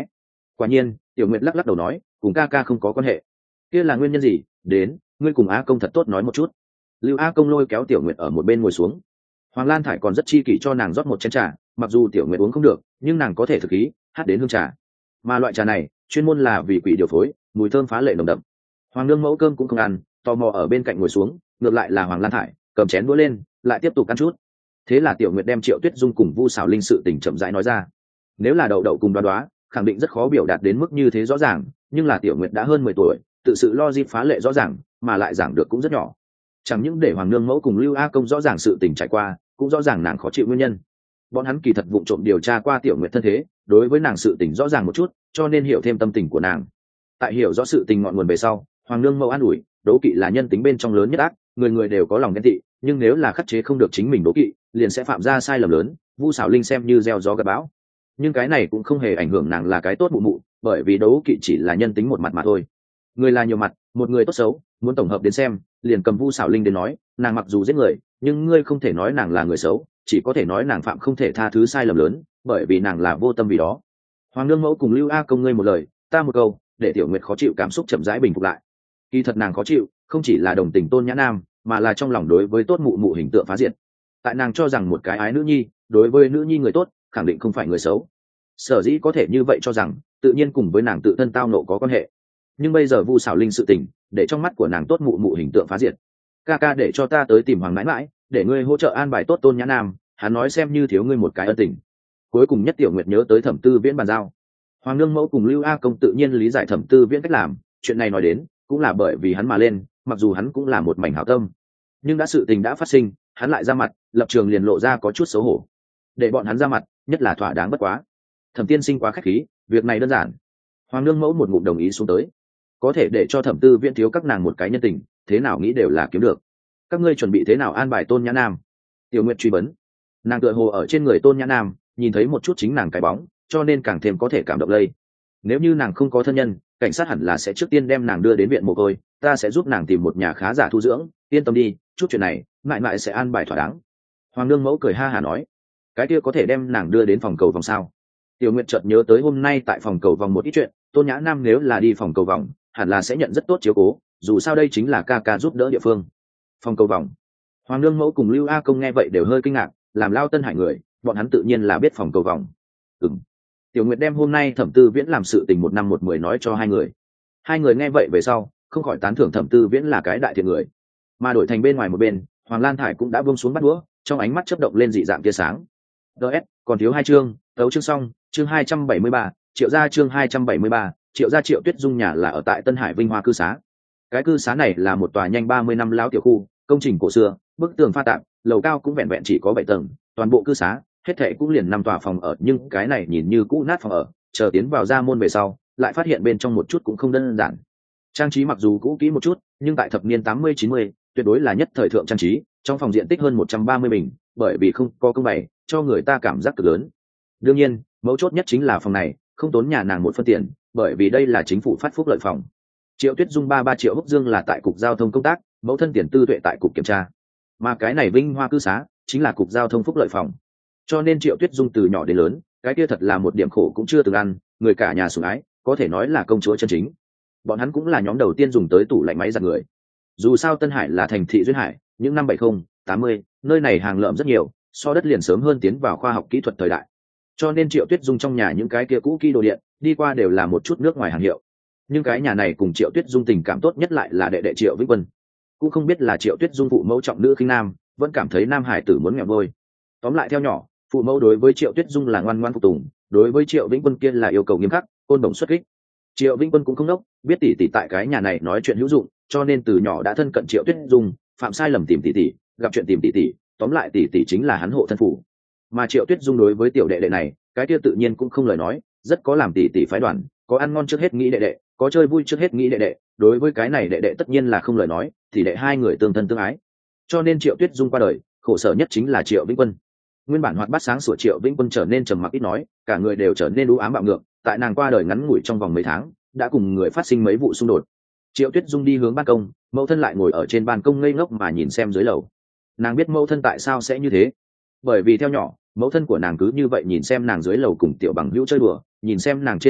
Quả nhiên Tiểu Nguyệt lắc lắc đầu nói, cùng ca ca không có quan hệ. Kia là nguyên nhân gì? Đến, ngươi cùng Á Công thật tốt nói một chút. Lưu Á Công lôi kéo Tiểu Nguyệt ở một bên ngồi xuống. Hoàng Lan Thải còn rất chi kỷ cho nàng rót một chén trà, mặc dù Tiểu Nguyệt uống không được, nhưng nàng có thể thực ý hát đến hương trà. Mà loại trà này chuyên môn là vì quỷ điều phối, mùi thơm phá lệ nồng đậm. Hoàng nương mẫu cơm cũng không ăn, tò mò ở bên cạnh ngồi xuống, ngược lại là Hoàng Lan Thải cầm chén đũa lên, lại tiếp tục ăn chút. Thế là Tiểu Nguyệt đem Triệu Tuyết Dung cùng Vu Sảo Linh sự tình chậm rãi nói ra. Nếu là đậu đậu cùng đoá đoá, khẳng định rất khó biểu đạt đến mức như thế rõ ràng, nhưng là Tiểu Nguyệt đã hơn mười tuổi, tự sự logic phá lệ rõ ràng, mà lại giảng được cũng rất nhỏ. Chẳng những để Hoàng nương mẫu cùng Lưu A Công rõ ràng sự tình trải qua, cũng rõ ràng nàng khó chịu nguyên nhân. Bọn hắn kỳ thật vụng trộm điều tra qua Tiểu Nguyệt thân thế, đối với nàng sự tình rõ ràng một chút, cho nên hiểu thêm tâm tình của nàng. Tại hiểu rõ sự tình ngọn nguồn về sau, Hoàng nương mẫu an ủi, đố kỵ là nhân tính bên trong lớn nhất ác, người người đều có lòng ghen tị, nhưng nếu là khắc chế không được chính mình đố kỵ, liền sẽ phạm ra sai lầm lớn. Vu Sảo Linh xem như gieo gió gặt bão, nhưng cái này cũng không hề ảnh hưởng nàng là cái tốt mụ mụ, bởi vì đố kỵ chỉ là nhân tính một mặt mà thôi. Người là nhiều mặt, một người tốt xấu, muốn tổng hợp đến xem, liền cầm Vu Sảo Linh đến nói, nàng mặc dù giết người, nhưng ngươi không thể nói nàng là người xấu, chỉ có thể nói nàng phạm không thể tha thứ sai lầm lớn, bởi vì nàng là vô tâm vì đó. Hoàng nương mẫu cùng Lưu A Công ngươi một lời, ta một câu, để Tiểu Nguyệt khó chịu cảm xúc chậm rãi bình phục lại. Kỳ thật nàng khó chịu, không chỉ là đồng tình Tôn Nhã Nam, mà là trong lòng đối với tốt mụ mụ hình tượng phá diệt. Tại nàng cho rằng một cái ái nữ nhi, đối với nữ nhi người tốt, khẳng định không phải người xấu. Sở dĩ có thể như vậy cho rằng, tự nhiên cùng với nàng tự thân tao nộ có quan hệ. Nhưng bây giờ Vu Sảo Linh sự tình, để trong mắt của nàng tốt mụ mụ hình tượng phá diệt. Ca ca để cho ta tới tìm Hoàng mãi mãi, để ngươi hỗ trợ an bài tốt Tôn Nhã Nam, hắn nói xem như thiếu ngươi một cái ân tình. Cuối cùng nhất Tiểu Nguyệt nhớ tới Thẩm Tư Viễn bàn giao. Hoàng nương mẫu cùng Lưu A Công tự nhiên lý giải Thẩm Tư Viễn cách làm, chuyện này nói đến cũng là bởi vì hắn mà lên, mặc dù hắn cũng là một mảnh hảo tâm, nhưng đã sự tình đã phát sinh, hắn lại ra mặt, lập trường liền lộ ra có chút xấu hổ. Để bọn hắn ra mặt, nhất là thỏa đáng bất quá. Thẩm tiên sinh quá khách khí, việc này đơn giản. Hoàng nương mẫu một ngụm đồng ý xuống tới, có thể để cho Thẩm Tư Viễn thiếu các nàng một cái nhân tình, thế nào nghĩ đều là kiếm được. Các ngươi chuẩn bị thế nào an bài Tôn Nhã Nam? Tiểu Nguyệt truy vấn. Nàng tựa hồ ở trên người Tôn Nhã Nam nhìn thấy một chút chính nàng cái bóng, cho nên càng thêm có thể cảm động lây. Nếu như nàng không có thân nhân, cảnh sát hẳn là sẽ trước tiên đem nàng đưa đến viện mồ côi, ta sẽ giúp nàng tìm một nhà khá giả thu dưỡng, yên tâm đi, chút chuyện này mãi mãi sẽ an bài thỏa đáng. Hoàng nương mẫu cười ha hả nói, cái kia có thể đem nàng đưa đến phòng cầu vòng sao? Tiểu Nguyệt chợt nhớ tới hôm nay tại phòng cầu vòng một ít chuyện, Tôn Nhã Nam nếu là đi phòng cầu vòng, hẳn là sẽ nhận rất tốt chiếu cố, dù sao đây chính là ca ca giúp đỡ địa phương. Phòng cầu vòng. Hoàng nương mẫu cùng Lưu A Công nghe vậy đều hơi kinh ngạc, làm lao Tân Hải người, bọn hắn tự nhiên là biết phòng cầu vòng. Ừm. Tiểu Nguyệt đem hôm nay Thẩm Tư Viễn làm sự tình một năm một mười nói cho hai người. Hai người nghe vậy về sau, không khỏi tán thưởng Thẩm Tư Viễn là cái đại thiện người. Mà đổi thành bên ngoài một bên, Hoàng Lan Thải cũng đã buông xuống bắt đũa, trong ánh mắt chớp động lên dị dạng tia sáng. đê ét, còn thiếu hai chương, tấu chương xong, chương hai trăm bảy mươi ba, Triệu gia chương hai trăm bảy mươi ba, Triệu gia Triệu Tuyết Dung nhà là ở tại Tân Hải Vinh Hoa cư xá. Cái cư xá này là một tòa nhanh ba mươi năm lão tiểu khu, công trình cổ xưa, bức tường pha tạp, lầu cao cũng vẹn vẹn chỉ có bảy tầng, toàn bộ cư xá hết thệ cũng liền năm tòa phòng ở, nhưng cái này nhìn như cũ nát phòng ở, chờ tiến vào ra môn về sau, lại phát hiện bên trong một chút cũng không đơn giản. Trang trí mặc dù cũ kỹ một chút, nhưng tại thập niên tám mươi chín mươi, tuyệt đối là nhất thời thượng trang trí, trong phòng diện tích hơn một trăm ba mươi bình, bởi vì không có công bày, cho người ta cảm giác cực lớn. Đương nhiên, mấu chốt nhất chính là phòng này không tốn nhà nàng một phân tiền, bởi vì đây là chính phủ phát phúc lợi phòng. Triệu Tuyết Dung ba ba Triệu Húc Dương là tại cục giao thông công tác, mẫu thân Tiền Tư Tuệ tại cục kiểm tra, mà cái này Vinh Hoa cư xá chính là cục giao thông phúc lợi phòng. Cho nên Triệu Tuyết Dung từ nhỏ đến lớn, cái kia thật là một điểm khổ cũng chưa từng ăn, người cả nhà sủng ái, có thể nói là công chúa chân chính. Bọn hắn cũng là nhóm đầu tiên dùng tới tủ lạnh máy giặt người. Dù sao Tân Hải là thành thị duyên hải, những năm bảy mươi, tám mươi, nơi này hàng lợm rất nhiều, so đất liền sớm hơn tiến vào khoa học kỹ thuật thời đại. Cho nên Triệu Tuyết Dung trong nhà những cái kia cũ kỹ đồ điện, đi qua đều là một chút nước ngoài hàng hiệu. Nhưng cái nhà này cùng Triệu Tuyết Dung tình cảm tốt nhất lại là đệ đệ Triệu Vĩnh Quân. Cũng không biết là Triệu Tuyết Dung phụ mẫu trọng nữ khinh nam, vẫn cảm thấy nam hải tử muốn nghèo vôi. Tóm lại theo nhỏ, phụ mẫu đối với Triệu Tuyết Dung là ngoan ngoãn phục tùng, đối với Triệu Vĩnh Quân kia là yêu cầu nghiêm khắc, côn đồng xuất kích. Triệu Vĩnh Quân cũng không đốc, biết tỷ tỷ tại cái nhà này nói chuyện hữu dụng, cho nên từ nhỏ đã thân cận Triệu Tuyết Dung, phạm sai lầm tìm tỷ tỷ, gặp chuyện tìm tỷ tỷ, tóm lại tỷ tỷ chính là hắn hộ thân phủ. Mà Triệu Tuyết Dung đối với tiểu đệ đệ này, cái kia tự nhiên cũng không lời nói, rất có làm tỷ tỷ phái đoàn, có ăn ngon trước hết nghĩ đệ đệ, có chơi vui trước hết nghĩ đệ đệ, đối với cái này đệ đệ tất nhiên là không lời nói, thì đệ hai người tương thân tương ái. Cho nên Triệu Tuyết Dung qua đời, khổ sở nhất chính là Triệu Vĩnh Quân. Nguyên bản hoạt bát sáng sủa Triệu Vĩnh Quân trở nên trầm mặc ít nói, cả người đều trở nên u ám bạo ngược, tại nàng qua đời ngắn ngủi trong vòng mấy tháng, đã cùng người phát sinh mấy vụ xung đột. Triệu Tuyết Dung đi hướng ban công, mẫu thân lại ngồi ở trên ban công ngây ngốc mà nhìn xem dưới lầu. Nàng biết mẫu thân tại sao sẽ như thế, bởi vì theo nhỏ, mẫu thân của nàng cứ như vậy nhìn xem nàng dưới lầu cùng tiểu bằng hữu chơi đùa, nhìn xem nàng trên dưới học,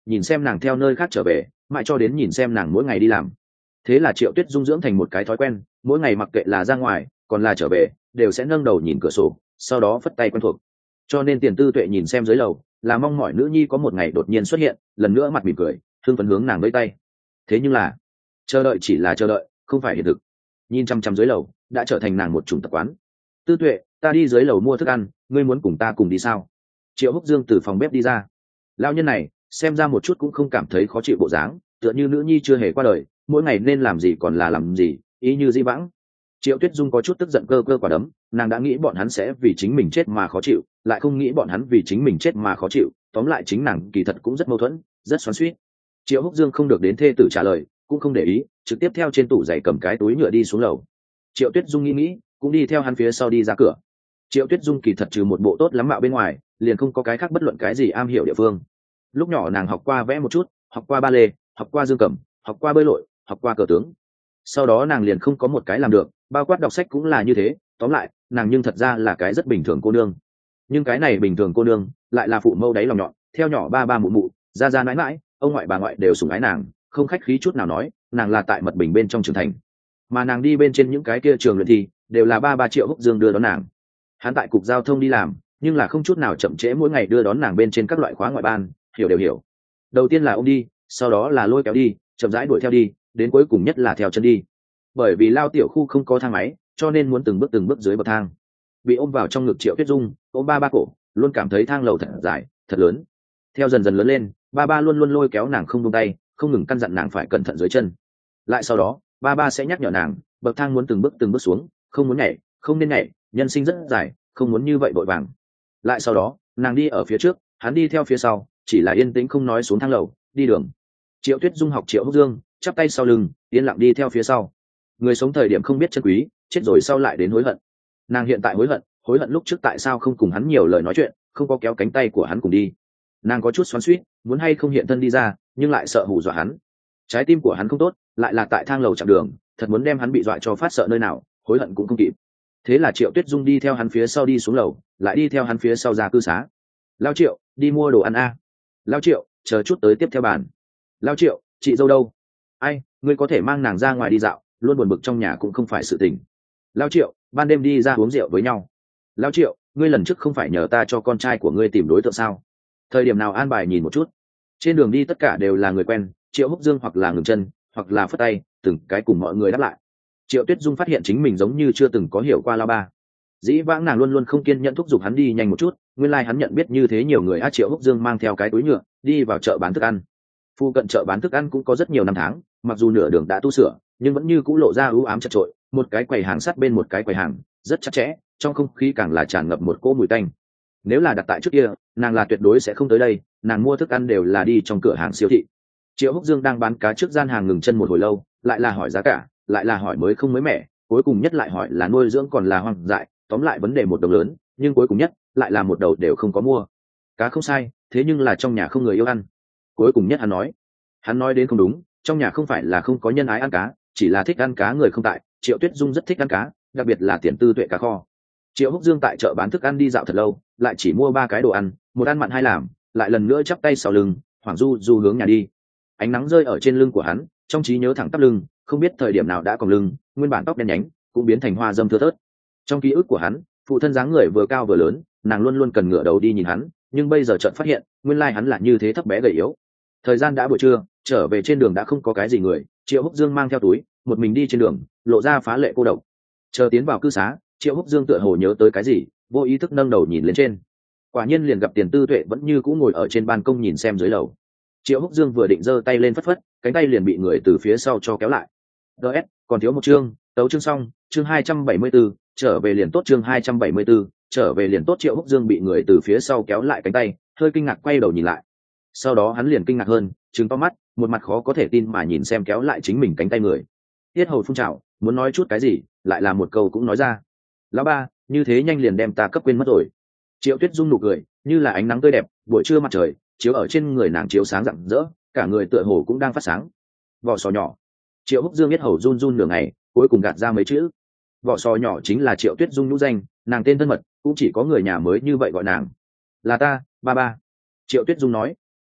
nhìn xem nàng theo nơi khác trở về, mãi cho đến nhìn xem nàng mỗi ngày đi làm. Thế là Triệu Tuyết Dung dưỡng thành một cái thói quen, mỗi ngày mặc kệ là ra ngoài còn là trở về đều sẽ nâng đầu nhìn cửa sổ, sau đó phất tay quen thuộc. Cho nên Tiền Tư Tuệ nhìn xem dưới lầu là mong mỏi nữ nhi có một ngày đột nhiên xuất hiện, lần nữa mặt mỉm cười thương phấn hướng nàng vẫy tay. Thế nhưng là chờ đợi chỉ là chờ đợi, không phải hiện thực. Nhìn chăm chăm dưới lầu đã trở thành nàng một chủng tập quán. Tư Tuệ, ta đi dưới lầu mua thức ăn, ngươi muốn cùng ta cùng đi sao? Triệu Húc Dương từ phòng bếp đi ra. Lão nhân này xem ra một chút cũng không cảm thấy khó chịu bộ dáng, tựa như nữ nhi chưa hề qua đời, mỗi ngày nên làm gì còn là làm gì, ý như di vãng. Triệu Tuyết Dung có chút tức giận cơ cơ quả đấm, nàng đã nghĩ bọn hắn sẽ vì chính mình chết mà khó chịu, lại không nghĩ bọn hắn vì chính mình chết mà khó chịu, tóm lại chính nàng kỳ thật cũng rất mâu thuẫn, rất xoắn xuýt. Triệu Húc Dương không được đến thê tử trả lời, cũng không để ý, trực tiếp theo trên tủ giày cầm cái túi nhựa đi xuống lầu. Triệu Tuyết Dung nghĩ nghĩ, cũng đi theo hắn phía sau đi ra cửa. Triệu Tuyết Dung kỳ thật trừ một bộ tốt lắm mạo bên ngoài, liền không có cái khác bất luận cái gì am hiểu địa phương. Lúc nhỏ nàng học qua vẽ một chút, học qua ba lê, học qua dương cầm, học qua bơi lội, học qua cờ tướng. Sau đó nàng liền không có một cái làm được, bao quát đọc sách cũng là như thế. Tóm lại nàng nhưng thật ra là cái rất bình thường cô nương. Nhưng cái này bình thường cô nương lại là phụ mâu đáy lòng nhọn, theo nhỏ ba ba mụ mụ, ra ra mãi mãi, ông ngoại bà ngoại đều sủng ái nàng, không khách khí chút nào nói nàng là tại mật bình bên trong trưởng thành. Mà nàng đi bên trên những cái kia trường luyện thi đều là ba ba Triệu Húc Dương đưa đón nàng. Hắn tại cục giao thông đi làm, nhưng là không chút nào chậm trễ, mỗi ngày đưa đón nàng bên trên các loại khóa ngoại ban, hiểu đều hiểu. Đầu tiên là ôm đi, sau đó là lôi kéo đi, chậm rãi đuổi theo đi, đến cuối cùng nhất là theo chân đi. Bởi vì lao tiểu khu không có thang máy, cho nên muốn từng bước từng bước dưới bậc thang. Bị ôm vào trong ngực Triệu Tuyết Dung, ôm ba ba cổ, luôn cảm thấy thang lầu thật dài, thật lớn. Theo dần dần lớn lên, ba ba luôn luôn lôi kéo nàng không buông tay, không ngừng căn dặn nàng phải cẩn thận dưới chân. Lại sau đó, ba ba sẽ nhắc nhở nàng, bậc thang muốn từng bước từng bước xuống, không muốn nhảy, không nên nhảy, nhân sinh rất dài, không muốn như vậy vội vàng. Lại sau đó, nàng đi ở phía trước, hắn đi theo phía sau, chỉ là yên tĩnh không nói xuống thang lầu, đi đường. Triệu Tuyết Dung học Triệu Húc Dương, chắp tay sau lưng, yên lặng đi theo phía sau. Người sống thời điểm không biết trân quý, chết rồi sau lại đến hối hận. Nàng hiện tại hối hận, hối hận lúc trước tại sao không cùng hắn nhiều lời nói chuyện, không có kéo cánh tay của hắn cùng đi. Nàng có chút xoắn xuýt, muốn hay không hiện thân đi ra, nhưng lại sợ hù dọa hắn. Trái tim của hắn không tốt, lại là tại thang lầu chặng đường, thật muốn đem hắn bị dọa cho phát sợ nơi nào, hối hận cũng không kịp. Thế là Triệu Tuyết Dung đi theo hắn phía sau đi xuống lầu, lại đi theo hắn phía sau ra cư xá. Lao Triệu, đi mua đồ ăn a. Lao Triệu, chờ chút tới tiếp theo bàn. Lao Triệu, chị dâu đâu? Ai, ngươi có thể mang nàng ra ngoài đi dạo, luôn buồn bực trong nhà cũng không phải sự tình. Lao Triệu, ban đêm đi ra uống rượu với nhau. Lao Triệu, ngươi lần trước không phải nhờ ta cho con trai của ngươi tìm đối tượng sao? Thời điểm nào an bài nhìn một chút. Trên đường đi tất cả đều là người quen, Triệu Húc Dương hoặc là ngừng chân, hoặc là phất tay, từng cái cùng mọi người đáp lại. Triệu Tuyết Dung phát hiện chính mình giống như chưa từng có hiểu qua Lao ba. Dĩ vãng nàng luôn luôn không kiên nhẫn thúc giục hắn đi nhanh một chút, nguyên lai like hắn nhận biết như thế nhiều người. A Triệu Húc Dương mang theo cái túi nhựa đi vào chợ bán thức ăn. Phu cận chợ bán thức ăn cũng có rất nhiều năm tháng, mặc dù nửa đường đã tu sửa, nhưng vẫn như cũ lộ ra u ám chật chội, một cái quầy hàng sát bên một cái quầy hàng, rất chặt chẽ, trong không khí càng là tràn ngập một cỗ mùi tanh. Nếu là đặt tại trước kia, nàng là tuyệt đối sẽ không tới đây, nàng mua thức ăn đều là đi trong cửa hàng siêu thị. Triệu Húc Dương đang bán cá trước gian hàng ngừng chân một hồi lâu, lại là hỏi giá cả, lại là hỏi mới không mới mẻ, cuối cùng nhất lại hỏi là nuôi dưỡng còn là hoang dại, tóm lại vấn đề một đồng lớn, nhưng cuối cùng nhất lại là một đầu đều không có mua. Cá không sai, thế nhưng là trong nhà không người yêu ăn. Cuối cùng nhất hắn nói, hắn nói đến không đúng, trong nhà không phải là không có nhân ái ăn cá, chỉ là thích ăn cá người không tại. Triệu Tuyết Dung rất thích ăn cá, đặc biệt là Tiền Tư Tuệ cá kho. Triệu Húc Dương tại chợ bán thức ăn đi dạo thật lâu, lại chỉ mua ba cái đồ ăn, một ăn mặn hai làm, lại lần nữa chắp tay sau lưng, hoảng du du hướng nhà đi. Ánh nắng rơi ở trên lưng của hắn, trong trí nhớ thẳng tắp lưng, không biết thời điểm nào đã còng lưng, nguyên bản tóc đen nhánh cũng biến thành hoa dâm thưa thớt. Trong ký ức của hắn, phụ thân dáng người vừa cao vừa lớn, nàng luôn luôn cần ngửa đầu đi nhìn hắn, nhưng bây giờ chợt phát hiện, nguyên lai hắn là như thế thấp bé gầy yếu. Thời gian đã buổi trưa, trở về trên đường đã không có cái gì người, Triệu Húc Dương mang theo túi, một mình đi trên đường, lộ ra phá lệ cô độc. Chờ tiến vào cư xá, Triệu Húc Dương tựa hồ nhớ tới cái gì, vô ý thức nâng đầu nhìn lên trên. Quả nhiên liền gặp Tiền Tư Tuệ vẫn như cũ ngồi ở trên ban công nhìn xem dưới lầu. Triệu Húc Dương vừa định giơ tay lên phất phất, cánh tay liền bị người từ phía sau cho kéo lại. ds còn thiếu một chương, tấu chương xong, chương hai trăm bảy mươi 74, trở về liền tốt. Chương hai trăm bảy mươi 74, trở về liền tốt. Triệu Húc Dương bị người từ phía sau kéo lại cánh tay, hơi kinh ngạc quay đầu nhìn lại. Sau đó hắn liền kinh ngạc hơn, trừng to mắt, một mặt khó có thể tin mà nhìn xem kéo lại chính mình cánh tay người. Tiết hầu phun trào, muốn nói chút cái gì, lại là một câu cũng nói ra. Lão ba, như thế nhanh liền đem ta cấp quên mất rồi. Triệu Tuyết Dung nụ cười, như là ánh nắng tươi đẹp, buổi trưa mặt trời chiếu ở trên người nàng chiếu sáng rạng rỡ, cả người tựa hồ cũng đang phát sáng. Vỏ sò nhỏ. Triệu Húc Dương biết hầu run run nửa ngày, cuối cùng gạt ra mấy chữ. Vỏ sò nhỏ chính là Triệu Tuyết Dung nhũ danh, nàng tên thân mật, cũng chỉ có người nhà mới như vậy gọi nàng. Là ta, ba ba. Triệu Tuyết Dung nói.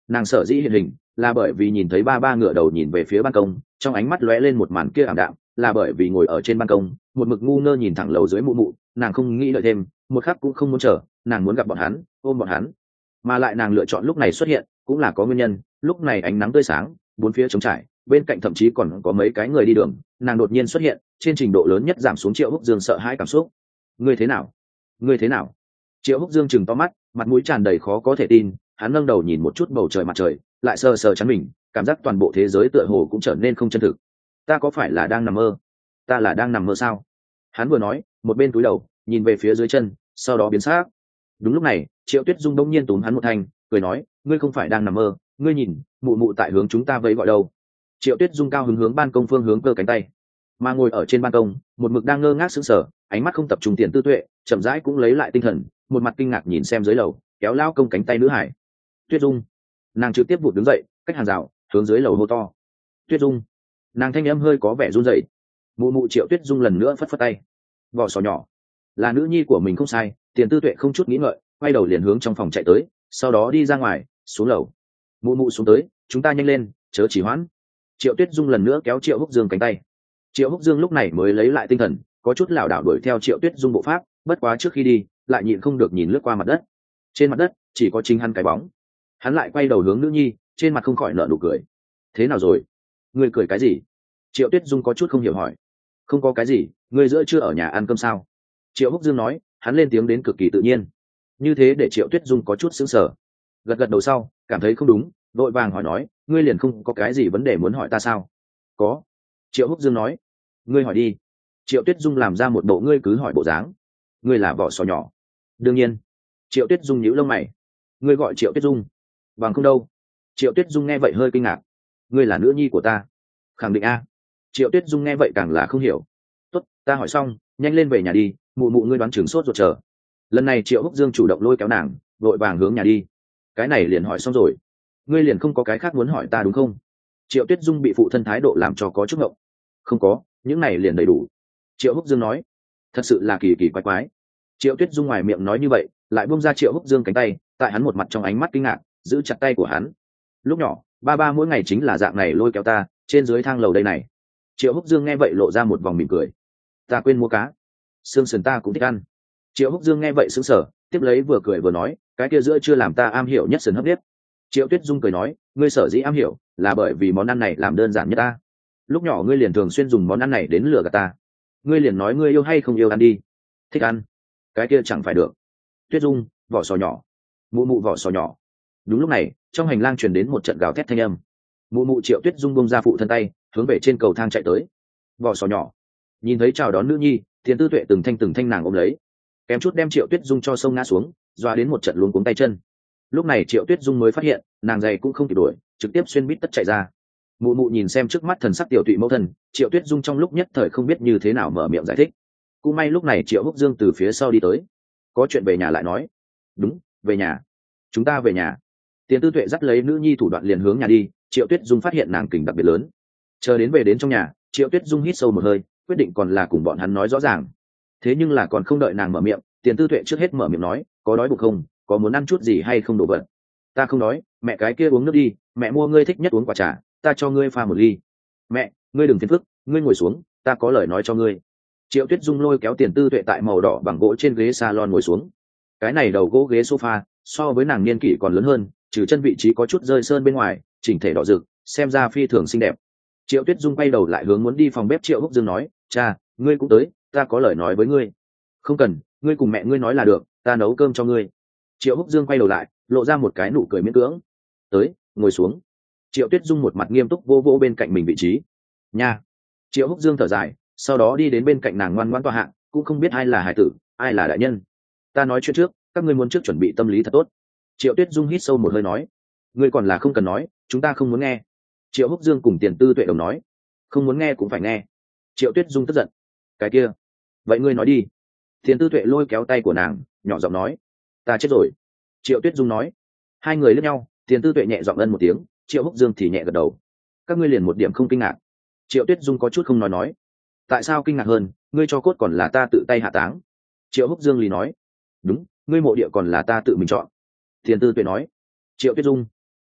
Nàng sở dĩ hiện hình là bởi vì nhìn thấy ba ba ngựa đầu nhìn về phía ban công, trong ánh mắt lóe lên một màn kia ảm đạm, là bởi vì ngồi ở trên ban công một mực ngu ngơ nhìn thẳng lầu dưới mụ mụ, nàng không nghĩ đợi thêm một khắc cũng không muốn chờ, nàng muốn gặp bọn hắn, ôm bọn hắn. Mà lại nàng lựa chọn lúc này xuất hiện cũng là có nguyên nhân, lúc này ánh nắng tươi sáng, bốn phía trống trải, bên cạnh thậm chí còn có mấy cái người đi đường, nàng đột nhiên xuất hiện trên trình độ lớn nhất giảm xuống Triệu Húc Dương sợ hãi cảm xúc. Ngươi thế nào? Ngươi thế nào? Triệu Húc Dương chừng to mắt, mặt mũi tràn đầy khó có thể tin, hắn nâng đầu nhìn một chút bầu trời mặt trời, lại sờ sờ chắn mình, cảm giác toàn bộ thế giới tựa hồ cũng trở nên không chân thực. Ta có phải là đang nằm mơ? Ta là đang nằm mơ sao? Hắn vừa nói, một bên cúi đầu nhìn về phía dưới chân, sau đó biến sắc. Đúng lúc này, Triệu Tuyết Dung đông nhiên túm hắn một thanh, cười nói, ngươi không phải đang nằm mơ, ngươi nhìn, mụ mụ tại hướng chúng ta vẫy gọi đâu. Triệu Tuyết Dung cao hứng hướng ban công phương hướng cơ cánh tay, mà ngồi ở trên ban công một mực đang ngơ ngác sững sờ, ánh mắt không tập trung Tiền Tư Tuệ chậm rãi cũng lấy lại tinh thần, một mặt kinh ngạc nhìn xem dưới lầu kéo lao công cánh tay nữ hải. Tuyết Dung. Nàng trực tiếp vụt đứng dậy, cách hàng rào hướng dưới lầu hô to, Tuyết Dung. Nàng thanh âm hơi có vẻ run rẩy. Mụ mụ Triệu Tuyết Dung lần nữa phất phất tay. Vỏ sò nhỏ, là nữ nhi của mình không sai. Tiền Tư Tuệ không chút nghĩ ngợi quay đầu liền hướng trong phòng chạy tới, sau đó đi ra ngoài xuống lầu. Mụ mụ xuống tới, chúng ta nhanh lên, chớ chỉ hoãn. Triệu Tuyết Dung lần nữa kéo Triệu Húc Dương cánh tay. Triệu Húc Dương lúc này mới lấy lại tinh thần, có chút lảo đảo đuổi theo Triệu Tuyết Dung bộ pháp, bất quá trước khi đi lại nhịn không được nhìn lướt qua mặt đất. Trên mặt đất chỉ có chính hắn cái bóng. Hắn lại quay đầu hướng nữ nhi, trên mặt không khỏi nở nụ cười. Thế nào rồi? Ngươi cười cái gì? Triệu Tuyết Dung có chút không hiểu hỏi. Không có cái gì, ngươi giữa trưa ở nhà ăn cơm sao? Triệu Húc Dương nói, hắn lên tiếng đến cực kỳ tự nhiên. Như thế để Triệu Tuyết Dung có chút sững sờ. Gật gật đầu sau, cảm thấy không đúng, vội vàng hỏi nói, ngươi liền không có cái gì vấn đề muốn hỏi ta sao? Có. Triệu Húc Dương nói. Ngươi hỏi đi. Triệu Tuyết Dung làm ra một bộ ngươi cứ hỏi bộ dáng. Ngươi là vỏ sò nhỏ? Đương nhiên. Triệu Tuyết Dung nhíu lông mày. Ngươi gọi Triệu Tuyết Dung? Bằng không đâu. Triệu Tuyết Dung nghe vậy hơi kinh ngạc. Ngươi là nữ nhi của ta? Khẳng định a. Triệu Tuyết Dung nghe vậy càng là không hiểu. Tốt, ta hỏi xong, nhanh lên về nhà đi, mụ mụ ngươi đoán chừng sốt ruột chờ. Lần này Triệu Húc Dương chủ động lôi kéo nàng, vội vàng hướng nhà đi. Cái này liền hỏi xong rồi, ngươi liền không có cái khác muốn hỏi ta đúng không? Triệu Tuyết Dung bị phụ thân thái độ làm cho có chút ngộng. Không có, những này liền đầy đủ. Triệu Húc Dương nói. Thật sự là kỳ kỳ quái quái. Triệu Tuyết Dung ngoài miệng nói như vậy, lại buông ra Triệu Húc Dương cánh tay, tại hắn một mặt trong ánh mắt kinh ngạc giữ chặt tay của hắn. Lúc nhỏ ba ba mỗi ngày chính là dạng này lôi kéo ta trên dưới thang lầu đây này. Triệu Húc Dương nghe vậy lộ ra một vòng mỉm cười. Ta quên mua cá, xương sườn ta cũng thích ăn. Triệu Húc Dương nghe vậy sững sờ, tiếp lấy vừa cười vừa nói, cái kia giữa chưa làm ta am hiểu nhất sườn hấp biết. Triệu Tuyết Dung cười nói, ngươi sở dĩ am hiểu là bởi vì món ăn này làm đơn giản nhất ta. Lúc nhỏ ngươi liền thường xuyên dùng món ăn này đến lừa gạt ta. Ngươi liền nói ngươi yêu hay không yêu ăn đi. Thích ăn. Cái kia chẳng phải được. Tuyết Dung, vỏ sò nhỏ. Mụ mụ vỏ sò nhỏ. Đúng lúc này, trong hành lang truyền đến một trận gào thét thanh âm. Mụ mụ Triệu Tuyết Dung bông ra phụ thân tay, hướng về trên cầu thang chạy tới. Vỏ sò nhỏ. Nhìn thấy chào đón nữ nhi, Tiền Tư Tuệ từng thanh từng thanh nàng ôm lấy, kém chút đem Triệu Tuyết Dung cho sông ngã xuống, doa đến một trận luống cuống tay chân. Lúc này Triệu Tuyết Dung mới phát hiện, nàng giày cũng không kịp đuổi, trực tiếp xuyên bít tất chạy ra. Mụ mụ nhìn xem trước mắt thần sắc tiểu tụy mẫu thân, Triệu Tuyết Dung trong lúc nhất thời không biết như thế nào mở miệng giải thích. Cũng may lúc này Triệu Húc Dương từ phía sau đi tới. Có chuyện về nhà lại nói. Đúng, về nhà. Chúng ta về nhà. Tiền Tư Tuệ dắt lấy nữ nhi thủ đoạn liền hướng nhà đi. Triệu Tuyết Dung phát hiện nàng kình đặc biệt lớn. Chờ đến về đến trong nhà, Triệu Tuyết Dung hít sâu một hơi, quyết định còn là cùng bọn hắn nói rõ ràng. Thế nhưng là còn không đợi nàng mở miệng, Tiền Tư Tuệ trước hết mở miệng nói, có đói bụng không, có muốn ăn chút gì hay không đồ vật. Ta không đói, mẹ cái kia uống nước đi, mẹ mua ngươi thích nhất uống quả trà, ta cho ngươi pha một ly. Mẹ, ngươi đừng phiền phức, ngươi ngồi xuống, ta có lời nói cho ngươi. Triệu Tuyết Dung lôi kéo Tiền Tư Tuệ tại màu đỏ bằng gỗ trên ghế salon ngồi xuống. Cái này đầu gỗ ghế sofa so với nàng niên kỷ còn lớn hơn, trừ chân vị trí có chút rơi sơn bên ngoài, chỉnh thể đỏ rực, xem ra phi thường xinh đẹp. Triệu Tuyết Dung quay đầu lại hướng muốn đi phòng bếp Triệu Húc Dương nói, cha, ngươi cũng tới, ta có lời nói với ngươi. Không cần, ngươi cùng mẹ ngươi nói là được, ta nấu cơm cho ngươi. Triệu Húc Dương quay đầu lại, lộ ra một cái nụ cười miễn cưỡng. Tới, ngồi xuống. Triệu Tuyết Dung một mặt nghiêm túc vô vô bên cạnh mình vị trí. Nha. Triệu Húc Dương thở dài, sau đó đi đến bên cạnh nàng ngoan ngoãn tọa hạ, cũng không biết ai là hải tử, ai là đại nhân. Ta nói chuyện trước, các ngươi muốn trước chuẩn bị tâm lý thật tốt. Triệu Tuyết Dung hít sâu một hơi nói, ngươi còn là không cần nói, chúng ta không muốn nghe. Triệu Húc Dương cùng Tiền Tư Tuệ đồng nói, không muốn nghe cũng phải nghe. Triệu Tuyết Dung tức giận, cái kia, vậy ngươi nói đi. Tiền Tư Tuệ lôi kéo tay của nàng, nhỏ giọng nói, ta chết rồi. Triệu Tuyết Dung nói. Hai người lướt nhau, Tiền Tư Tuệ nhẹ giọng ân một tiếng, Triệu Húc Dương thì nhẹ gật đầu. Các ngươi liền một điểm không kinh ngạc. Triệu Tuyết Dung có chút không nói nói. Tại sao kinh ngạc hơn, ngươi cho cốt còn là ta tự tay hạ táng. Triệu Húc Dương lì nói. Đúng, ngươi mộ địa còn là ta tự mình chọn. Tiền Tư Tuệ nói. Triệu Tuyết Dung.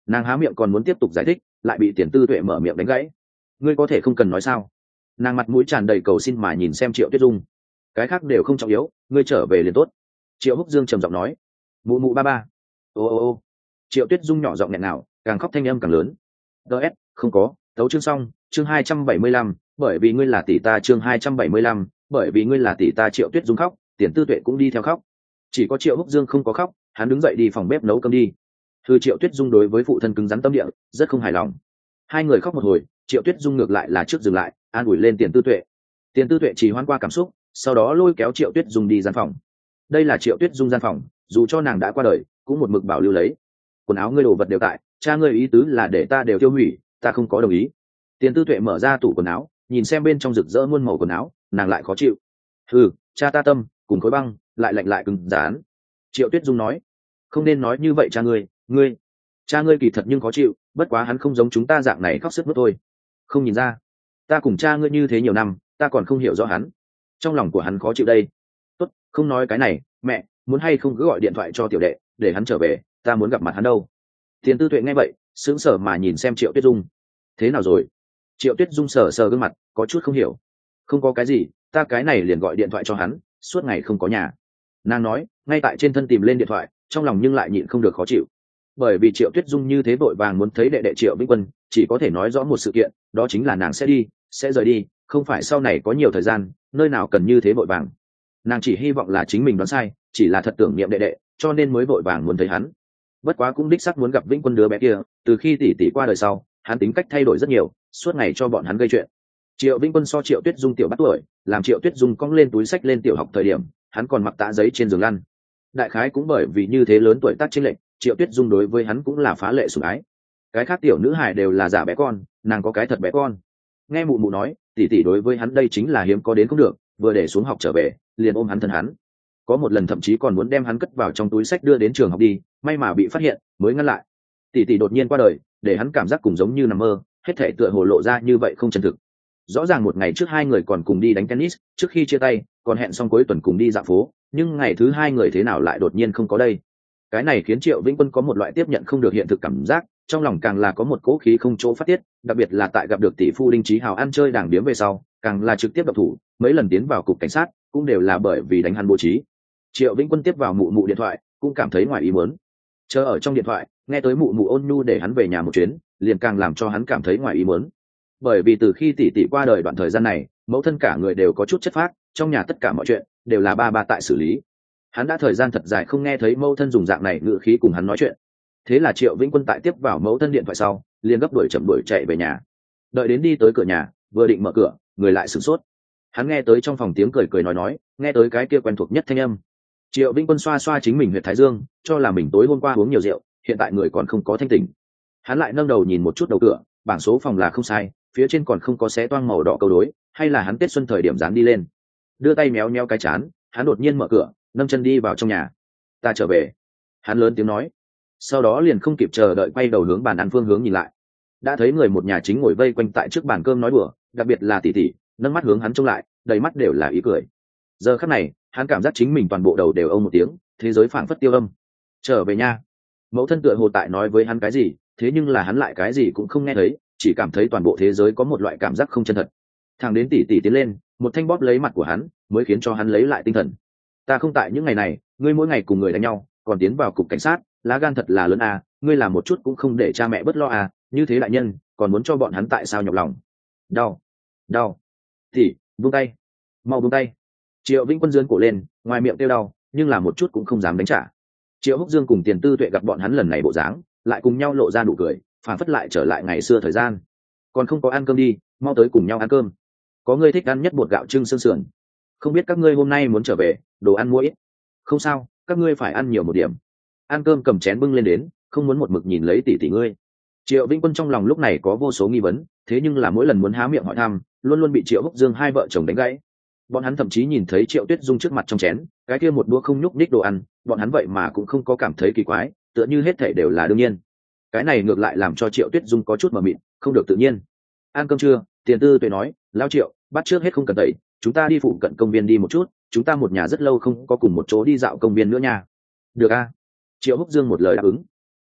Nàng há miệng còn muốn tiếp tục giải thích, lại bị Tiền Tư Tuệ mở miệng đánh gãy. Ngươi có thể không cần nói sao? Nàng mặt mũi tràn đầy cầu xin mà nhìn xem Triệu Tuyết Dung. Cái khác đều không trọng yếu, ngươi trở về liền tốt. Triệu Húc Dương trầm giọng nói. Mụ mụ ba ba. Ô ô ô. Triệu Tuyết Dung nhỏ giọng nghẹn nào, càng khóc thanh âm càng lớn. ds không có, tấu chương xong, chương hai trăm bảy mươi lăm, bởi vì ngươi là tỷ ta, chương hai trăm bảy mươi lăm, bởi vì ngươi là tỷ ta. Triệu Tuyết Dung khóc, Tiền Tư Tuệ cũng đi theo khóc. Chỉ có Triệu Húc Dương không có khóc, hắn đứng dậy đi phòng bếp nấu cơm đi. Thư Triệu Tuyết Dung đối với phụ thân cứng rắn tâm địa rất không hài lòng. Hai người khóc một hồi, Triệu Tuyết Dung ngược lại là trước dừng lại, an ủi lên Tiền Tư Tuệ. Tiền Tư Tuệ chỉ hoan qua cảm xúc, sau đó lôi kéo Triệu Tuyết Dung đi gian phòng. Đây là Triệu Tuyết Dung gian phòng, dù cho nàng đã qua đời cũng một mực bảo lưu lấy. Quần áo ngươi đồ vật đều tại, cha ngươi ý tứ là để ta đều tiêu hủy, ta không có đồng ý. Tiền Tư Tuệ mở ra tủ quần áo, nhìn xem bên trong rực rỡ muôn màu quần áo, nàng lại khó chịu. Ừ, cha ta tâm cùng khối băng lại lạnh lại cứng rắn. Triệu Tuyết Dung nói. Không nên nói như vậy cha ngươi, ngươi cha ngươi kỳ thật nhưng khó chịu, bất quá hắn không giống chúng ta dạng này khóc sức mướt thôi. Không nhìn ra, ta cùng cha ngươi như thế nhiều năm, ta còn không hiểu rõ hắn, trong lòng của hắn khó chịu đây. Tốt, không nói cái này, mẹ muốn hay không cứ gọi điện thoại cho tiểu đệ để hắn trở về, ta muốn gặp mặt hắn đâu. Tiền Tư Tuệ nghe vậy sững sờ mà nhìn xem Triệu Tuyết Dung. Thế nào rồi? Triệu Tuyết Dung sờ sờ gương mặt có chút không hiểu. Không có cái gì, ta cái này liền gọi điện thoại cho hắn, suốt ngày không có nhà. Nàng nói ngay tại trên thân tìm lên điện thoại, trong lòng nhưng lại nhịn không được khó chịu. Bởi vì Triệu Tuyết Dung như thế vội vàng muốn thấy đệ đệ Triệu Vĩnh Quân, chỉ có thể nói rõ một sự kiện, đó chính là nàng sẽ đi sẽ rời đi, không phải sau này có nhiều thời gian, nơi nào cần như thế vội vàng. Nàng chỉ hy vọng là chính mình đoán sai, chỉ là thật tưởng niệm đệ đệ, cho nên mới vội vàng muốn thấy hắn. Bất quá cũng đích xác muốn gặp Vĩnh Quân đứa bé kia, từ khi tỷ tỷ qua đời sau, hắn tính cách thay đổi rất nhiều, suốt ngày cho bọn hắn gây chuyện. Triệu Vĩnh Quân so Triệu Tuyết Dung tiểu bắt tuổi, làm Triệu Tuyết Dung cong lên túi sách lên tiểu học thời điểm, hắn còn mặc tã giấy trên giường lăn. Đại khái cũng bởi vì như thế lớn tuổi tác chênh lệch, Triệu Tuyết Dung đối với hắn cũng là phá lệ sủng ái. Cái khác tiểu nữ hài đều là giả bé con, nàng có cái thật bé con. Nghe mụ mụ nói, tỷ tỷ đối với hắn đây chính là hiếm có đến không được, vừa để xuống học trở về, liền ôm hắn thân hắn. Có một lần thậm chí còn muốn đem hắn cất vào trong túi sách đưa đến trường học đi, may mà bị phát hiện, mới ngăn lại. Tỷ tỷ đột nhiên qua đời, để hắn cảm giác cùng giống như nằm mơ, hết thể tựa hồ lộ ra như vậy không chân thực. Rõ ràng một ngày trước hai người còn cùng đi đánh tennis, trước khi chia tay còn hẹn xong cuối tuần cùng đi dạo phố, nhưng ngày thứ hai người thế nào lại đột nhiên không có đây. Cái này khiến Triệu Vĩnh Quân có một loại tiếp nhận không được hiện thực cảm giác, trong lòng càng là có một cỗ khí không chỗ phát tiết, đặc biệt là tại gặp được tỷ phu Đinh Chí Hào ăn chơi đảng điếm về sau, càng là trực tiếp độc thủ, mấy lần tiến vào cục cảnh sát cũng đều là bởi vì đánh hắn bố trí. Triệu Vĩnh Quân tiếp vào mụ mụ điện thoại, cũng cảm thấy ngoài ý muốn. Chờ ở trong điện thoại, nghe tới mụ mụ ôn nhu để hắn về nhà một chuyến, liền càng làm cho hắn cảm thấy ngoài ý muốn. Bởi vì từ khi tỷ tỷ qua đời đoạn thời gian này, mẫu thân cả người đều có chút chất phác, trong nhà tất cả mọi chuyện đều là ba ba tại xử lý. Hắn đã thời gian thật dài không nghe thấy mẫu thân dùng dạng này ngữ khí cùng hắn nói chuyện. Thế là Triệu Vĩnh Quân tại tiếp vào mẫu thân điện thoại sau, liền gấp đuổi chậm đuổi chạy về nhà. Đợi đến đi tới cửa nhà, vừa định mở cửa, người lại sửng sốt. Hắn nghe tới trong phòng tiếng cười cười nói nói, nghe tới cái kia quen thuộc nhất thanh âm. Triệu Vĩnh Quân xoa xoa chính mình huyệt thái dương, cho là mình tối hôm qua uống nhiều rượu, hiện tại người còn không có thanh tỉnh. Hắn lại nâng đầu nhìn một chút đầu cửa, bảng số phòng là không sai, phía trên còn không có xé toang màu đỏ câu đối, hay là hắn Tết xuân thời điểm dán đi lên. Đưa tay méo méo cái chán, hắn đột nhiên mở cửa, nâng chân đi vào trong nhà. Ta trở về. Hắn lớn tiếng nói. Sau đó liền không kịp chờ đợi quay đầu hướng bàn ăn phương hướng nhìn lại. Đã thấy người một nhà chính ngồi vây quanh tại trước bàn cơm nói đùa, đặc biệt là tỷ tỷ, nâng mắt hướng hắn trông lại, đầy mắt đều là ý cười. Giờ khắc này, hắn cảm giác chính mình toàn bộ đầu đều ông một tiếng, thế giới phảng phất tiêu âm. Trở về nha. Mẫu thân tựa hồ tại nói với hắn cái gì, thế nhưng là hắn lại cái gì cũng không nghe thấy, chỉ cảm thấy toàn bộ thế giới có một loại cảm giác không chân thật. Thằng đến tỷ tỷ tiến lên, một thanh bóp lấy mặt của hắn, mới khiến cho hắn lấy lại tinh thần. Ta không tại những ngày này, ngươi mỗi ngày cùng người đánh nhau, còn tiến vào cục cảnh sát, lá gan thật là lớn à, ngươi làm một chút cũng không để cha mẹ bớt lo à, như thế đại nhân, còn muốn cho bọn hắn tại sao nhọc lòng. Đau, đau. Tỷ, buông tay, mau buông tay. Triệu Vĩnh Quân giương cổ lên, ngoài miệng kêu đau, nhưng là một chút cũng không dám đánh trả. Triệu Húc Dương cùng Tiền Tư Tuệ gặp bọn hắn lần này bộ dáng, lại cùng nhau lộ ra nụ cười, phản phất lại trở lại ngày xưa thời gian. Còn không có ăn cơm đi, mau tới cùng nhau ăn cơm. Có người thích ăn nhất bột gạo trưng xương sườn. Không biết các ngươi hôm nay muốn trở về, đồ ăn muỗi. Không sao, các ngươi phải ăn nhiều một điểm. Ăn cơm cầm chén bưng lên đến, không muốn một mực nhìn lấy tỷ tỷ ngươi. Triệu Vĩnh Quân trong lòng lúc này có vô số nghi vấn, thế nhưng là mỗi lần muốn há miệng hỏi thăm, luôn luôn bị Triệu Húc Dương hai vợ chồng đánh gãy. Bọn hắn thậm chí nhìn thấy Triệu Tuyết Dung trước mặt trong chén, cái kia một đũa không nhúc nhích đồ ăn, bọn hắn vậy mà cũng không có cảm thấy kỳ quái, tựa như hết thảy đều là đương nhiên. Cái này ngược lại làm cho Triệu Tuyết Dung có chút mờ mịt, không được tự nhiên. Ăn cơm trưa, Tiền Tư Tuệ nói, lao Triệu, bắt trước hết không cần tẩy, chúng ta đi phụ cận công viên đi một chút, chúng ta một nhà rất lâu không có cùng một chỗ đi dạo công viên nữa nha. Được a. Triệu Húc Dương một lời đáp ứng.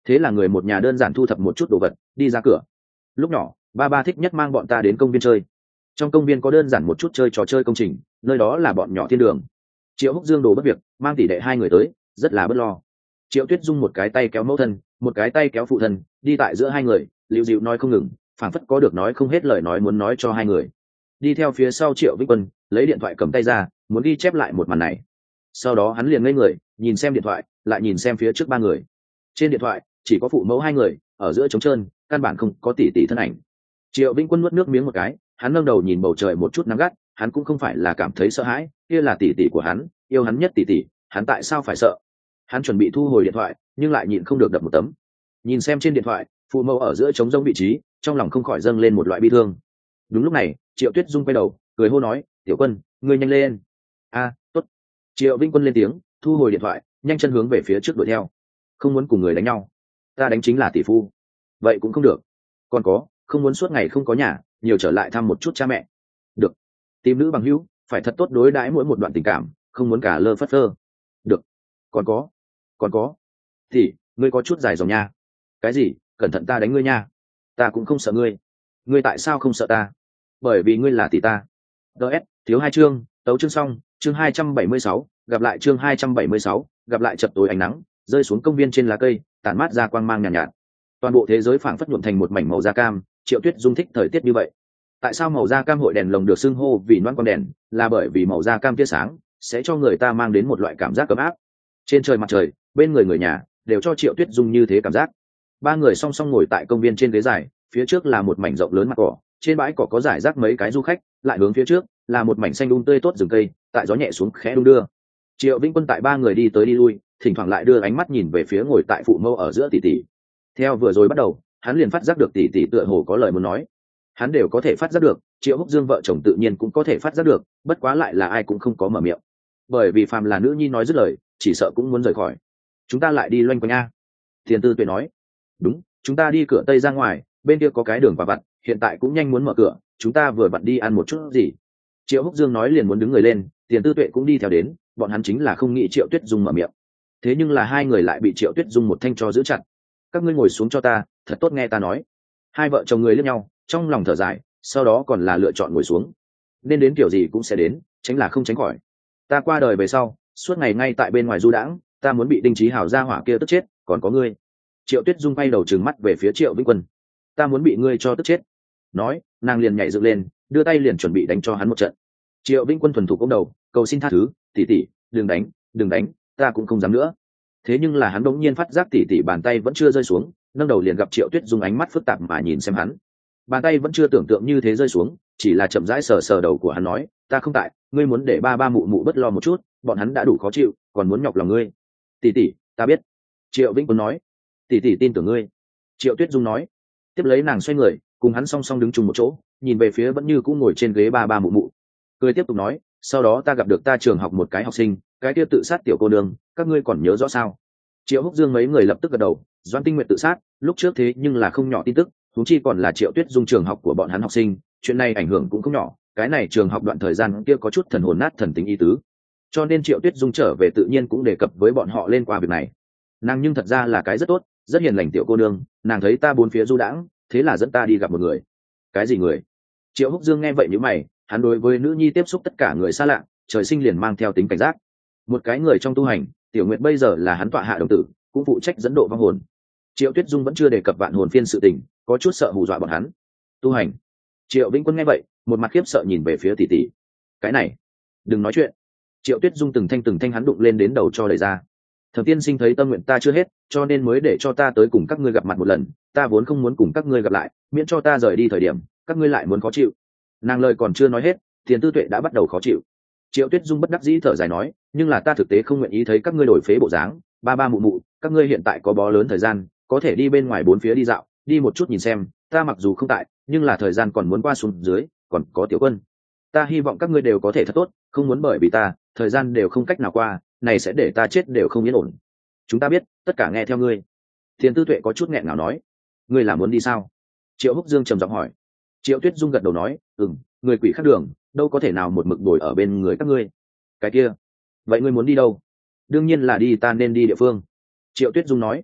thế là người một nhà đơn giản thu thập một chút đồ vật đi ra cửa. Lúc nhỏ ba ba thích nhất mang bọn ta đến công viên chơi. Trong công viên có đơn giản một chút chơi trò chơi công trình, nơi đó là bọn nhỏ thiên đường. Triệu Húc Dương đồ bất việc mang tỷ đệ hai người tới, rất là bất lo. Triệu Tuyết Dung một cái tay kéo mẫu thân, một cái tay kéo phụ thân, đi tại giữa hai người, liễu dịu nói không ngừng, phảng phất có được nói không hết lời nói muốn nói cho hai người. Đi theo phía sau Triệu Vĩnh Quân, lấy điện thoại cầm tay ra, muốn ghi chép lại một màn này. Sau đó hắn liền ngây người, nhìn xem điện thoại, lại nhìn xem phía trước ba người. Trên điện thoại chỉ có phụ mẫu hai người, ở giữa trống trơn, căn bản không có tỷ tỷ thân ảnh. Triệu Vĩnh Quân nuốt nước miếng một cái, hắn nâng đầu nhìn bầu trời một chút nắng gắt, hắn cũng không phải là cảm thấy sợ hãi, kia là tỷ tỷ của hắn, yêu hắn nhất tỷ tỷ, hắn tại sao phải sợ? Hắn chuẩn bị thu hồi điện thoại, nhưng lại nhịn không được đập một tấm. Nhìn xem trên điện thoại, phụ mẫu ở giữa trống rỗng vị trí, trong lòng không khỏi dâng lên một loại bi thương. Đúng lúc này, Triệu Tuyết Dung quay đầu, cười hô nói, "Tiểu Quân, ngươi nhanh lên." "A, tốt." Triệu Vĩnh Quân lên tiếng, thu hồi điện thoại, nhanh chân hướng về phía trước đuổi theo. "Không muốn cùng người đánh nhau, ta đánh chính là tỷ phu." "Vậy cũng không được." "Còn có, không muốn suốt ngày không có nhà, nhiều trở lại thăm một chút cha mẹ." "Được." "Tìm nữ bằng hữu, phải thật tốt đối đãi mỗi một đoạn tình cảm, không muốn cả lơ phất lơ." "Được." "Còn có, còn có." "Thì, ngươi có chút dài dòng nha." "Cái gì? Cẩn thận ta đánh ngươi nha." "Ta cũng không sợ ngươi." "Ngươi tại sao không sợ ta?" "Bởi vì ngươi là tỷ ta." ds thiếu hai chương, tấu chương xong, chương hai trăm bảy mươi sáu, gặp lại chương hai trăm bảy mươi sáu, gặp lại. Chập tối ánh nắng rơi xuống công viên trên lá cây, tản mát ra quang mang nhàn nhạt, nhạt. Toàn bộ thế giới phảng phất nhuộm thành một mảnh màu da cam. Triệu Tuyết Dung thích thời tiết như vậy. Tại sao màu da cam hội đèn lồng được xưng hô vì loan con đèn, là bởi vì màu da cam tia sáng sẽ cho người ta mang đến một loại cảm giác ấm áp. Trên trời mặt trời, bên người người nhà đều cho Triệu Tuyết Dung như thế cảm giác. Ba người song song ngồi tại công viên trên ghế dài, phía trước là một mảnh rộng lớn mặt cỏ, trên bãi cỏ có rải rác mấy cái du khách, lại hướng phía trước là một mảnh xanh um tươi tốt rừng cây, tại gió nhẹ xuống khẽ đung đưa. Triệu Vĩnh Quân tại ba người đi tới đi lui, thỉnh thoảng lại đưa ánh mắt nhìn về phía ngồi tại phụ mẫu ở giữa tỷ tỷ. Theo vừa rồi bắt đầu, hắn liền phát giác được tỷ tỷ tựa hồ có lời muốn nói. Hắn đều có thể phát giác được, Triệu Húc Dương vợ chồng tự nhiên cũng có thể phát giác được, bất quá lại là ai cũng không có mở miệng. Bởi vì phàm là nữ nhi nói dứt lời, chỉ sợ cũng muốn rời khỏi. "Chúng ta lại đi loanh quanh a." Tiền Tư Tuệ nói. "Đúng, chúng ta đi cửa tây ra ngoài, bên kia có cái đường và vặt, hiện tại cũng nhanh muốn mở cửa, chúng ta vừa vặn đi ăn một chút gì." Triệu Húc Dương nói liền muốn đứng người lên, Tiền Tư Tuệ cũng đi theo đến, bọn hắn chính là không nghĩ Triệu Tuyết Dung mở miệng. Thế nhưng là hai người lại bị Triệu Tuyết Dung một thanh cho giữ chặt. "Các ngươi ngồi xuống cho ta, thật tốt nghe ta nói." Hai vợ chồng người liếc nhau, trong lòng thở dài, sau đó còn là lựa chọn ngồi xuống. Nên đến kiểu gì cũng sẽ đến, tránh là không tránh khỏi. "Ta qua đời về sau, suốt ngày ngay tại bên ngoài du đãng, ta muốn bị Đinh Chí Hào ra hỏa kia tức chết, còn có ngươi." Triệu Tuyết Dung quay đầu trừng mắt về phía Triệu Vĩnh Quân. "Ta muốn bị ngươi cho tức chết." Nói, nàng liền nhảy dựng lên, đưa tay liền chuẩn bị đánh cho hắn một trận. Triệu Vĩnh Quân thuần thục ôm đầu, cầu xin tha thứ, "Tỷ tỷ, đừng đánh, đừng đánh, ta cũng không dám nữa." Thế nhưng là hắn đột nhiên phát giác tỷ tỷ bàn tay vẫn chưa rơi xuống, nâng đầu liền gặp Triệu Tuyết Dung ánh mắt phức tạp mà nhìn xem hắn. Bàn tay vẫn chưa tưởng tượng như thế rơi xuống, chỉ là chậm rãi sờ sờ đầu của hắn nói, "Ta không tại, ngươi muốn để ba ba mụ mụ bất lo một chút, bọn hắn đã đủ khó chịu, còn muốn nhọc lòng ngươi." "Tỷ tỷ, ta biết." Triệu Vĩnh Quân nói. "Tỷ tỷ tin tưởng ngươi." Triệu Tuyết Dung nói. Tiếp lấy nàng xoay người, cùng hắn song song đứng chung một chỗ, nhìn về phía vẫn như cũ ngồi trên ghế ba ba mụ mụ, cười tiếp tục nói, "Sau đó ta gặp được ta trường học một cái học sinh, cái kia tự sát tiểu cô nương, các ngươi còn nhớ rõ sao?" Triệu Húc Dương mấy người lập tức gật đầu, Doãn Tinh Nguyệt tự sát, lúc trước thế nhưng là không nhỏ tin tức, huống chi còn là Triệu Tuyết Dung trường học của bọn hắn học sinh, chuyện này ảnh hưởng cũng không nhỏ, cái này trường học đoạn thời gian kia có chút thần hồn nát thần tính ý tứ. Cho nên Triệu Tuyết Dung trở về tự nhiên cũng đề cập với bọn họ lên qua việc này. Nàng nhưng thật ra là cái rất tốt, rất hiền lành tiểu cô nương, nàng thấy ta bốn phía du đãng, thế là dẫn ta đi gặp một người. "Cái gì người?" Triệu Húc Dương nghe vậy nhíu mày, hắn đối với nữ nhi tiếp xúc tất cả người xa lạ, trời sinh liền mang theo tính cảnh giác. Một cái người trong tu hành, Tiểu Nguyệt bây giờ là hắn tọa hạ đồng tử, cũng phụ trách dẫn độ vong hồn. Triệu Tuyết Dung vẫn chưa đề cập vạn hồn phiên sự tình, có chút sợ hù dọa bọn hắn. Tu hành. Triệu Vĩnh Quân nghe vậy, một mặt khiếp sợ nhìn về phía tỷ tỷ. "Cái này, đừng nói chuyện." Triệu Tuyết Dung từng thanh từng thanh hắn đụng lên đến đầu cho đẩy ra. "Thẩm tiên sinh thấy tâm nguyện ta chưa hết, cho nên mới để cho ta tới cùng các ngươi gặp mặt một lần, ta vốn không muốn cùng các ngươi gặp lại, miễn cho ta rời đi thời điểm các ngươi lại muốn khó chịu." Nàng lời còn chưa nói hết, Tiền Tư Tuệ đã bắt đầu khó chịu. Triệu Tuyết Dung bất đắc dĩ thở dài nói, "Nhưng là ta thực tế không nguyện ý thấy các ngươi đổi phế bộ dáng, ba ba mụ mụ, các ngươi hiện tại có bó lớn thời gian, có thể đi bên ngoài bốn phía đi dạo, đi một chút nhìn xem, ta mặc dù không tại, nhưng là thời gian còn muốn qua xuống dưới, còn có Tiểu Quân. Ta hy vọng các ngươi đều có thể thật tốt, không muốn bởi vì ta, thời gian đều không cách nào qua, này sẽ để ta chết đều không yên ổn. Chúng ta biết, tất cả nghe theo ngươi." Tiền Tư Tuệ có chút nghẹn ngào nói, "Ngươi là muốn đi sao?" Triệu Húc Dương trầm giọng hỏi. Triệu Tuyết Dung gật đầu nói, "Ừm, người quỷ khác đường, đâu có thể nào một mực đuổi ở bên người các ngươi." "Cái kia, vậy ngươi muốn đi đâu?" "Đương nhiên là đi ta nên đi địa phương." Triệu Tuyết Dung nói.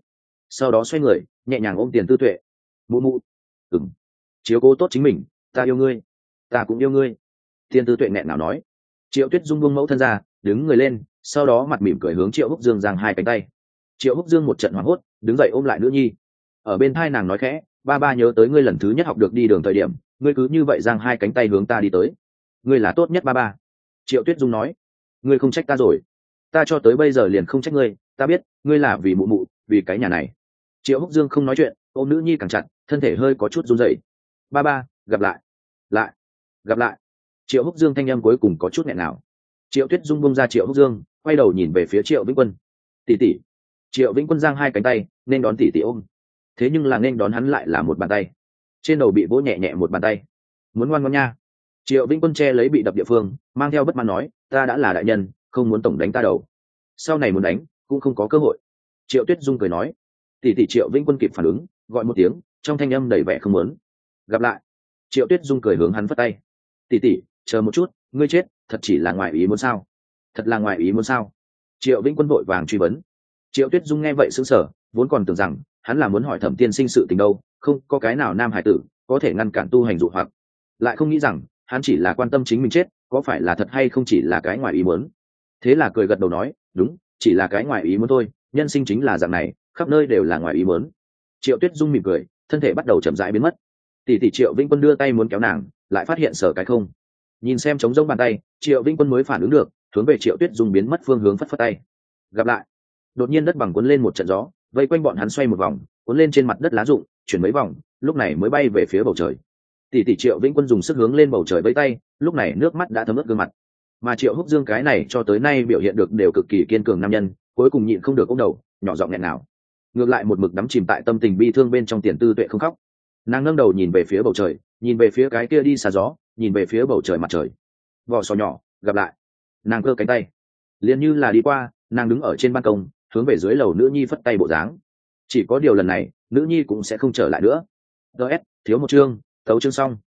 sau đó xoay người nhẹ nhàng ôm tiền tư tuệ. Mụ mụ. Ừng. Chiếu cố tốt chính mình, ta yêu ngươi, ta cũng yêu ngươi. Tiền tư tuệ nghẹn nào nói. Triệu Tuyết Dung buông mẫu thân ra, đứng người lên, sau đó mặt mỉm cười hướng Triệu Húc Dương giang hai cánh tay. Triệu Húc Dương một trận hoảng hốt, đứng dậy ôm lại nữ nhi. Ở bên thai nàng nói khẽ, ba ba nhớ tới ngươi lần thứ nhất học được đi đường thời điểm, ngươi cứ như vậy giang hai cánh tay hướng ta đi tới. Ngươi là tốt nhất ba ba. Triệu Tuyết Dung nói. Ngươi không trách ta rồi, ta cho tới bây giờ liền không trách ngươi, ta biết ngươi là vì mụ mụ, vì cái nhà này. Triệu Húc Dương không nói chuyện, ôm nữ nhi càng chặt, thân thể hơi có chút run rẩy. Ba ba, gặp lại, lại, gặp lại. Triệu Húc Dương thanh âm cuối cùng có chút nghẹn nào. Triệu Tuyết Dung bông ra Triệu Húc Dương, quay đầu nhìn về phía Triệu Vĩnh Quân. Tỷ tỷ. Triệu Vĩnh Quân giang hai cánh tay nên đón tỷ tỷ ôm, thế nhưng là nên đón hắn lại là một bàn tay, trên đầu bị vỗ nhẹ nhẹ một bàn tay. Muốn ngoan ngoãn nha. Triệu Vĩnh Quân che lấy bị đập địa phương, mang theo bất mãn nói, ta đã là đại nhân, không muốn tổng đánh ta đầu, sau này muốn đánh cũng không có cơ hội. Triệu Tuyết Dung cười nói. Tỷ tỷ. Triệu Vĩnh Quân kịp phản ứng, gọi một tiếng, trong thanh âm đầy vẻ không muốn. Gặp lại. Triệu Tuyết Dung cười hướng hắn phất tay. Tỷ tỷ, chờ một chút, ngươi chết thật chỉ là ngoài ý muốn sao? Thật là ngoài ý muốn sao? Triệu Vĩnh Quân vội vàng truy vấn. Triệu Tuyết Dung nghe vậy sững sờ, vốn còn tưởng rằng hắn là muốn hỏi Thẩm Tiên Sinh sự tình đâu, không có cái nào nam hải tử có thể ngăn cản tu hành dụ hoặc, lại không nghĩ rằng hắn chỉ là quan tâm chính mình chết có phải là thật hay không, chỉ là cái ngoài ý muốn. Thế là cười gật đầu nói, đúng, chỉ là cái ngoài ý muốn thôi, nhân sinh chính là dạng này, khắp nơi đều là ngoài ý muốn. Triệu Tuyết Dung mỉm cười, thân thể bắt đầu chậm rãi biến mất. Tỷ tỷ. Triệu Vĩnh Quân đưa tay muốn kéo nàng, lại phát hiện sở cái không. Nhìn xem trống rỗng bàn tay, Triệu Vĩnh Quân mới phản ứng được, hướng về Triệu Tuyết Dung biến mất phương hướng phất phất tay. Gặp lại. Đột nhiên đất bằng cuốn lên một trận gió, vây quanh bọn hắn xoay một vòng, cuốn lên trên mặt đất lá rụng, chuyển mấy vòng, lúc này mới bay về phía bầu trời. Tỷ tỷ. Triệu Vĩnh Quân dùng sức hướng lên bầu trời vẫy tay, lúc này nước mắt đã thấm ướt gương mặt. Mà Triệu Húc Dương cái này cho tới nay biểu hiện được đều cực kỳ kiên cường nam nhân, cuối cùng nhịn không được ôm đầu, nhỏ giọng nghẹn nào. Ngược lại một mực đắm chìm tại tâm tình bi thương bên trong Tiền Tư Tuệ không khóc. Nàng ngẩng đầu nhìn về phía bầu trời, nhìn về phía cái kia đi xa gió, nhìn về phía bầu trời mặt trời. Vỏ sò nhỏ, gặp lại. Nàng cơ cánh tay, liền như là đi qua, nàng đứng ở trên ban công, hướng về dưới lầu nữ nhi phất tay bộ dáng. Chỉ có điều lần này, nữ nhi cũng sẽ không trở lại nữa. ds Thiếu một chương, tấu chương xong.